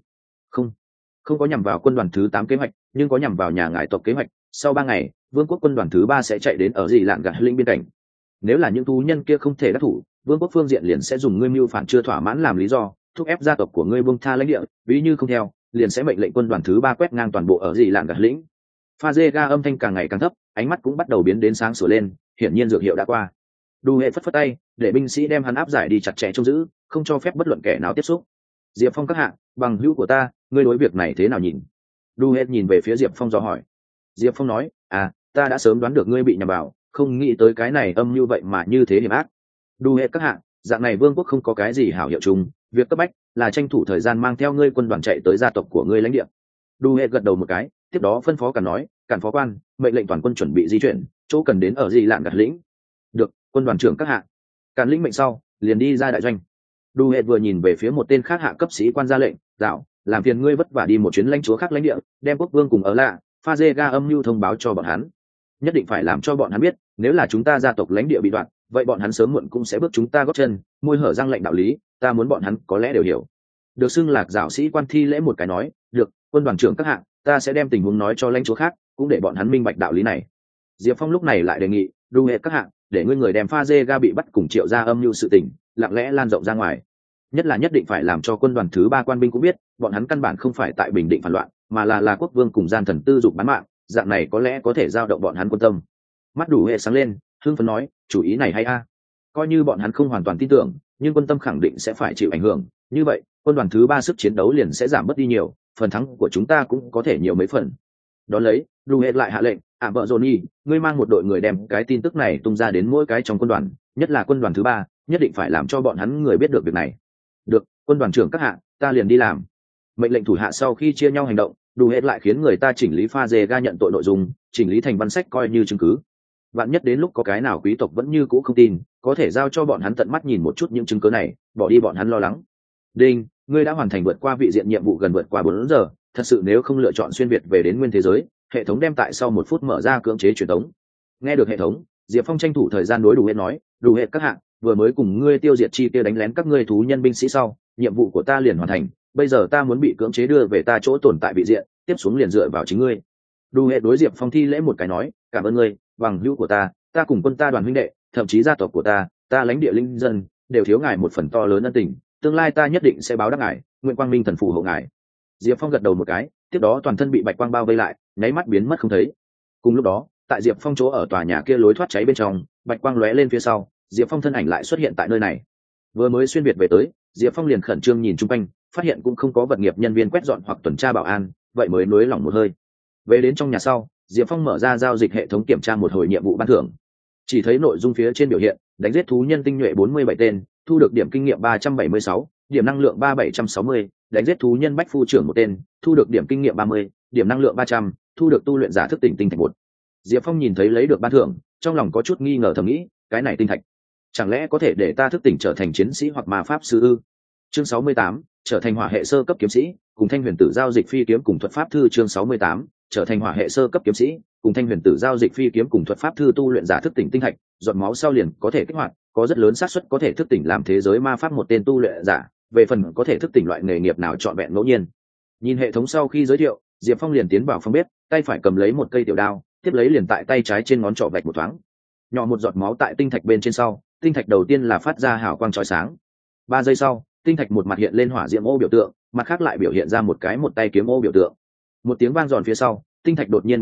Không có nhằm vào quân đoàn thứ 8 kế hoạch, nhưng có nhằm vào nhà ngải tộc kế hoạch. Sau 3 ngày, vương quốc quân đoàn thứ 3 sẽ chạy đến ở dị lạng gạt lĩnh biên cảnh. Nếu là những thú nhân kia không thể đắc thủ, vương quốc phương diện liền sẽ dùng ngươi mưu phản chưa thỏa mãn làm lý do, thúc ép gia tộc của ngươi buông tha lãnh địa, ví như không theo, liền sẽ mệnh lệnh quân đoàn thứ 3 quét ngang toàn bộ ở dị lạng gạt lĩnh. Fazega âm thanh càng ngày càng thấp, ánh mắt cũng bắt đầu biến đến sáng sủa lên, hiển nhiên dược hiệu đã qua. Đủ hệ phất phất tay, để binh sĩ đem hắn áp giải đi chặt chẽ trông giữ, không cho phép bất luận kẻ nào tiếp xúc. Diệp Phong các hạ, bằng hữu của ta, ngươi đối việc này thế nào nhìn? Đủ hệ nhìn về phía Diệp Phong do hỏi. Diệp Phong nói, ta đã sớm đoán được ngươi bị nhầm vào, không nghĩ tới cái này âm như vậy mà như thế hiểm ác. Đủ hệ các hạ, dạng này vương quốc không có cái gì hảo hiệu chung, việc cấp bách là tranh thủ thời gian mang theo ngươi quân đoàn chạy tới gia tộc của ngươi lãnh địa. Đủ hệ gật đầu một cái, tiếp đó phân phó Càn nói, Càn phó quan, mệnh lệnh toàn quân chuẩn bị di chuyển, chỗ cần đến ở dị lạng gạt lĩnh. Được, quân đoàn trưởng các hạ. Càn lĩnh mệnh sau, liền đi ra đại doanh. Đủ hệ vừa nhìn về phía một tên khác hạ cấp sĩ quan ra lệnh, đạo, làm phiền ngươi vất vả đi một chuyến lãnh chúa khác lãnh địa, đem quốc vương cùng ở lạ Fazega âm mưu thông báo cho bọn hắn, nhất định phải làm cho bọn hắn biết, nếu là chúng ta gia tộc lãnh địa bị đoạn, vậy bọn hắn sớm muộn cũng sẽ bước chúng ta gót chân. Môi hở răng lệnh đạo lý, ta muốn bọn hắn có lẽ đều hiểu. Được xưng Lạc Dạo sĩ quan thi lễ một cái nói, được, quân đoàn trưởng các hạng, ta sẽ đem tình huống nói cho lãnh chúa khác, cũng để bọn hắn minh bạch đạo lý này. Diệp Phong lúc này lại đề nghị, đủ hệ các hạng, để ngươi người đem Fazega bị bắt cùng triệu ra âm mưu sự tình, lặng lẽ lan rộng ra ngoài. Nhất là nhất định phải làm cho quân đoàn thứ 3 quan binh cũng biết, bọn hắn căn bản không phải tại bình định phản loạn, mà là quốc vương cùng gian thần tư dục bán mạng, dạng này có lẽ có thể giao động bọn hắn quân tâm. Mắt đủ hệ sáng lên, hưng phấn nói, chủ ý này hay a. Coi như bọn hắn không hoàn toàn tin tưởng, nhưng quân tâm khẳng định sẽ phải chịu ảnh hưởng, như vậy quân đoàn thứ 3 sức chiến đấu liền sẽ giảm bớt đi nhiều, phần thắng của chúng ta cũng có thể nhiều mấy phần. Đón lấy đủ hệ lại hạ lệnh, vợ Johnny, ngươi mang một đội người đem cái tin tức này tung ra đến mỗi cái trong quân đoàn, nhất là quân đoàn thứ 3, nhất định phải làm cho bọn hắn người biết được việc này. Được, quân đoàn trưởng các hạ, ta liền đi làm. Mệnh lệnh thủ hạ sau khi chia nhau hành động, đủ hết lại khiến người ta chỉnh lý Fazega nhận tội nội dung, chỉnh lý thành văn sách coi như chứng cứ. Vạn nhất đến lúc có cái nào quý tộc vẫn như cũ không tin, có thể giao cho bọn hắn tận mắt nhìn một chút những chứng cứ này, bỏ đi bọn hắn lo lắng. Đinh, ngươi đã hoàn thành vượt qua vị diện nhiệm vụ gần vượt qua 4 giờ, thật sự nếu không lựa chọn xuyên việt về đến nguyên thế giới, hệ thống đem tại sau 1 phút mở ra cưỡng chế truyền tống. Nghe được hệ thống, Diệp Phong tranh thủ thời gian đối đủ hết nói, đủ hết các hạng, vừa mới cùng ngươi tiêu diệt chi kia đánh lén các ngươi thú nhân binh sĩ sau, nhiệm vụ của ta liền hoàn thành, bây giờ ta muốn bị cưỡng chế đưa về ta chỗ tồn tại vị diện, tiếp xuống liền dựa vào chính ngươi. Đủ hệ đối Diệp Phong thi lễ một cái nói, cảm ơn ngươi, bằng hữu của ta cùng quân ta đoàn huynh đệ, thậm chí gia tộc của ta lãnh địa linh dân đều thiếu ngài một phần to lớn ân tình, tương lai ta nhất định sẽ báo đáp ngài, nguyện quang minh thần phù hộ ngài. Diệp Phong gật đầu một cái, tiếp đó toàn thân bị bạch quang bao vây lại, nháy mắt biến mất không thấy. Cùng lúc đó, tại Diệp Phong chỗ ở tòa nhà kia lối thoát cháy bên trong, bạch quang lóe lên phía sau, Diệp Phong thân ảnh lại xuất hiện tại nơi này. Vừa mới xuyên việt về tới, Diệp Phong liền khẩn trương nhìn chung quanh, phát hiện cũng không có vật nghiệp nhân viên quét dọn hoặc tuần tra bảo an, vậy mới nới lỏng một hơi. Về đến trong nhà sau, Diệp Phong mở ra giao dịch hệ thống kiểm tra một hồi nhiệm vụ ban thưởng. Chỉ thấy nội dung phía trên biểu hiện, đánh giết thú nhân tinh nhuệ 47 tên, thu được điểm kinh nghiệm 376, điểm năng lượng 3760, đánh giết thú nhân bách phu trưởng một tên, thu được điểm kinh nghiệm 30, điểm năng lượng 300, thu được tu luyện giả thức tỉnh tinh thạch 1. Diệp Phong nhìn thấy lấy được ban thưởng, trong lòng có chút nghi ngờ thầm nghĩ, cái này tinh thạch chẳng lẽ có thể để ta thức tỉnh trở thành chiến sĩ hoặc ma pháp sư ư? Chương 68, trở thành hỏa hệ sơ cấp kiếm sĩ, cùng thanh huyền tử giao dịch phi kiếm cùng thuật pháp thư. Chương 68, trở thành hỏa hệ sơ cấp kiếm sĩ, cùng thanh huyền tử giao dịch phi kiếm cùng thuật pháp thư. Tu luyện giả thức tỉnh tinh thạch, giọt máu sau liền có thể kích hoạt, có rất lớn xác suất có thể thức tỉnh làm thế giới ma pháp một tên tu luyện giả, về phần có thể thức tỉnh loại nghề nghiệp nào chọn vẹn ngẫu nhiên. Nhìn hệ thống sau khi giới thiệu, Diệp Phong liền tiến vào phòng bếp, tay phải cầm lấy một cây tiểu đao, tiếp lấy liền tại tay trái trên ngón trỏ vạch một thoáng, nhỏ một giọt máu tại tinh thạch bên trên sau, tinh thạch đầu tiên là phát ra hào quang chói sáng. 3 giây sau, tinh thạch một mặt hiện lên hỏa diễm ô biểu tượng, mặt khác lại biểu hiện ra một tay kiếm ô biểu tượng. Một tiếng vang giòn phía sau, tinh thạch đột nhiên vỡ vụn,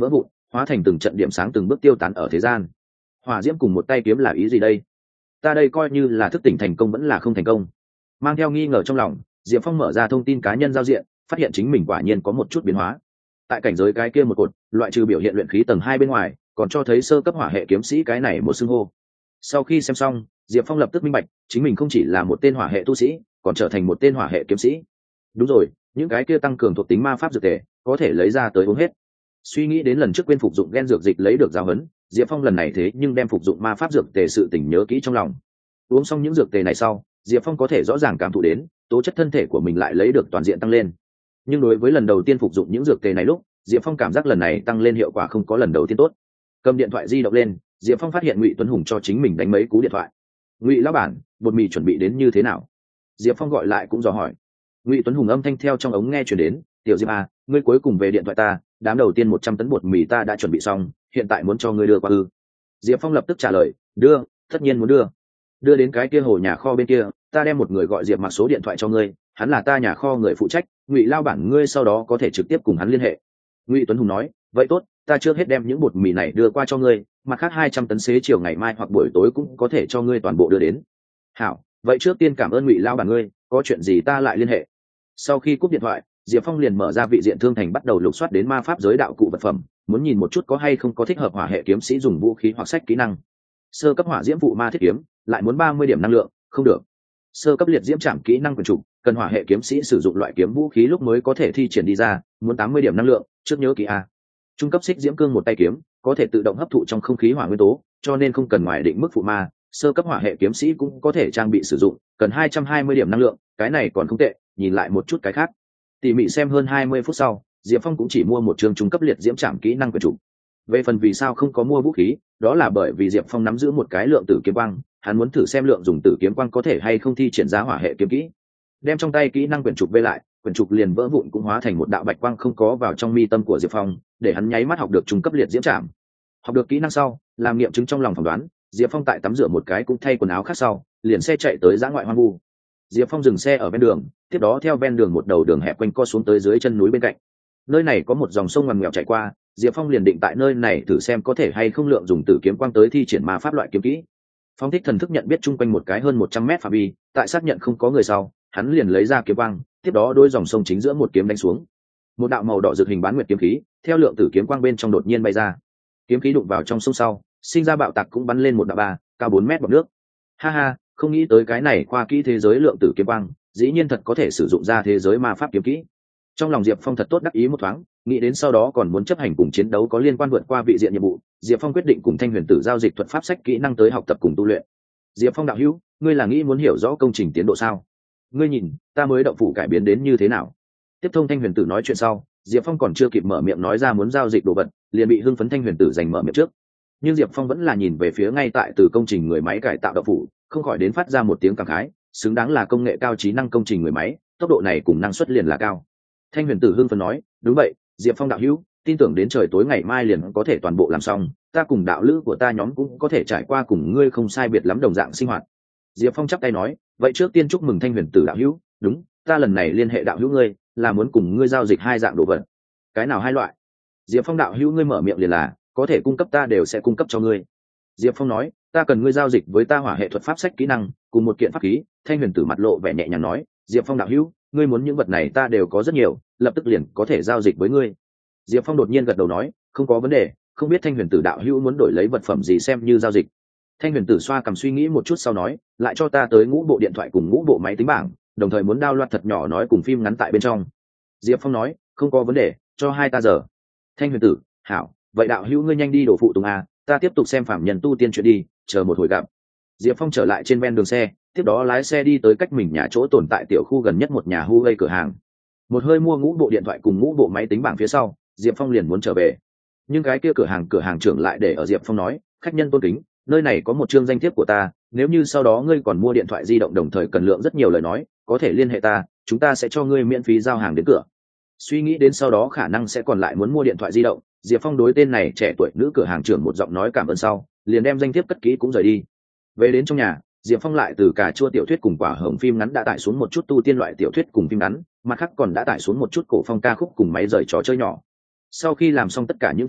hóa thành từng trận điểm sáng từng bước tiêu tán ở thế gian. Hỏa diễm cùng một tay kiếm là ý gì đây? Ta đây coi như là thức tỉnh thành công vẫn là không thành công? Mang theo nghi ngờ trong lòng, Diệp Phong mở ra thông tin cá nhân giao diện, phát hiện chính mình quả nhiên có một chút biến hóa. Tại cảnh giới cái kia một cột, loại trừ biểu hiện luyện khí tầng 2 bên ngoài, còn cho thấy sơ cấp hỏa hệ kiếm sĩ cái này một xưng hô. Sau khi xem xong, Diệp Phong lập tức minh bạch, chính mình không chỉ là một tên hỏa hệ tu sĩ, còn trở thành một tên hỏa hệ kiếm sĩ. Đúng rồi, những cái kia tăng cường thuộc tính ma pháp dược tề, có thể lấy ra tới uống hết. Suy nghĩ đến lần trước quên phục dụng gen dược dịch lấy được giáo huấn, Diệp Phong lần này thế nhưng đem phục dụng ma pháp dược tề sự tình nhớ kỹ trong lòng. Uống xong những dược tề này sau, Diệp Phong có thể rõ ràng cảm thụ đến, tố chất thân thể của mình lại lấy được toàn diện tăng lên. Nhưng đối với lần đầu tiên phục dụng những dược tề này lúc, Diệp Phong cảm giác lần này tăng lên hiệu quả không có lần đầu tiên tốt. Cầm điện thoại di động lên, Diệp Phong phát hiện Ngụy Tuấn Hùng cho chính mình đánh mấy cú điện thoại. Ngụy lão bản, bột mì chuẩn bị đến như thế nào? Diệp Phong gọi lại cũng dò hỏi. Ngụy Tuấn Hùng âm thanh theo trong ống nghe truyền đến, tiểu Diệp à, ngươi cuối cùng về điện thoại ta, đám đầu tiên 100 tấn bột mì ta đã chuẩn bị xong, hiện tại muốn cho ngươi đưa qua ư? Diệp Phong lập tức trả lời, đưa, tất nhiên muốn đưa đến cái kia hồ nhà kho bên kia, ta đem một người gọi Diệp Mặc số điện thoại cho ngươi, hắn là ta nhà kho người phụ trách, Ngụy lao bản ngươi sau đó có thể trực tiếp cùng hắn liên hệ. Ngụy Tuấn Hùng nói, vậy tốt, ta trước hết đem những bột mì này đưa qua cho ngươi, mặt khác 200 tấn xế chiều ngày mai hoặc buổi tối cũng có thể cho ngươi toàn bộ đưa đến. Hảo, vậy trước tiên cảm ơn Ngụy lao bản ngươi, có chuyện gì ta lại liên hệ. Sau khi cúp điện thoại, Diệp Phong liền mở ra vị diện thương thành bắt đầu lục soát đến ma pháp giới đạo cụ vật phẩm, muốn nhìn một chút có hay không có thích hợp hỏa hệ kiếm sĩ dùng vũ khí hoặc sách kỹ năng. Sơ cấp hỏa diễm vụ ma thiết kiếm, lại muốn 30 điểm năng lượng, không được. Sơ cấp liệt diễm trảm kỹ năng quyền trục, cần hỏa hệ kiếm sĩ sử dụng loại kiếm vũ khí lúc mới có thể thi triển đi ra, muốn 80 điểm năng lượng, trước nhớ kỹ a. Trung cấp xích diễm cương một tay kiếm, có thể tự động hấp thụ trong không khí hỏa nguyên tố, cho nên không cần ngoài định mức phụ ma, sơ cấp hỏa hệ kiếm sĩ cũng có thể trang bị sử dụng, cần 220 điểm năng lượng, cái này còn không tệ, nhìn lại một chút cái khác. Tỉ mỉ xem hơn 20 phút sau, Diệp Phong cũng chỉ mua một trường trung cấp liệt diễm trảm kỹ năng quyền trục. Về phần vì sao không có mua vũ khí, đó là bởi vì Diệp Phong nắm giữ một cái lượng tử kiếm quang, hắn muốn thử xem lượng dùng tử kiếm quang có thể hay không thi triển ra hỏa hệ kiếm kỹ. Đem trong tay kỹ năng quyển trục về lại, quyển trục liền vỡ vụn cũng hóa thành một đạo bạch quang không có vào trong mi tâm của Diệp Phong, để hắn nháy mắt học được trung cấp liệt diễm trảm. Học được kỹ năng sau, làm nghiệm chứng trong lòng phỏng đoán, Diệp Phong tại tắm rửa một cái cũng thay quần áo khác sau, liền xe chạy tới dã ngoại hoang vu. Diệp Phong dừng xe ở ven đường, tiếp đó theo ven đường một đầu đường hẹp quanh co xuống tới dưới chân núi bên cạnh. Nơi này có một dòng sông ngoằn nghèo chảy qua, Diệp Phong liền định tại nơi này thử xem có thể hay không lượng dùng tử kiếm quang tới thi triển ma pháp loại kiếm kỹ. Phong thích thần thức nhận biết chung quanh một cái hơn 100 mét phạm vi, tại xác nhận không có người sau, hắn liền lấy ra kiếm quang, tiếp đó đôi dòng sông chính giữa một kiếm đánh xuống. Một đạo màu đỏ rực hình bán nguyệt kiếm khí, theo lượng tử kiếm quang bên trong đột nhiên bay ra. Kiếm khí đụng vào trong sông sau, sinh ra bạo tạc cũng bắn lên một đạo ba, cao 4 mét bọt nước. Ha ha, không nghĩ tới cái này khoa kỹ thế giới lượng tử kiếm quang, dĩ nhiên thật có thể sử dụng ra thế giới ma pháp kiếm kỹ. Trong lòng Diệp Phong thật tốt đắc ý một thoáng, nghĩ đến sau đó còn muốn chấp hành cùng chiến đấu có liên quan vượt qua vị diện nhiệm vụ, Diệp Phong quyết định cùng Thanh Huyền Tử giao dịch thuật pháp sách kỹ năng tới học tập cùng tu luyện. Diệp Phong đạo hữu, ngươi là nghĩ muốn hiểu rõ công trình tiến độ sao? Ngươi nhìn, ta mới động phủ cải biến đến như thế nào? Tiếp thông Thanh Huyền Tử nói chuyện sau, Diệp Phong còn chưa kịp mở miệng nói ra muốn giao dịch đồ vật, liền bị hưng phấn Thanh Huyền Tử giành mở miệng trước. Nhưng Diệp Phong vẫn là nhìn về phía ngay tại từ công trình người máy cải tạo động phủ, không khỏi đến phát ra một tiếng cảm khái, xứng đáng là công nghệ cao trí năng công trình người máy, tốc độ này cùng năng suất liền là cao. Thanh Huyền Tử hưng phấn nói, đúng vậy, Diệp Phong đạo hữu, tin tưởng đến trời tối ngày mai liền có thể toàn bộ làm xong, ta cùng đạo lữ của ta nhóm cũng có thể trải qua cùng ngươi không sai biệt lắm đồng dạng sinh hoạt. Diệp Phong chắp tay nói, vậy trước tiên chúc mừng Thanh Huyền Tử đạo hữu, đúng, ta lần này liên hệ đạo hữu ngươi, là muốn cùng ngươi giao dịch hai dạng đồ vật. Cái nào hai loại? Diệp Phong đạo hữu ngươi mở miệng liền là, có thể cung cấp ta đều sẽ cung cấp cho ngươi. Diệp Phong nói, ta cần ngươi giao dịch với ta hỏa hệ thuật pháp sách kỹ năng, cùng một kiện pháp khí. Thanh Huyền Tử mặt lộ vẻ nhẹ nhàng nói, Diệp Phong đạo hữu, ngươi muốn những vật này ta đều có rất nhiều, lập tức liền có thể giao dịch với ngươi. Diệp Phong đột nhiên gật đầu nói, không có vấn đề, không biết Thanh Huyền Tử đạo hữu muốn đổi lấy vật phẩm gì xem như giao dịch. Thanh Huyền Tử xoa cầm suy nghĩ một chút sau nói, lại cho ta tới ngũ bộ điện thoại cùng ngũ bộ máy tính bảng, đồng thời muốn download thật nhỏ nói cùng phim ngắn tại bên trong. Diệp Phong nói, không có vấn đề, cho 2 ta giờ. Thanh Huyền Tử, hảo, vậy đạo hữu ngươi nhanh đi đổ phụ tùng a, ta tiếp tục xem phạm nhân tu tiên chuyện đi, chờ một hồi gặp. Diệp Phong trở lại trên ven đường xe, tiếp đó lái xe đi tới cách mình nhà chỗ tồn tại tiểu khu gần nhất một nhà Huawei cửa hàng. Một hơi mua ngũ bộ điện thoại cùng ngũ bộ máy tính bảng phía sau, Diệp Phong liền muốn trở về. Nhưng cái kia cửa hàng trưởng lại để ở Diệp Phong nói, khách nhân tôn kính, nơi này có một chương danh thiếp của ta, nếu như sau đó ngươi còn mua điện thoại di động đồng thời cần lượng rất nhiều lời nói, có thể liên hệ ta, chúng ta sẽ cho ngươi miễn phí giao hàng đến cửa. Suy nghĩ đến sau đó khả năng sẽ còn lại muốn mua điện thoại di động, Diệp Phong đối tên này trẻ tuổi nữ cửa hàng trưởng một giọng nói cảm ơn sau, liền đem danh thiếp cất kỹ cũng rời đi. Về đến trong nhà, Diệp Phong lại từ cà chua tiểu thuyết cùng quả hồng phim ngắn đã tải xuống một chút tu tiên loại tiểu thuyết cùng phim ngắn, mặt khác còn đã tải xuống một chút cổ phong ca khúc cùng máy rời trò chơi nhỏ. Sau khi làm xong tất cả những thứ này,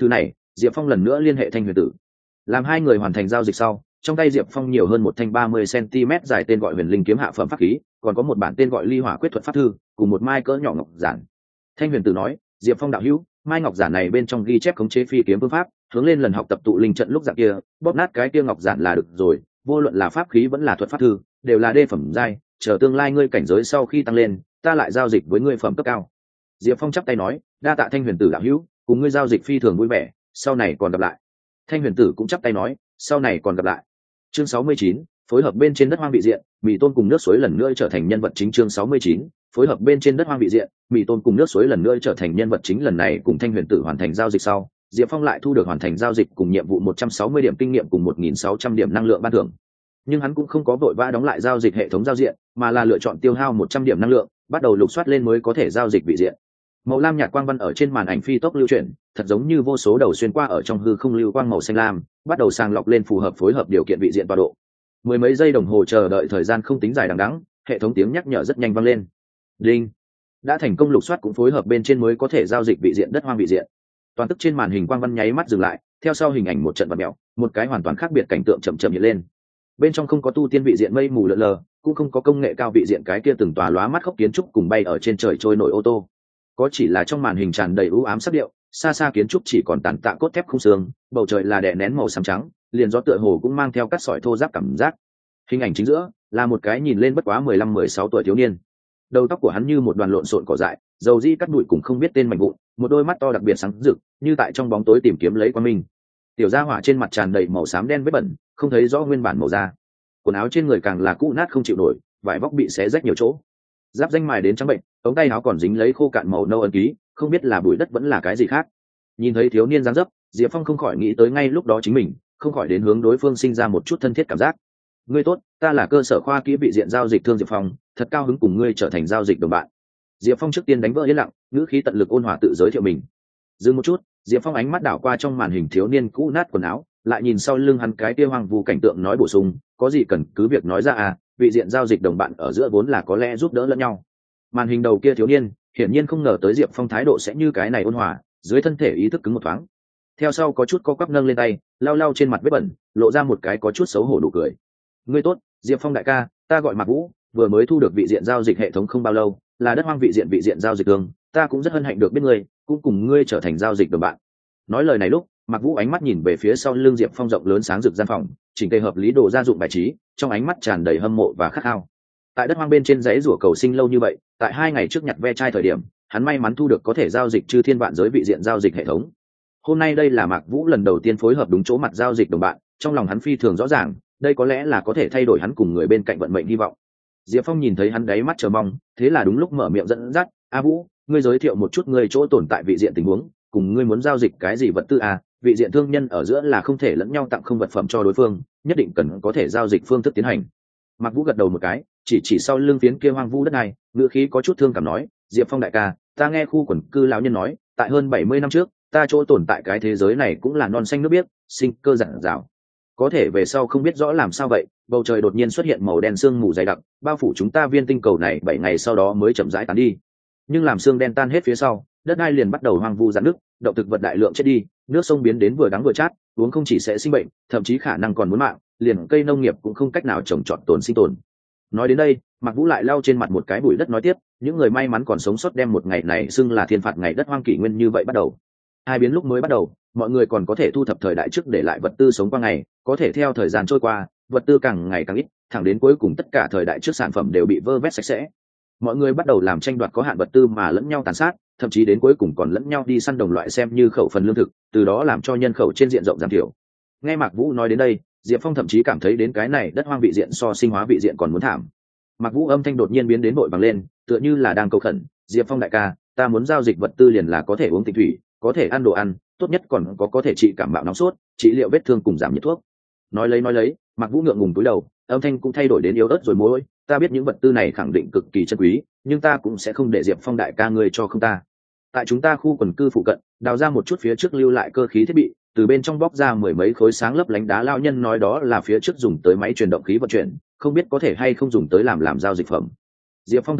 Diệp Phong lần nữa liên hệ Thanh Huyền Tử. Làm hai người hoàn thành giao dịch sau, trong tay Diệp Phong nhiều hơn một thanh 30 cm dài tên gọi Huyền Linh kiếm hạ phẩm pháp khí, còn có một bản tên gọi Ly Hỏa Quyết thuật pháp thư, cùng một mai cỡ nhỏ ngọc giản. Thanh Huyền Tử nói, Diệp Phong đạo hữu, mai ngọc giản này bên trong ghi chép khống chế phi kiếm phương pháp, hướng lên lần học tập tụ linh trận lúc dạng kia, bóp nát cái kia ngọc giản là được rồi, vô luận là pháp khí vẫn là thuật pháp thư, đều là đê phẩm giai, chờ tương lai ngươi cảnh giới sau khi tăng lên, ta lại giao dịch với ngươi phẩm cấp cao. Diệp Phong chắp tay nói, đa tạ Thanh Huyền Tử đạo hữu, cùng ngươi giao dịch phi thường vui vẻ, sau này còn gặp lại. Thanh Huyền Tử cũng chắp tay nói, sau này còn gặp lại. Chương 69, phối hợp bên trên đất hoang vị diện, Mị Tôn cùng nước suối lần nữa trở thành nhân vật chính. Chương 69, phối hợp bên trên đất hoang vị diện, Mị Tôn cùng nước suối lần nữa trở thành nhân vật chính. Lần này cùng Thanh Huyền Tử hoàn thành giao dịch sau, Diệp Phong lại thu được hoàn thành giao dịch cùng nhiệm vụ 160 điểm kinh nghiệm cùng 1.600 điểm năng lượng ban thưởng. Nhưng hắn cũng không có vội vã đóng lại giao dịch hệ thống giao diện, mà là lựa chọn tiêu hao 100 điểm năng lượng, bắt đầu lục soát lên mới có thể giao dịch vị diện. Màu lam nhạt quang văn ở trên màn ảnh phi tốc lưu chuyển, thật giống như vô số đầu xuyên qua ở trong hư không lưu quang màu xanh lam, bắt đầu sàng lọc lên phù hợp phối hợp điều kiện vị diện tọa độ. Mười mấy giây đồng hồ chờ đợi thời gian không tính dài đằng đẵng, hệ thống tiếng nhắc nhở rất nhanh vang lên. Đinh, đã thành công lục soát cũng phối hợp bên trên mới có thể giao dịch vị diện đất hoang vị diện. Toàn tức trên màn hình quang văn nháy mắt dừng lại, theo sau hình ảnh một trận vặn mèo, một cái hoàn toàn khác biệt cảnh tượng chậm chậm hiện lên. Bên trong không có tu tiên vị diện mây mù lờ lờ, cũng không có công nghệ cao vị diện cái kia từng tòa lóa mắt khốc kiến trúc cùng bay ở trên trời trôi nổi ô tô. Có chỉ là trong màn hình tràn đầy u ám sắc điệu, xa xa kiến trúc chỉ còn tàn tạ cốt thép không xương, bầu trời là đè nén màu xám trắng, liền gió tựa hồ cũng mang theo cát sỏi thô ráp cảm giác. Hình ảnh chính giữa là một cái nhìn lên bất quá 15-16 tuổi thiếu niên. Đầu tóc của hắn như một đoàn lộn xộn cỏ dại, dầu di cắt bụi cũng không biết tên mảnh vụn, một đôi mắt to đặc biệt sáng rực, như tại trong bóng tối tìm kiếm lấy quang minh. Tiểu gia hỏa trên mặt tràn đầy màu xám đen vết bẩn, không thấy rõ nguyên bản màu da. Quần áo trên người càng là cũ nát không chịu nổi, vải vóc bị xé rách nhiều chỗ. Giáp danh mài đến trắng bệnh, ống tay áo còn dính lấy khô cạn màu nâu ấn ký, không biết là bụi đất vẫn là cái gì khác. Nhìn thấy thiếu niên dáng dấp, Diệp Phong không khỏi nghĩ tới ngay lúc đó chính mình, không khỏi đến hướng đối phương sinh ra một chút thân thiết cảm giác. Ngươi tốt, ta là cơ sở khoa kỹ vị diện giao dịch Thương Diệp Phong, thật cao hứng cùng ngươi trở thành giao dịch đồng bạn. Diệp Phong trước tiên đánh vỡ yên lặng, ngữ khí tận lực ôn hòa tự giới thiệu mình. Dừng một chút, Diệp Phong ánh mắt đảo qua trong màn hình thiếu niên cũ nát quần áo, lại nhìn sau lưng hắn cái kia hoang vu cảnh tượng nói bổ sung, có gì cần cứ việc nói ra à, vị diện giao dịch đồng bạn ở giữa vốn là có lẽ giúp đỡ lẫn nhau. Màn hình đầu kia thiếu niên hiển nhiên không ngờ tới Diệp Phong thái độ sẽ như cái này ôn hòa, dưới thân thể ý thức cứng một thoáng. Theo sau có chút co quắp nâng lên tay, lau lau trên mặt vết bẩn, lộ ra một cái có chút xấu hổ nụ cười. Ngươi tốt, Diệp Phong đại ca, ta gọi Mạc Vũ, vừa mới thu được vị diện giao dịch hệ thống không bao lâu, là đất hoang vị diện giao dịch đường, ta cũng rất hân hạnh được biết ngươi, cũng cùng ngươi trở thành giao dịch đồng bạn. Nói lời này lúc, Mạc Vũ ánh mắt nhìn về phía sau lưng Diệp Phong rộng lớn sáng rực gian phòng, chỉnh tề hợp lý đồ gia dụng bài trí, trong ánh mắt tràn đầy hâm mộ và khát khao. Tại đất hoang bên trên dãy rủa cầu sinh lâu như vậy, tại 2 ngày trước nhặt ve chai thời điểm, hắn may mắn thu được có thể giao dịch chư thiên vạn giới vị diện giao dịch hệ thống. Hôm nay đây là Mạc Vũ lần đầu tiên phối hợp đúng chỗ mặt giao dịch đồng bạn, trong lòng hắn phi thường rõ ràng, đây có lẽ là có thể thay đổi hắn cùng người bên cạnh vận mệnh hy vọng. Diệp Phong nhìn thấy hắn đáy mắt chờ mong, thế là đúng lúc mở miệng dẫn dắt, "A Vũ, ngươi giới thiệu một chút ngươi chỗ tồn tại vị diện tình huống, cùng ngươi muốn giao dịch cái gì vật tư à? Vị diện thương nhân ở giữa là không thể lẫn nhau tặng không vật phẩm cho đối phương, nhất định cần có thể giao dịch phương thức tiến hành." Mạc Vũ gật đầu một cái, chỉ sau lưng phiến kia hoang vu đất này, ngữ khí có chút thương cảm nói, "Diệp Phong đại ca, ta nghe khu quần cư lão nhân nói, tại hơn 70 năm trước, ta chỗ tồn tại cái thế giới này cũng là non xanh nước biếc, sinh cơ rạng rào. Có thể về sau không biết rõ làm sao vậy, bầu trời đột nhiên xuất hiện màu đen sương mù dày đặc, bao phủ chúng ta viên tinh cầu này 7 ngày sau đó mới chậm rãi tán đi. Nhưng làm sương đen tan hết phía sau, đất đai liền bắt đầu hoang vu rạn nứt, động thực vật đại lượng chết đi, nước sông biến đến vừa đắng vừa chát, uống không chỉ sẽ sinh bệnh, thậm chí khả năng còn muốn mạng, liền cây nông nghiệp cũng không cách nào trồng trọt tồn sinh tồn." Nói đến đây, Mạc Vũ lại lau trên mặt một cái bụi đất nói tiếp, "Những người may mắn còn sống sót đem một ngày này xưng là thiên phạt ngày đất hoang kỷ nguyên như vậy bắt đầu. Hai biến lúc mới bắt đầu, mọi người còn có thể thu thập thời đại trước để lại vật tư sống qua ngày, có thể theo thời gian trôi qua, vật tư càng ngày càng ít, thẳng đến cuối cùng tất cả thời đại trước sản phẩm đều bị vơ vét sạch sẽ. Mọi người bắt đầu làm tranh đoạt có hạn vật tư mà lẫn nhau tàn sát, thậm chí đến cuối cùng còn lẫn nhau đi săn đồng loại xem như khẩu phần lương thực, từ đó làm cho nhân khẩu trên diện rộng giảm thiểu." Nghe Mạc Vũ nói đến đây, Diệp Phong thậm chí cảm thấy đến cái này đất hoang vị diện so sinh hóa vị diện còn muốn thảm. Mạc Vũ âm thanh đột nhiên biến đến vội vàng lên, tựa như là đang cầu khẩn, "Diệp Phong đại ca, ta muốn giao dịch vật tư liền là có thể uống tịnh thủy, có thể ăn đồ ăn, tốt nhất còn có thể trị cảm mạo nóng sốt, trị liệu vết thương cùng giảm nhiệt thuốc." Nói lấy, Mạc Vũ ngượng ngùng cúi đầu, âm thanh cũng thay đổi đến yếu ớt rồi môi, "Ta biết những vật tư này khẳng định cực kỳ chân quý, nhưng ta cũng sẽ không để Diệp Phong đại ca ngươi cho không ta. Tại chúng ta khu quần cư phụ cận, đào ra một chút phía trước lưu lại cơ khí thiết bị, từ bên trong bóc ra 10 mấy khối sáng lấp lánh đá, lao nhân nói đó là phía trước dùng tới máy truyền động khí vận chuyển, không biết có thể hay không dùng tới làm giao dịch phẩm." Diệp Phong thầm nghĩ,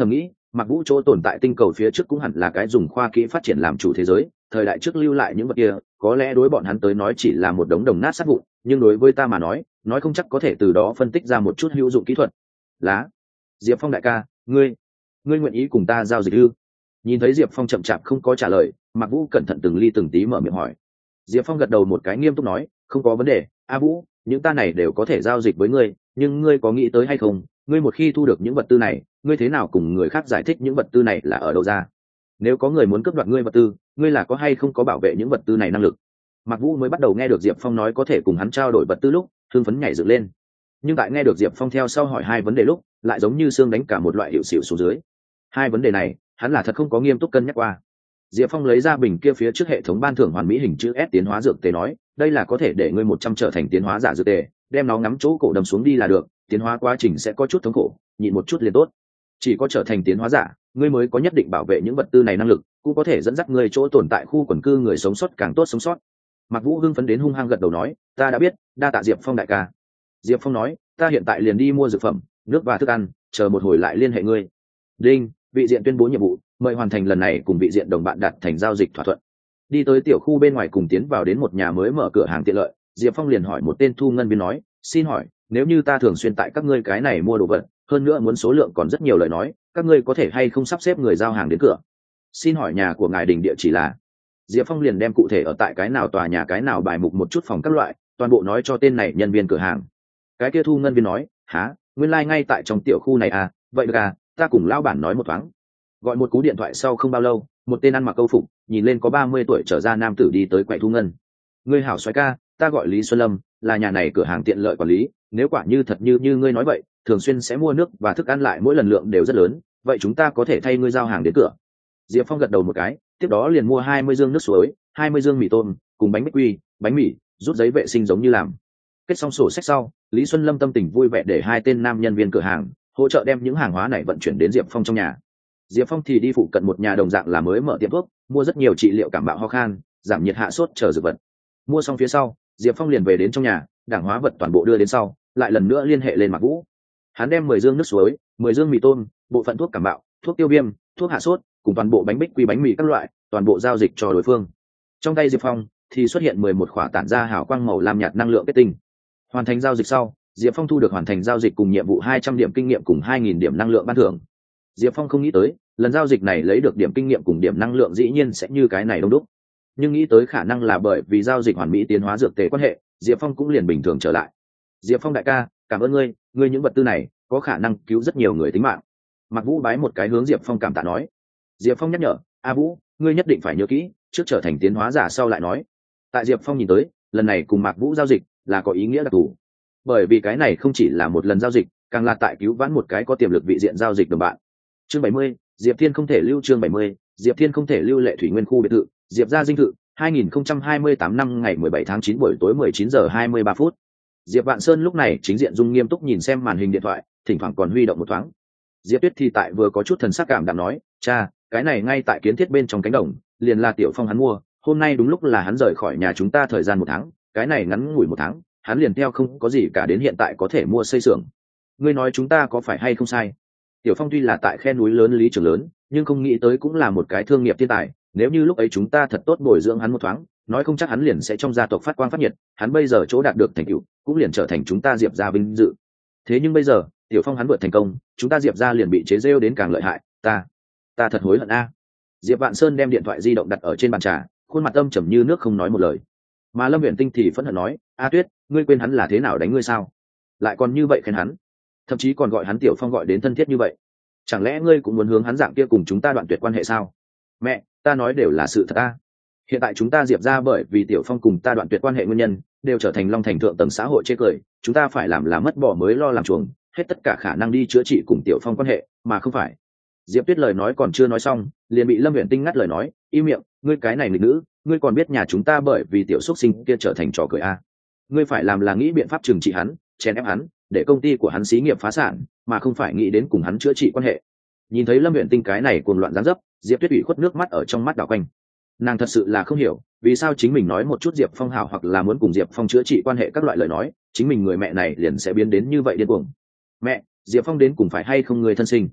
Mặc Vũ chỗ tồn tại tinh cầu phía trước cũng hẳn là cái dùng khoa kỹ phát triển làm chủ thế giới, thời đại trước lưu lại những vật kia có lẽ đối bọn hắn tới nói chỉ là một đống đồng nát sát vụn, nhưng đối với ta mà nói không chắc có thể từ đó phân tích ra một chút hữu dụng kỹ thuật. Lá, Diệp Phong đại ca, ngươi nguyện ý cùng ta giao dịch ư? Nhìn thấy Diệp Phong chậm chạp không có trả lời, Mặc Vũ cẩn thận từng ly từng tí mở miệng hỏi. Diệp Phong gật đầu một cái nghiêm túc nói, không có vấn đề, A Vũ, những ta này đều có thể giao dịch với ngươi, nhưng ngươi có nghĩ tới hay không, ngươi một khi thu được những vật tư này, ngươi thế nào cùng người khác giải thích những vật tư này là ở đâu ra? Nếu có người muốn cướp đoạt ngươi vật tư, ngươi là có hay không có bảo vệ những vật tư này năng lực? Mặc Vũ mới bắt đầu nghe được Diệp Phong nói có thể cùng hắn trao đổi vật tư lúc, hưng phấn nhảy dựng lên. Nhưng tại nghe được Diệp Phong theo sau hỏi hai vấn đề lúc, lại giống như xương đánh cả một loại hiệu xỉu xuống dưới. Hai vấn đề này, hắn là thật không có nghiêm túc cân nhắc qua. Diệp Phong lấy ra bình kia phía trước hệ thống ban thưởng hoàn mỹ hình chữ S tiến hóa dược tề nói, đây là có thể để ngươi 100 trở thành tiến hóa giả dược tề, đem nó ngắm chỗ cổ đầm xuống đi là được, tiến hóa quá trình sẽ có chút thống khổ, nhịn một chút liền tốt. Chỉ có trở thành tiến hóa giả, ngươi mới có nhất định bảo vệ những vật tư này năng lực, cũng có thể dẫn dắt ngươi chỗ tồn tại khu quần cư người sống sót càng tốt sống sót. Mạc Vũ hưng phấn đến hung hăng gật đầu nói, ta đã biết, đa tạ Diệp Phong đại ca. Diệp Phong nói, ta hiện tại liền đi mua dược phẩm, nước và thức ăn, chờ một hồi lại liên hệ ngươi. Đinh, vị diện tuyên bố nhiệm vụ, mời hoàn thành lần này cùng vị diện đồng bạn đạt thành giao dịch thỏa thuận. Đi tới tiểu khu bên ngoài cùng tiến vào đến một nhà mới mở cửa hàng tiện lợi, Diệp Phong liền hỏi một tên thu ngân viên nói, xin hỏi, nếu như ta thường xuyên tại các ngươi cái này mua đồ vật, hơn nữa muốn số lượng còn rất nhiều lời nói, các ngươi có thể hay không sắp xếp người giao hàng đến cửa? Xin hỏi nhà của ngài đình địa chỉ là? Diệp Phong liền đem cụ thể ở tại cái nào tòa nhà cái nào bài mục một chút phòng các loại, toàn bộ nói cho tên này nhân viên cửa hàng. Cái kia thu ngân viên nói, há, nguyên lai ngay tại trong tiểu khu này à, vậy được à, ta cùng lão bản nói một thoáng. Gọi một cú điện thoại sau không bao lâu, một tên ăn mặc câu phục, nhìn lên có 30 tuổi trở ra nam tử đi tới quầy thu ngân. Ngươi hảo soái ca, ta gọi Lý Xuân Lâm, là nhà này cửa hàng tiện lợi quản lý, nếu quả như thật như ngươi nói vậy, thường xuyên sẽ mua nước và thức ăn lại mỗi lần lượng đều rất lớn, vậy chúng ta có thể thay ngươi giao hàng đến cửa. Diệp Phong gật đầu một cái, tiếp đó liền mua 20 dương nước suối, 20 dương mì tôm, cùng bánh bích quy, bánh mì, rút giấy vệ sinh giống như làm. Kết xong sổ sách sau, Lý Xuân Lâm tâm tình vui vẻ để hai tên nam nhân viên cửa hàng hỗ trợ đem những hàng hóa này vận chuyển đến Diệp Phong trong nhà. Diệp Phong thì đi phụ cận một nhà đồng dạng là mới mở tiệm thuốc, mua rất nhiều trị liệu cảm bạo ho khan, giảm nhiệt hạ sốt chờ dược vật. Mua xong phía sau, Diệp Phong liền về đến trong nhà, đảng hóa vật toàn bộ đưa đến sau, lại lần nữa liên hệ lên Mạc Vũ. Hắn đem 10 dương nước suối, 10 dương mì tôm, bộ phận thuốc cảm bạo, thuốc tiêu viêm, thuốc hạ sốt, cùng toàn bộ bánh bích quy bánh mì các loại, toàn bộ giao dịch cho đối phương. Trong tay Diệp Phong thì xuất hiện 11 khỏa tản ra hào quang màu lam nhạt năng lượng kết tinh. Hoàn thành giao dịch sau, Diệp Phong thu được hoàn thành giao dịch cùng nhiệm vụ 200 điểm kinh nghiệm cùng 2000 điểm năng lượng ban thưởng. Diệp Phong không nghĩ tới, lần giao dịch này lấy được điểm kinh nghiệm cùng điểm năng lượng dĩ nhiên sẽ như cái này đông đúc. Nhưng nghĩ tới khả năng là bởi vì giao dịch hoàn mỹ tiến hóa dược tề quan hệ, Diệp Phong cũng liền bình thường trở lại. Diệp Phong đại ca, cảm ơn ngươi những vật tư này có khả năng cứu rất nhiều người tính mạng. Mạc Vũ bái một cái hướng Diệp Phong cảm tạ nói. Diệp Phong nhắc nhở, A Vũ, ngươi nhất định phải nhớ kỹ, trước trở thành tiến hóa giả sau lại nói. Tại Diệp Phong nhìn tới, lần này cùng Mạc Vũ giao dịch là có ý nghĩa đặc thù, bởi vì cái này không chỉ là một lần giao dịch, càng là tại cứu vãn một cái có tiềm lực vị diện giao dịch đồng bạn. Chương 70, Diệp Thiên không thể lưu. Chương 70, Diệp Thiên không thể lưu. Lệ Thủy Nguyên khu biệt thự, Diệp gia dinh thự, 2028 năm ngày 17 tháng 9 buổi tối 19 giờ 23 phút. Diệp Vạn Sơn lúc này chính diện dung nghiêm túc nhìn xem màn hình điện thoại, thỉnh thoảng còn huy động một thoáng. Diệp Tuyết thì tại vừa có chút thần sắc cảm đạm nói, cha, cái này ngay tại kiến thiết bên trong cánh đồng, liền là Tiểu Phong hắn mua, hôm nay đúng lúc là hắn rời khỏi nhà chúng ta thời gian 1 tháng, cái này ngắn ngủi 1 tháng, hắn liền theo không có gì cả đến hiện tại có thể mua xây xưởng. Ngươi nói chúng ta có phải hay không sai? Tiểu Phong tuy là tại khe núi lớn lý trưởng lớn, nhưng không nghĩ tới cũng là một cái thương nghiệp thiên tài, nếu như lúc ấy chúng ta thật tốt bồi dưỡng hắn một thoáng, nói không chắc hắn liền sẽ trong gia tộc phát quang phát nhiệt, hắn bây giờ chỗ đạt được thành tựu, cũng liền trở thành chúng ta Diệp gia vinh dự. Thế nhưng bây giờ, Tiểu Phong hắn vượt thành công, chúng ta Diệp gia liền bị chế giễu đến càng lợi hại, ta thật hối hận a. Diệp Vạn Sơn đem điện thoại di động đặt ở trên bàn trà, khuôn mặt âm trầm như nước không nói một lời. Mà Lâm Uyển Tinh thì phẫn hận nói, A Tuyết, ngươi quên hắn là thế nào đánh ngươi sao? Lại còn như vậy khen hắn, thậm chí còn gọi hắn Tiểu Phong gọi đến thân thiết như vậy. Chẳng lẽ ngươi cũng muốn hướng hắn dạng kia cùng chúng ta đoạn tuyệt quan hệ sao? Mẹ, ta nói đều là sự thật a. Hiện tại chúng ta Diệp gia bởi vì Tiểu Phong cùng ta đoạn tuyệt quan hệ nguyên nhân, đều trở thành long thành thượng tầng xã hội chê cười, chúng ta phải làm là mất bỏ mới lo làm chuồng, hết tất cả khả năng đi chữa trị cùng Tiểu Phong quan hệ, mà không phải. Diệp Tuyết lời nói còn chưa nói xong, liền bị Lâm Uyển Tinh ngắt lời nói, im miệng, ngươi cái này nghịch nữ, ngươi còn biết nhà chúng ta bởi vì tiểu xuất sinh kia trở thành trò cười a. Ngươi phải làm là nghĩ biện pháp trừng trị hắn, chèn ép hắn, để công ty của hắn xí nghiệp phá sản, mà không phải nghĩ đến cùng hắn chữa trị quan hệ. Nhìn thấy Lâm Uyển Tinh cái này cuồng loạn giáng dấp, Diệp Tuyết ủy khuất nước mắt ở trong mắt đảo quanh. Nàng thật sự là không hiểu, vì sao chính mình nói một chút Diệp Phong hảo hoặc là muốn cùng Diệp Phong chữa trị quan hệ các loại lời nói, chính mình người mẹ này liền sẽ biến đến như vậy điên cuồng. Mẹ, Diệp Phong đến cùng phải hay không người thân sinh?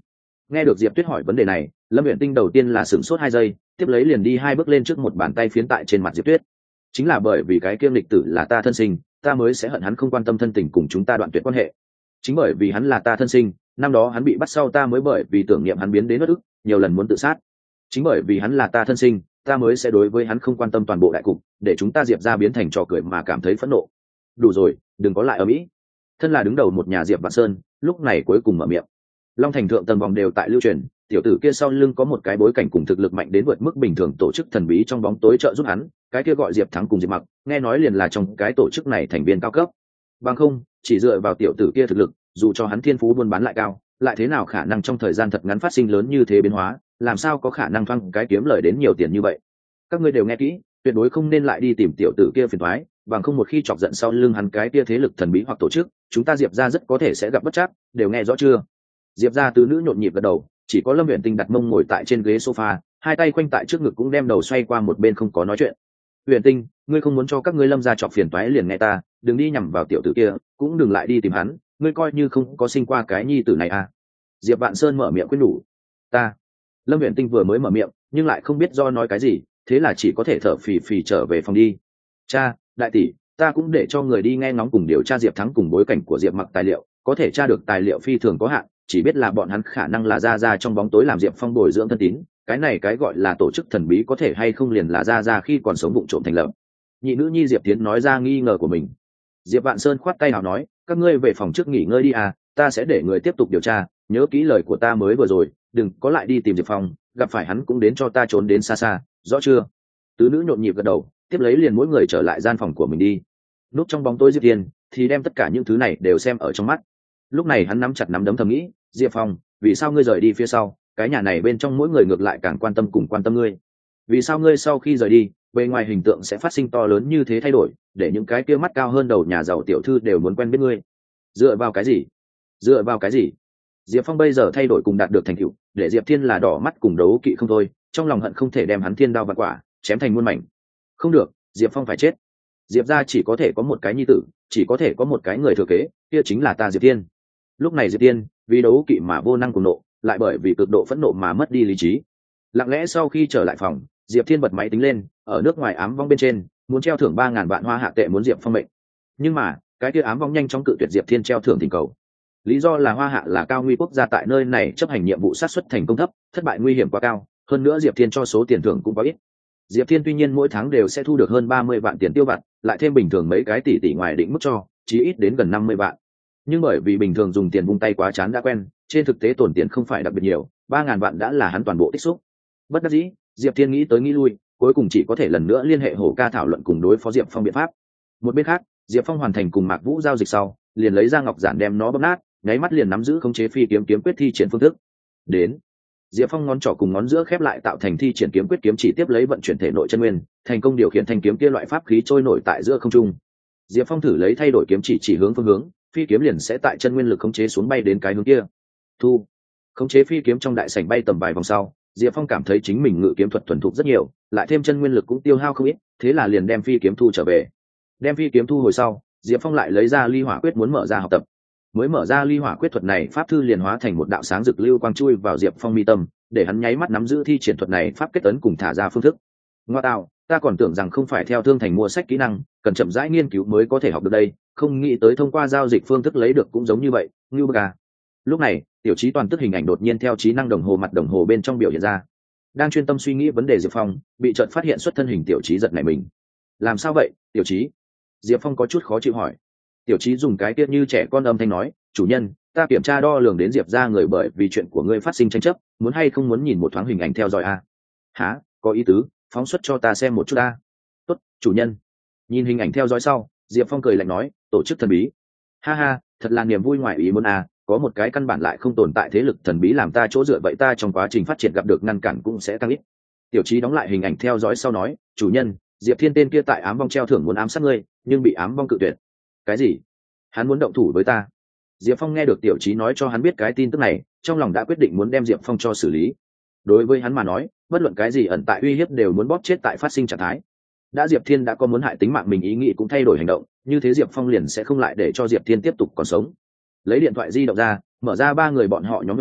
Nghe được Diệp Tuyết hỏi vấn đề này, Lâm Uyển Tinh đầu tiên là sửng sốt 2 giây, tiếp lấy liền đi 2 bước lên trước một bàn tay phiến tại trên mặt Diệp Tuyết. Chính là bởi vì cái kiêm lịch tử là ta thân sinh, ta mới sẽ hận hắn không quan tâm thân tình cùng chúng ta đoạn tuyệt quan hệ. Chính bởi vì hắn là ta thân sinh, năm đó hắn bị bắt sau ta mới bởi vì tưởng niệm hắn biến đến uất ức, nhiều lần muốn tự sát. Chính bởi vì hắn là ta thân sinh, ta mới sẽ đối với hắn không quan tâm toàn bộ đại cục, để chúng ta Diệp ra biến thành trò cười mà cảm thấy phẫn nộ. Đủ rồi, đừng có lại ở mỹ. Thân là đứng đầu một nhà Diệp Vạn Sơn, lúc này cuối cùng mở miệng. Long Thành thượng tầng vòng đều tại lưu truyền, tiểu tử kia sau lưng có một cái bối cảnh cùng thực lực mạnh đến vượt mức bình thường tổ chức thần bí trong bóng tối trợ giúp hắn, cái kia gọi Diệp Thắng cùng Diệp Mặc, nghe nói liền là trong cái tổ chức này thành viên cao cấp. Bằng không, chỉ dựa vào tiểu tử kia thực lực, dù cho hắn thiên phú buôn bán lại cao, lại thế nào khả năng trong thời gian thật ngắn phát sinh lớn như thế biến hóa, làm sao có khả năng thoang cái kiếm lời đến nhiều tiền như vậy. Các ngươi đều nghe kỹ, tuyệt đối không nên lại đi tìm tiểu tử kia phiền toái, bằng không một khi chọc giận sau lưng hắn cái kia thế lực thần bí hoặc tổ chức, chúng ta Diệp ra rất có thể sẽ gặp bất trắc, đều nghe rõ chưa? Diệp ra tứ nữ nhộn nhịp gật đầu, chỉ có Lâm Uyển Tinh đặt mông ngồi tại trên ghế sofa, hai tay khoanh tại trước ngực cũng đem đầu xoay qua một bên không có nói chuyện. Uyển Tinh, ngươi không muốn cho các ngươi Lâm gia chọc phiền toái liền nghe ta, đừng đi nhằm vào tiểu tử kia, cũng đừng lại đi tìm hắn, ngươi coi như không có sinh qua cái nhi tử này à? Diệp Vạn Sơn mở miệng khuyên nhủ. Ta. Lâm Uyển Tinh vừa mới mở miệng, nhưng lại không biết do nói cái gì, thế là chỉ có thể thở phì phì trở về phòng đi. Cha, đại tỷ, ta cũng để cho người đi nghe ngóng cùng điều tra Diệp Thắng cùng bối cảnh của Diệp Mặc tài liệu, có thể tra được tài liệu phi thường có hạn, chỉ biết là bọn hắn khả năng là ra trong bóng tối làm Diệp Phong bồi dưỡng thân tín, cái này cái gọi là tổ chức thần bí có thể hay không liền là ra khi còn sống vụng trộm thành lập. Nhị nữ nhi Diệp Tiến nói ra nghi ngờ của mình. Diệp Vạn Sơn khoát tay nào nói, các ngươi về phòng trước nghỉ ngơi đi à, ta sẽ để người tiếp tục điều tra, nhớ kỹ lời của ta mới vừa rồi, đừng có lại đi tìm Diệp Phong, gặp phải hắn cũng đến cho ta trốn đến xa xa, rõ chưa? Tứ nữ nhộn nhịp gật đầu, tiếp lấy liền mỗi người trở lại gian phòng của mình đi. Núp trong bóng tối Diệp Tiên thì đem tất cả những thứ này đều xem ở trong mắt. Lúc này hắn nắm chặt nắm đấm thầm nghĩ, Diệp Phong, vì sao ngươi rời đi phía sau, cái nhà này bên trong mỗi người ngược lại càng quan tâm cùng quan tâm ngươi? Vì sao ngươi sau khi rời đi, bề ngoài hình tượng sẽ phát sinh to lớn như thế thay đổi, để những cái kia mắt cao hơn đầu nhà giàu tiểu thư đều muốn quen biết ngươi? Dựa vào cái gì? Dựa vào cái gì? Diệp Phong bây giờ thay đổi cùng đạt được thành tựu, để Diệp Thiên là đỏ mắt cùng đấu kỵ không thôi, trong lòng hận không thể đem hắn thiên đao vạn quả, chém thành muôn mảnh. Không được, Diệp Phong phải chết. Diệp gia chỉ có thể có một cái nhi tử, chỉ có thể có một cái người thừa kế, kia chính là ta Diệp Thiên. Lúc này Diệp Thiên vì đấu kỵ mà vô năng cùng nộ, lại bởi vì cực độ phẫn nộ mà mất đi lý trí. Lặng lẽ sau khi trở lại phòng, Diệp Thiên bật máy tính lên, ở nước ngoài ám vong bên trên muốn treo thưởng 3.000 vạn hoa hạ tệ muốn Diệp Phong mệnh. Nhưng mà cái kia ám vong nhanh chóng cự tuyệt Diệp Thiên treo thưởng tình cầu. Lý do là hoa hạ là cao nguy quốc gia, tại nơi này chấp hành nhiệm vụ sát xuất thành công thấp, thất bại nguy hiểm quá cao, hơn nữa Diệp Thiên cho số tiền thưởng cũng quá ít. Diệp Thiên tuy nhiên mỗi tháng đều sẽ thu được hơn 30 vạn tiền tiêu vặt, lại thêm bình thường mấy cái tỷ ngoài định mức cho, chí ít đến gần 50 vạn. Nhưng bởi vì bình thường dùng tiền vung tay quá chán đã quen, trên thực tế tổn tiền không phải đặc biệt nhiều, 3.000 vạn đã là hắn toàn bộ tích xúc. Bất đắc dĩ, Diệp Thiên nghĩ tới nghĩ lui, cuối cùng chỉ có thể lần nữa liên hệ Hổ Ca thảo luận cùng đối phó Diệp Phong biện pháp. Một bên khác, Diệp Phong hoàn thành cùng Mạc Vũ giao dịch sau, liền lấy ra ngọc giản đem nó bóp nát, nháy mắt liền nắm giữ khống chế phi kiếm kiếm quyết thi triển phương thức. Đến, Diệp Phong ngón trỏ cùng ngón giữa khép lại tạo thành thi triển kiếm quyết kiếm chỉ tiếp lấy vận chuyển thể nội chân nguyên, thành công điều khiển thanh kiếm kia loại pháp khí trôi nổi tại giữa không trung. Diệp Phong thử lấy thay đổi kiếm chỉ hướng phương hướng, phi kiếm liền sẽ tại chân nguyên lực khống chế xuống bay đến cái hướng kia. Thu, khống chế phi kiếm trong đại sảnh bay tầm vài vòng sau, Diệp Phong cảm thấy chính mình ngự kiếm thuật thuần thục rất nhiều, lại thêm chân nguyên lực cũng tiêu hao không ít, thế là liền đem phi kiếm thu trở về. Đem phi kiếm thu hồi sau, Diệp Phong lại lấy ra ly hỏa quyết muốn mở ra học tập. Mới mở ra ly hỏa quyết thuật này, pháp thư liền hóa thành một đạo sáng rực lưu quang chui vào Diệp Phong mi tâm, để hắn nháy mắt nắm giữ thi triển thuật này pháp kết ấn cùng thả ra phương thức. Ngoa tạo, ta còn tưởng rằng không phải theo Thương Thành mua sách kỹ năng, cần chậm rãi nghiên cứu mới có thể học được đây, không nghĩ tới thông qua giao dịch phương thức lấy được cũng giống như vậy, ngưu bức à. Lúc này, tiểu trí toàn tức hình ảnh đột nhiên theo trí năng đồng hồ mặt đồng hồ bên trong biểu hiện ra. Đang chuyên tâm suy nghĩ vấn đề Diệp Phong, bị chợt phát hiện xuất thân hình tiểu trí giật nảy mình. Làm sao vậy, tiểu trí? Diệp Phong có chút khó chịu hỏi. Tiểu trí dùng cái tiết như trẻ con âm thanh nói, chủ nhân, ta kiểm tra đo lường đến Diệp ra người bởi vì chuyện của ngươi phát sinh tranh chấp, muốn hay không muốn nhìn một thoáng hình ảnh theo dõi à? Hả, có ý tứ, phóng xuất cho ta xem một chút à? Tốt, chủ nhân. Nhìn hình ảnh theo dõi sau, Diệp Phong cười lạnh nói, tổ chức thần bí. Ha ha, thật là niềm vui ngoài ý muốn à, có một cái căn bản lại không tồn tại thế lực thần bí làm ta chỗ dựa, vậy ta trong quá trình phát triển gặp được ngăn cản cũng sẽ tăng ít. Tiểu trí đóng lại hình ảnh theo dõi sau nói, chủ nhân, Diệp Thiên tên kia tại ám vong treo thưởng muốn ám sát ngươi, nhưng bị ám vong cự tuyệt. Cái gì? Hắn muốn động thủ với ta? Diệp Phong nghe được tiểu trí nói cho hắn biết cái tin tức này, trong lòng đã quyết định muốn đem Diệp Phong cho xử lý. Đối với hắn mà nói, bất luận cái gì ẩn tại uy hiếp đều muốn bóp chết tại phát sinh trạng thái. Đã Diệp Thiên đã có muốn hại tính mạng mình ý nghĩ cũng thay đổi hành động, như thế Diệp Phong liền sẽ không lại để cho Diệp Thiên tiếp tục còn sống. Lấy điện thoại di động ra, mở ra 3 người bọn họ nhóm ngoại chat,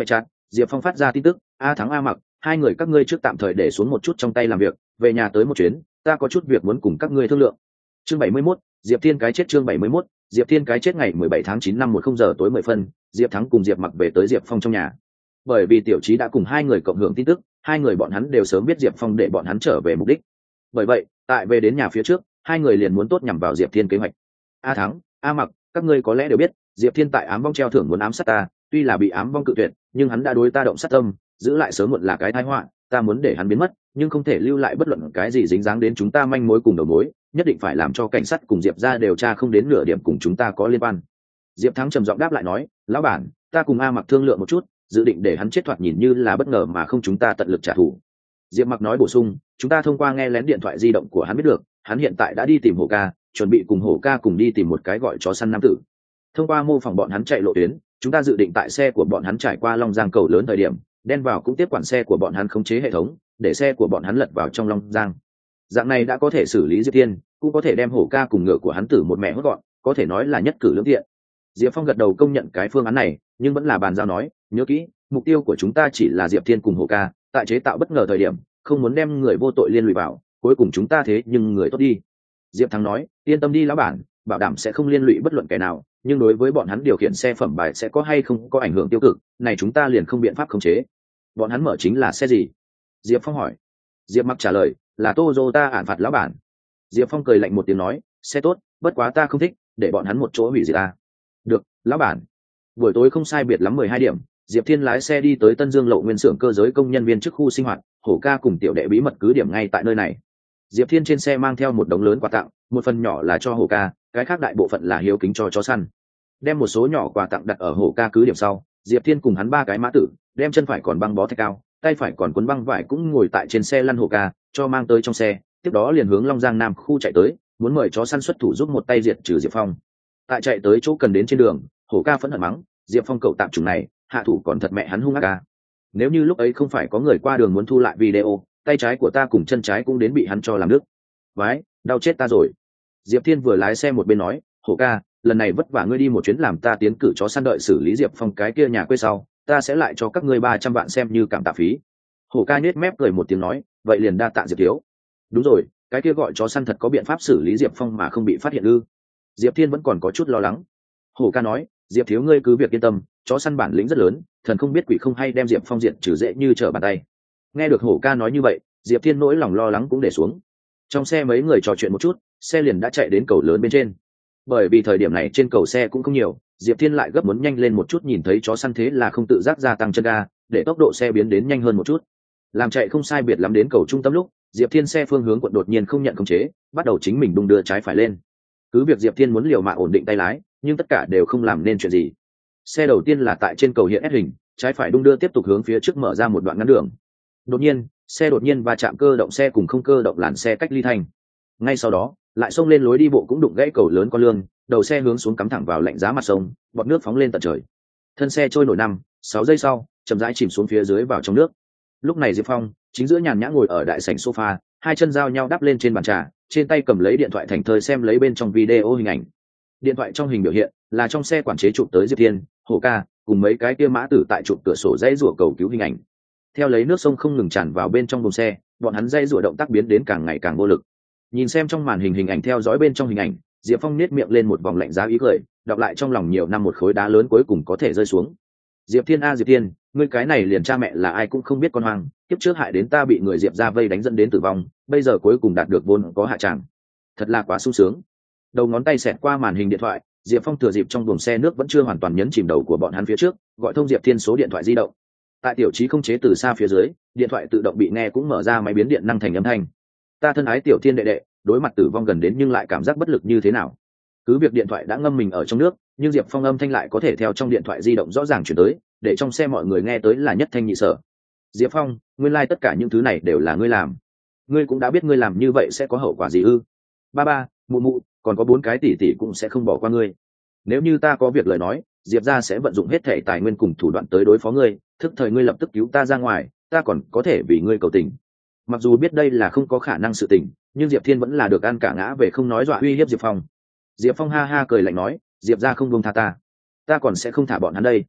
Diệp Phong phát ra tin tức, A Thắng A Mặc, hai người các ngươi trước tạm thời để xuống một chút trong tay làm việc, về nhà tới một chuyến, ta có chút việc muốn cùng các ngươi thương lượng. Chương 71, Diệp Thiên cái chết. Chương 71, Diệp Thiên cái chết. Ngày 17 tháng 9 năm 10 giờ tối 10 phân, Diệp Thắng cùng Diệp Mặc về tới Diệp Phong trong nhà. Bởi vì Tiểu Chí đã cùng hai người cộng hưởng tin tức, hai người bọn hắn đều sớm biết Diệp Phong để bọn hắn trở về mục đích. Bởi vậy, tại về đến nhà phía trước, hai người liền muốn tốt nhằm vào Diệp Thiên kế hoạch. A Thắng, A Mặc, các ngươi có lẽ đều biết, Diệp Thiên tại ám vong treo thưởng muốn ám sát ta, tuy là bị ám vong cự tuyệt, nhưng hắn đã đối ta động sát tâm, giữ lại sớm muộn là cái tai họa, ta muốn để hắn biến mất, nhưng không thể lưu lại bất luận cái gì dính dáng đến chúng ta manh mối cùng đầu mối, nhất định phải làm cho cảnh sát cùng Diệp ra điều tra không đến nửa điểm cùng chúng ta có liên quan. Diệp Thắng trầm giọng đáp lại nói, lão bản, ta cùng A Mặc thương lượng một chút, dự định để hắn chết thoạt nhìn như là bất ngờ mà không chúng ta tận lực trả thù. Diệp Mặc nói bổ sung, chúng ta thông qua nghe lén điện thoại di động của hắn biết được, hắn hiện tại đã đi tìm Hổ Ca, chuẩn bị cùng Hổ Ca cùng đi tìm một cái gọi chó săn nam tử. Thông qua mô phỏng bọn hắn chạy lộ tuyến, chúng ta dự định tại xe của bọn hắn trải qua Long Giang cầu lớn thời điểm, đen vào cũng tiếp quản xe của bọn hắn khống chế hệ thống, để xe của bọn hắn lật vào trong Long Giang. Dạng này đã có thể xử lý Diệp Thiên, cũng có thể đem Hổ Ca cùng ngựa của hắn tử một mẹ hốt gọn, có thể nói là nhất cử lưỡng tiện. Diệp Phong gật đầu công nhận cái phương án này, nhưng vẫn là bàn giao nói, nhớ kỹ, mục tiêu của chúng ta chỉ là Diệp Thiên cùng Hổ Ca, tại chế tạo bất ngờ thời điểm, không muốn đem người vô tội liên lụy vào, cuối cùng chúng ta thế nhưng người tốt đi. Diệp Thắng nói, yên tâm đi lão bản, bảo đảm sẽ không liên lụy bất luận kẻ nào, nhưng đối với bọn hắn điều khiển xe phẩm bài sẽ có hay không có ảnh hưởng tiêu cực, này chúng ta liền không biện pháp khống chế. Bọn hắn mở chính là xe gì? Diệp Phong hỏi. Diệp Mặc trả lời, là Toyota ản phạt lão bản. Diệp Phong cười lạnh một tiếng nói, xe tốt, bất quá ta không thích, để bọn hắn một chỗ hủy diệt ta. Được, lão bản. Buổi tối không sai biệt lắm 12 điểm, Diệp Thiên lái xe đi tới Tân Dương Lộ nguyên xưởng cơ giới công nhân viên trước khu sinh hoạt, Hổ Ca cùng tiểu đệ bí mật cứ điểm ngay tại nơi này. Diệp Thiên trên xe mang theo một đống lớn quà tặng, một phần nhỏ là cho Hổ Ca, cái khác đại bộ phận là hiếu kính cho chó săn. Đem một số nhỏ quà tặng đặt ở Hổ Ca cứ điểm sau, Diệp Thiên cùng hắn ba cái mã tử, đem chân phải còn băng bó thạch cao, tay phải còn quấn băng vải cũng ngồi tại trên xe lăn Hổ Ca, cho mang tới trong xe, tiếp đó liền hướng Long Giang Nam khu chạy tới, muốn mời chó săn xuất thủ giúp một tay diệt trừ Diệp Phong. Tại chạy tới chỗ cần đến trên đường, Hổ Ca phẫn hận mắng, Diệp Phong cậu tạm chủng này, hạ thủ còn thật mẹ hắn hung ác ca. Nếu như lúc ấy không phải có người qua đường muốn thu lại video, tay trái của ta cùng chân trái cũng đến bị hắn cho làm nước. Vãi, đau chết ta rồi. Diệp Thiên vừa lái xe một bên nói, Hổ Ca, lần này vất vả ngươi đi một chuyến làm ta tiến cử chó săn, đợi xử lý Diệp Phong cái kia nhà quê sau, ta sẽ lại cho các ngươi 300 vạn xem như cảm tạ phí. Hổ Ca nhếch mép cười một tiếng nói, vậy liền đa tạ Diệp thiếu. Đúng rồi, cái kia gọi chó săn thật có biện pháp xử lý Diệp Phong mà không bị phát hiện ư? Diệp Thiên vẫn còn có chút lo lắng. Hổ Ca nói, Diệp thiếu ngươi cứ việc yên tâm, chó săn bản lĩnh rất lớn, thần không biết quỷ không hay, đem Diệp Phong diệt trừ dễ như trở bàn tay. Nghe được Hổ Ca nói như vậy, Diệp Thiên nỗi lòng lo lắng cũng để xuống. Trong xe mấy người trò chuyện một chút, xe liền đã chạy đến cầu lớn bên trên. Bởi vì thời điểm này trên cầu xe cũng không nhiều, Diệp Thiên lại gấp muốn nhanh lên một chút, nhìn thấy chó săn thế là không tự giác gia tăng chân ga, để tốc độ xe biến đến nhanh hơn một chút. Làm chạy không sai biệt lắm đến cầu trung tâm lúc, Diệp Thiên xe phương hướng quận đột nhiên không nhận khống chế, bắt đầu chính mình đung đưa trái phải lên. Cứ việc Diệp Thiên muốn liều mạng ổn định tay lái, nhưng tất cả đều không làm nên chuyện gì. Xe đầu tiên là tại trên cầu hiện S hình, trái phải đung đưa tiếp tục hướng phía trước mở ra một đoạn ngắn đường. Đột nhiên, xe đột nhiên va chạm cơ động xe cùng không cơ động làn xe cách ly thành. Ngay sau đó, lại xông lên lối đi bộ cũng đụng gãy cầu lớn con lương, đầu xe hướng xuống cắm thẳng vào lạnh giá mặt sông, bọt nước phóng lên tận trời. Thân xe trôi nổi 5-6 giây sau, chậm rãi chìm xuống phía dưới vào trong nước. Lúc này Diệp Phong chính giữa nhàn nhã ngồi ở đại sảnh sofa, hai chân giao nhau đắp lên trên bàn trà, trên tay cầm lấy điện thoại thành thơi xem lấy bên trong video hình ảnh. Điện thoại trong hình biểu hiện là trong xe quản chế chụp tới Diệp Thiên, Hổ Ca cùng mấy cái kia mã tử tại chụp cửa sổ dãy rủa cầu cứu hình ảnh. Theo lấy nước sông không ngừng tràn vào bên trong buồng xe, bọn hắn dãy rủa động tác biến đến càng ngày càng vô lực. Nhìn xem trong màn hình ảnh theo dõi bên trong hình ảnh, Diệp Phong nét miệng lên một vòng lạnh giá ý cười, đọc lại trong lòng nhiều năm một khối đá lớn cuối cùng có thể rơi xuống. Diệp Thiên a Diệp Thiên, ngươi cái này liền cha mẹ là ai cũng không biết con hoang, kiếp trước hại đến ta bị người Diệp ra vây đánh dẫn đến tử vong, bây giờ cuối cùng đạt được vốn có hạ tràng, thật là quá sung sướng. Đầu ngón tay xẹt qua màn hình điện thoại, Diệp Phong thừa dịp trong buồng xe nước vẫn chưa hoàn toàn nhấn chìm đầu của bọn hắn phía trước, gọi thông Diệp Thiên số điện thoại di động. Tại tiểu trí không chế từ xa phía dưới, điện thoại tự động bị nghe cũng mở ra máy biến điện năng thành âm thanh. Ta thân ái Tiểu Thiên đệ đệ, đối mặt tử vong gần đến nhưng lại cảm giác bất lực như thế nào? Cứ việc điện thoại đã ngâm mình ở trong nước, nhưng Diệp Phong âm thanh lại có thể theo trong điện thoại di động rõ ràng chuyển tới, để trong xe mọi người nghe tới là nhất thanh nhị sở. Diệp Phong, nguyên lai tất cả những thứ này đều là ngươi làm. Ngươi cũng đã biết ngươi làm như vậy sẽ có hậu quả gì ư? Ba ba, mụ mụ, còn có 4 cái tỷ tỷ cũng sẽ không bỏ qua ngươi. Nếu như ta có việc lời nói, Diệp gia sẽ vận dụng hết thể tài nguyên cùng thủ đoạn tới đối phó ngươi, thức thời ngươi lập tức cứu ta ra ngoài, ta còn có thể vì ngươi cầu tình. Mặc dù biết đây là không có khả năng sự tình, nhưng Diệp Thiên vẫn là được ăn cả ngã về không nói dọa uy hiếp Diệp Phong. Diệp Phong ha ha cười lạnh nói, Diệp gia không buông tha ta, ta còn sẽ không thả bọn hắn đây.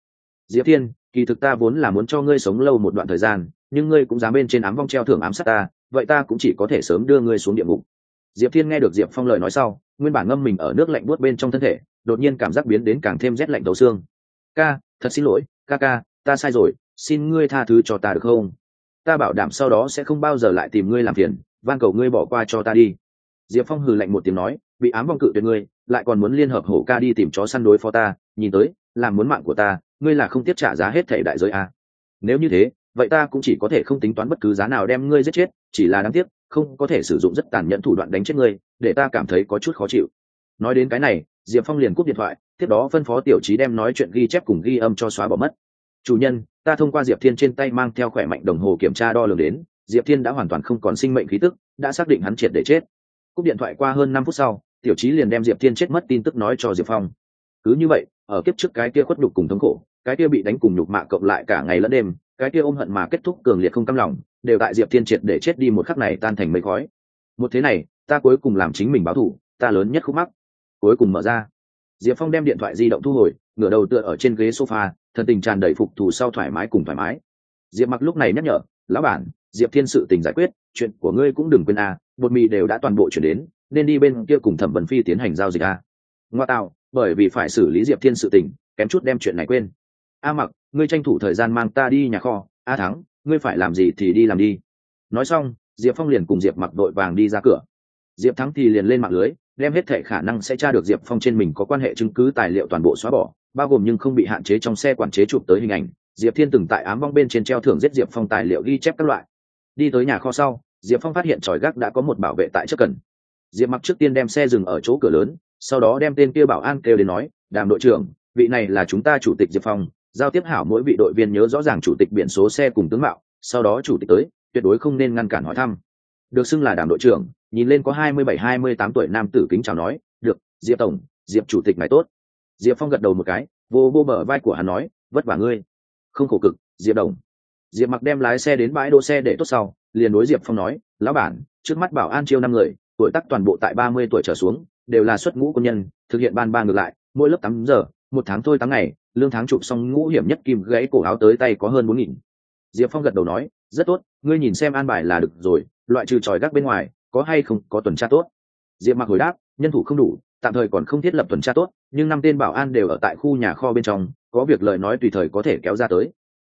Diệp Thiên, kỳ thực ta vốn là muốn cho ngươi sống lâu một đoạn thời gian, nhưng ngươi cũng dám bên trên ám vong treo thưởng ám sát ta, vậy ta cũng chỉ có thể sớm đưa ngươi xuống địa ngục. Diệp Thiên nghe được Diệp Phong lời nói sau, nguyên bản ngâm mình ở nước lạnh buốt bên trong thân thể, đột nhiên cảm giác biến đến càng thêm rét lạnh thấu xương. Ca, thật xin lỗi, ca, ta sai rồi, xin ngươi tha thứ cho ta được không? Ta bảo đảm sau đó sẽ không bao giờ lại tìm ngươi làm phiền, van cầu ngươi bỏ qua cho ta đi. Diệp Phong hừ lạnh một tiếng nói, bị ám vong cự tuyệt ngươi, lại còn muốn liên hợp hổ ca đi tìm chó săn đối phó ta, nhìn tới, làm muốn mạng của ta, ngươi là không tiếc trả giá hết thảy đại giới à? Nếu như thế, vậy ta cũng chỉ có thể không tính toán bất cứ giá nào đem ngươi giết chết, chỉ là đáng tiếc, không có thể sử dụng rất tàn nhẫn thủ đoạn đánh chết ngươi, để ta cảm thấy có chút khó chịu. Nói đến cái này, Diệp Phong liền cúp điện thoại, tiếp đó phân phó tiểu trí đem nói chuyện ghi chép cùng ghi âm cho xóa bỏ mất. Chủ nhân, ta thông qua Diệp Thiên trên tay mang theo khỏe mạnh đồng hồ kiểm tra đo lường đến, Diệp Thiên đã hoàn toàn không còn sinh mệnh khí tức, đã xác định hắn triệt để chết. Cúp điện thoại qua hơn 5 phút sau, tiểu trí liền đem Diệp Thiên chết mất tin tức nói cho Diệp Phong. Cứ như vậy, ở kiếp trước cái kia khuất nhục cùng thống khổ, cái kia bị đánh cùng nhục mạ cộng lại cả ngày lẫn đêm, cái kia ôm hận mà kết thúc cường liệt không cam lòng, đều tại Diệp Thiên triệt để chết đi một khắc này tan thành mây khói. Một thế này, ta cuối cùng làm chính mình báo thù, ta lớn nhất khúc mắc cuối cùng mở ra. Diệp Phong đem điện thoại di động thu hồi, ngửa đầu tựa ở trên ghế sofa, thần tình tràn đầy phục thù sau thoải mái cùng thoải mái. Diệp Mặc lúc này nhắc nhở, lão bản, Diệp Thiên sự tình giải quyết, chuyện của ngươi cũng đừng quên a, bột mì đều đã toàn bộ chuyển đến, nên đi bên kia cùng Thẩm Vân Phi tiến hành giao dịch a. Ngoa tạo, bởi vì phải xử lý Diệp Thiên sự tình, kém chút đem chuyện này quên. A Mặc, ngươi tranh thủ thời gian mang ta đi nhà kho. A Thắng, ngươi phải làm gì thì đi làm đi. Nói xong, Diệp Phong liền cùng Diệp Mặc đội vàng đi ra cửa. Diệp Thắng thì liền lên mạng lưới, đem hết thảy khả năng sẽ tra được Diệp Phong trên mình có quan hệ chứng cứ tài liệu toàn bộ xóa bỏ, bao gồm nhưng không bị hạn chế trong xe quản chế chụp tới hình ảnh, Diệp Thiên từng tại ám vong bên trên treo thưởng giết Diệp Phong tài liệu ghi chép các loại. Đi tới nhà kho sau, Diệp Phong phát hiện tròi gác đã có một bảo vệ tại trước cần. Diệp Mặc trước tiên đem xe dừng ở chỗ cửa lớn, sau đó đem tên kia bảo an kêu đến nói, Đàm đội trưởng, vị này là chúng ta chủ tịch Diệp Phong, giao tiếp hảo mỗi vị đội viên nhớ rõ ràng chủ tịch biển số xe cùng tướng mạo, sau đó chủ tịch tới, tuyệt đối không nên ngăn cản hỏi thăm. Được xưng là Đàm đội trưởng, nhìn lên có 27-28 tuổi nam tử kính chào nói, được, Diệp tổng, Diệp chủ tịch ngài tốt. Diệp Phong gật đầu một cái, vô vô bờ vai của hắn nói, vất vả ngươi, không khổ cực, Diệp đồng. Diệp Mặc đem lái xe đến bãi đỗ xe để tốt sau, liền đối Diệp Phong nói, lão bản, trước mắt bảo an chiêu 5 người, tuổi tác toàn bộ tại 30 tuổi trở xuống, đều là xuất ngũ quân nhân, thực hiện ban ba ngược lại, mỗi lớp 8 giờ, một tháng thôi 8 ngày, lương tháng chụp xong ngũ hiểm nhất kim gãy cổ áo tới tay có hơn 4.000. Diệp Phong gật đầu nói, rất tốt, ngươi nhìn xem an bài là được rồi, loại trừ tròi gác bên ngoài, có hay không có tuần tra tốt. Diệp Mặc hồi đáp, nhân thủ không đủ, tạm thời còn không thiết lập tuần tra tốt, nhưng 5 tên bảo an đều ở tại khu nhà kho bên trong, có việc lời nói tùy thời có thể kéo ra tới.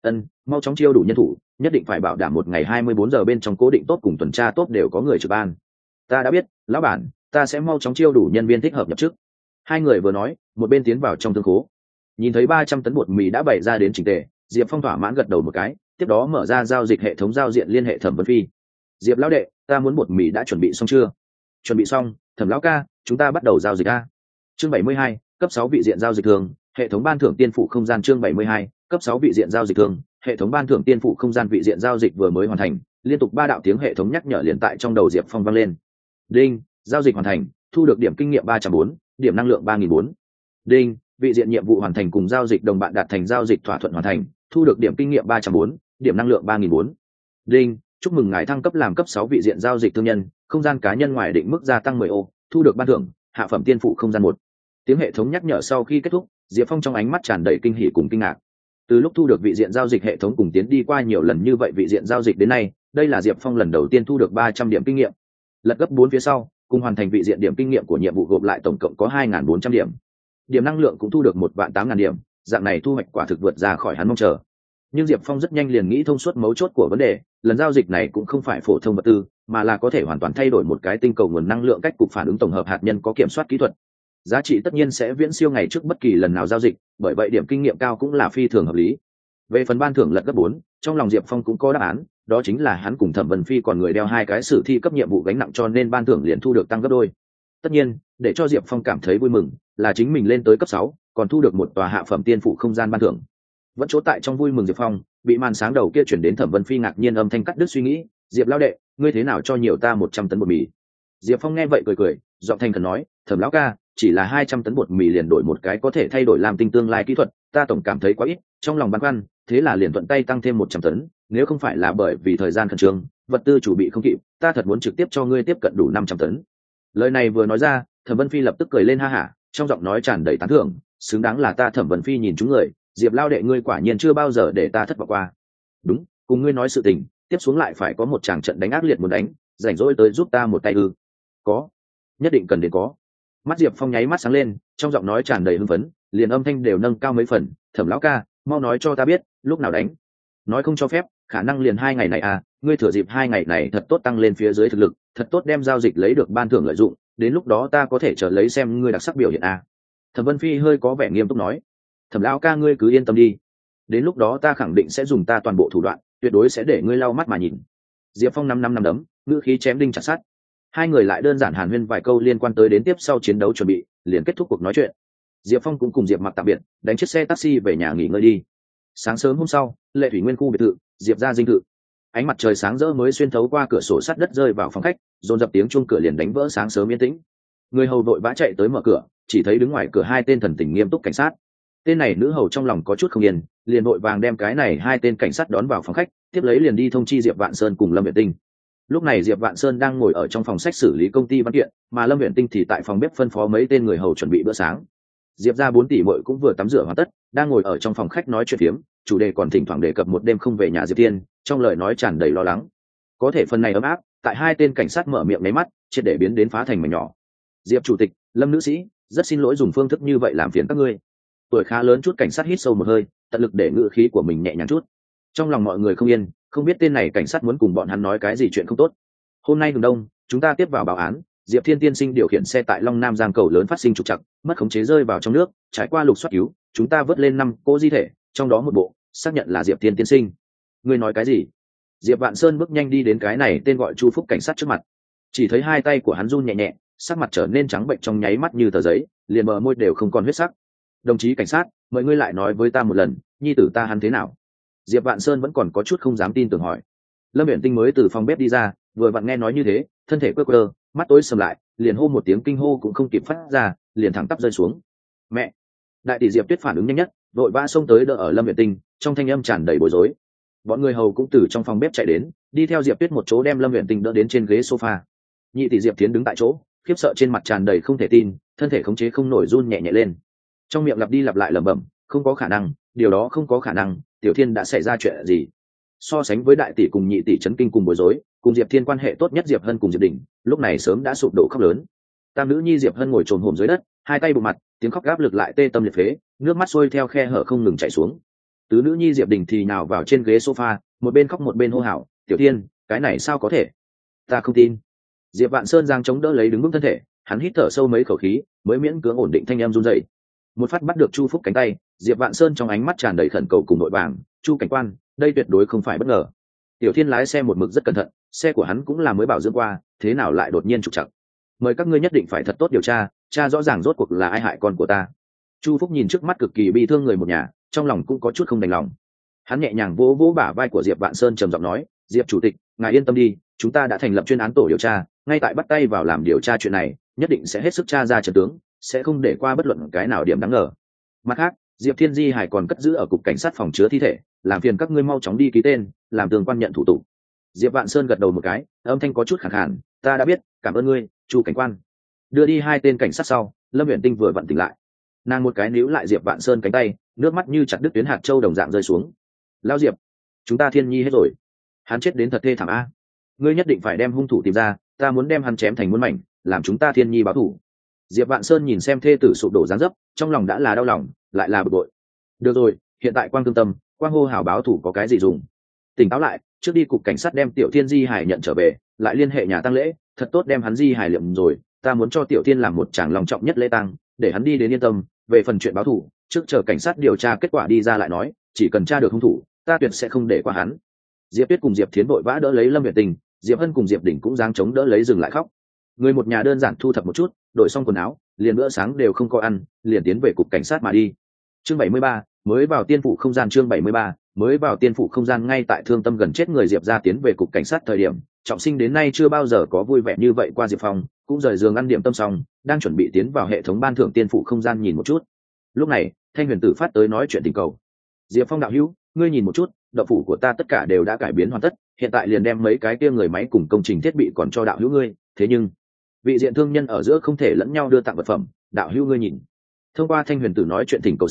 Mau chóng chiêu đủ nhân thủ, nhất định phải bảo đảm một ngày 24 giờ bên trong cố định tốt cùng tuần tra tốt đều có người trực ban. Ta đã biết, lão bản, ta sẽ mau chóng chiêu đủ nhân viên thích hợp nhập chức. Hai người vừa nói, một bên tiến vào trong thương khố. Nhìn thấy 300 tấn bột mì đã bày ra đến chỉnh tề, Diệp Phong thỏa mãn gật đầu một cái, tiếp đó mở ra giao dịch hệ thống giao diện liên hệ Thẩm Vân Phi. Diệp lão đệ, ta muốn bột mì đã chuẩn bị xong chưa? Chuẩn bị xong, Thẩm lão ca, chúng ta bắt đầu giao dịch a. Chương 72, cấp 6 vị diện giao dịch thường, hệ thống ban thưởng tiên phụ không gian. Chương 72, cấp 6 vị diện giao dịch thường, hệ thống ban thưởng tiên phụ không gian. Vị diện giao dịch vừa mới hoàn thành, liên tục 3 đạo tiếng hệ thống nhắc nhở liền tại trong đầu Diệp Phong vang lên. Đinh, giao dịch hoàn thành, thu được điểm kinh nghiệm 304, điểm năng lượng 3.400. Đinh, vị diện nhiệm vụ hoàn thành cùng giao dịch đồng bạn đạt thành giao dịch thỏa thuận hoàn thành, thu được điểm kinh nghiệm 304, điểm năng lượng 3.400. Đinh, chúc mừng ngài thăng cấp làm cấp 6 vị diện giao dịch thương nhân, không gian cá nhân ngoài định mức gia tăng 10 ô, thu được ban thưởng, hạ phẩm tiên phụ không gian 1. Tiếng hệ thống nhắc nhở sau khi kết thúc, Diệp Phong trong ánh mắt tràn đầy kinh hỉ cùng kinh ngạc. Từ lúc thu được vị diện giao dịch hệ thống cùng tiến đi qua nhiều lần như vậy vị diện giao dịch đến nay, đây là Diệp Phong lần đầu tiên thu được 300 điểm kinh nghiệm. Lật gấp 4 phía sau, cùng hoàn thành vị diện điểm kinh nghiệm của nhiệm vụ gộp lại tổng cộng có 2.400 điểm. Điểm năng lượng cũng thu được 1.800.000 điểm, dạng này thu hoạch quả thực vượt ra khỏi hắn mong chờ. Nhưng Diệp Phong rất nhanh liền nghĩ thông suốt mấu chốt của vấn đề, lần giao dịch này cũng không phải phổ thông vật tư, mà là có thể hoàn toàn thay đổi một cái tinh cầu nguồn năng lượng cách cục phản ứng tổng hợp hạt nhân có kiểm soát kỹ thuật. Giá trị tất nhiên sẽ viễn siêu ngày trước bất kỳ lần nào giao dịch, bởi vậy điểm kinh nghiệm cao cũng là phi thường hợp lý. Về phần ban thưởng lật gấp 4, trong lòng Diệp Phong cũng có đáp án, đó chính là hắn cùng Thẩm Vân Phi còn người đeo 2 cái sử thi cấp nhiệm vụ gánh nặng cho nên ban thưởng liền thu được tăng gấp đôi. Tất nhiên, để cho Diệp Phong cảm thấy vui mừng, là chính mình lên tới cấp 6, còn thu được một tòa hạ phẩm tiên phụ không gian ban thưởng. Vẫn chỗ tại trong vui mừng Diệp Phong, bị màn sáng đầu kia chuyển đến Thẩm Vân Phi ngạc nhiên âm thanh cắt đứt suy nghĩ, "Diệp lão đệ, ngươi thế nào cho nhiều ta 100 tấn bột mì?" Diệp Phong nghe vậy cười cười, giọng thành khẩn nói, "Thẩm lão ca, chỉ là 200 tấn bột mì liền đổi một cái có thể thay đổi làm tinh tương lai kỹ thuật, ta tổng cảm thấy quá ít, trong lòng băn khoăn, thế là liền thuận tay tăng thêm 100 tấn, nếu không phải là bởi vì thời gian khẩn trương, vật tư chủ bị không kịp, ta thật muốn trực tiếp cho ngươi tiếp cận đủ 500 tấn." Lời này vừa nói ra, Thẩm Vân Phi lập tức cười lên ha hả, trong giọng nói tràn đầy tán thưởng, "Xứng đáng là ta Thẩm Vân Phi nhìn chúng người, Diệp lao đệ ngươi quả nhiên chưa bao giờ để ta thất vọng qua. Đúng, cùng ngươi nói sự tình, tiếp xuống lại phải có một tràng trận đánh ác liệt muốn đánh, rảnh rỗi tới giúp ta một tay ư? Có, nhất định cần đến có. Mắt Diệp Phong nháy mắt sáng lên, trong giọng nói tràn đầy hưng phấn, liền âm thanh đều nâng cao mấy phần. Thẩm lão ca, mau nói cho ta biết lúc nào đánh. Nói không cho phép, khả năng liền 2 ngày này à? Ngươi thừa dịp 2 ngày này thật tốt tăng lên phía dưới thực lực, thật tốt đem giao dịch lấy được ban thưởng lợi dụng, đến lúc đó ta có thể chờ lấy xem ngươi đặc sắc biểu hiện à? Thẩm Vân Phi hơi có vẻ nghiêm túc nói. Thẩm lão ca ngươi cứ yên tâm đi, đến lúc đó ta khẳng định sẽ dùng ta toàn bộ thủ đoạn, tuyệt đối sẽ để ngươi lau mắt mà nhìn. Diệp Phong năm đấm, ngữ khí chém đinh chặt sắt. Hai người lại đơn giản hàn huyên vài câu liên quan tới đến tiếp sau chiến đấu chuẩn bị, liền kết thúc cuộc nói chuyện. Diệp Phong cũng cùng Diệp Mặc tạm biệt, đánh chiếc xe taxi về nhà nghỉ ngơi đi. Sáng sớm hôm sau, Lệ Thủy Nguyên khu biệt thự, Diệp gia dinh thự. Ánh mặt trời sáng rỡ mới xuyên thấu qua cửa sổ sắt đất rơi vào phòng khách, dồn dập tiếng chuông cửa liền đánh vỡ sáng sớm yên tĩnh. Người hầu vội vã chạy tới mở cửa, chỉ thấy đứng ngoài cửa 2 tên thần tình nghiêm túc cảnh sát. Tên này nữ hầu trong lòng có chút không yên, liền vội vàng đem cái này 2 tên cảnh sát đón vào phòng khách, tiếp lấy liền đi thông chi Diệp Vạn Sơn cùng Lâm Viễn Tinh. Lúc này Diệp Vạn Sơn đang ngồi ở trong phòng sách xử lý công ty văn kiện, mà Lâm Viễn Tinh thì tại phòng bếp phân phó mấy tên người hầu chuẩn bị bữa sáng. Diệp gia 4 tỷ muội cũng vừa tắm rửa hoàn tất, đang ngồi ở trong phòng khách nói chuyện phiếm, chủ đề còn thỉnh thoảng đề cập một đêm không về nhà Diệp Thiên, trong lời nói tràn đầy lo lắng. Có thể phần này ấm áp, tại 2 tên cảnh sát mở miệng mấy mắt, triệt để biến đến phá thành mảnh nhỏ. Diệp chủ tịch, Lâm nữ sĩ, rất xin lỗi dùng phương thức như vậy làm phiền các ngươi. Tuổi khá lớn chút cảnh sát hít sâu một hơi, tận lực để ngữ khí của mình nhẹ nhàng chút. Trong lòng mọi người không yên, không biết tên này cảnh sát muốn cùng bọn hắn nói cái gì chuyện không tốt. Hôm nay hừng đông, chúng ta tiếp vào báo án, Diệp Thiên tiên sinh điều khiển xe tại Long Nam Giang cầu lớn phát sinh trục trặc, mất khống chế rơi vào trong nước, trải qua lục soát cứu, chúng ta vớt lên 5 cỗ di thể, trong đó một bộ xác nhận là Diệp Thiên tiên sinh. Ngươi nói cái gì? Diệp Vạn Sơn bước nhanh đi đến cái này tên gọi Chu Phúc cảnh sát trước mặt. Chỉ thấy 2 tay của hắn run nhẹ nhẹ, sắc mặt trở nên trắng bệnh trong nháy mắt như tờ giấy, liền bờ môi đều không còn huyết sắc. Đồng chí cảnh sát, mời ngươi lại nói với ta một lần, nhi tử ta hắn thế nào? Diệp Vạn Sơn vẫn còn có chút không dám tin tưởng hỏi. Lâm Viễn Tinh mới từ phòng bếp đi ra, vừa vặn nghe nói như thế, thân thể quơ quơ, mắt tối sầm lại, liền hô một tiếng kinh hô cũng không kịp phát ra, liền thẳng tắp rơi xuống. Mẹ! Đại tỷ Diệp Tuyết phản ứng nhanh nhất, vội vã xông tới đỡ ở Lâm Viễn Tinh, trong thanh âm tràn đầy bối rối. Bọn người hầu cũng từ trong phòng bếp chạy đến, đi theo Diệp Tuyết một chỗ đem Lâm Viễn Tinh đỡ đến trên ghế sofa. Nhị tỷ Diệp Thiến đứng tại chỗ, khiếp sợ trên mặt tràn đầy không thể tin, thân thể khống chế không nổi run nhẹ nhẹ lên. Trong miệng lặp đi lặp lại lẩm bẩm, không có khả năng, điều đó không có khả năng, Tiểu Thiên đã xảy ra chuyện gì? So sánh với đại tỷ cùng nhị tỷ chấn kinh cùng bối rối, cùng Diệp Thiên quan hệ tốt nhất Diệp Hân cùng Diệp Đình, lúc này sớm đã sụp đổ khóc lớn. Tam nữ nhi Diệp Hân ngồi trồm hổm dưới đất, 2 tay bụng mặt, tiếng khóc gáp lực lại tê tâm liệt phế, nước mắt xuôi theo khe hở không ngừng chảy xuống. Tứ nữ nhi Diệp Đình thì nào vào trên ghế sofa, một bên khóc một bên hô hào, "Tiểu Thiên, cái này sao có thể? Ta không tin." Diệp Vạn Sơn giang chống đỡ lấy đứng vững thân thể, hắn hít thở sâu mấy khẩu khí, mới miễn cưỡng ổn định thanh em run rẩy. Một phát bắt được Chu Phúc cánh tay, Diệp Vạn Sơn trong ánh mắt tràn đầy khẩn cầu cùng nội vàng, "Chu cảnh quan, đây tuyệt đối không phải bất ngờ." Tiểu Thiên lái xe một mực rất cẩn thận, xe của hắn cũng là mới bảo dưỡng qua, thế nào lại đột nhiên trục trặc? Mời các ngươi nhất định phải thật tốt điều tra, tra rõ ràng rốt cuộc là ai hại con của ta. Chu Phúc nhìn trước mắt cực kỳ bi thương người một nhà, trong lòng cũng có chút không đành lòng. Hắn nhẹ nhàng vỗ vỗ bả vai của Diệp Vạn Sơn trầm giọng nói, "Diệp chủ tịch, ngài yên tâm đi, chúng ta đã thành lập chuyên án tổ điều tra, ngay tại bắt tay vào làm điều tra chuyện này, nhất định sẽ hết sức tra ra trận tướng, sẽ không để qua bất luận cái nào điểm đáng ngờ. Mặt khác, Diệp Thiên Di hải còn cất giữ ở cục cảnh sát phòng chứa thi thể, làm phiền các ngươi mau chóng đi ký tên, làm tương quan nhận thủ tục." Diệp Vạn Sơn gật đầu một cái, âm thanh có chút khàn khàn, "Ta đã biết, cảm ơn ngươi, Chu cảnh quan." Đưa đi 2 tên cảnh sát sau, Lâm Uyển Tinh vừa vặn tỉnh lại. Nàng một cái níu lại Diệp Vạn Sơn cánh tay, nước mắt như chặt đứt tuyến hạt châu đồng dạng rơi xuống. "Lão Diệp, chúng ta Thiên Nhi hết rồi. Hắn chết đến thật thê thảm a. Ngươi nhất định phải đem hung thủ tìm ra, ta muốn đem hắn chém thành muôn mảnh, làm chúng ta Thiên Nhi báo thù." Diệp Vạn Sơn nhìn xem thê tử sụp đổ dáng dấp, trong lòng đã là đau lòng, lại là bực bội. "Được rồi, hiện tại quang thương tâm, quang hô hào báo thù có cái gì dùng? Tỉnh táo lại, trước đi cục cảnh sát đem Tiểu Thiên di hải nhận trở về, lại liên hệ nhà tang lễ, thật tốt đem hắn di hải liệm rồi, ta muốn cho Tiểu Thiên làm một tràng long trọng nhất lễ tang, để hắn đi đến yên tâm. Về phần chuyện báo thù, trước chờ cảnh sát điều tra kết quả đi ra lại nói, chỉ cần tra được hung thủ, ta tuyệt sẽ không để qua hắn." Diệp Tuyết cùng Diệp Thiến vội vã đỡ lấy Lâm Uyển Tình, Diệp Hân cùng Diệp Đình cũng giáng chống đỡ lấy dừng lại khóc. Người một nhà đơn giản thu thập một chút, đổi xong quần áo, liền bữa sáng đều không có ăn, liền tiến về cục cảnh sát mà đi. Chương 73, mới vào tiên phủ không gian. Chương 73, mới vào tiên phủ không gian. Ngay tại thương tâm gần chết người Diệp ra tiến về cục cảnh sát thời điểm, trọng sinh đến nay chưa bao giờ có vui vẻ như vậy qua Diệp Phong, cũng rời giường ăn điểm tâm xong, đang chuẩn bị tiến vào hệ thống ban thưởng tiên phủ không gian nhìn một chút. Lúc này, Thanh Huyền Tử phát tới nói chuyện tình cầu. "Diệp Phong đạo hữu, ngươi nhìn một chút, động phủ của ta tất cả đều đã cải biến hoàn tất, hiện tại liền đem mấy cái kia người máy cùng công trình thiết bị còn cho đạo hữu ngươi, thế nhưng vị diện thương nhân ở giữa không thể lẫn nhau đưa tặng vật phẩm, đạo hữu ngươi nhìn." Thông qua Thanh Huyền Tử nói chuyện tình cầu sau,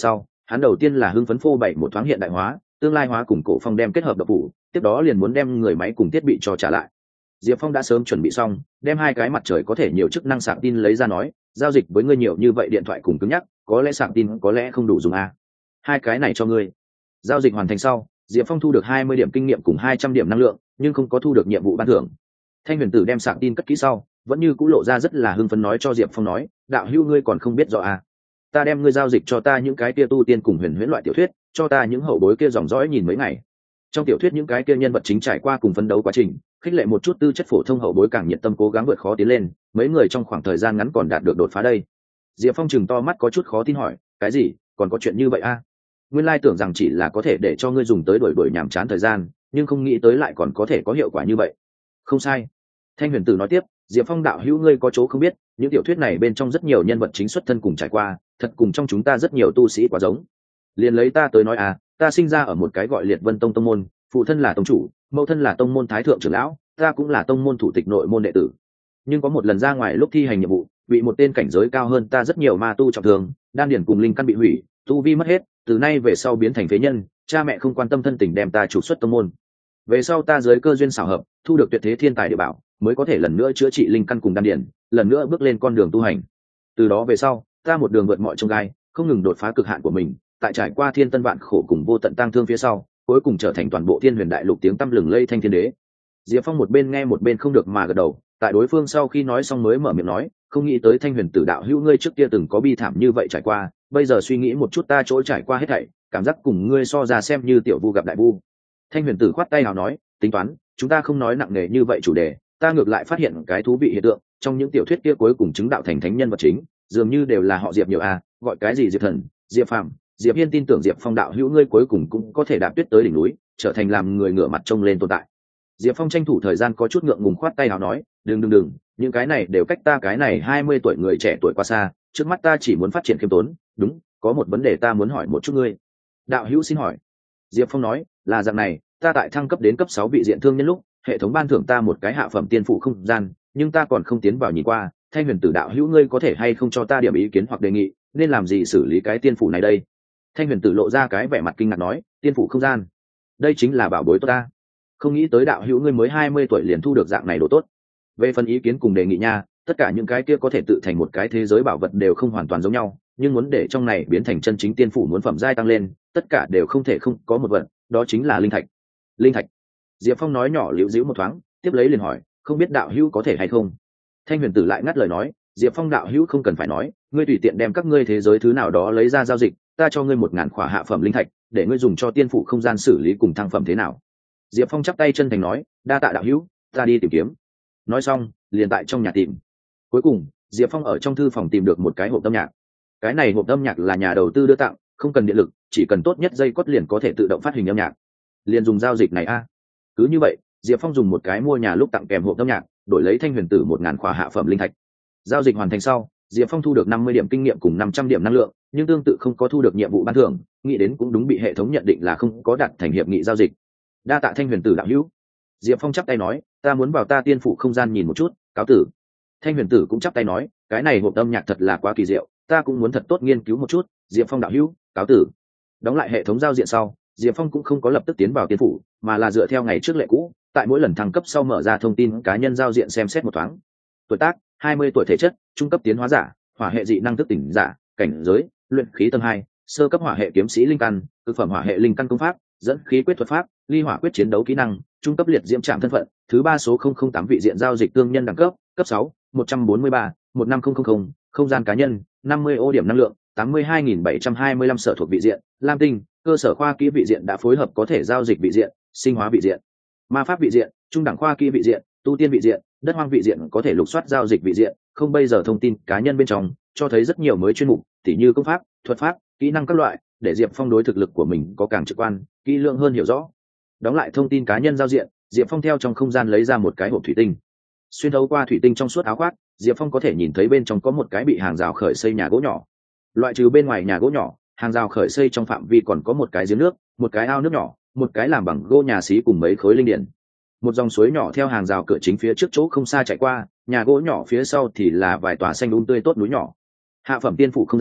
hắn đầu tiên là hưng phấn phô bày một thoáng hiện đại hóa, tương lai hóa cùng cổ phong đem kết hợp độc phủ, tiếp đó liền muốn đem người máy cùng thiết bị cho trả lại. Diệp Phong đã sớm chuẩn bị xong, đem hai cái mặt trời có thể nhiều chức năng sạc tin lấy ra nói, giao dịch với ngươi nhiều như vậy điện thoại cùng cứng nhắc, có lẽ sạc tin có lẽ không đủ dùng à. Hai cái này cho ngươi. Giao dịch hoàn thành sau, Diệp Phong thu được 20 điểm kinh nghiệm cùng 200 điểm năng lượng, nhưng không có thu được nhiệm vụ ban thưởng. Thanh Huyền Tử đem sạc tin cất kỹ sau, vẫn như cũ lộ ra rất là hưng phấn nói cho Diệp Phong nói, đạo hữu ngươi còn không biết rõ à? Ta đem ngươi giao dịch cho ta những cái kia tu tiên cùng huyền huyễn loại tiểu thuyết, cho ta những hậu bối kia dòng dõi nhìn mấy ngày. Trong tiểu thuyết những cái kia nhân vật chính trải qua cùng phấn đấu quá trình, khích lệ một chút tư chất phổ thông hậu bối càng nhiệt tâm cố gắng vượt khó tiến lên, mấy người trong khoảng thời gian ngắn còn đạt được đột phá đây. Diệp Phong chừng to mắt có chút khó tin hỏi, cái gì, còn có chuyện như vậy à? Nguyên lai tưởng rằng chỉ là có thể để cho ngươi dùng tới đuổi nhàm chán thời gian, nhưng không nghĩ tới lại còn có thể có hiệu quả như vậy. Không sai. Thanh Huyền Tử nói tiếp, Diệp Phong đạo hữu ngươi có chỗ không biết, những tiểu thuyết này bên trong rất nhiều nhân vật chính xuất thân cùng trải qua, thật cùng trong chúng ta rất nhiều tu sĩ quá giống. Liền lấy ta tới nói à, ta sinh ra ở một cái gọi Liệt Vân Tông tông môn, phụ thân là tông chủ, mẫu thân là tông môn thái thượng trưởng lão, ta cũng là tông môn thủ tịch nội môn đệ tử. Nhưng có một lần ra ngoài lúc thi hành nhiệm vụ, bị một tên cảnh giới cao hơn ta rất nhiều ma tu trọng thương, đan điển cùng linh căn bị hủy, tu vi mất hết, từ nay về sau biến thành phế nhân, cha mẹ không quan tâm thân tình đem ta trục xuất tông môn. Về sau ta dưới cơ duyên xảo hợp, thu được tuyệt thế thiên tài địa bảo, mới có thể lần nữa chữa trị linh căn cùng đan điển, lần nữa bước lên con đường tu hành. Từ đó về sau, ta một đường vượt mọi chông gai, không ngừng đột phá cực hạn của mình, tại trải qua thiên tân vạn khổ cùng vô tận tang thương phía sau, cuối cùng trở thành toàn bộ thiên huyền đại lục tiếng tăm lừng lây thanh thiên đế. Diệp Phong một bên nghe một bên không được mà gật đầu, tại đối phương sau khi nói xong mới mở miệng nói, không nghĩ tới Thanh Huyền Tử đạo hữu ngươi trước kia từng có bi thảm như vậy trải qua, bây giờ suy nghĩ một chút ta chỗ trải qua hết thảy, cảm giác cùng ngươi so ra xem như tiểu vu gặp đại vu. Thanh Huyền Tử khoát tay nào nói, tính toán, chúng ta không nói nặng nề như vậy chủ đề, ta ngược lại phát hiện cái thú vị hiện tượng, trong những tiểu thuyết kia cuối cùng chứng đạo thành thánh nhân vật chính, dường như đều là họ Diệp nhiều a, gọi cái gì Diệp Thần, Diệp Phàm, Diệp Hiên tin tưởng Diệp Phong đạo hữu ngươi cuối cùng cũng có thể đạp tuyết tới đỉnh núi, trở thành làm người ngửa mặt trông lên tồn tại. Diệp Phong tranh thủ thời gian có chút ngượng ngùng khoát tay nào nói, đừng, những cái này đều cách ta cái này 20 tuổi người trẻ tuổi quá xa, trước mắt ta chỉ muốn phát triển khiêm tốn, đúng, có một vấn đề ta muốn hỏi một chút ngươi. Đạo hữu xin hỏi. Diệp Phong nói, là dạng này, ta tại thăng cấp đến cấp 6 vị diện thương nhân lúc, hệ thống ban thưởng ta một cái hạ phẩm tiên phụ không gian, nhưng ta còn không tiến vào nhìn qua, Thanh Huyền Tử đạo hữu ngươi có thể hay không cho ta điểm ý kiến hoặc đề nghị, nên làm gì xử lý cái tiên phụ này đây? Thanh Huyền Tử lộ ra cái vẻ mặt kinh ngạc nói, tiên phụ không gian, đây chính là bảo bối tốt ta. Không nghĩ tới đạo hữu ngươi mới 20 tuổi liền thu được dạng này đồ tốt. Về phần ý kiến cùng đề nghị nha, tất cả những cái kia có thể tự thành một cái thế giới bảo vật đều không hoàn toàn giống nhau, nhưng muốn để trong này biến thành chân chính tiên phủ muốn phẩm giai tăng lên, tất cả đều không thể không có một vật, đó chính là linh thạch. Linh thạch. Diệp Phong nói nhỏ liễu dĩu một thoáng, tiếp lấy liền hỏi, không biết đạo hữu có thể hay không? Thanh Huyền Tử lại ngắt lời nói, Diệp Phong đạo hữu không cần phải nói, ngươi tùy tiện đem các ngươi thế giới thứ nào đó lấy ra giao dịch, ta cho ngươi 1000 khỏa hạ phẩm linh thạch, để ngươi dùng cho tiên phủ không gian xử lý cùng thăng phẩm thế nào? Diệp Phong chắp tay chân thành nói, đa tạ đạo hữu, ta đi tìm kiếm. Nói xong, liền tại trong nhà tìm. Cuối cùng, Diệp Phong ở trong thư phòng tìm được một cái hộp âm nhạc. Cái này hộp âm nhạc là nhà đầu tư đưa tặng, không cần điện lực, chỉ cần tốt nhất dây cót liền có thể tự động phát hình âm nhạc. Liền dùng giao dịch này a. Cứ như vậy, Diệp Phong dùng một cái mua nhà lúc tặng kèm hộp âm nhạc, đổi lấy Thanh Huyền Tử 1000 khỏa hạ phẩm linh thạch. Giao dịch hoàn thành sau, Diệp Phong thu được 50 điểm kinh nghiệm cùng 500 điểm năng lượng, nhưng tương tự không có thu được nhiệm vụ ban thưởng, nghĩ đến cũng đúng bị hệ thống nhận định là không có đạt thành hiệp nghị giao dịch. Đa tạ Thanh Huyền Tử đạo hữu. Diệp Phong chắp tay nói, ta muốn vào ta tiên phụ không gian nhìn một chút, cáo tử. Thanh Huyền Tử cũng chắp tay nói, cái này hộp âm nhạc thật là quá kỳ diệu, ta cũng muốn thật tốt nghiên cứu một chút. Diệp Phong đạo hữu, cáo tử. Đóng lại hệ thống giao diện sau, Diệp Phong cũng không có lập tức tiến vào tiên phủ, mà là dựa theo ngày trước lệ cũ, tại mỗi lần thăng cấp sau mở ra thông tin cá nhân giao diện xem xét một thoáng. Tuổi tác, 20 tuổi, thể chất, trung cấp tiến hóa giả, hỏa hệ dị năng thức tỉnh giả, cảnh giới, luyện khí tầng 2, sơ cấp hỏa hệ kiếm sĩ linh căn, cực phẩm hỏa hệ linh căn công pháp, dẫn khí quyết thuật pháp, ly hỏa quyết chiến đấu kỹ năng, trung cấp liệt diễm trạm thân phận, thứ 3 số 008 vị diện giao dịch tương nhân đẳng cấp 6, 143, 15000, không gian cá nhân, 50 ô điểm năng lượng, 82.725 sở thuộc vị diện, lam tinh, cơ sở khoa kỹ vị diện đã phối hợp có thể giao dịch vị diện, sinh hóa vị diện, ma pháp vị diện, trung đẳng khoa kỹ vị diện, tu tiên vị diện, đất hoang vị diện có thể lục soát giao dịch vị diện, không bây giờ thông tin cá nhân bên trong cho thấy rất nhiều mới chuyên mục, tỉ như công pháp, thuật pháp, kỹ năng các loại, để Diệp Phong đối thực lực của mình có càng trực quan, kỹ lưỡng hơn hiểu rõ. Đóng lại thông tin cá nhân giao diện, Diệp Phong theo trong không gian lấy ra một cái hộp thủy tinh. Xuyên thấu qua thủy tinh trong suốt áo khoác, Diệp Phong có thể nhìn thấy bên trong có một cái bị hàng rào khởi xây nhà gỗ nhỏ. Loại trừ bên ngoài nhà gỗ nhỏ, hàng rào khởi xây trong phạm vi còn có một cái giếng nước, một cái ao nước nhỏ, một cái làm bằng gỗ nhà xí cùng mấy khối linh điển. Một dòng suối nhỏ theo hàng rào cửa chính phía trước chỗ không xa chạy qua, nhà gỗ nhỏ phía sau thì là vài tòa xanh tươi tốt núi nhỏ. Hạ phẩm tiên phủ không gian,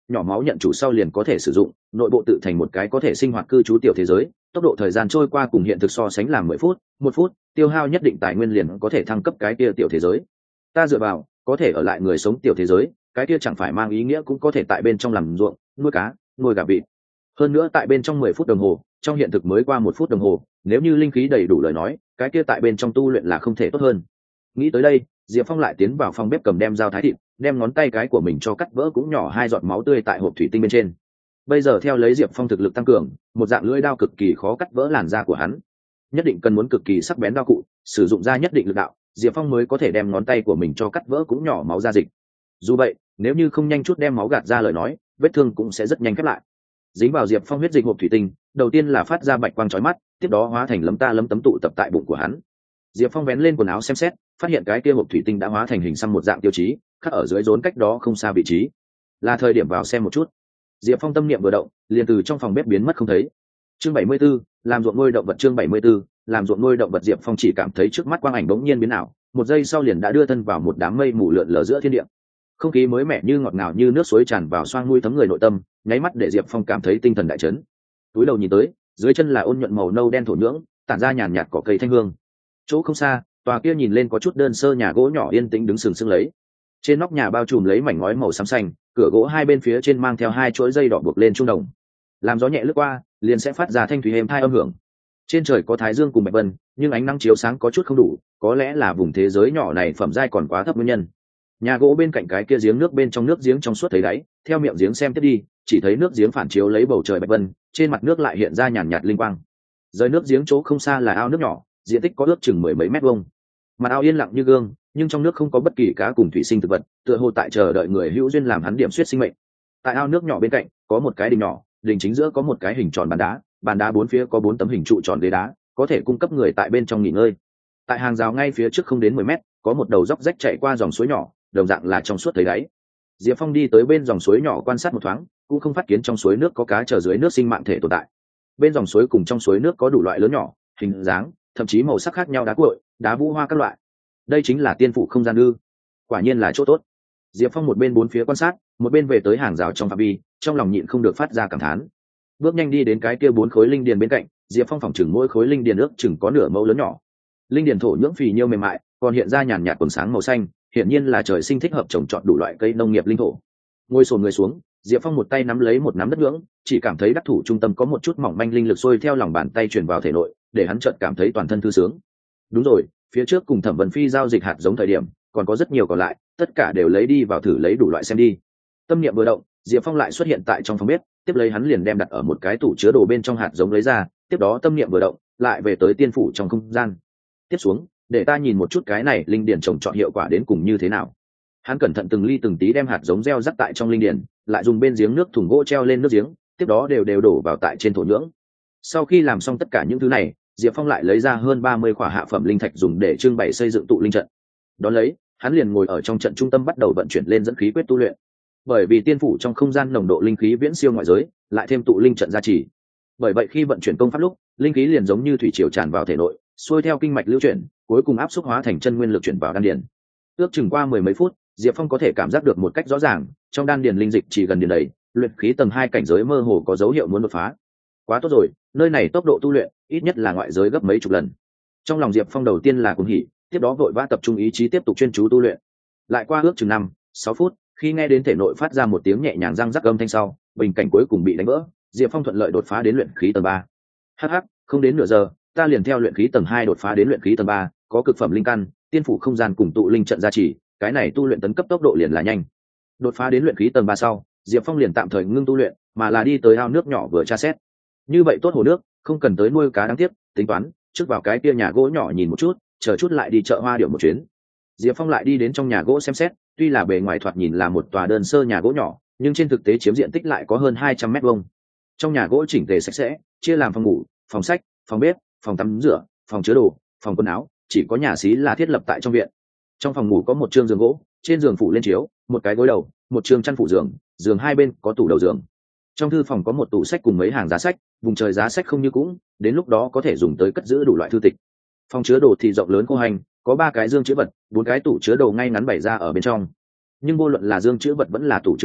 nhỏ máu nhận chủ sau liền có thể sử dụng, nội bộ tự thành một cái có thể sinh hoạt cư trú tiểu thế giới, tốc độ thời gian trôi qua cùng hiện thực so sánh là 10 phút, 1 phút, tiêu hao nhất định tài nguyên liền có thể thăng cấp cái kia tiểu thế giới. Ta dựa vào, có thể ở lại người sống tiểu thế giới, cái kia chẳng phải mang ý nghĩa cũng có thể tại bên trong làm ruộng, nuôi cá, nuôi gà vịt. Hơn nữa tại bên trong 10 phút đồng hồ, trong hiện thực mới qua 1 phút đồng hồ, nếu như linh khí đầy đủ lời nói, cái kia tại bên trong tu luyện là không thể tốt hơn. Nghĩ tới đây, Diệp Phong lại tiến vào phòng bếp cầm đem dao thái thịt, đem ngón tay cái của mình cho cắt vỡ cũng nhỏ 2 giọt máu tươi tại hộp thủy tinh bên trên. Bây giờ theo lấy Diệp Phong thực lực tăng cường, một dạng lưỡi đao cực kỳ khó cắt vỡ làn da của hắn. Nhất định cần muốn cực kỳ sắc bén đao cụ, sử dụng ra nhất định lực đạo, Diệp Phong mới có thể đem ngón tay của mình cho cắt vỡ cũng nhỏ máu ra dịch. Dù vậy, nếu như không nhanh chút đem máu gạt ra lời nói, vết thương cũng sẽ rất nhanh khép lại. Dính vào Diệp Phong huyết dịch hộp thủy tinh, đầu tiên là phát ra bạch quang chói mắt, tiếp đó hóa thành lấm ta lấm tấm tụ tập tại bụng của hắn. Diệp Phong vén lên quần áo xem xét, phát hiện cái kia hộp thủy tinh đã hóa thành hình xăm một dạng tiêu chí, khắc ở dưới rốn cách đó không xa vị trí. Là thời điểm vào xem một chút. Diệp Phong tâm niệm vừa động, liền từ trong phòng bếp biến mất không thấy. Chương 74, làm ruộng nuôi động vật. Chương 74, làm ruộng nuôi động vật. Diệp Phong chỉ cảm thấy trước mắt quang ảnh bỗng nhiên biến ảo, một giây sau liền đã đưa thân vào một đám mây mù lượn lờ giữa thiên địa. Không khí mới mẻ như ngọt ngào như nước suối tràn vào xoang mũi thấm người nội tâm, nháy mắt để Diệp Phong cảm thấy tinh thần đại chấn. Túi đầu nhìn tới, dưới chân là ôn nhuận màu nâu đen thổ nhưỡng, tản ra nhàn nhạt cỏ cây thanh hương. Chỗ không xa, tòa kia nhìn lên có chút đơn sơ nhà gỗ nhỏ yên tĩnh đứng sừng sững lấy. Trên nóc nhà bao trùm lấy mảnh ngói màu xám xanh, cửa gỗ hai bên phía trên mang theo 2 chuỗi dây đỏ buộc lên trung đồng. Làm gió nhẹ lướt qua, liền sẽ phát ra thanh thủy êm tai âm hưởng. Trên trời có thái dương cùng bạch vân, nhưng ánh nắng chiếu sáng có chút không đủ, có lẽ là vùng thế giới nhỏ này phẩm giai còn quá thấp nguyên nhân. Nhà gỗ bên cạnh cái kia giếng nước bên trong nước giếng trong suốt thấy đáy, theo miệng giếng xem tiếp đi, chỉ thấy nước giếng phản chiếu lấy bầu trời bạch vân, trên mặt nước lại hiện ra nhàn nhạt linh quang. Rời nước giếng chỗ không xa là ao nước nhỏ, diện tích có ước chừng 10 mấy mét vuông. Mặt ao yên lặng như gương, nhưng trong nước không có bất kỳ cá cùng thủy sinh thực vật, tựa hồ tại chờ đợi người hữu duyên làm hắn điểm xuyết sinh mệnh. Tại ao nước nhỏ bên cạnh có một cái đình nhỏ, đình chính giữa có một cái hình tròn bàn đá 4 phía có 4 tấm hình trụ tròn ghế đá, có thể cung cấp người tại bên trong nghỉ ngơi. Tại hàng rào ngay phía trước không đến 10 mét, có một đầu dốc rách chạy qua dòng suối nhỏ, đồng dạng là trong suốt thấy đáy. Diệp Phong đi tới bên dòng suối nhỏ quan sát một thoáng, cũng không phát kiến trong suối nước có cá chờ dưới nước sinh mạng thể tồn tại. Bên dòng suối cùng trong suối nước có đủ loại lớn nhỏ, hình dáng, thậm chí màu sắc khác nhau, đá cuội, đá vũ hoa các loại. Đây chính là tiên phủ không gian ư? Quả nhiên là chỗ tốt. Diệp Phong một bên bốn phía quan sát, một bên về tới hàng rào trong phạm vi, trong lòng nhịn không được phát ra cảm thán. Bước nhanh đi đến cái kia 4 khối linh điền bên cạnh, Diệp Phong phỏng chừng mỗi khối linh điền ước chừng có nửa mẫu lớn nhỏ. Linh điền thổ nhưỡng phì nhiêu mềm mại, còn hiện ra nhàn nhạt quầng sáng màu xanh, hiển nhiên là trời sinh thích hợp trồng trọt đủ loại cây nông nghiệp linh thổ. Ngồi xổm người xuống, Diệp Phong một tay nắm lấy một nắm đất nhưỡng, chỉ cảm thấy đắc thủ trung tâm có một chút mỏng manh linh lực xuôi theo lòng bàn tay truyền vào thể nội, để hắn chợt cảm thấy toàn thân thư sướng. Đúng rồi, phía trước cùng Thẩm Vân Phi giao dịch hạt giống thời điểm, còn có rất nhiều còn lại, tất cả đều lấy đi vào thử lấy đủ loại xem đi. Tâm niệm vừa động, Diệp Phong lại xuất hiện tại trong phòng bếp, tiếp lấy hắn liền đem đặt ở một cái tủ chứa đồ bên trong hạt giống lấy ra, tiếp đó tâm niệm vừa động, lại về tới tiên phủ trong không gian. Tiếp xuống, để ta nhìn một chút cái này linh điển trồng trọt hiệu quả đến cùng như thế nào. Hắn cẩn thận từng ly từng tí đem hạt giống gieo rắc tại trong linh điển, lại dùng bên giếng nước thùng gỗ treo lên nước giếng, tiếp đó đều đổ vào tại trên thổ nhưỡng. Sau khi làm xong tất cả những thứ này, Diệp Phong lại lấy ra hơn 30 khỏa hạ phẩm linh thạch dùng để trưng bày xây dựng tụ linh trận. Đón lấy, hắn liền ngồi ở trong trận trung tâm bắt đầu vận chuyển lên dẫn khí quyết tu luyện. Bởi vì tiên phủ trong không gian nồng độ linh khí viễn siêu ngoại giới, lại thêm tụ linh trận gia trì. Bởi vậy khi vận chuyển công pháp lúc, linh khí liền giống như thủy triều tràn vào thể nội, xuôi theo kinh mạch lưu chuyển, cuối cùng áp xúc hóa thành chân nguyên lực chuyển vào đan điền. Ước chừng qua 10 mấy phút, Diệp Phong có thể cảm giác được một cách rõ ràng, trong đan điền linh dịch chỉ gần điền đầy, luyện khí tầng 2 cảnh giới mơ hồ có dấu hiệu muốn đột phá. Quá tốt rồi, nơi này tốc độ tu luyện ít nhất là ngoại giới gấp mấy chục lần. Trong lòng Diệp Phong đầu tiên là cuồng hỉ, tiếp đó vội vã tập trung ý chí tiếp tục chuyên chú tu luyện. Lại qua ước chừng 5-6 phút, khi nghe đến thể nội phát ra một tiếng nhẹ nhàng răng rắc âm thanh sau, bình cảnh cuối cùng bị đánh vỡ, Diệp Phong thuận lợi đột phá đến luyện khí tầng 3. Hắc, không đến nửa giờ, ta liền theo luyện khí tầng 2 đột phá đến luyện khí tầng 3, có cực phẩm linh căn, tiên phủ không gian cùng tụ linh trận gia trì, cái này tu luyện tấn cấp tốc độ liền là nhanh. Đột phá đến luyện khí tầng 3 sau, Diệp Phong liền tạm thời ngưng tu luyện, mà là đi tới ao nước nhỏ vừa tra xét. Như vậy tốt hồ nước, không cần tới nuôi cá đáng tiếc, tính toán, trước vào cái kia nhà gỗ nhỏ nhìn một chút, chờ chút lại đi chợ hoa điệu một chuyến. Diệp Phong lại đi đến trong nhà gỗ xem xét, tuy là bề ngoài thoạt nhìn là một tòa đơn sơ nhà gỗ nhỏ, nhưng trên thực tế chiếm diện tích lại có hơn 200 mét vuông. Trong nhà gỗ chỉnh tề sạch sẽ, chia làm phòng ngủ, phòng sách, phòng bếp, phòng tắm rửa, phòng chứa đồ, phòng quần áo, chỉ có nhà xí là thiết lập tại trong viện. Trong phòng ngủ có một chương giường gỗ, trên giường phủ lên chiếu, một cái gối đầu, một chương chăn phủ giường, giường hai bên có tủ đầu giường. Trong thư phòng có một tủ sách cùng mấy hàng giá sách, vùng trời giá sách không như cũng, đến lúc đó có thể dùng tới cất giữ đủ loại thư tịch. Phòng chứa đồ thì rộng lớn khô hành, có 3 cái dương chứa vật, 4 cái tủ chứa đồ ngay ngắn bày ra ở bên trong. Nhưng vô luận là dương chứa vật vẫn là tủ chứa đồ,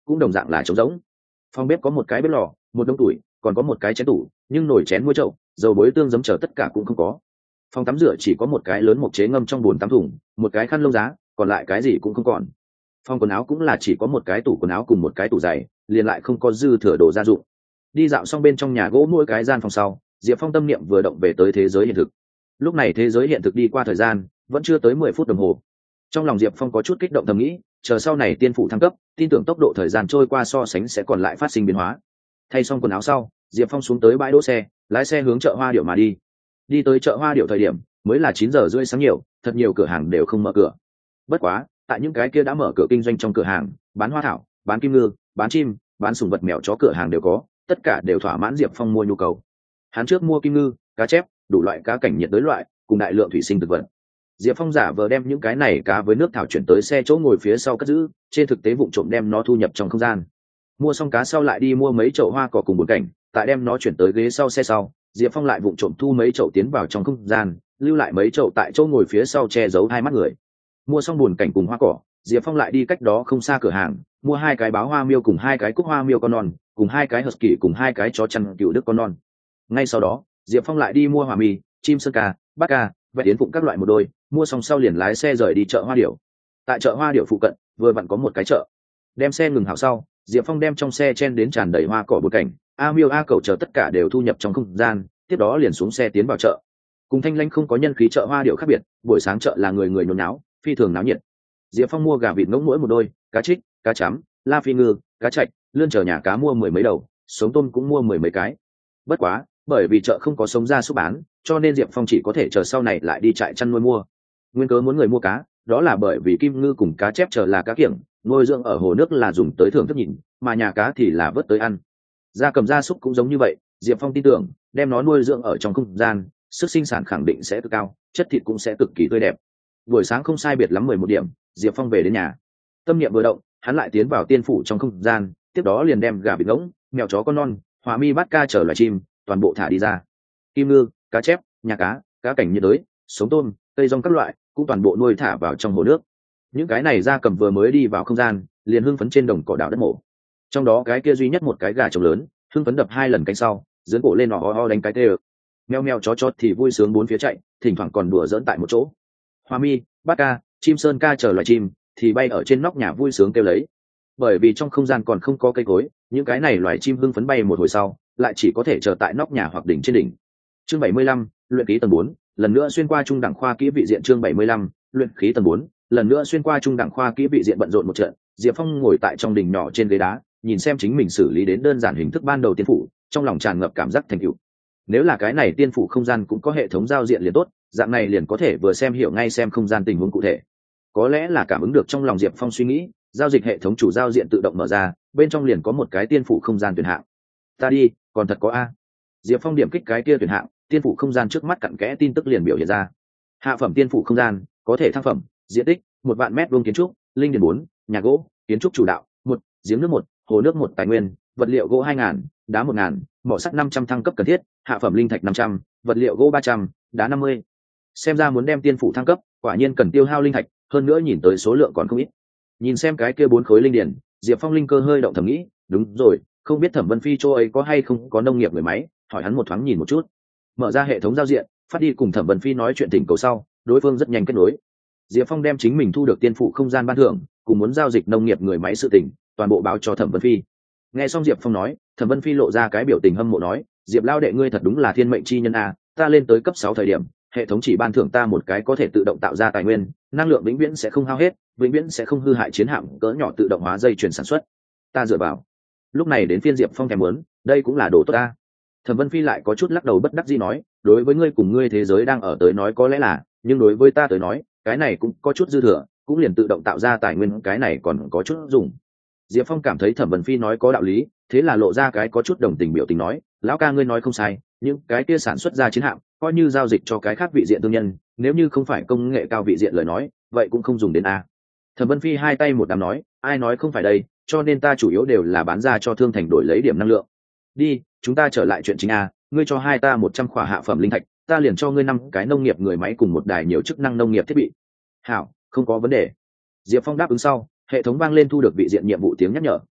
cũng đồng dạng là trống rỗng. Phòng bếp có một cái bếp lò, một đống tuổi, còn có một cái chén tủ, nhưng nồi chén muôi chậu, dầu muối tương giấm chờ tất cả cũng không có. Phòng tắm rửa chỉ có một cái lớn mộc chế ngâm trong bồn tắm thùng, một cái khăn lông giá, còn lại cái gì cũng không còn. Phòng quần áo cũng là chỉ có một cái tủ quần áo cùng một cái tủ giày, liền lại không có dư thừa đồ gia dụng. Đi dạo xong bên trong nhà gỗ mỗi cái gian phòng sau, Diệp Phong tâm niệm vừa động về tới thế giới hiện thực. Lúc này thế giới hiện thực đi qua thời gian vẫn chưa tới 10 phút đồng hồ. Trong lòng Diệp Phong có chút kích động thầm nghĩ, chờ sau này tiên phụ thăng cấp, tin tưởng tốc độ thời gian trôi qua so sánh sẽ còn lại phát sinh biến hóa. Thay xong quần áo sau, Diệp Phong xuống tới bãi đỗ xe, lái xe hướng chợ Hoa Điểu mà đi. Đi tới chợ Hoa Điểu thời điểm mới là 9 giờ rưỡi sáng nhiều, thật nhiều cửa hàng đều không mở cửa. Bất quá, tại những cái kia đã mở cửa kinh doanh trong cửa hàng, bán hoa thảo, bán kim ngư, bán chim, bán sùng vật mèo chó cửa hàng đều có, tất cả đều thỏa mãn Diệp Phong mua nhu cầu. Hắn trước mua kim ngư, cá chép, đủ loại cá cảnh nhiệt đới loại, cùng đại lượng thủy sinh thực vật. Diệp Phong giả vờ đem những cái này cá với nước thảo chuyển tới xe chỗ ngồi phía sau cất giữ, trên thực tế vụng trộm đem nó thu nhập trong không gian. Mua xong cá sau lại đi mua mấy chậu hoa cỏ cùng bồn cảnh, tại đem nó chuyển tới ghế sau xe sau, Diệp Phong lại vụng trộm thu mấy chậu tiến vào trong không gian, lưu lại mấy chậu tại chỗ ngồi phía sau che giấu hai mắt người. Mua xong bồn cảnh cùng hoa cỏ, Diệp Phong lại đi cách đó không xa cửa hàng, mua 2 cái báo hoa miêu cùng 2 cái cúc hoa miêu con non, cùng 2 cái husky cùng 2 cái chó chăn cừu đức con non. Ngay sau đó, Diệp Phong lại đi mua hỏa mì, chim sơn ca, bát ca, vẹt yến phụng các loại một đôi, mua xong sau liền lái xe rời đi chợ Hoa Điểu. Tại chợ Hoa Điểu phụ cận vừa vặn có một cái chợ. Đem xe ngừng hảo sau, Diệp Phong đem trong xe chen đến tràn đầy hoa cỏ bột cảnh, a miêu a cẩu chờ tất cả đều thu nhập trong không gian, tiếp đó liền xuống xe tiến vào chợ. Cùng Thanh Lãnh không có nhân khí chợ Hoa Điểu khác biệt, buổi sáng chợ là người người nhốn náo, phi thường náo nhiệt. Diệp Phong mua gà vịt ngỗng mỗi một đôi, cá trích, cá chấm, la phi ngư, cá trạch, lươn chờ nhà cá mua 10 mấy đầu, sống tôm cũng mua 10 mấy cái. Bất quá, bởi vì chợ không có sống ra súc bán, cho nên Diệp Phong chỉ có thể chờ sau này lại đi trại chăn nuôi mua. Nguyên cớ muốn người mua cá, đó là bởi vì kim ngư cùng cá chép chờ là cá kiểng, nuôi dưỡng ở hồ nước là dùng tới thưởng thức nhìn, mà nhà cá thì là vớt tới ăn. Gia cầm gia súc cũng giống như vậy, Diệp Phong tin tưởng, đem nó nuôi dưỡng ở trong không gian, sức sinh sản khẳng định sẽ cực cao, chất thịt cũng sẽ cực kỳ tươi đẹp. Buổi sáng không sai biệt lắm 11 điểm, Diệp Phong về đến nhà. Tâm niệm vừa động, hắn lại tiến vào tiên phủ trong không gian, tiếp đó liền đem gà vịt ngỗng, mèo chó con non, hỏa mi bát ca chờ loài chim, toàn bộ thả đi ra. Kim ngư, cá chép, nhà cá, cá cảnh nhiệt đới, sống tôm, cây rong các loại cũng toàn bộ nuôi thả vào trong hồ nước. Những cái này gia cầm vừa mới đi vào không gian, liền hưng phấn trên đồng cỏ đảo đất mổ. Trong đó cái kia duy nhất một cái gà trống lớn, hưng phấn đập 2 lần cánh sau, dướn cổ lên ho đánh cái tê ực. Meo meo chó chó thì vui sướng bốn phía chạy, thỉnh thoảng còn đùa giỡn tại một chỗ. Hoa mi, bát ca, chim sơn ca chờ loài chim thì bay ở trên nóc nhà vui sướng kêu lấy. Bởi vì trong không gian còn không có cây cối, những cái này loài chim hưng phấn bay một hồi sau, lại chỉ có thể chờ tại nóc nhà hoặc đỉnh trên đỉnh. Chương 75, luyện khí tầng 4, lần nữa xuyên qua trung đẳng khoa kỹ vị diện. Chương 75, luyện khí tầng 4, lần nữa xuyên qua trung đẳng khoa kỹ vị diện. Bận rộn một trận, Diệp Phong ngồi tại trong đỉnh nhỏ trên ghế đá, nhìn xem chính mình xử lý đến đơn giản hình thức ban đầu tiên phủ, trong lòng tràn ngập cảm giác thành tựu. Nếu là cái này tiên phủ không gian cũng có hệ thống giao diện liền tốt, dạng này liền có thể vừa xem hiểu ngay xem không gian tình huống cụ thể. Có lẽ là cảm ứng được trong lòng Diệp Phong suy nghĩ, giao dịch hệ thống chủ giao diện tự động mở ra, bên trong liền có một cái tiên phủ không gian tuyển hạng. Ta đi, còn thật có a. Diệp Phong điểm kích cái kia tuyển hạng, tiên phủ không gian trước mắt cặn kẽ tin tức liền biểu hiện ra. Hạ phẩm tiên phủ không gian, có thể thăng phẩm, diện tích 1.000 mét vuông kiến trúc, linh điền 4, nhà gỗ, kiến trúc chủ đạo 1, giếng nước 1, hồ nước 1 tài nguyên, vật liệu gỗ 2.000, đá 1.000, mỏ sắt 500 thăng cấp cần thiết, hạ phẩm linh thạch 500, vật liệu gỗ 300, đá 50. Xem ra muốn đem tiên phủ thăng cấp, quả nhiên cần tiêu hao linh thạch, hơn nữa nhìn tới số lượng còn không ít. Nhìn xem cái kia 4 khối linh điền, Diệp Phong linh cơ hơi động thầm nghĩ, đúng rồi, không biết Thẩm Vân Phi chỗ ấy có hay không có nông nghiệp người máy, hỏi hắn một thoáng nhìn một chút. Mở ra hệ thống giao diện, phát đi cùng Thẩm Vân Phi nói chuyện tình cầu sau, đối phương rất nhanh kết nối. Diệp Phong đem chính mình thu được tiên phủ không gian ban thưởng, cùng muốn giao dịch nông nghiệp người máy sự tình, toàn bộ báo cho Thẩm Vân Phi. Nghe xong Diệp Phong nói, Thẩm Vân Phi lộ ra cái biểu tình hâm mộ nói, Diệp lao đệ ngươi thật đúng là thiên mệnh chi nhân a, ta lên tới cấp 6 thời điểm, hệ thống chỉ ban thưởng ta một cái có thể tự động tạo ra tài nguyên, năng lượng vĩnh viễn sẽ không hao hết, vĩnh viễn sẽ không hư hại chiến hạm cỡ nhỏ tự động hóa dây chuyển sản xuất. Ta dựa vào. Lúc này đến phiên Diệp Phong thèm muốn, đây cũng là đồ tốt ta. Thẩm Vân Phi lại có chút lắc đầu bất đắc dĩ nói, đối với ngươi cùng ngươi thế giới đang ở tới nói có lẽ là, nhưng đối với ta tới nói, cái này cũng có chút dư thừa, cũng liền tự động tạo ra tài nguyên, cái này còn có chút dùng. Diệp Phong cảm thấy Thẩm Vân Phi nói có đạo lý, thế là lộ ra cái có chút đồng tình biểu tình nói, lão ca ngươi nói không sai, những cái kia sản xuất ra chiến hạm, coi như giao dịch cho cái khác vị diện thương nhân, nếu như không phải công nghệ cao vị diện lời nói, vậy cũng không dùng đến a. Thẩm Vân Phi hai tay một đám nói, ai nói không phải đây, cho nên ta chủ yếu đều là bán ra cho thương thành đổi lấy điểm năng lượng. Đi, chúng ta trở lại chuyện chính a, ngươi cho hai ta 100 khỏa hạ phẩm linh thạch, ta liền cho ngươi 5 cái nông nghiệp người máy cùng một đài nhiều chức năng nông nghiệp thiết bị. Hảo, không có vấn đề. Diệp Phong đáp ứng sau, hệ thống vang lên thu được vị diện nhiệm vụ tiếng nhắc nhở.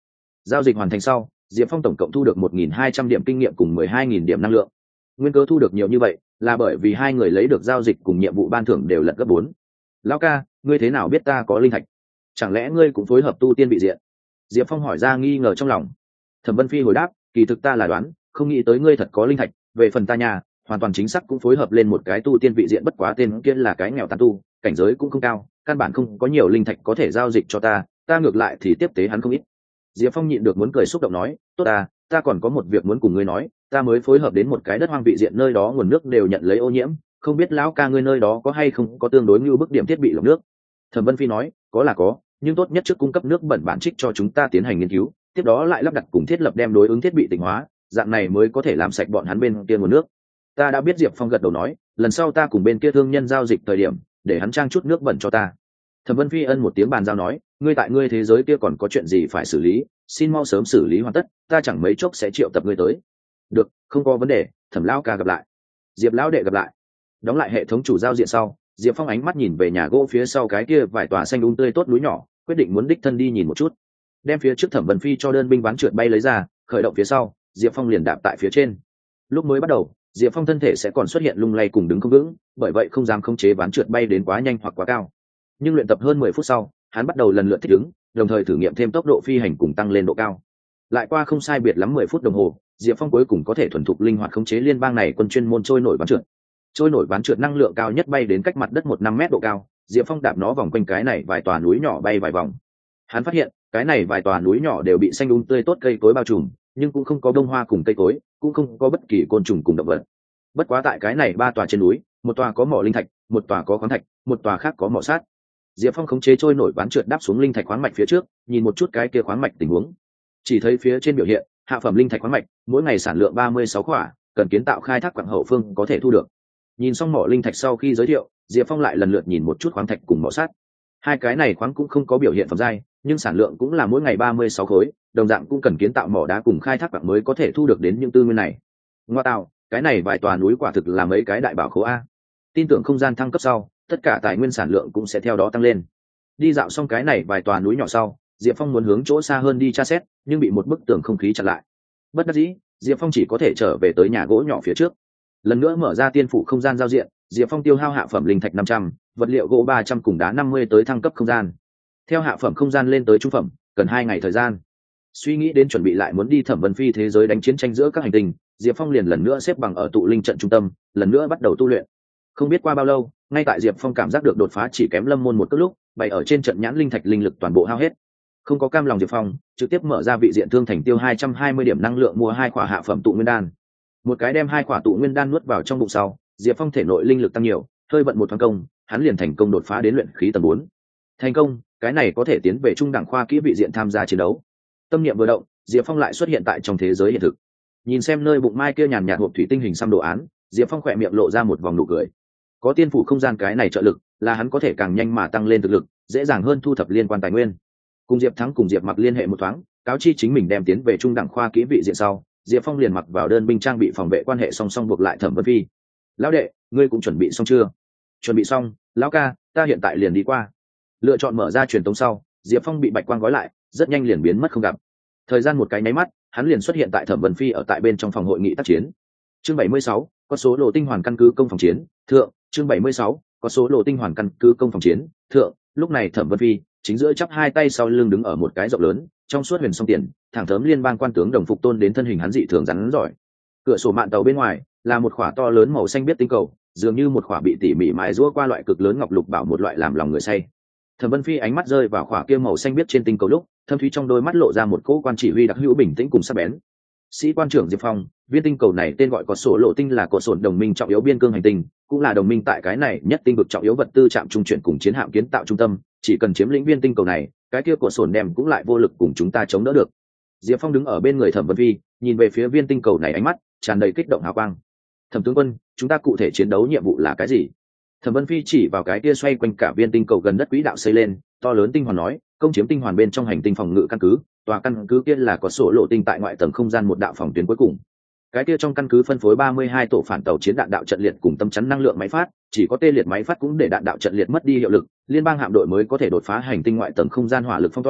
Giao dịch hoàn thành sau, Diệp Phong tổng cộng thu được 1.200 điểm kinh nghiệm cùng 12.000 điểm năng lượng. Nguyên cớ thu được nhiều như vậy là bởi vì hai người lấy được giao dịch cùng nhiệm vụ ban thưởng đều lật gấp 4. Lão ca, ngươi thế nào biết ta có linh thạch? Chẳng lẽ ngươi cũng phối hợp tu tiên vị diện? Diệp Phong hỏi ra nghi ngờ trong lòng. Thẩm Vân Phi hồi đáp, kỳ thực ta là đoán, không nghĩ tới ngươi thật có linh thạch. Về phần ta nhà, hoàn toàn chính xác cũng phối hợp lên một cái tu tiên vị diện, bất quá tên kia là cái nghèo tán tu, cảnh giới cũng không cao, căn bản không có nhiều linh thạch có thể giao dịch cho ta ngược lại thì tiếp tế hắn không ít. Diệp Phong nhịn được muốn cười xúc động nói, tốt ta còn có một việc muốn cùng ngươi nói, ta mới phối hợp đến một cái đất hoang vị diện, nơi đó nguồn nước đều nhận lấy ô nhiễm, không biết lão ca ngươi nơi đó có hay không có tương đối như bức điểm thiết bị lọc nước. Thẩm Vân Phi nói, có là có, nhưng tốt nhất trước cung cấp nước bẩn bản trích cho chúng ta tiến hành nghiên cứu, tiếp đó lại lắp đặt cùng thiết lập đem đối ứng thiết bị tịnh hóa, dạng này mới có thể làm sạch bọn hắn bên kia nguồn nước. Ta đã biết. Diệp Phong gật đầu nói, lần sau ta cùng bên kia thương nhân giao dịch thời điểm, để hắn trang chút nước bẩn cho ta. Thẩm Vân Phi ân một tiếng bàn giao nói, ngươi tại ngươi thế giới kia còn có chuyện gì phải xử lý, xin mau sớm xử lý hoàn tất, ta chẳng mấy chốc sẽ triệu tập ngươi tới. Được, không có vấn đề. Thẩm lão ca gặp lại. Diệp lão đệ gặp lại. Đóng lại hệ thống chủ giao diện sau, Diệp Phong ánh mắt nhìn về nhà gỗ phía sau cái kia vài tòa xanh tươi tốt núi nhỏ, quyết định muốn đích thân đi nhìn một chút. Đem phía trước Thẩm Vân Phi cho đơn binh ván trượt bay lấy ra, khởi động phía sau, Diệp Phong liền đạp tại phía trên. Lúc mới bắt đầu, Diệp Phong thân thể sẽ còn xuất hiện lung lay cùng đứng không vững, bởi vậy không dám khống chế ván trượt bay đến quá nhanh hoặc quá cao. Nhưng luyện tập hơn 10 phút sau, hắn bắt đầu lần lượt thích ứng, đồng thời thử nghiệm thêm tốc độ phi hành cùng tăng lên độ cao. Lại qua không sai biệt lắm 10 phút đồng hồ, Diệp Phong cuối cùng có thể thuần thục linh hoạt khống chế liên bang này quân chuyên môn trôi nổi ván trượt. Trôi nổi ván trượt năng lượng cao nhất bay đến cách mặt đất 1-5 mét độ cao, Diệp Phong đạp nó vòng quanh cái này vài tòa núi nhỏ bay vài vòng. Hắn phát hiện, cái này vài tòa núi nhỏ đều bị xanh tươi tốt cây cối bao trùm, nhưng cũng không có bông hoa cùng cây cối, cũng không có bất kỳ côn trùng cùng động vật. Bất quá tại cái này 3 tòa trên núi, một tòa có mỏ linh thạch, một tòa có khoáng thạch, một tòa khác có mỏ sắt. Diệp Phong khống chế trôi nổi ván trượt đáp xuống linh thạch khoáng mạch phía trước, nhìn một chút cái kia khoáng mạch tình huống. Chỉ thấy phía trên biểu hiện, hạ phẩm linh thạch khoáng mạch, mỗi ngày sản lượng 36 quả, cần kiến tạo khai thác quặng hậu phương có thể thu được. Nhìn xong mỏ linh thạch sau khi giới thiệu, Diệp Phong lại lần lượt nhìn một chút khoáng thạch cùng mỏ sắt. Hai cái này khoáng cũng không có biểu hiện phẩm giai, nhưng sản lượng cũng là mỗi ngày 36 khối, đồng dạng cũng cần kiến tạo mỏ đá cùng khai thác quặng mới có thể thu được đến những tư nguyên này. Ngoa tạo, cái này vài tòa núi quả thực là mấy cái đại bảo khố a. Tin tưởng không gian thăng cấp sau, tất cả tài nguyên sản lượng cũng sẽ theo đó tăng lên. Đi dạo xong cái này vài tòa núi nhỏ sau, Diệp Phong muốn hướng chỗ xa hơn đi tra xét, nhưng bị một bức tường không khí chặn lại. Bất đắc dĩ, Diệp Phong chỉ có thể trở về tới nhà gỗ nhỏ phía trước. Lần nữa mở ra tiên phủ không gian giao diện, Diệp Phong tiêu hao hạ phẩm linh thạch 500, vật liệu gỗ 300 cùng đá 50 tới thăng cấp không gian. Theo hạ phẩm không gian lên tới trung phẩm, cần 2 ngày thời gian. Suy nghĩ đến chuẩn bị lại muốn đi Thẩm Vân Phi thế giới đánh chiến tranh giữa các hành tinh, Diệp Phong liền lần nữa xếp bằng ở tụ linh trận trung tâm, lần nữa bắt đầu tu luyện. Không biết qua bao lâu, ngay tại Diệp Phong cảm giác được đột phá chỉ kém Lâm Môn một cước lúc, bày ở trên trận nhãn linh thạch linh lực toàn bộ hao hết. Không có cam lòng, Diệp Phong trực tiếp mở ra vị diện thương thành tiêu 220 điểm năng lượng mua 2 quả hạ phẩm tụ nguyên đan. Một cái đem 2 quả tụ nguyên đan nuốt vào trong bụng sau, Diệp Phong thể nội linh lực tăng nhiều, hơi vận một thoáng công, hắn liền thành công đột phá đến luyện khí tầng 4. Thành công, cái này có thể tiến về trung đẳng khoa kỹ vị diện tham gia chiến đấu. Tâm niệm vừa động, Diệp Phong lại xuất hiện tại trong thế giới hiện thực. Nhìn xem nơi bụng mai kia nhàn nhạt hộp thủy tinh hình xăm đồ án, Diệp Phong khỏe miệng lộ ra một vòng nụ cười. Có tiên phủ không gian cái này trợ lực, là hắn có thể càng nhanh mà tăng lên thực lực, dễ dàng hơn thu thập liên quan tài nguyên. Cùng Diệp Thắng cùng Diệp Mặc liên hệ một thoáng, cáo chi chính mình đem tiến về trung đẳng khoa kỹ vị diện sau, Diệp Phong liền mặc vào đơn binh trang bị phòng vệ quan hệ song song buộc lại Thẩm Vân Phi. Lão đệ, ngươi cũng chuẩn bị xong chưa? Chuẩn bị xong, lão ca, ta hiện tại liền đi qua. Lựa chọn mở ra truyền tống sau, Diệp Phong bị bạch quang gói lại, rất nhanh liền biến mất không gặp. Thời gian một cái nháy mắt, hắn liền xuất hiện tại Thẩm Vân Phi ở tại bên trong phòng hội nghị tác chiến. Chương 76, có số lộ tinh hoàn căn cứ công phòng chiến, thượng. Chương 76, có số lộ tinh hoàn căn cứ công phòng chiến, thượng. Lúc này Thẩm Vân Phi chính giữa chắp hai tay sau lưng đứng ở một cái rộng lớn, trong suốt huyền song tiền, thẳng thớm liên bang quan tướng đồng phục tôn đến thân hình hắn dị thường rắn giỏi. Cửa sổ mạn tàu bên ngoài là một khỏa to lớn màu xanh biếc tinh cầu, dường như một khỏa bị tỉ mỉ mài rũa qua loại cực lớn ngọc lục bảo, một loại làm lòng người say. Thẩm Vân Phi ánh mắt rơi vào khỏa kia màu xanh biếc trên tinh cầu lúc, thâm thúy trong đôi mắt lộ ra một cỗ quan chỉ huy đặc hữu bình tĩnh cùng sắc bén. Sĩ quan trưởng Diệp Phong, viên tinh cầu này tên gọi có sổ lộ tinh là cột sổn đồng minh trọng yếu biên cương hành tinh, cũng là đồng minh tại cái này nhất tinh vực trọng yếu vật tư trạm trung chuyển cùng chiến hạm kiến tạo trung tâm, chỉ cần chiếm lĩnh viên tinh cầu này, cái kia cột sổn đem cũng lại vô lực cùng chúng ta chống đỡ được. Diệp Phong đứng ở bên người Thẩm Vân Phi, nhìn về phía viên tinh cầu này, ánh mắt tràn đầy kích động hào quang. Thẩm tướng quân, chúng ta cụ thể chiến đấu nhiệm vụ là cái gì? Thẩm Vân Phi chỉ vào cái kia xoay quanh cả viên tinh cầu gần đất quỹ đạo xây lên to lớn tinh hoàn nói, công chiếm tinh hoàn bên trong hành tinh phòng ngự căn cứ, tòa căn cứ kia là có sổ lộ tinh tại ngoại tầng không gian một đạo phòng tuyến cuối cùng. Cái kia trong căn cứ phân phối 32 tổ phản tàu chiến đạn đạo trận liệt cùng tâm chắn năng lượng máy phát, chỉ có tê liệt máy phát cũng để đạn đạo trận liệt mất đi hiệu lực, liên bang hạm đội mới có thể đột phá hành tinh ngoại tầng không gian hỏa lực phong tỏa,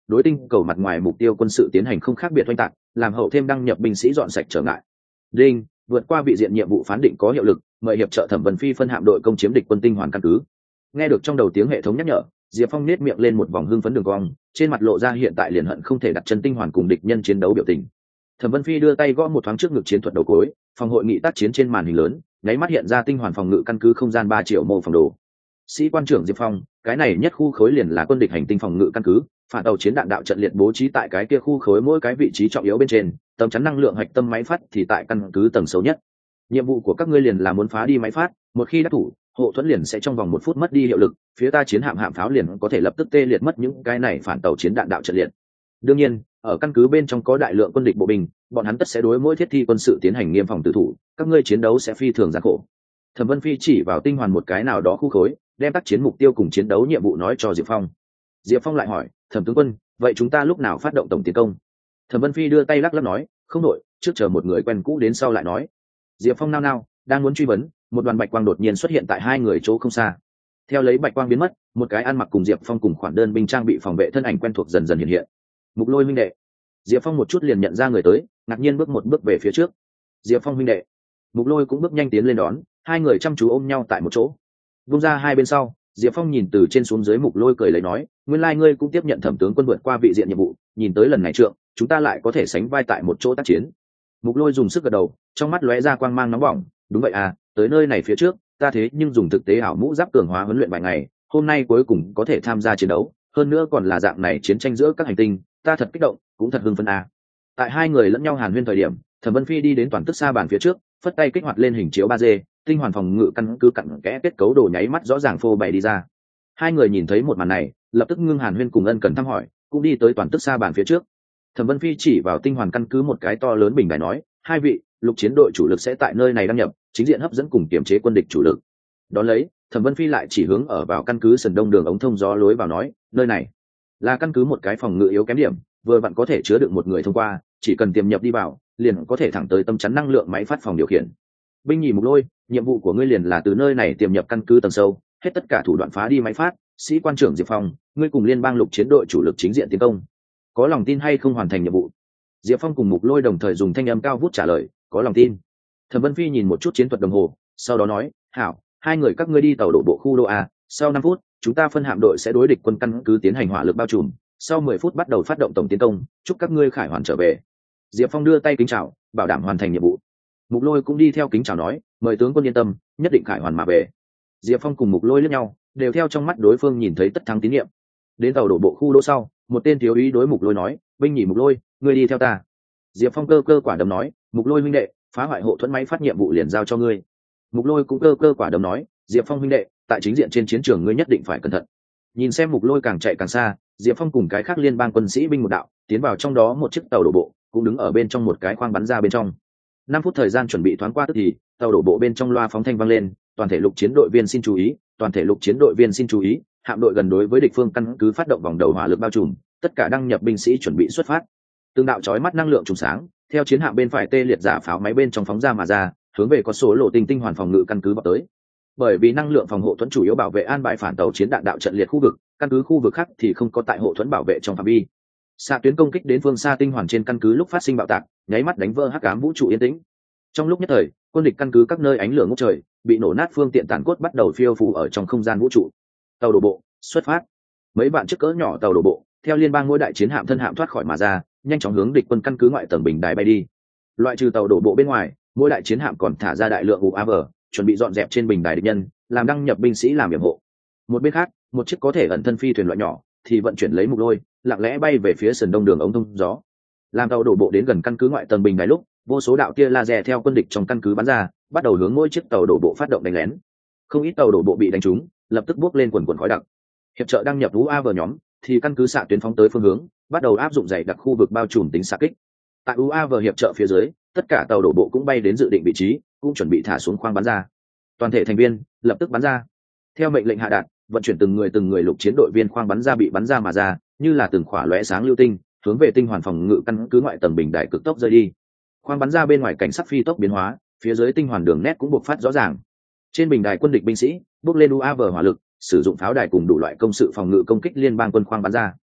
đối tinh cầu mặt ngoài mục tiêu quân sự tiến hành không khác biệt oanh tạc, làm hậu thêm đăng nhập binh sĩ dọn sạch trở ngại. Đinh, vượt qua vị diện nhiệm vụ phán định có hiệu lực, mời hiệp trợ Thẩm Vân Phi phân hạm đội công chiếm địch quân tinh hoàn căn cứ. Nghe được trong đầu tiếng hệ thống nhắc nhở, Diệp Phong nét miệng lên một vòng hưng phấn đường cong, trên mặt lộ ra hiện tại liền hận không thể đặt chân tinh hoàn cùng địch nhân chiến đấu biểu tình. Thẩm Vân Phi đưa tay gõ một thoáng trước ngực chiến thuật đầu cối, phòng hội nghị tác chiến trên màn hình lớn, nháy mắt hiện ra tinh hoàn phòng ngự căn cứ không gian 3 triệu mô phỏng đồ. Sĩ quan trưởng Diệp Phong, cái này nhất khu khối liền là quân địch hành tinh phòng ngự căn cứ, phản tàu chiến đạn đạo trận liệt bố trí tại cái kia khu khối mỗi cái vị trí trọng yếu bên trên, tấm chắn năng lượng hạch tâm máy phát thì tại căn cứ tầng sâu nhất. Nhiệm vụ của các ngươi liền là muốn phá đi máy phát, một khi đắc thủ, hộ thuẫn liền sẽ trong vòng 1 phút mất đi hiệu lực, phía ta chiến hạm hạm pháo liền có thể lập tức tê liệt mất những cái này phản tàu chiến đạn đạo trận liệt. Đương nhiên, ở căn cứ bên trong có đại lượng quân địch bộ binh, bọn hắn tất sẽ đối mỗi thiết thi quân sự tiến hành nghiêm phòng tử thủ, các ngươi chiến đấu sẽ phi thường gian khổ. Thẩm Vân Phi chỉ vào tinh hoàn một cái nào đó khu khối, đem tác chiến mục tiêu cùng chiến đấu nhiệm vụ nói cho Diệp Phong. Diệp Phong lại hỏi, Thẩm tướng quân, vậy chúng ta lúc nào phát động tổng tiến công? Thẩm Vân Phi đưa tay lắc lắc nói, không đổi, trước chờ một người quen cũ đến sau lại nói. Diệp Phong nao nao, đang muốn truy vấn, một đoàn bạch quang đột nhiên xuất hiện tại hai người chỗ không xa. Theo lấy bạch quang biến mất, một cái ăn mặc cùng Diệp Phong cùng khoản đơn binh trang bị phòng vệ thân ảnh quen thuộc dần dần hiện hiện. Mục Lôi huynh đệ. Diệp Phong một chút liền nhận ra người tới, ngạc nhiên bước một bước về phía trước. Diệp Phong huynh đệ. Mục Lôi cũng bước nhanh tiến lên đón, hai người chăm chú ôm nhau tại một chỗ. Vung ra hai bên sau, Diệp Phong nhìn từ trên xuống dưới Mục Lôi cười lấy nói, nguyên lai ngươi cũng tiếp nhận Thẩm tướng quân vượt qua vị diện nhiệm vụ, nhìn tới lần này trượng, chúng ta lại có thể sánh vai tại một chỗ tác chiến. Mục Lôi dùng sức gật đầu, trong mắt lóe ra quang mang nóng bỏng, đúng vậy à, tới nơi này phía trước, ta thế nhưng dùng thực tế ảo mũ giáp cường hóa huấn luyện vài ngày, hôm nay cuối cùng có thể tham gia chiến đấu, hơn nữa còn là dạng này chiến tranh giữa các hành tinh, ta thật kích động, cũng thật hưng phấn à. Tại hai người lẫn nhau hàn huyên thời điểm, Thẩm Vân Phi đi đến toàn tức xa bàn phía trước, phất tay kích hoạt lên hình chiếu 3D, tinh hoàn phòng ngự căn cứ cặn kẽ kết cấu đồ nháy mắt rõ ràng phô bày đi ra. Hai người nhìn thấy một màn này, lập tức ngưng hàn huyên cùng ân cần thăm hỏi, cũng đi tới toàn tức xa bàn phía trước. Thẩm Vân Phi chỉ vào tinh hoàn căn cứ một cái to lớn bình đài nói, hai vị, lục chiến đội chủ lực sẽ tại nơi này đăng nhập, chính diện hấp dẫn cùng kiểm chế quân địch chủ lực. Đón lấy, Thẩm Vân Phi lại chỉ hướng ở vào căn cứ sườn đông đường ống thông gió lối vào nói, nơi này là căn cứ một cái phòng ngự yếu kém điểm, vừa vặn có thể chứa đựng một người thông qua, chỉ cần tiềm nhập đi vào, liền có thể thẳng tới tâm chắn năng lượng máy phát phòng điều khiển. Binh nhì Mục Lôi, nhiệm vụ của ngươi liền là từ nơi này tiềm nhập căn cứ tầng sâu, hết tất cả thủ đoạn phá đi máy phát. Sĩ quan trưởng Diệp Phong, ngươi cùng liên bang lục chiến đội chủ lực chính diện tiến công, có lòng tin hay không hoàn thành nhiệm vụ? Diệp Phong cùng Mục Lôi đồng thời dùng thanh âm cao vút trả lời, có lòng tin. Thẩm Vân Phi nhìn một chút chiến thuật đồng hồ, sau đó nói, hảo, hai người các ngươi đi tàu đổ bộ khu đô A, sau 5 phút, chúng ta phân hạm đội sẽ đối địch quân căn cứ tiến hành hỏa lực bao trùm, sau 10 phút bắt đầu phát động tổng tiến công, chúc các ngươi khải hoàn trở về. Diệp Phong đưa tay kính chào, bảo đảm hoàn thành nhiệm vụ. Mục Lôi cũng đi theo kính chào nói, mời tướng quân yên tâm, nhất định khải hoàn mà về. Diệp Phong cùng Mục Lôi liếc nhau, đều theo trong mắt đối phương nhìn thấy tất thắng tín nhiệm. Đến tàu đổ bộ khu đô sau, một tên thiếu úy đối Mục Lôi nói, binh nhì Mục Lôi, ngươi đi theo ta. Diệp Phong cơ quả đấm nói, Mục Lôi huynh đệ, phá hoại hộ thuẫn máy phát nhiệm vụ liền giao cho ngươi. Mục Lôi cũng cơ quả đấm nói, Diệp Phong huynh đệ, tại chính diện trên chiến trường ngươi nhất định phải cẩn thận. Nhìn xem Mục Lôi càng chạy càng xa, Diệp Phong cùng cái khác liên bang quân sĩ binh một đạo tiến vào trong đó một chiếc tàu đổ bộ, cũng đứng ở bên trong một cái khoang bắn ra bên trong. 5 phút thời gian chuẩn bị thoáng qua tức thì, tàu đổ bộ bên trong loa phóng thanh vang lên, toàn thể lục chiến đội viên xin chú ý, toàn thể lục chiến đội viên xin chú ý, hạm đội gần đối với địch phương căn cứ phát động vòng đầu hỏa lực bao trùm, tất cả đăng nhập binh sĩ chuẩn bị xuất phát. Từng đạo chói mắt năng lượng trùng sáng, theo chiến hạm bên phải tê liệt giả pháo máy bên trong phóng ra mà ra, hướng về có số lộ tinh hoàn phòng ngự căn cứ vào tới. Bởi vì năng lượng phòng hộ thuẫn chủ yếu bảo vệ an bài phản tàu chiến đạn đạo trận liệt khu vực, căn cứ khu vực khác thì không có tại hộ thuẫn bảo vệ trong phạm vi. Xạ tuyến công kích đến phương xa tinh hoàn trên căn cứ lúc phát sinh bạo tạc, nháy mắt đánh vỡ hắc ám vũ trụ yên tĩnh. Trong lúc nhất thời, quân địch căn cứ các nơi ánh lửa ngút trời, bị nổ nát phương tiện tàn cốt bắt đầu phiêu phù ở trong không gian vũ trụ. Tàu đổ bộ xuất phát. Mấy bạn chiếc cỡ nhỏ tàu đổ bộ theo liên bang mỗi đại chiến hạm thân hạm thoát khỏi mà ra, nhanh chóng hướng địch quân căn cứ ngoại tầng bình đài bay đi. Loại trừ tàu đổ bộ bên ngoài, mỗi đại chiến hạm còn thả ra đại lượng UAV, chuẩn bị dọn dẹp trên bình đài địch nhân, làm đăng nhập binh sĩ làm nhiệm hộ. Một bên khác, một chiếc có thể ẩn thân phi thuyền loại nhỏ thì vận chuyển lấy Mục Lôi, lặng lẽ bay về phía sườn đông đường ống thông gió. Làm tàu đổ bộ đến gần căn cứ ngoại tầng bình đài lúc, vô số đạo tia laser theo quân địch trong căn cứ bắn ra, bắt đầu hướng mỗi chiếc tàu đổ bộ phát động đánh lén. Không ít tàu đổ bộ bị đánh trúng, lập tức bốc lên quần khói đặc. Hiệp trợ đăng nhập UAV nhóm thì căn cứ xạ tuyến phóng tới phương hướng, bắt đầu áp dụng dày đặc khu vực bao trùm tính xạ kích. Tại UAV hiệp trợ phía dưới, tất cả tàu đổ bộ cũng bay đến dự định vị trí, cũng chuẩn bị thả xuống khoang bắn ra. Toàn thể thành viên lập tức bắn ra. Theo mệnh lệnh hạ đạt, vận chuyển từng người lục chiến đội viên khoang bắn ra bị bắn ra mà ra, như là từng khỏa lóe sáng lưu tinh, hướng về tinh hoàn phòng ngự căn cứ ngoại tầng bình đài cực tốc rơi đi. Khoang bắn ra bên ngoài cảnh sắc phi tốc biến hóa, phía dưới tinh hoàn đường nét cũng bộc phát rõ ràng. Trên bình đài quân địch binh sĩ bước lên UAV hỏa lực, sử dụng pháo đài cùng đủ loại công sự phòng ngự công kích liên bang quân khoang bắn ra.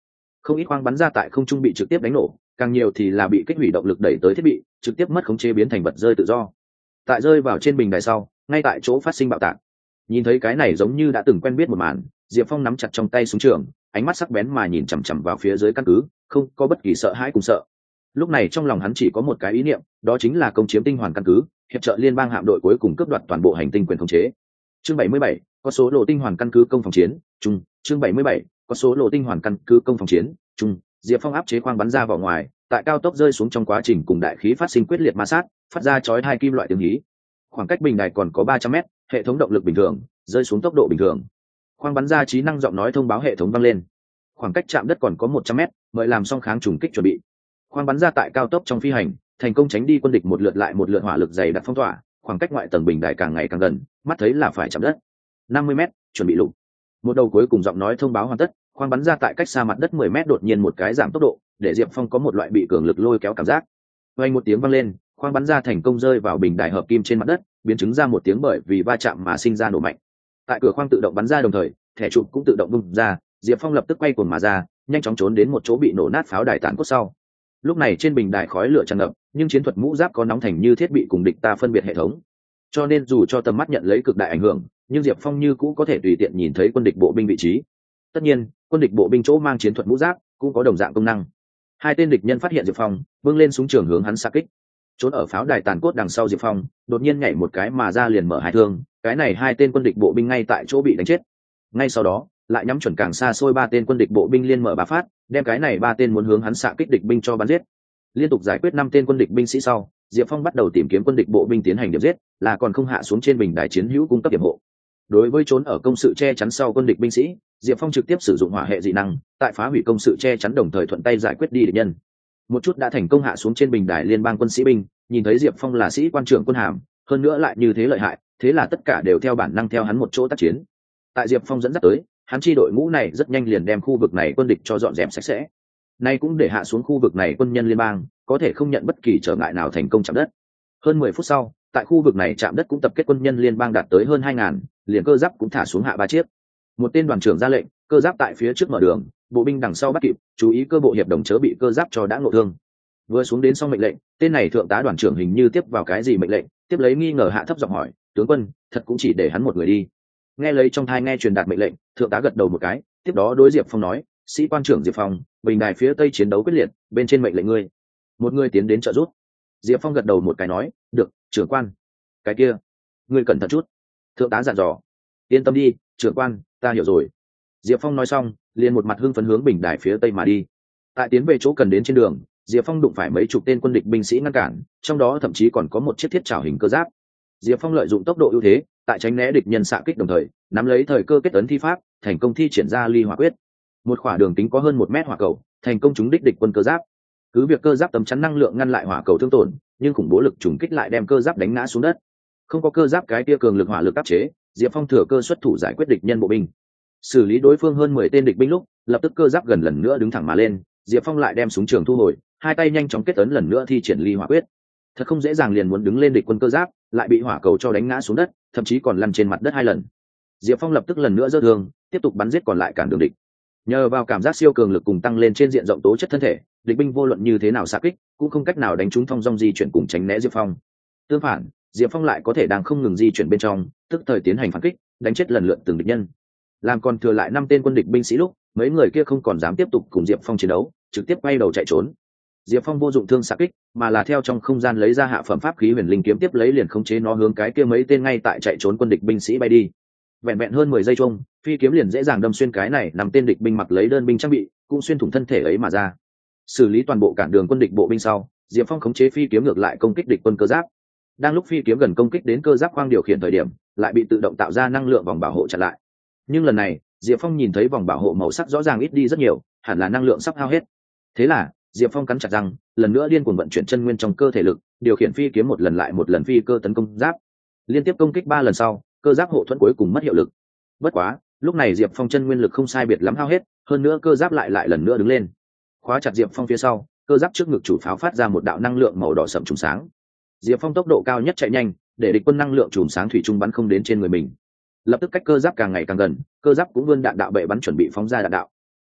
không ít khoang bắn ra tại không trung bị trực tiếp đánh nổ, càng nhiều thì là bị kích hủy động lực đẩy tới thiết bị, trực tiếp mất khống chế biến thành vật rơi tự do. Tại rơi vào trên bình đài sau, ngay tại chỗ phát sinh bạo tạc. Nhìn thấy cái này giống như đã từng quen biết một màn, Diệp Phong nắm chặt trong tay súng trường, ánh mắt sắc bén mà nhìn chằm chằm vào phía dưới căn cứ, không có bất kỳ sợ hãi cùng sợ. Lúc này trong lòng hắn chỉ có một cái ý niệm, đó chính là công chiếm tinh hoàn căn cứ, hiệp trợ liên bang hạm đội cuối cùng cướp đoạt toàn bộ hành tinh quyền khống chế. Chương 77, có số lộ tinh hoàn căn cứ công phòng chiến, trung. Chương 77, có số lộ tinh hoàn căn cứ công phòng chiến, trung. Diệp Phong áp chế khoang bắn ra vào ngoài, tại cao tốc rơi xuống trong quá trình cùng đại khí phát sinh quyết liệt ma sát, phát ra chói hai kim loại tiếng hí. Khoảng cách bình đài còn có 300 m, hệ thống động lực bình thường, rơi xuống tốc độ bình thường. Khoang bắn ra trí năng giọng nói thông báo hệ thống vang lên. Khoảng cách chạm đất còn có 100 m, mời làm xong kháng trùng kích chuẩn bị. Khoang bắn ra tại cao tốc trong phi hành, thành công tránh đi quân địch một lượt lại một lượt hỏa lực dày đặc phong tỏa, khoảng cách ngoại tầng bình đài càng ngày càng gần, mắt thấy là phải chạm đất. 50 m, chuẩn bị lục. Một đầu cuối cùng giọng nói thông báo hoàn tất, khoang bắn ra tại cách xa mặt đất 10 m đột nhiên một cái giảm tốc độ, để Diệp Phong có một loại bị cường lực lôi kéo cảm giác. Vang một tiếng vang lên, khoang bắn ra thành công rơi vào bình đài hợp kim trên mặt đất, biến chứng ra một tiếng bởi vì va chạm mà sinh ra nổ mạnh. Tại cửa khoang tự động bắn ra đồng thời, thẻ chụp cũng tự động bung ra, Diệp Phong lập tức quay cuồng mà ra, nhanh chóng trốn đến một chỗ bị nổ nát pháo đài tàn cốt sau. Lúc này trên bình đài khói lửa tràn ngập, nhưng chiến thuật mũ giáp có nóng thành như thiết bị cùng địch ta phân biệt hệ thống, cho nên dù cho tầm mắt nhận lấy cực đại ảnh hưởng, nhưng Diệp Phong như cũ có thể tùy tiện nhìn thấy quân địch bộ binh vị trí. Tất nhiên, quân địch bộ binh chỗ mang chiến thuật mũ giáp cũng có đồng dạng công năng. Hai tên địch nhân phát hiện Diệp Phong, vươn lên súng trường hướng hắn xạ kích. Trốn ở pháo đài tàn cốt đằng sau Diệp Phong, đột nhiên nhảy một cái mà ra liền mở hai thương, cái này hai tên quân địch bộ binh ngay tại chỗ bị đánh chết. Ngay sau đó, lại nhắm chuẩn càng xa xôi ba tên quân địch bộ binh liên mở ba phát, đem cái này ba tên muốn hướng hắn xạ kích địch binh cho bắn giết. Liên tục giải quyết 5 tên quân địch binh sĩ sau, Diệp Phong bắt đầu tìm kiếm quân địch bộ binh tiến hành điểm giết, là còn không hạ xuống trên bình đài chiến hữu cung cấp điểm hộ. Đối với trốn ở công sự che chắn sau quân địch binh sĩ, Diệp Phong trực tiếp sử dụng hỏa hệ dị năng, tại phá hủy công sự che chắn đồng thời thuận tay giải quyết đi địch nhân. Một chút đã thành công hạ xuống trên bình đài liên bang quân sĩ binh, nhìn thấy Diệp Phong là sĩ quan trưởng quân hàm, hơn nữa lại như thế lợi hại, thế là tất cả đều theo bản năng theo hắn một chỗ tác chiến. Tại Diệp Phong dẫn dắt tới, hắn chi đội ngũ này rất nhanh liền đem khu vực này quân địch cho dọn dẹp sạch sẽ. Nay cũng để hạ xuống khu vực này quân nhân liên bang có thể không nhận bất kỳ trở ngại nào thành công chạm đất. Hơn 10 phút sau, tại khu vực này chạm đất cũng tập kết quân nhân liên bang đạt tới hơn 2.000, liền cơ giáp cũng thả xuống hạ 3 chiếc. Một tên đoàn trưởng ra lệnh, cơ giáp tại phía trước mở đường, bộ binh đằng sau bắt kịp, chú ý cơ bộ hiệp đồng chớ bị cơ giáp cho đã ngộ thương. Vừa xuống đến xong mệnh lệnh, tên này thượng tá đoàn trưởng hình như tiếp vào cái gì mệnh lệnh, tiếp lấy nghi ngờ hạ thấp giọng hỏi, tướng quân, thật cũng chỉ để hắn một người đi. Nghe lấy trong thai nghe truyền đạt mệnh lệnh, thượng tá gật đầu một cái, tiếp đó đối Diệp Phong nói, sĩ quan trưởng Diệp Phong, bình đài phía tây chiến đấu quyết liệt, bên trên mệnh lệnh ngươi. Một người tiến đến trợ giúp. Diệp Phong gật đầu một cái nói, được, trưởng quan. Cái kia, ngươi cẩn thận chút. Thượng tá dặn dò. Yên tâm đi, trưởng quan, ta hiểu rồi. Diệp Phong nói xong, liền một mặt hưng phấn hướng bình đài phía tây mà đi. Tại tiến về chỗ cần đến trên đường, Diệp Phong đụng phải mấy chục tên quân địch binh sĩ ngăn cản, trong đó thậm chí còn có một chiếc thiết trảo hình cơ giáp. Diệp Phong lợi dụng tốc độ ưu thế, tại tránh né địch nhân xạ kích đồng thời, nắm lấy thời cơ kết ấn thi pháp, thành công thi triển ra ly hỏa quyết. Một khỏa đường kính có hơn 1 mét hỏa cầu, thành công trúng đích địch quân cơ giáp. Cứ việc cơ giáp tấm chắn năng lượng ngăn lại hỏa cầu thương tổn, nhưng khủng bố lực trùng kích lại đem cơ giáp đánh ngã xuống đất. Không có cơ giáp cái kia cường lực hỏa lực áp chế, Diệp Phong thừa cơ xuất thủ giải quyết địch nhân bộ binh. Xử lý đối phương hơn 10 tên địch binh lúc, lập tức cơ giáp gần lần nữa đứng thẳng mà lên, Diệp Phong lại đem súng trường thu hồi, hai tay nhanh chóng kết ấn lần nữa thi triển ly hỏa quyết. Thật không dễ dàng liền muốn đứng lên địch quân cơ giáp, lại bị hỏa cầu cho đánh ngã xuống đất, thậm chí còn lăn trên mặt đất 2 lần. Diệp Phong lập tức lần nữa giơ thương, tiếp tục bắn giết còn lại cản đường địch. Nhờ vào cảm giác siêu cường lực cùng tăng lên trên diện rộng tố chất thân thể, địch binh vô luận như thế nào xạ kích, cũng không cách nào đánh trúng thong dong di chuyển cùng tránh né Diệp Phong. Tương phản, Diệp Phong lại có thể đang không ngừng di chuyển bên trong, tức thời tiến hành phản kích, đánh chết lần lượt từng địch nhân. Làm còn thừa lại 5 tên quân địch binh sĩ lúc, mấy người kia không còn dám tiếp tục cùng Diệp Phong chiến đấu, trực tiếp quay đầu chạy trốn. Diệp Phong vô dụng thương xạ kích, mà là theo trong không gian lấy ra hạ phẩm pháp khí huyền linh kiếm tiếp lấy liền khống chế nó hướng cái kia mấy tên ngay tại chạy trốn quân địch binh sĩ bay đi. Vẹn vẹn hơn 10 giây chung, phi kiếm liền dễ dàng đâm xuyên cái này 5 tên địch binh mặc lấy đơn binh trang bị, cũng xuyên thủng thân thể ấy mà ra. Xử lý toàn bộ cản đường quân địch bộ binh sau, Diệp Phong khống chế phi kiếm ngược lại công kích địch quân cơ giáp. Đang lúc phi kiếm gần công kích đến cơ giáp khoang điều khiển thời điểm, lại bị tự động tạo ra năng lượng vòng bảo hộ chặn lại. Nhưng lần này, Diệp Phong nhìn thấy vòng bảo hộ màu sắc rõ ràng ít đi rất nhiều, hẳn là năng lượng sắp hao hết. Thế là, Diệp Phong cắn chặt răng, lần nữa điên cuồng vận chuyển chân nguyên trong cơ thể lực, điều khiển phi kiếm một lần lại một lần phi cơ tấn công giáp. Liên tiếp công kích 3 lần sau, cơ giáp hộ thuẫn cuối cùng mất hiệu lực. Bất quá, lúc này Diệp Phong chân nguyên lực không sai biệt lắm hao hết, hơn nữa cơ giáp lại lần nữa đứng lên. Khóa chặt Diệp Phong phía sau, cơ giáp trước ngực chủ pháo phát ra một đạo năng lượng màu đỏ sẫm trùng sáng. Diệp Phong tốc độ cao nhất chạy nhanh, để địch quân năng lượng chùm sáng thủy chung bắn không đến trên người mình. Lập tức cách cơ giáp càng ngày càng gần, cơ giáp cũng vươn đạn đạo bệ bắn chuẩn bị phóng ra đạn đạo.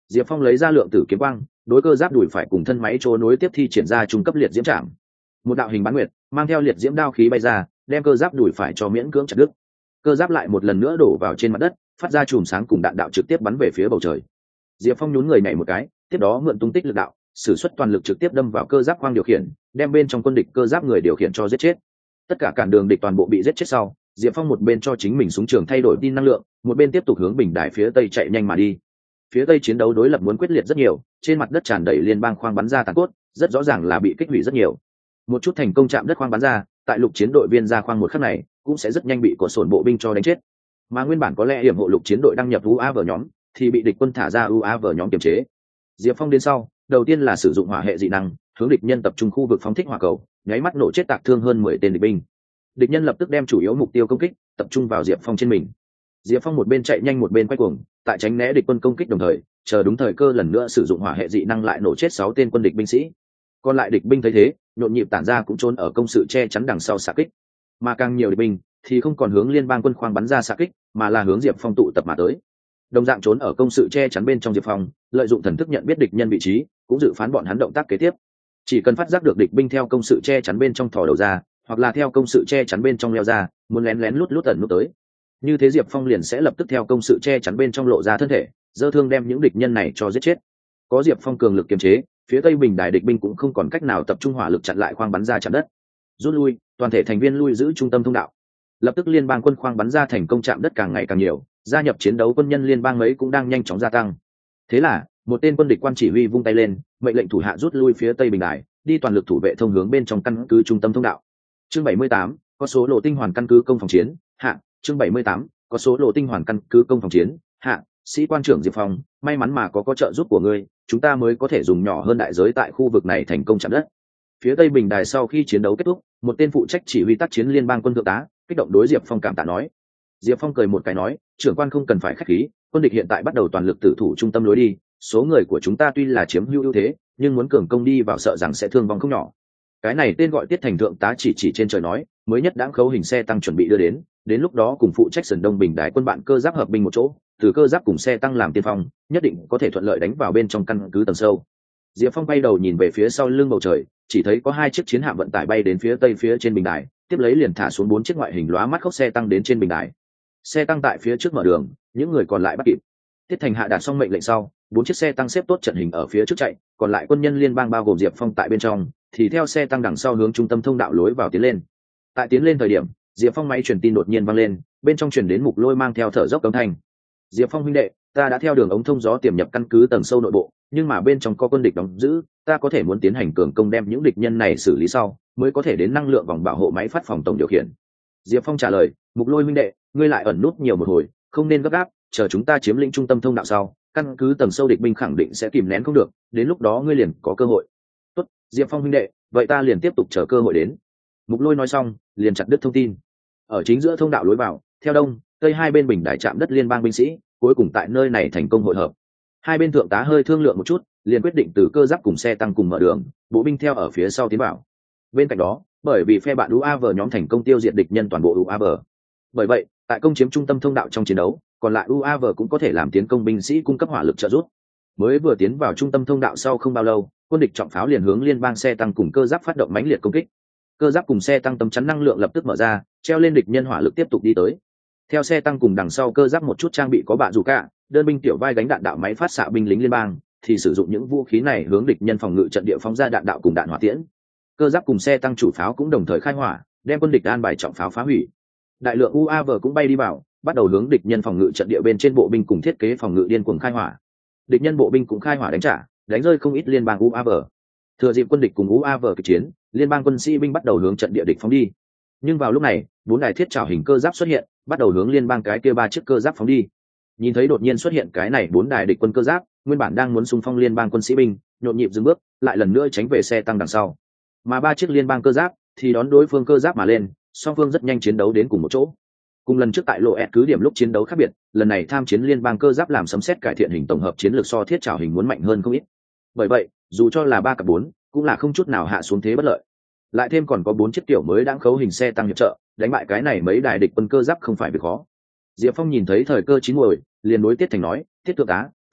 Diệp Phong lấy ra lượng tử kiếm quang, đối cơ giáp đùi phải cùng thân máy chỗ nối tiếp thi triển ra trung cấp liệt diễm trảm. Một đạo hình bán nguyệt mang theo liệt diễm đao khí bay ra, đem cơ giáp đùi phải cho miễn cưỡng chặt đứt. Cơ giáp lại một lần nữa đổ vào trên mặt đất, phát ra chùm sáng cùng đạn đạo trực tiếp bắn về phía bầu trời. Diệp Phong nhún người nhảy một cái, tiếp đó mượn tung tích lực đạo, sử xuất toàn lực trực tiếp đâm vào cơ giáp khoang điều khiển, đem bên trong quân địch cơ giáp người điều khiển cho giết chết. Tất cả cản đường địch toàn bộ bị giết chết sau, Diệp Phong một bên cho chính mình súng trường thay đổi tin năng lượng, một bên tiếp tục hướng bình đài phía tây chạy nhanh mà đi. Phía tây chiến đấu đối lập muốn quyết liệt rất nhiều, trên mặt đất tràn đầy liên bang khoang bắn ra tàn cốt, rất rõ ràng là bị kích hủy rất nhiều. Một chút thành công chạm đất khoang bắn ra, tại lục chiến đội viên ra khoang một khắc này, cũng sẽ rất nhanh bị cột sổn bộ binh cho đánh chết. Mà nguyên bản có lẽ hiểm hộ lục chiến đội đăng nhập UAV nhóm, thì bị địch quân thả ra UAV nhóm kiềm chế. Diệp Phong đến sau, đầu tiên là sử dụng hỏa hệ dị năng, hướng địch nhân tập trung khu vực phóng thích hỏa cầu, nháy mắt nổ chết tạc thương hơn 10 tên địch binh. Địch nhân lập tức đem chủ yếu mục tiêu công kích tập trung vào Diệp Phong trên mình. Diệp Phong một bên chạy nhanh một bên quay cuồng, tại tránh né địch quân công kích đồng thời, chờ đúng thời cơ lần nữa sử dụng hỏa hệ dị năng lại nổ chết 6 tên quân địch binh sĩ. Còn lại địch binh thấy thế, nhộn nhịp tản ra cũng trốn ở công sự che chắn đằng sau xạ kích. Mà càng nhiều địch binh thì không còn hướng liên bang quân khoang bắn ra xạ kích, mà là hướng Diệp Phong tụ tập mà tới. Đồng dạng trốn ở công sự che chắn bên trong Diệp Phong, lợi dụng thần thức nhận biết địch nhân vị trí, cũng dự phán bọn hắn động tác kế tiếp. Chỉ cần phát giác được địch binh theo công sự che chắn bên trong thò đầu ra, hoặc là theo công sự che chắn bên trong leo ra, muốn lén lén lút lút ẩn nút tới. Như thế Diệp Phong liền sẽ lập tức theo công sự che chắn bên trong lộ ra thân thể, giơ thương đem những địch nhân này cho giết chết. Có Diệp Phong cường lực kiềm chế, phía tây bình đài địch binh cũng không còn cách nào tập trung hỏa lực chặn lại khoang bắn ra chặn đất. Rút lui, toàn thể thành viên lui giữ trung tâm thông đạo. Lập tức liên bang quân khoang bắn ra thành công chạm đất càng ngày càng nhiều, gia nhập chiến đấu quân nhân liên bang ấy cũng đang nhanh chóng gia tăng. Thế là, một tên quân địch quan chỉ huy vung tay lên, mệnh lệnh thủ hạ rút lui phía tây bình đài, đi toàn lực thủ vệ thông hướng bên trong căn cứ trung tâm thông đạo. Chương 78, có số lộ tinh hoàn căn cứ công phòng chiến, hạ. Chương 78, có số lộ tinh hoàn căn cứ công phòng chiến, hạ. Sĩ quan trưởng Diệp Phong, may mắn mà có trợ giúp của ngươi, chúng ta mới có thể dùng nhỏ hơn đại giới tại khu vực này thành công chạm đất. Phía tây bình đài sau khi chiến đấu kết thúc, một tên phụ trách chỉ huy tác chiến liên bang quân thượng tá kích động đối Diệp Phong cảm tạ nói. Diệp Phong cười một cái nói, trưởng quan không cần phải khách khí, quân địch hiện tại bắt đầu toàn lực tử thủ trung tâm lối đi, số người của chúng ta tuy là chiếm ưu thế, nhưng muốn cường công đi vào sợ rằng sẽ thương vong không nhỏ. Cái này tên gọi Tiết Thành thượng tá chỉ trên trời nói, mới nhất đãng khấu hình xe tăng chuẩn bị đưa đến lúc đó cùng phụ trách sườn đông bình đài quân bạn cơ giáp hợp binh một chỗ, từ cơ giáp cùng xe tăng làm tiên phong, nhất định có thể thuận lợi đánh vào bên trong căn cứ tầng sâu. Diệp Phong bay đầu nhìn về phía sau lưng bầu trời, chỉ thấy có 2 chiếc chiến hạm vận tải bay đến phía tây phía trên bình đài, tiếp lấy liền thả xuống 4 chiếc ngoại hình lóa mắt khốc xe tăng đến trên bình đài. Xe tăng tại phía trước mở đường, những người còn lại bắt kịp. Tiết Thành hạ đạt xong mệnh lệnh sau, 4 chiếc xe tăng xếp tốt trận hình ở phía trước chạy, còn lại quân nhân liên bang bao gồm Diệp Phong tại bên trong, thì theo xe tăng đằng sau hướng trung tâm thông đạo lối vào tiến lên. Tại tiến lên thời điểm, Diệp Phong máy truyền tin đột nhiên vang lên, bên trong truyền đến Mục Lôi mang theo thở dốc cấm thanh. Diệp Phong huynh đệ, ta đã theo đường ống thông gió tiềm nhập căn cứ tầng sâu nội bộ, nhưng mà bên trong có quân địch đóng giữ, ta có thể muốn tiến hành cường công đem những địch nhân này xử lý sau, mới có thể đến năng lượng vòng bảo hộ máy phát phòng tổng điều khiển. Diệp Phong trả lời, Mục Lôi huynh đệ, ngươi lại ẩn nút nhiều một hồi, không nên gấp gáp, chờ chúng ta chiếm lĩnh trung tâm thông đạo sau, căn cứ tầng sâu địch binh khẳng định sẽ kìm nén không được, đến lúc đó ngươi liền có cơ hội. Tốt, Diệp Phong huynh đệ, vậy ta liền tiếp tục chờ cơ hội đến. Mục Lôi nói xong, liền chặt đứt thông tin. Ở chính giữa thông đạo lối vào, theo đông, tây hai bên bình đài chạm đất liên bang binh sĩ, cuối cùng tại nơi này thành công hội hợp. Hai bên thượng tá hơi thương lượng một chút, liền quyết định từ cơ giáp cùng xe tăng cùng mở đường, bộ binh theo ở phía sau tiến vào. Bên cạnh đó, bởi vì phe bạn UAV nhóm thành công tiêu diệt địch nhân toàn bộ UAV. Bởi vậy, tại công chiếm trung tâm thông đạo trong chiến đấu, còn lại UAV cũng có thể làm tiến công binh sĩ cung cấp hỏa lực trợ giúp. Mới vừa tiến vào trung tâm thông đạo sau không bao lâu, quân địch trọng pháo liền hướng liên bang xe tăng cùng cơ giáp phát động mãnh liệt công kích. Cơ giáp cùng xe tăng tấm chắn năng lượng lập tức mở ra, treo lên địch nhân hỏa lực tiếp tục đi tới. Theo xe tăng cùng đằng sau cơ giáp một chút trang bị có bạ dù cả, đơn binh tiểu vai gánh đạn đạo máy phát xạ binh lính liên bang, thì sử dụng những vũ khí này hướng địch nhân phòng ngự trận địa phóng ra đạn đạo cùng đạn hỏa tiễn. Cơ giáp cùng xe tăng chủ pháo cũng đồng thời khai hỏa, đem quân địch an bài trọng pháo phá hủy. Đại lượng UAV cũng bay đi vào, bắt đầu hướng địch nhân phòng ngự trận địa bên trên bộ binh cùng thiết kế phòng ngự điên cuồng khai hỏa. Địch nhân bộ binh cũng khai hỏa đánh trả, đánh rơi không ít liên bang UAV. Thừa dịp quân địch cùng UAV kịch chiến, liên bang quân sĩ binh bắt đầu hướng trận địa địch phóng đi. Nhưng vào lúc này, 4 đài thiết trảo hình cơ giáp xuất hiện, bắt đầu hướng liên bang cái kia 3 chiếc cơ giáp phóng đi. Nhìn thấy đột nhiên xuất hiện cái này 4 đài địch quân cơ giáp, nguyên bản đang muốn xung phong liên bang quân sĩ binh, nhộn nhịp dừng bước, lại lần nữa tránh về xe tăng đằng sau. Mà 3 chiếc liên bang cơ giáp thì đón đối phương cơ giáp mà lên, song phương rất nhanh chiến đấu đến cùng một chỗ. Cùng lần trước tại lộ ẹt cứ điểm lúc chiến đấu khác biệt, lần này tham chiến liên bang cơ giáp làm sấm sét cải thiện hình tổng hợp chiến lược so thiết trảo hình muốn mạnh hơn không ít. Bởi vậy, dù cho là 3 cặp 4, cũng là không chút nào hạ xuống thế bất lợi. Lại thêm còn có 4 chiếc tiểu mới đang khấu hình xe tăng hiệp trợ, đánh bại cái này mấy đài địch quân cơ giáp không phải việc khó. Diệp Phong nhìn thấy thời cơ chín muồi, liền đối Tiết Thành nói, Tiết thượng tá,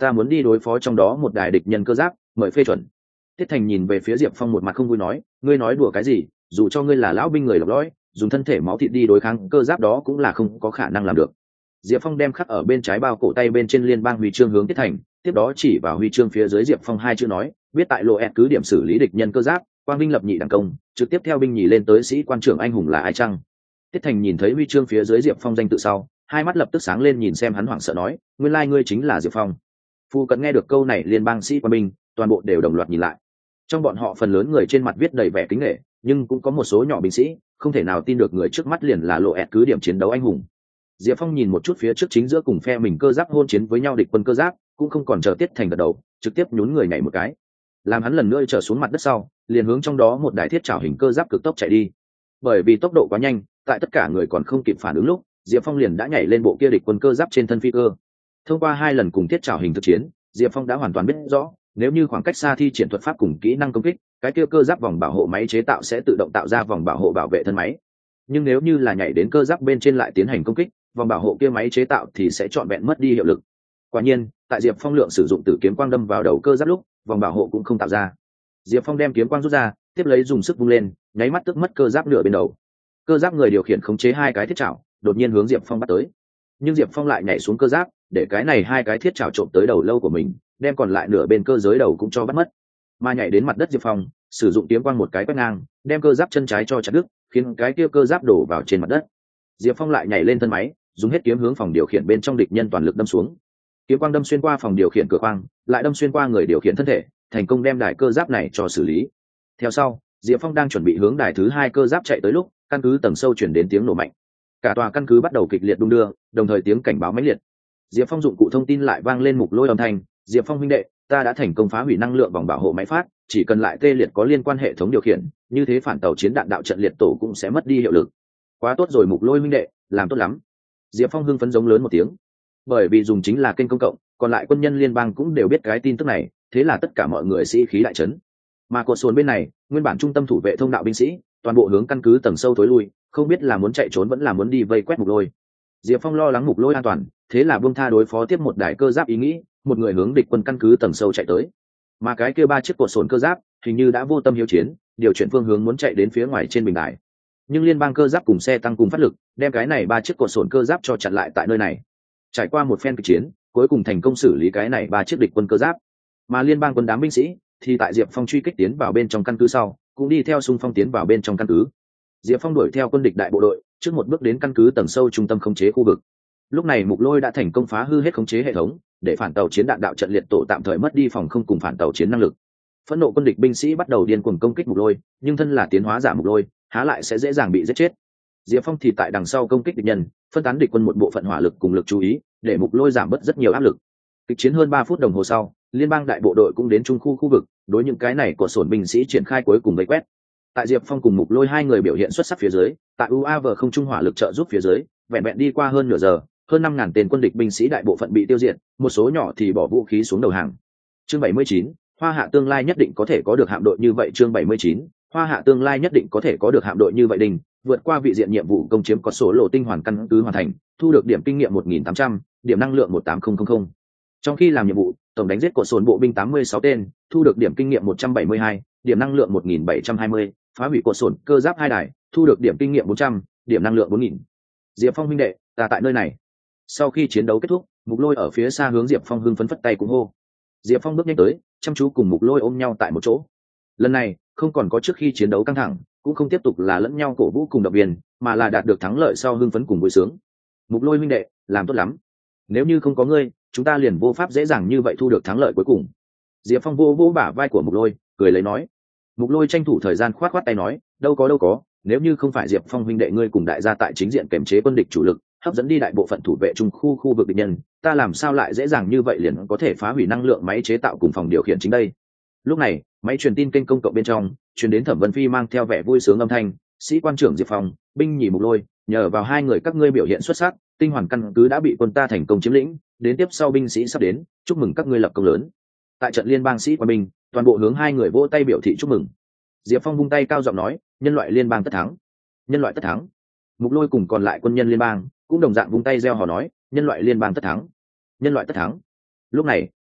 ta muốn đi đối phó trong đó một đài địch nhân cơ giáp, mời phê chuẩn. Tiết Thành nhìn về phía Diệp Phong một mặt không vui nói, ngươi nói đùa cái gì, dù cho ngươi là lão binh người lọc lõi, dùng thân thể máu thịt đi đối kháng cơ giáp đó cũng là không có khả năng làm được. Diệp Phong đem khắc ở bên trái bao cổ tay bên trên liên bang huy chương hướng Tiết Thành, tiếp đó chỉ vào huy chương phía dưới Diệp Phong hai chữ nói, biết tại lộ ẹt cứ điểm xử lý địch nhân cơ giáp, quang vinh lập nhị đẳng công, trực tiếp theo binh nhì lên tới sĩ quan trưởng anh hùng là ai chăng? Tiết Thành nhìn thấy huy chương phía dưới Diệp Phong danh tự sau, hai mắt lập tức sáng lên nhìn xem hắn hoảng sợ nói, nguyên lai ngươi chính là Diệp Phong. Phu cận nghe được câu này liên bang sĩ quan binh, toàn bộ đều đồng loạt nhìn lại. Trong bọn họ phần lớn người trên mặt viết đầy vẻ kính nể, nhưng cũng có một số nhỏ binh sĩ không thể nào tin được người trước mắt liền là lộ ẹt cứ điểm chiến đấu anh hùng. Diệp Phong nhìn một chút phía trước chính giữa cùng phe mình cơ giáp hôn chiến với nhau địch quân cơ giáp, cũng không còn chờ Tiết Thành gật đầu, trực tiếp nhún người nhảy một cái. Làm hắn lần nữa trở xuống mặt đất sau, liền hướng trong đó một đại thiết trảo hình cơ giáp cực tốc chạy đi. Bởi vì tốc độ quá nhanh, tại tất cả người còn không kịp phản ứng lúc, Diệp Phong liền đã nhảy lên bộ kia địch quân cơ giáp trên thân phi cơ. Thông qua 2 lần cùng thiết trảo hình thực chiến, Diệp Phong đã hoàn toàn biết rõ, nếu như khoảng cách xa thi triển thuật pháp cùng kỹ năng công kích, cái kia cơ giáp vòng bảo hộ máy chế tạo sẽ tự động tạo ra vòng bảo hộ bảo vệ thân máy. Nhưng nếu như là nhảy đến cơ giáp bên trên lại tiến hành công kích, vòng bảo hộ kia máy chế tạo thì sẽ trọn vẹn mất đi hiệu lực. Quả nhiên, tại Diệp Phong lượng sử dụng tử kiếm quang đâm vào đầu cơ giáp lúc, vòng bảo hộ cũng không tạo ra. Diệp Phong đem kiếm quang rút ra, tiếp lấy dùng sức vung lên, nháy mắt tức mất cơ giáp nửa bên đầu. Cơ giáp người điều khiển khống chế 2 cái thiết chảo, đột nhiên hướng Diệp Phong bắt tới. Nhưng Diệp Phong lại nhảy xuống cơ giáp, để cái này 2 cái thiết chảo trộm tới đầu lâu của mình, đem còn lại nửa bên cơ giới đầu cũng cho bắt mất. Mà nhảy đến mặt đất Diệp Phong, sử dụng kiếm quang một cái quét ngang, đem cơ giáp chân trái cho chặt đứt, khiến cái kia cơ giáp đổ vào trên mặt đất. Diệp Phong lại nhảy lên thân máy, dùng hết kiếm hướng phòng điều khiển bên trong địch nhân toàn lực đâm xuống. Kiếm quang đâm xuyên qua phòng điều khiển cửa khoang, lại đâm xuyên qua người điều khiển thân thể, thành công đem đài cơ giáp này cho xử lý. Theo sau, Diệp Phong đang chuẩn bị hướng đài thứ 2 cơ giáp chạy tới lúc, căn cứ tầng sâu chuyển đến tiếng nổ mạnh. Cả tòa căn cứ bắt đầu kịch liệt đung đưa, đồng thời tiếng cảnh báo mãnh liệt. Diệp Phong dụng cụ thông tin lại vang lên mục lôi âm thanh, Diệp Phong huynh đệ, ta đã thành công phá hủy năng lượng vòng bảo hộ máy phát, chỉ cần lại tê liệt có liên quan hệ thống điều khiển, như thế phản tàu chiến đạn đạo trận liệt tổ cũng sẽ mất đi hiệu lực. Quá tốt rồi mục lôi huynh đệ, làm tốt lắm. Diệp Phong hưng phấn giống lớn một tiếng. Bởi vì dùng chính là kênh công cộng, còn lại quân nhân liên bang cũng đều biết cái tin tức này, thế là tất cả mọi người sĩ khí đại trấn. Mà cột sồn bên này, nguyên bản trung tâm thủ vệ thông đạo binh sĩ, toàn bộ hướng căn cứ tầng sâu tối lui, không biết là muốn chạy trốn vẫn là muốn đi vây quét mục lôi. Diệp Phong lo lắng mục lôi an toàn, thế là buông tha đối phó tiếp một đài cơ giáp ý nghĩ, một người hướng địch quân căn cứ tầng sâu chạy tới. Mà cái kia 3 chiếc cột sồn cơ giáp, hình như đã vô tâm hiếu chiến, điều chuyển phương hướng muốn chạy đến phía ngoài trên bình đài. Nhưng liên bang cơ giáp cùng xe tăng cùng phát lực, đem cái này 3 chiếc cột sồn cơ giáp cho chặn lại tại nơi này. Trải qua một phen kịch chiến, cuối cùng thành công xử lý cái này 3 chiếc địch quân cơ giáp. Mà liên bang quân đám binh sĩ thì tại Diệp Phong truy kích tiến vào bên trong căn cứ sau, cũng đi theo xung phong tiến vào bên trong căn cứ. Diệp Phong đuổi theo quân địch đại bộ đội, trước một bước đến căn cứ tầng sâu trung tâm khống chế khu vực. Lúc này Mục Lôi đã thành công phá hư hết khống chế hệ thống, để phản tàu chiến đạn đạo trận liệt tổ tạm thời mất đi phòng không cùng phản tàu chiến năng lực. Phẫn nộ quân địch binh sĩ bắt đầu điên cuồng công kích Mục Lôi, nhưng thân là tiến hóa giả Mục Lôi, há lại sẽ dễ dàng bị giết chết. Diệp Phong thì tại đằng sau công kích địch nhân, phân tán địch quân một bộ phận hỏa lực cùng lực chú ý, để Mục Lôi giảm bớt rất nhiều áp lực. Kịch chiến hơn 3 phút đồng hồ sau, liên bang đại bộ đội cũng đến trung khu vực, đối những cái này của sổn binh sĩ triển khai cuối cùng vây quét. Tại Diệp Phong cùng Mục Lôi hai người biểu hiện xuất sắc phía dưới, tại UAV không trung hỏa lực trợ giúp phía dưới, vẹn vẹn đi qua hơn nửa giờ, hơn 5.000 tên quân địch binh sĩ đại bộ phận bị tiêu diệt, một số nhỏ thì bỏ vũ khí xuống đầu hàng. Chương 79, Hoa Hạ tương lai nhất định có thể có được hạm đội như vậy. Chương 79, Hoa Hạ tương lai nhất định có thể có được hạm đội như vậy. Đình vượt qua vị diện nhiệm vụ công chiếm có số lộ tinh hoàn căn cứ hoàn thành, thu được điểm kinh nghiệm 1.800, điểm năng lượng 18000. Trong khi làm nhiệm vụ, tổng đánh giết của sồn bộ binh 86 tên, thu được điểm kinh nghiệm 172, điểm năng lượng 1720, phá hủy của sồn cơ giáp 2 đài, thu được điểm kinh nghiệm 400, điểm năng lượng 4000. Diệp Phong huynh đệ, ta tại nơi này. Sau khi chiến đấu kết thúc, Mục Lôi ở phía xa hướng Diệp Phong hưng phấn phất tay cũng hô. Diệp Phong bước nhanh tới, chăm chú cùng Mục Lôi ôm nhau tại một chỗ. Lần này, không còn có trước khi chiến đấu căng thẳng, cũng không tiếp tục là lẫn nhau cổ vũ cùng động viên, mà là đạt được thắng lợi sau hưng phấn cùng vui sướng. Mục Lôi huynh đệ, làm tốt lắm. Nếu như không có ngươi, chúng ta liền vô pháp dễ dàng như vậy thu được thắng lợi cuối cùng. Diệp Phong vô vô bả vai của Mục Lôi, cười lấy nói. Mục Lôi tranh thủ thời gian khoát khoát tay nói, đâu có, nếu như không phải Diệp Phong huynh đệ ngươi cùng đại gia tại chính diện kiểm chế quân địch chủ lực, hấp dẫn đi đại bộ phận thủ vệ trung khu vực địch nhân, ta làm sao lại dễ dàng như vậy liền có thể phá hủy năng lượng máy chế tạo cùng phòng điều khiển chính đây. Lúc này, máy truyền tin kênh công cộng bên trong truyền đến Thẩm Vân Phi mang theo vẻ vui sướng âm thanh, sĩ quan trưởng Diệp Phong, binh nhì Mục Lôi, nhờ vào hai người các ngươi biểu hiện xuất sắc, tinh hoàn căn cứ đã bị quân ta thành công chiếm lĩnh, đến tiếp sau binh sĩ sắp đến, chúc mừng các ngươi lập công lớn. Tại trận liên bang sĩ quan binh, toàn bộ hướng hai người vỗ tay biểu thị chúc mừng. Diệp Phong vung tay cao giọng nói, nhân loại liên bang tất thắng, nhân loại tất thắng. Mục Lôi cùng còn lại quân nhân liên bang cũng đồng dạng vung tay reo hò nói, nhân loại liên bang tất thắng, nhân loại tất thắng. Lúc này,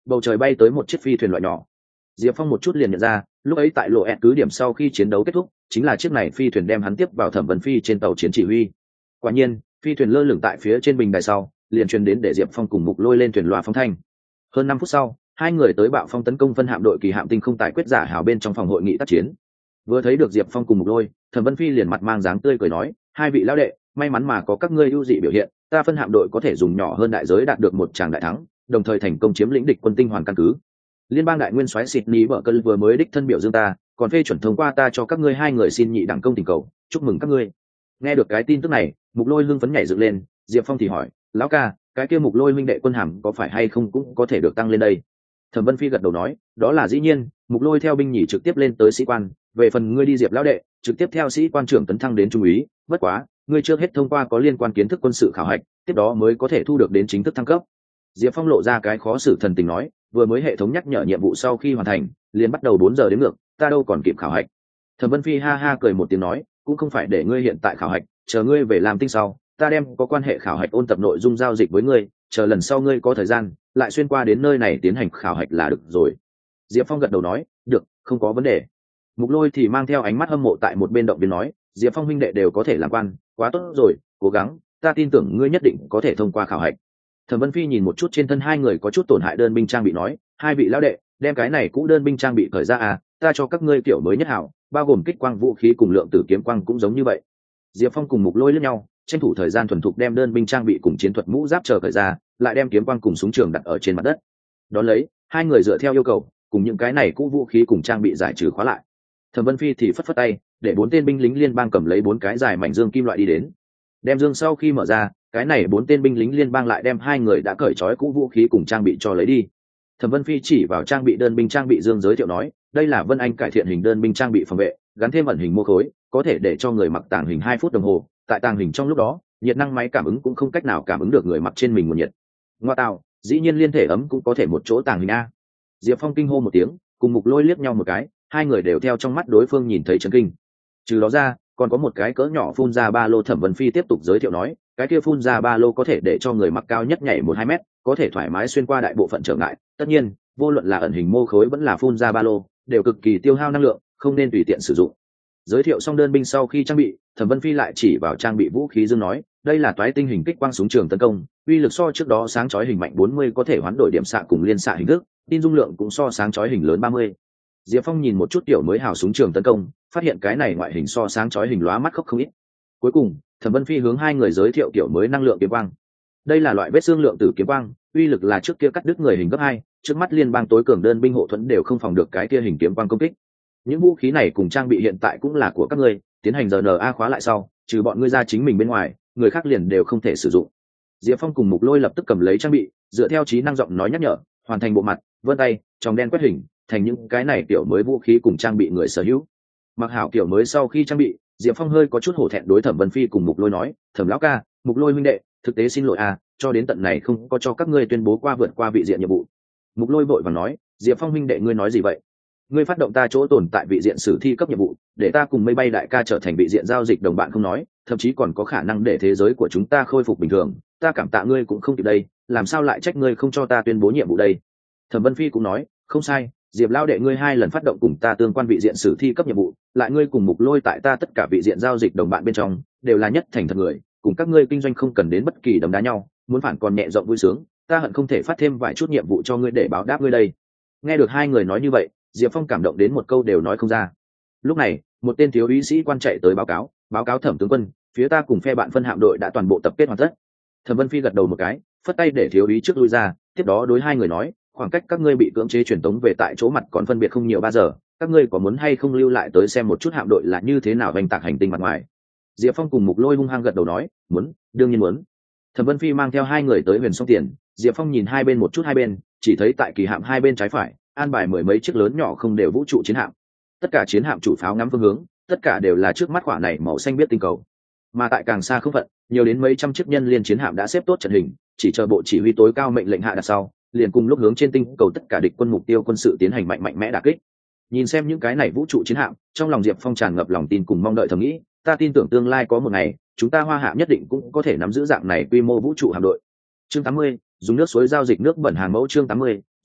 bầu trời bay tới một chiếc phi thuyền loại nhỏ. Diệp Phong một chút liền nhận ra, lúc ấy tại lộ ẹt cứ điểm sau khi chiến đấu kết thúc, chính là chiếc này phi thuyền đem hắn tiếp vào Thẩm Vân Phi trên tàu chiến chỉ huy. Quả nhiên, phi thuyền lơ lửng tại phía trên bình đài sau, liền truyền đến để Diệp Phong cùng Mục Lôi lên thuyền loa phóng thanh. Hơn 5 phút sau, hai người tới bạo phong tấn công phân hạm đội kỳ hạm tinh không tài quyết giả hào bên trong phòng hội nghị tác chiến. Vừa thấy được Diệp Phong cùng Mục Lôi, Thẩm Vân Phi liền mặt mang dáng tươi cười nói, hai vị lão đệ, may mắn mà có các ngươi ưu dị biểu hiện, ta phân hạm đội có thể dùng nhỏ hơn đại giới đạt được một tràng đại thắng, đồng thời thành công chiếm lĩnh địch quân tinh hoàn căn cứ. Liên bang đại nguyên soái Sydney bở cân vừa mới đích thân biểu dương ta, còn phê chuẩn thông qua ta cho các ngươi hai người xin nhị đẳng công tình cầu, chúc mừng các ngươi. Nghe được cái tin tức này, Mục Lôi hưng phấn nhảy dựng lên, Diệp Phong thì hỏi, lão ca, cái kia Mục Lôi huynh đệ quân hàm có phải hay không cũng có thể được tăng lên đây? Thẩm Vân Phi gật đầu nói, đó là dĩ nhiên, Mục Lôi theo binh nhì trực tiếp lên tới sĩ quan, về phần ngươi đi Diệp lão đệ, trực tiếp theo sĩ quan trưởng tấn thăng đến trung úy, bất quá, ngươi trước hết thông qua có liên quan kiến thức quân sự khảo hạch, tiếp đó mới có thể thu được đến chính thức thăng cấp. Diệp Phong lộ ra cái khó xử thần tình nói, vừa mới hệ thống nhắc nhở nhiệm vụ sau khi hoàn thành, liền bắt đầu 4 giờ đến ngược, ta đâu còn kịp khảo hạch. Thẩm Vân Phi ha ha cười một tiếng nói, cũng không phải để ngươi hiện tại khảo hạch, chờ ngươi về làm tinh sau, ta đem có quan hệ khảo hạch ôn tập nội dung giao dịch với ngươi, chờ lần sau ngươi có thời gian, lại xuyên qua đến nơi này tiến hành khảo hạch là được rồi. Diệp Phong gật đầu nói, được, không có vấn đề. Mục Lôi thì mang theo ánh mắt hâm mộ tại một bên động viên nói, Diệp Phong huynh đệ đều có thể làm quan, quá tốt rồi, cố gắng, ta tin tưởng ngươi nhất định có thể thông qua khảo hạch. Thẩm Vân Phi nhìn một chút trên thân hai người có chút tổn hại đơn binh trang bị nói, hai vị lão đệ, đem cái này cũ đơn binh trang bị cởi ra à, ta cho các ngươi kiểu mới nhất hảo, bao gồm kích quang vũ khí cùng lượng tử kiếm quang cũng giống như vậy. Diệp Phong cùng Mục Lôi lẫn nhau, tranh thủ thời gian thuần thục đem đơn binh trang bị cùng chiến thuật mũ giáp chờ cởi ra, lại đem kiếm quang cùng súng trường đặt ở trên mặt đất. Đón lấy, hai người dựa theo yêu cầu, cùng những cái này cũ vũ khí cùng trang bị giải trừ khóa lại. Thẩm Vân Phi thì phất phất tay, để 4 tên binh lính liên bang cầm lấy 4 cái dài mảnh dương kim loại đi đến. Đem dương sau khi mở ra, cái này 4 tên binh lính liên bang lại đem hai người đã cởi trói cũ vũ khí cùng trang bị cho lấy đi. Thẩm Vân Phi chỉ vào trang bị đơn binh trang bị dương giới thiệu nói, đây là Vân Anh cải thiện hình đơn binh trang bị phòng vệ, gắn thêm ẩn hình mô khối, có thể để cho người mặc tàng hình 2 phút đồng hồ, tại tàng hình trong lúc đó, nhiệt năng máy cảm ứng cũng không cách nào cảm ứng được người mặc trên mình nguồn nhiệt. Ngoa tạo, dĩ nhiên liên thể ấm cũng có thể một chỗ tàng hình a. Diệp Phong kinh hô một tiếng, cùng Mục Lôi liếc nhau một cái, hai người đều theo trong mắt đối phương nhìn thấy chấn kinh. Trừ đó ra, còn có một cái cỡ nhỏ phun ra ba lô. Thẩm Vân Phi tiếp tục giới thiệu nói, cái kia phun ra ba lô có thể để cho người mặc cao nhất nhảy 1-2 mét, có thể thoải mái xuyên qua đại bộ phận trở ngại. Tất nhiên, vô luận là ẩn hình mô khối vẫn là phun ra ba lô, đều cực kỳ tiêu hao năng lượng, không nên tùy tiện sử dụng. Giới thiệu xong đơn binh sau khi trang bị, Thẩm Vân Phi lại chỉ vào trang bị vũ khí dương nói, đây là toái tinh hình kích quang súng trường tấn công, uy lực so trước đó sáng chói hình mạnh 40 có thể hoán đổi điểm xạ cùng liên xạ hình thức, tin dung lượng cũng so sáng chói hình lớn 30. Diệp Phong nhìn một chút kiểu mới hào súng trường tấn công, phát hiện cái này ngoại hình so sáng chói hình lóa mắt khốc không ít. Cuối cùng, Thẩm Vân Phi hướng hai người giới thiệu kiểu mới năng lượng kiếm quang. Đây là loại vết xương lượng tử kiếm quang, uy lực là trước kia cắt đứt người hình gấp 2, trước mắt liên bang tối cường đơn binh hộ thuẫn đều không phòng được cái kia hình kiếm quang công kích. Những vũ khí này cùng trang bị hiện tại cũng là của các ngươi, tiến hành RNA khóa lại sau, trừ bọn ngươi ra chính mình bên ngoài, người khác liền đều không thể sử dụng. Diệp Phong cùng Mục Lôi lập tức cầm lấy trang bị, dựa theo trí năng giọng nói nhắc nhở, hoàn thành bộ mặt, vân tay, tròng đen quét hình, thành những cái này kiểu mới vũ khí cùng trang bị người sở hữu. Mặc hảo kiểu mới sau khi trang bị, Diệp Phong hơi có chút hổ thẹn đối Thẩm Vân Phi cùng Mục Lôi nói, Thẩm lão ca, Mục Lôi huynh đệ, thực tế xin lỗi à, cho đến tận này không có cho các ngươi tuyên bố qua vượt qua vị diện nhiệm vụ. Mục Lôi vội vàng nói, Diệp Phong huynh đệ ngươi nói gì vậy? Ngươi phát động ta chỗ tồn tại vị diện sử thi cấp nhiệm vụ, để ta cùng mây bay đại ca trở thành vị diện giao dịch đồng bạn không nói, thậm chí còn có khả năng để thế giới của chúng ta khôi phục bình thường, ta cảm tạ ngươi cũng không kịp đây, làm sao lại trách ngươi không cho ta tuyên bố nhiệm vụ đây? Thẩm Vân Phi cũng nói, không sai, Diệp lão đệ ngươi 2 lần phát động cùng ta tương quan vị diện sử thi cấp nhiệm vụ, lại ngươi cùng Mục Lôi tại ta tất cả vị diện giao dịch đồng bạn bên trong, đều là nhất thành thật người, cùng các ngươi kinh doanh không cần đến bất kỳ đấm đá nhau, muốn phản còn nhẹ rộng vui sướng, ta hận không thể phát thêm vài chút nhiệm vụ cho ngươi để báo đáp ngươi đây. Nghe được hai người nói như vậy, Diệp Phong cảm động đến một câu đều nói không ra. Lúc này, một tên thiếu úy sĩ quan chạy tới báo cáo Thẩm tướng quân, phía ta cùng phe bạn phân hạm đội đã toàn bộ tập kết hoàn tất. Thẩm Vân Phi gật đầu một cái, phất tay để thiếu úy trước lui ra, tiếp đó đối hai người nói, khoảng cách các ngươi bị cưỡng chế truyền tống về tại chỗ mặt còn phân biệt không nhiều 3 giờ, các ngươi có muốn hay không lưu lại tới xem một chút hạm đội là như thế nào hành tạc hành tinh mặt ngoài? Diệp Phong cùng Mục Lôi hung hăng gật đầu nói, muốn, đương nhiên muốn. Thẩm Vân Phi mang theo hai người tới Huyền Sông Tiền, Diệp Phong nhìn hai bên một chút hai bên, chỉ thấy tại kỳ hạm hai bên trái phải, an bài 10 mấy chiếc lớn nhỏ không đều vũ trụ chiến hạm. Tất cả chiến hạm chủ pháo ngắm phương hướng, tất cả đều là trước mắt quả này màu xanh biết tinh cầu. Mà tại càng xa không phận, nhiều đến mấy trăm chiếc nhân liên chiến hạm đã xếp tốt trận hình, chỉ chờ bộ chỉ huy tối cao mệnh lệnh hạ đặt sau, liền cùng lúc hướng trên tinh cầu tất cả địch quân mục tiêu quân sự tiến hành mạnh mẽ đả kích. Nhìn xem những cái này vũ trụ chiến hạm, trong lòng Diệp Phong tràn ngập lòng tin cùng mong đợi thầm nghĩ, ta tin tưởng tương lai có một ngày, chúng ta Hoa Hạ nhất định cũng có thể nắm giữ dạng này quy mô vũ trụ hạm đội. Chương 80, dùng nước suối giao dịch nước bẩn hàng mẫu. Chương 80,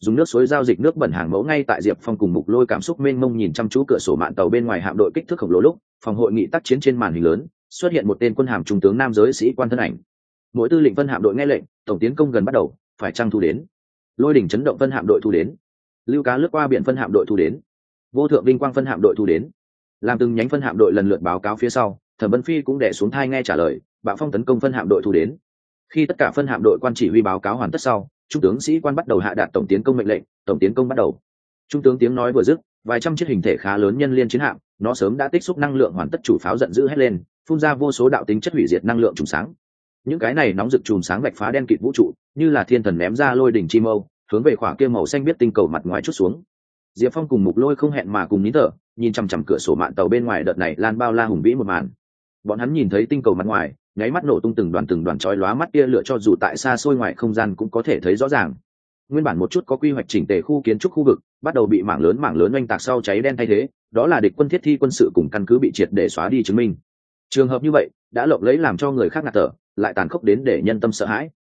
dùng nước suối giao dịch nước bẩn hàng mẫu ngay tại Diệp Phong cùng Mục Lôi cảm xúc mênh mông nhìn chăm chú cửa sổ mạn tàu bên ngoài hạm đội kích thước khổng lồ lúc phòng hội nghị tác chiến trên màn hình lớn xuất hiện một tên quân hàm trung tướng nam giới sĩ quan thân ảnh. Mỗi tư lệnh phân hạm đội nghe lệnh, tổng tiến công gần bắt đầu, phải trăng thu đến. Lôi đỉnh chấn động phân hạm đội thu đến. Lưu cá lướt qua biển phân hạm đội thu đến. Vô thượng vinh quang phân hạm đội thu đến. Làm từng nhánh phân hạm đội lần lượt báo cáo phía sau, Thẩm Vân Phi cũng đè xuống thai nghe trả lời, bạo phong tấn công phân hạm đội thu đến. Khi tất cả phân hạm đội quan chỉ huy báo cáo hoàn tất sau, trung tướng sĩ quan bắt đầu hạ đạt tổng tiến công mệnh lệnh, tổng tiến công bắt đầu. Trung tướng tiếng nói vừa dứt, vài trăm chiếc hình thể khá lớn nhân liên chiến hạm, nó sớm đã tích xúc năng lượng hoàn tất chủ pháo giận dữ hét lên, phun ra vô số đạo tính chất hủy diệt năng lượng trùng sáng. Những cái này nóng rực chùm sáng vạch phá đen kịt vũ trụ, như là thiên thần ném ra lôi đỉnh chi mâu, hướng về khoảng kia màu xanh biết tinh cầu mặt ngoài chút xuống. Diệp Phong cùng Mục Lôi không hẹn mà cùng nín thở, nhìn chằm chằm cửa sổ mạn tàu bên ngoài đợt này lan bao la hùng vĩ một màn. Bọn hắn nhìn thấy tinh cầu mặt ngoài, nháy mắt nổ tung từng đoàn chói lóa mắt tia lửa cho dù tại xa xôi ngoài không gian cũng có thể thấy rõ ràng. Nguyên bản một chút có quy hoạch chỉnh tề khu kiến trúc khu vực, bắt đầu bị mảng lớn oanh tạc sau cháy đen thay thế, đó là địch quân thiết thi quân sự cùng căn cứ bị triệt để xóa đi chứng minh. Trường hợp như vậy, đã lộng lẫy làm cho người khác ngạt thở, lại tàn khốc đến để nhân tâm sợ hãi.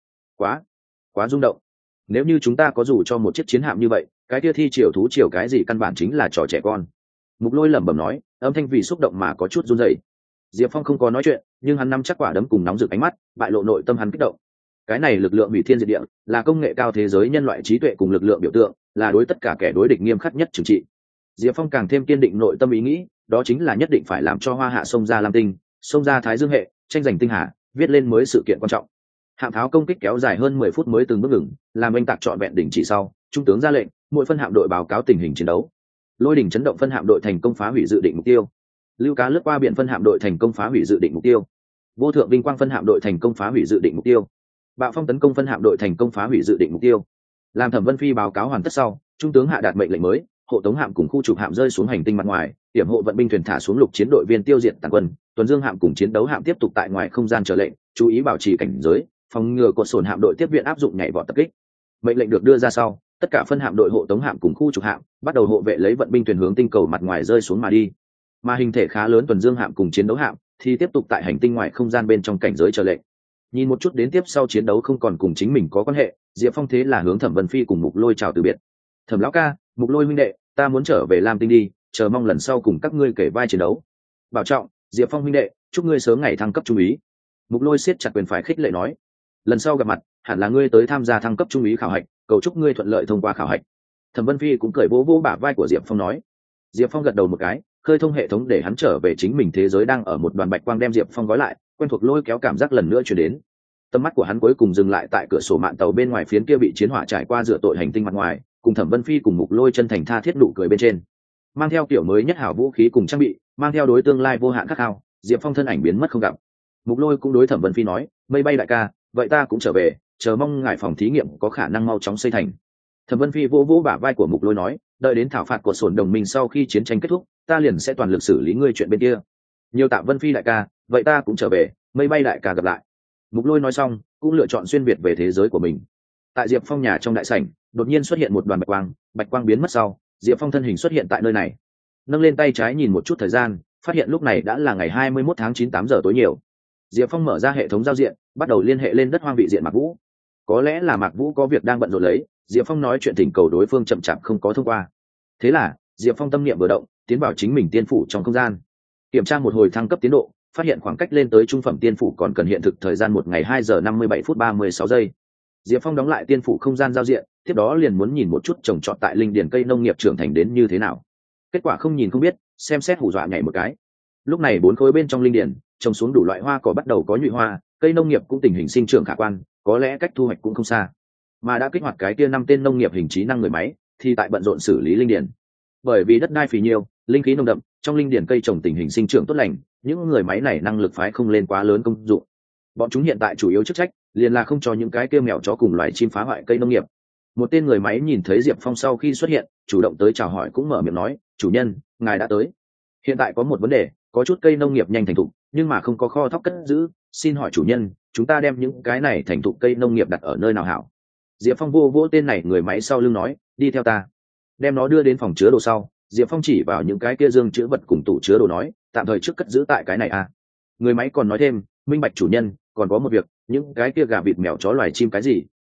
Quá rung động. Nếu như chúng ta có dù cho một chiếc chiến hạm như vậy, cái kia thi triều thú triều cái gì căn bản chính là trò trẻ con. Mục Lôi lẩm bẩm nói, âm thanh vì xúc động mà có chút run rẩy. Diệp Phong không có nói chuyện, nhưng hắn nắm chắc quả đấm cùng nóng rực ánh mắt, bại lộ nội tâm hắn kích động. Cái này lực lượng hủy thiên diệt địa, là công nghệ cao thế giới nhân loại trí tuệ cùng lực lượng biểu tượng, là đối tất cả kẻ đối địch nghiêm khắc nhất trừng trị. Diệp Phong càng thêm kiên định nội tâm ý nghĩ, đó chính là nhất định phải làm cho Hoa Hạ xông ra Lam Tinh, xông ra Thái Dương hệ, tranh giành tinh hà, viết lên mới sự kiện quan trọng. Hạm tháo công kích kéo dài hơn 10 phút mới từng bước ngừng, làm oanh tạc trọn vẹn đỉnh chỉ sau, trung tướng ra lệnh, mỗi phân hạm đội báo cáo tình hình chiến đấu. Lôi đỉnh chấn động phân hạm đội thành công phá hủy dự định mục tiêu. Lưu cá lướt qua biển phân hạm đội thành công phá hủy dự định mục tiêu. Vô thượng vinh quang phân hạm đội thành công phá hủy dự định mục tiêu. Bạo phong tấn công phân hạm đội thành công phá hủy dự định mục tiêu. Làm Thẩm Vân Phi báo cáo hoàn tất sau, trung tướng hạ đạt mệnh lệnh mới, hộ tống hạm cùng khu trục hạm rơi xuống hành tinh mặt ngoài, tiểm hộ vận binh thuyền thả xuống lục chiến đội viên tiêu diệt tàn quân, tuần dương hạm cùng chiến đấu hạm tiếp tục tại ngoài không gian chờ lệnh, chú ý bảo trì cảnh giới, phòng ngừa cột sổn hạm đội tiếp viện áp dụng nhảy vọt tập kích. Mệnh lệnh được đưa ra sau, tất cả phân hạm đội hộ tống hạm cùng khu trục hạm bắt đầu hộ vệ lấy vận binh thuyền hướng tinh cầu mặt ngoài rơi xuống mà đi. Mà hình thể khá lớn tuần dương hạm cùng chiến đấu hạm thì tiếp tục tại hành tinh ngoài không gian bên trong cảnh giới chờ lệnh. Nhìn một chút đến tiếp sau chiến đấu không còn cùng chính mình có quan hệ, Diệp Phong thế là hướng Thẩm Vân Phi cùng Mục Lôi chào từ biệt. Thẩm lão ca, Mục Lôi huynh đệ, ta muốn trở về Lam Tinh đi, chờ mong lần sau cùng các ngươi kể vai chiến đấu. Bảo trọng, Diệp Phong huynh đệ, chúc ngươi sớm ngày thăng cấp trung úy. Mục Lôi siết chặt quyền phải khích lệ nói, lần sau gặp mặt hẳn là ngươi tới tham gia thăng cấp trung úy khảo hạch, cầu chúc ngươi thuận lợi thông qua khảo hạch. Thẩm Vân Phi cũng cười vỗ vỗ bả vai của Diệp Phong nói. Diệp Phong gật đầu một cái, khơi thông hệ thống để hắn trở về chính mình thế giới đang ở một đoàn bạch quang đem Diệp Phong gói lại, quen thuộc lôi kéo cảm giác lần nữa truyền đến. Tầm mắt của hắn cuối cùng dừng lại tại cửa sổ mạn tàu bên ngoài phiến kia bị chiến hỏa trải qua dựa tội hành tinh mặt ngoài, cùng Thẩm Vân Phi cùng Mục Lôi chân thành tha thiết nụ cười bên trên. Mang theo kiểu mới nhất hảo vũ khí cùng trang bị, mang theo đối tương lai vô hạn khát khao, Diệp Phong thân ảnh biến mất không gặp. Mục Lôi cũng đối Thẩm Vân Phi nói, mây bay đại ca, vậy ta cũng trở về, chờ mong ngài phòng thí nghiệm có khả năng mau chóng xây thành. Thẩm Vân Phi vỗ vỗ bả vai của Mục Lôi nói, đợi đến thảo phạt của sổn đồng minh sau khi chiến tranh kết thúc, ta liền sẽ toàn lực xử lý ngươi chuyện bên kia. Nhiều tạ Vân Phi đại ca, vậy ta cũng trở về, mây bay đại ca gặp lại. Mục Lôi nói xong, cũng lựa chọn xuyên việt về thế giới của mình. Tại Diệp Phong nhà trong đại sảnh, đột nhiên xuất hiện một đoàn bạch quang biến mất sau, Diệp Phong thân hình xuất hiện tại nơi này. Nâng lên tay trái nhìn một chút thời gian, phát hiện lúc này đã là ngày 21 tháng 9 8 giờ tối nhiều. Diệp Phong mở ra hệ thống giao diện, bắt đầu liên hệ lên đất hoang vị diện Mạc Vũ. Có lẽ là Mạc Vũ có việc đang bận rộn lấy, Diệp Phong nói chuyện thỉnh cầu đối phương chậm chạp không có thông qua. Thế là, Diệp Phong tâm niệm vừa động, tiến vào chính mình tiên phủ trong không gian. Kiểm tra một hồi thăng cấp tiến độ, phát hiện khoảng cách lên tới trung phẩm tiên phủ còn cần hiện thực thời gian 1 ngày 2 giờ 57 phút 36 giây. Diệp Phong đóng lại tiên phủ không gian giao diện, tiếp đó liền muốn nhìn một chút trồng trọt tại linh điển cây nông nghiệp trưởng thành đến như thế nào. Kết quả không nhìn không biết, xem xét hù dọa nhảy một cái. Lúc này 4 khối bên trong linh điển, trồng xuống đủ loại hoa cỏ bắt đầu có nhụy hoa, cây nông nghiệp cũng tình hình sinh trưởng khả quan, có lẽ cách thu hoạch cũng không xa. Mà đã kích hoạt cái kia 5 tên nông nghiệp hình trí năng người máy, thì tại bận rộn xử lý linh điển. Bởi vì đất đai phì nhiều, linh khí nồng đậm, trong linh điển cây trồng tình hình sinh trưởng tốt lành, những người máy này năng lực phái không lên quá lớn công dụng. Bọn chúng hiện tại chủ yếu chức trách liền là không cho những cái kia mèo chó cùng loài chim phá hoại cây nông nghiệp. Một tên người máy nhìn thấy Diệp Phong sau khi xuất hiện, chủ động tới chào hỏi cũng mở miệng nói, chủ nhân, ngài đã tới. Hiện tại có một vấn đề, có chút cây nông nghiệp nhanh thành thục, nhưng mà không có kho thóc cất giữ, xin hỏi chủ nhân, chúng ta đem những cái này thành thục cây nông nghiệp đặt ở nơi nào hảo? Diệp Phong vô vỗ tên này người máy sau lưng nói, đi theo ta. Đem nó đưa đến phòng chứa đồ sau, Diệp Phong chỉ vào những cái kia dương chứa vật cùng tủ chứa đồ nói, tạm thời trước cất giữ tại cái này à. Người máy còn nói thêm, minh bạch chủ nhân, còn có một việc, những cái kia gà vịt mèo chó loài chim cái gì,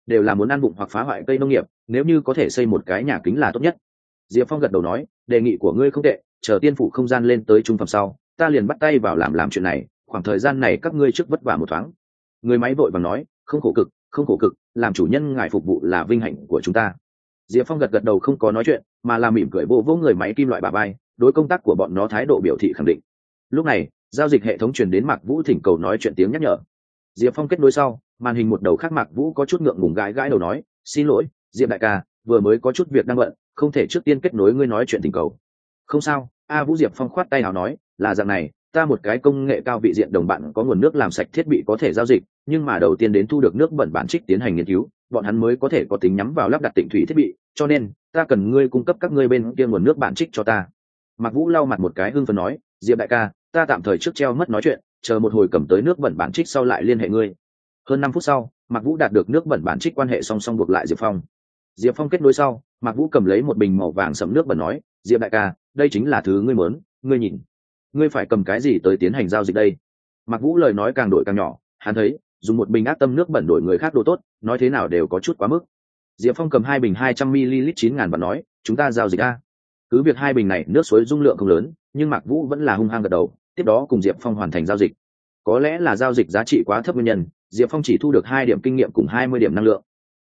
đều là muốn ăn vụng hoặc phá hoại cây nông nghiệp, nếu như có thể xây một cái nhà kính là tốt nhất. Diệp Phong gật đầu nói, đề nghị của ngươi không tệ, chờ tiên phủ không gian lên tới trung phẩm sau, ta liền bắt tay vào làm chuyện này, khoảng thời gian này các ngươi trước vất vả một thoáng. Người máy vội vàng nói, không khổ cực, không khổ cực, làm chủ nhân ngài phục vụ là vinh hạnh của chúng ta. Diệp Phong gật đầu không có nói chuyện, mà là mỉm cười vô vô người máy kim loại bả vai, đối công tác của bọn nó thái độ biểu thị khẳng định. Lúc này, giao dịch hệ thống truyền đến Mạc Vũ thỉnh cầu nói chuyện tiếng nhắc nhở. Diệp Phong kết nối sau, màn hình một đầu khác Mạc Vũ có chút ngượng ngùng gãi gãi đầu nói, xin lỗi, Diệp đại ca, vừa mới có chút việc đang bận, không thể trước tiên kết nối ngươi nói chuyện thỉnh cầu. Không sao, Vũ Diệp Phong khoát tay nào nói, là dạng này, ta một cái công nghệ cao vị diện đồng bạn có nguồn nước làm sạch thiết bị có thể giao dịch, nhưng mà đầu tiên đến thu được nước bẩn bản trích tiến hành nghiên cứu, bọn hắn mới có thể có tính nhắm vào lắp đặt tịnh thủy thiết bị, cho nên ta cần ngươi cung cấp các ngươi bên kia nguồn nước bản trích cho ta. Mạc Vũ lau mặt một cái hưng phấn nói, Diệp đại ca, ta tạm thời trước treo mất nói chuyện, chờ một hồi cầm tới nước bẩn bản trích sau lại liên hệ ngươi. Hơn 5 phút sau, Mạc Vũ đạt được nước bẩn bản trích quan hệ song song buộc lại Diệp Phong. Diệp Phong kết nối sau, Mạc Vũ cầm lấy một bình màu vàng sẫm nước bẩn nói, Diệp đại ca, đây chính là thứ ngươi muốn, ngươi nhìn, ngươi phải cầm cái gì tới tiến hành giao dịch đây? Mạc Vũ lời nói càng đổi càng nhỏ, hắn thấy dùng một bình ác tâm nước bẩn đổi người khác đồ tốt, nói thế nào đều có chút quá mức. Diệp Phong cầm 2 bình 200ml 9.000 và nói, chúng ta giao dịch a. Cứ việc 2 bình này nước suối dung lượng không lớn, nhưng Mạc Vũ vẫn là hung hăng gật đầu, tiếp đó cùng Diệp Phong hoàn thành giao dịch. Có lẽ là giao dịch giá trị quá thấp nguyên nhân, Diệp Phong chỉ thu được 2 điểm kinh nghiệm cùng 20 điểm năng lượng.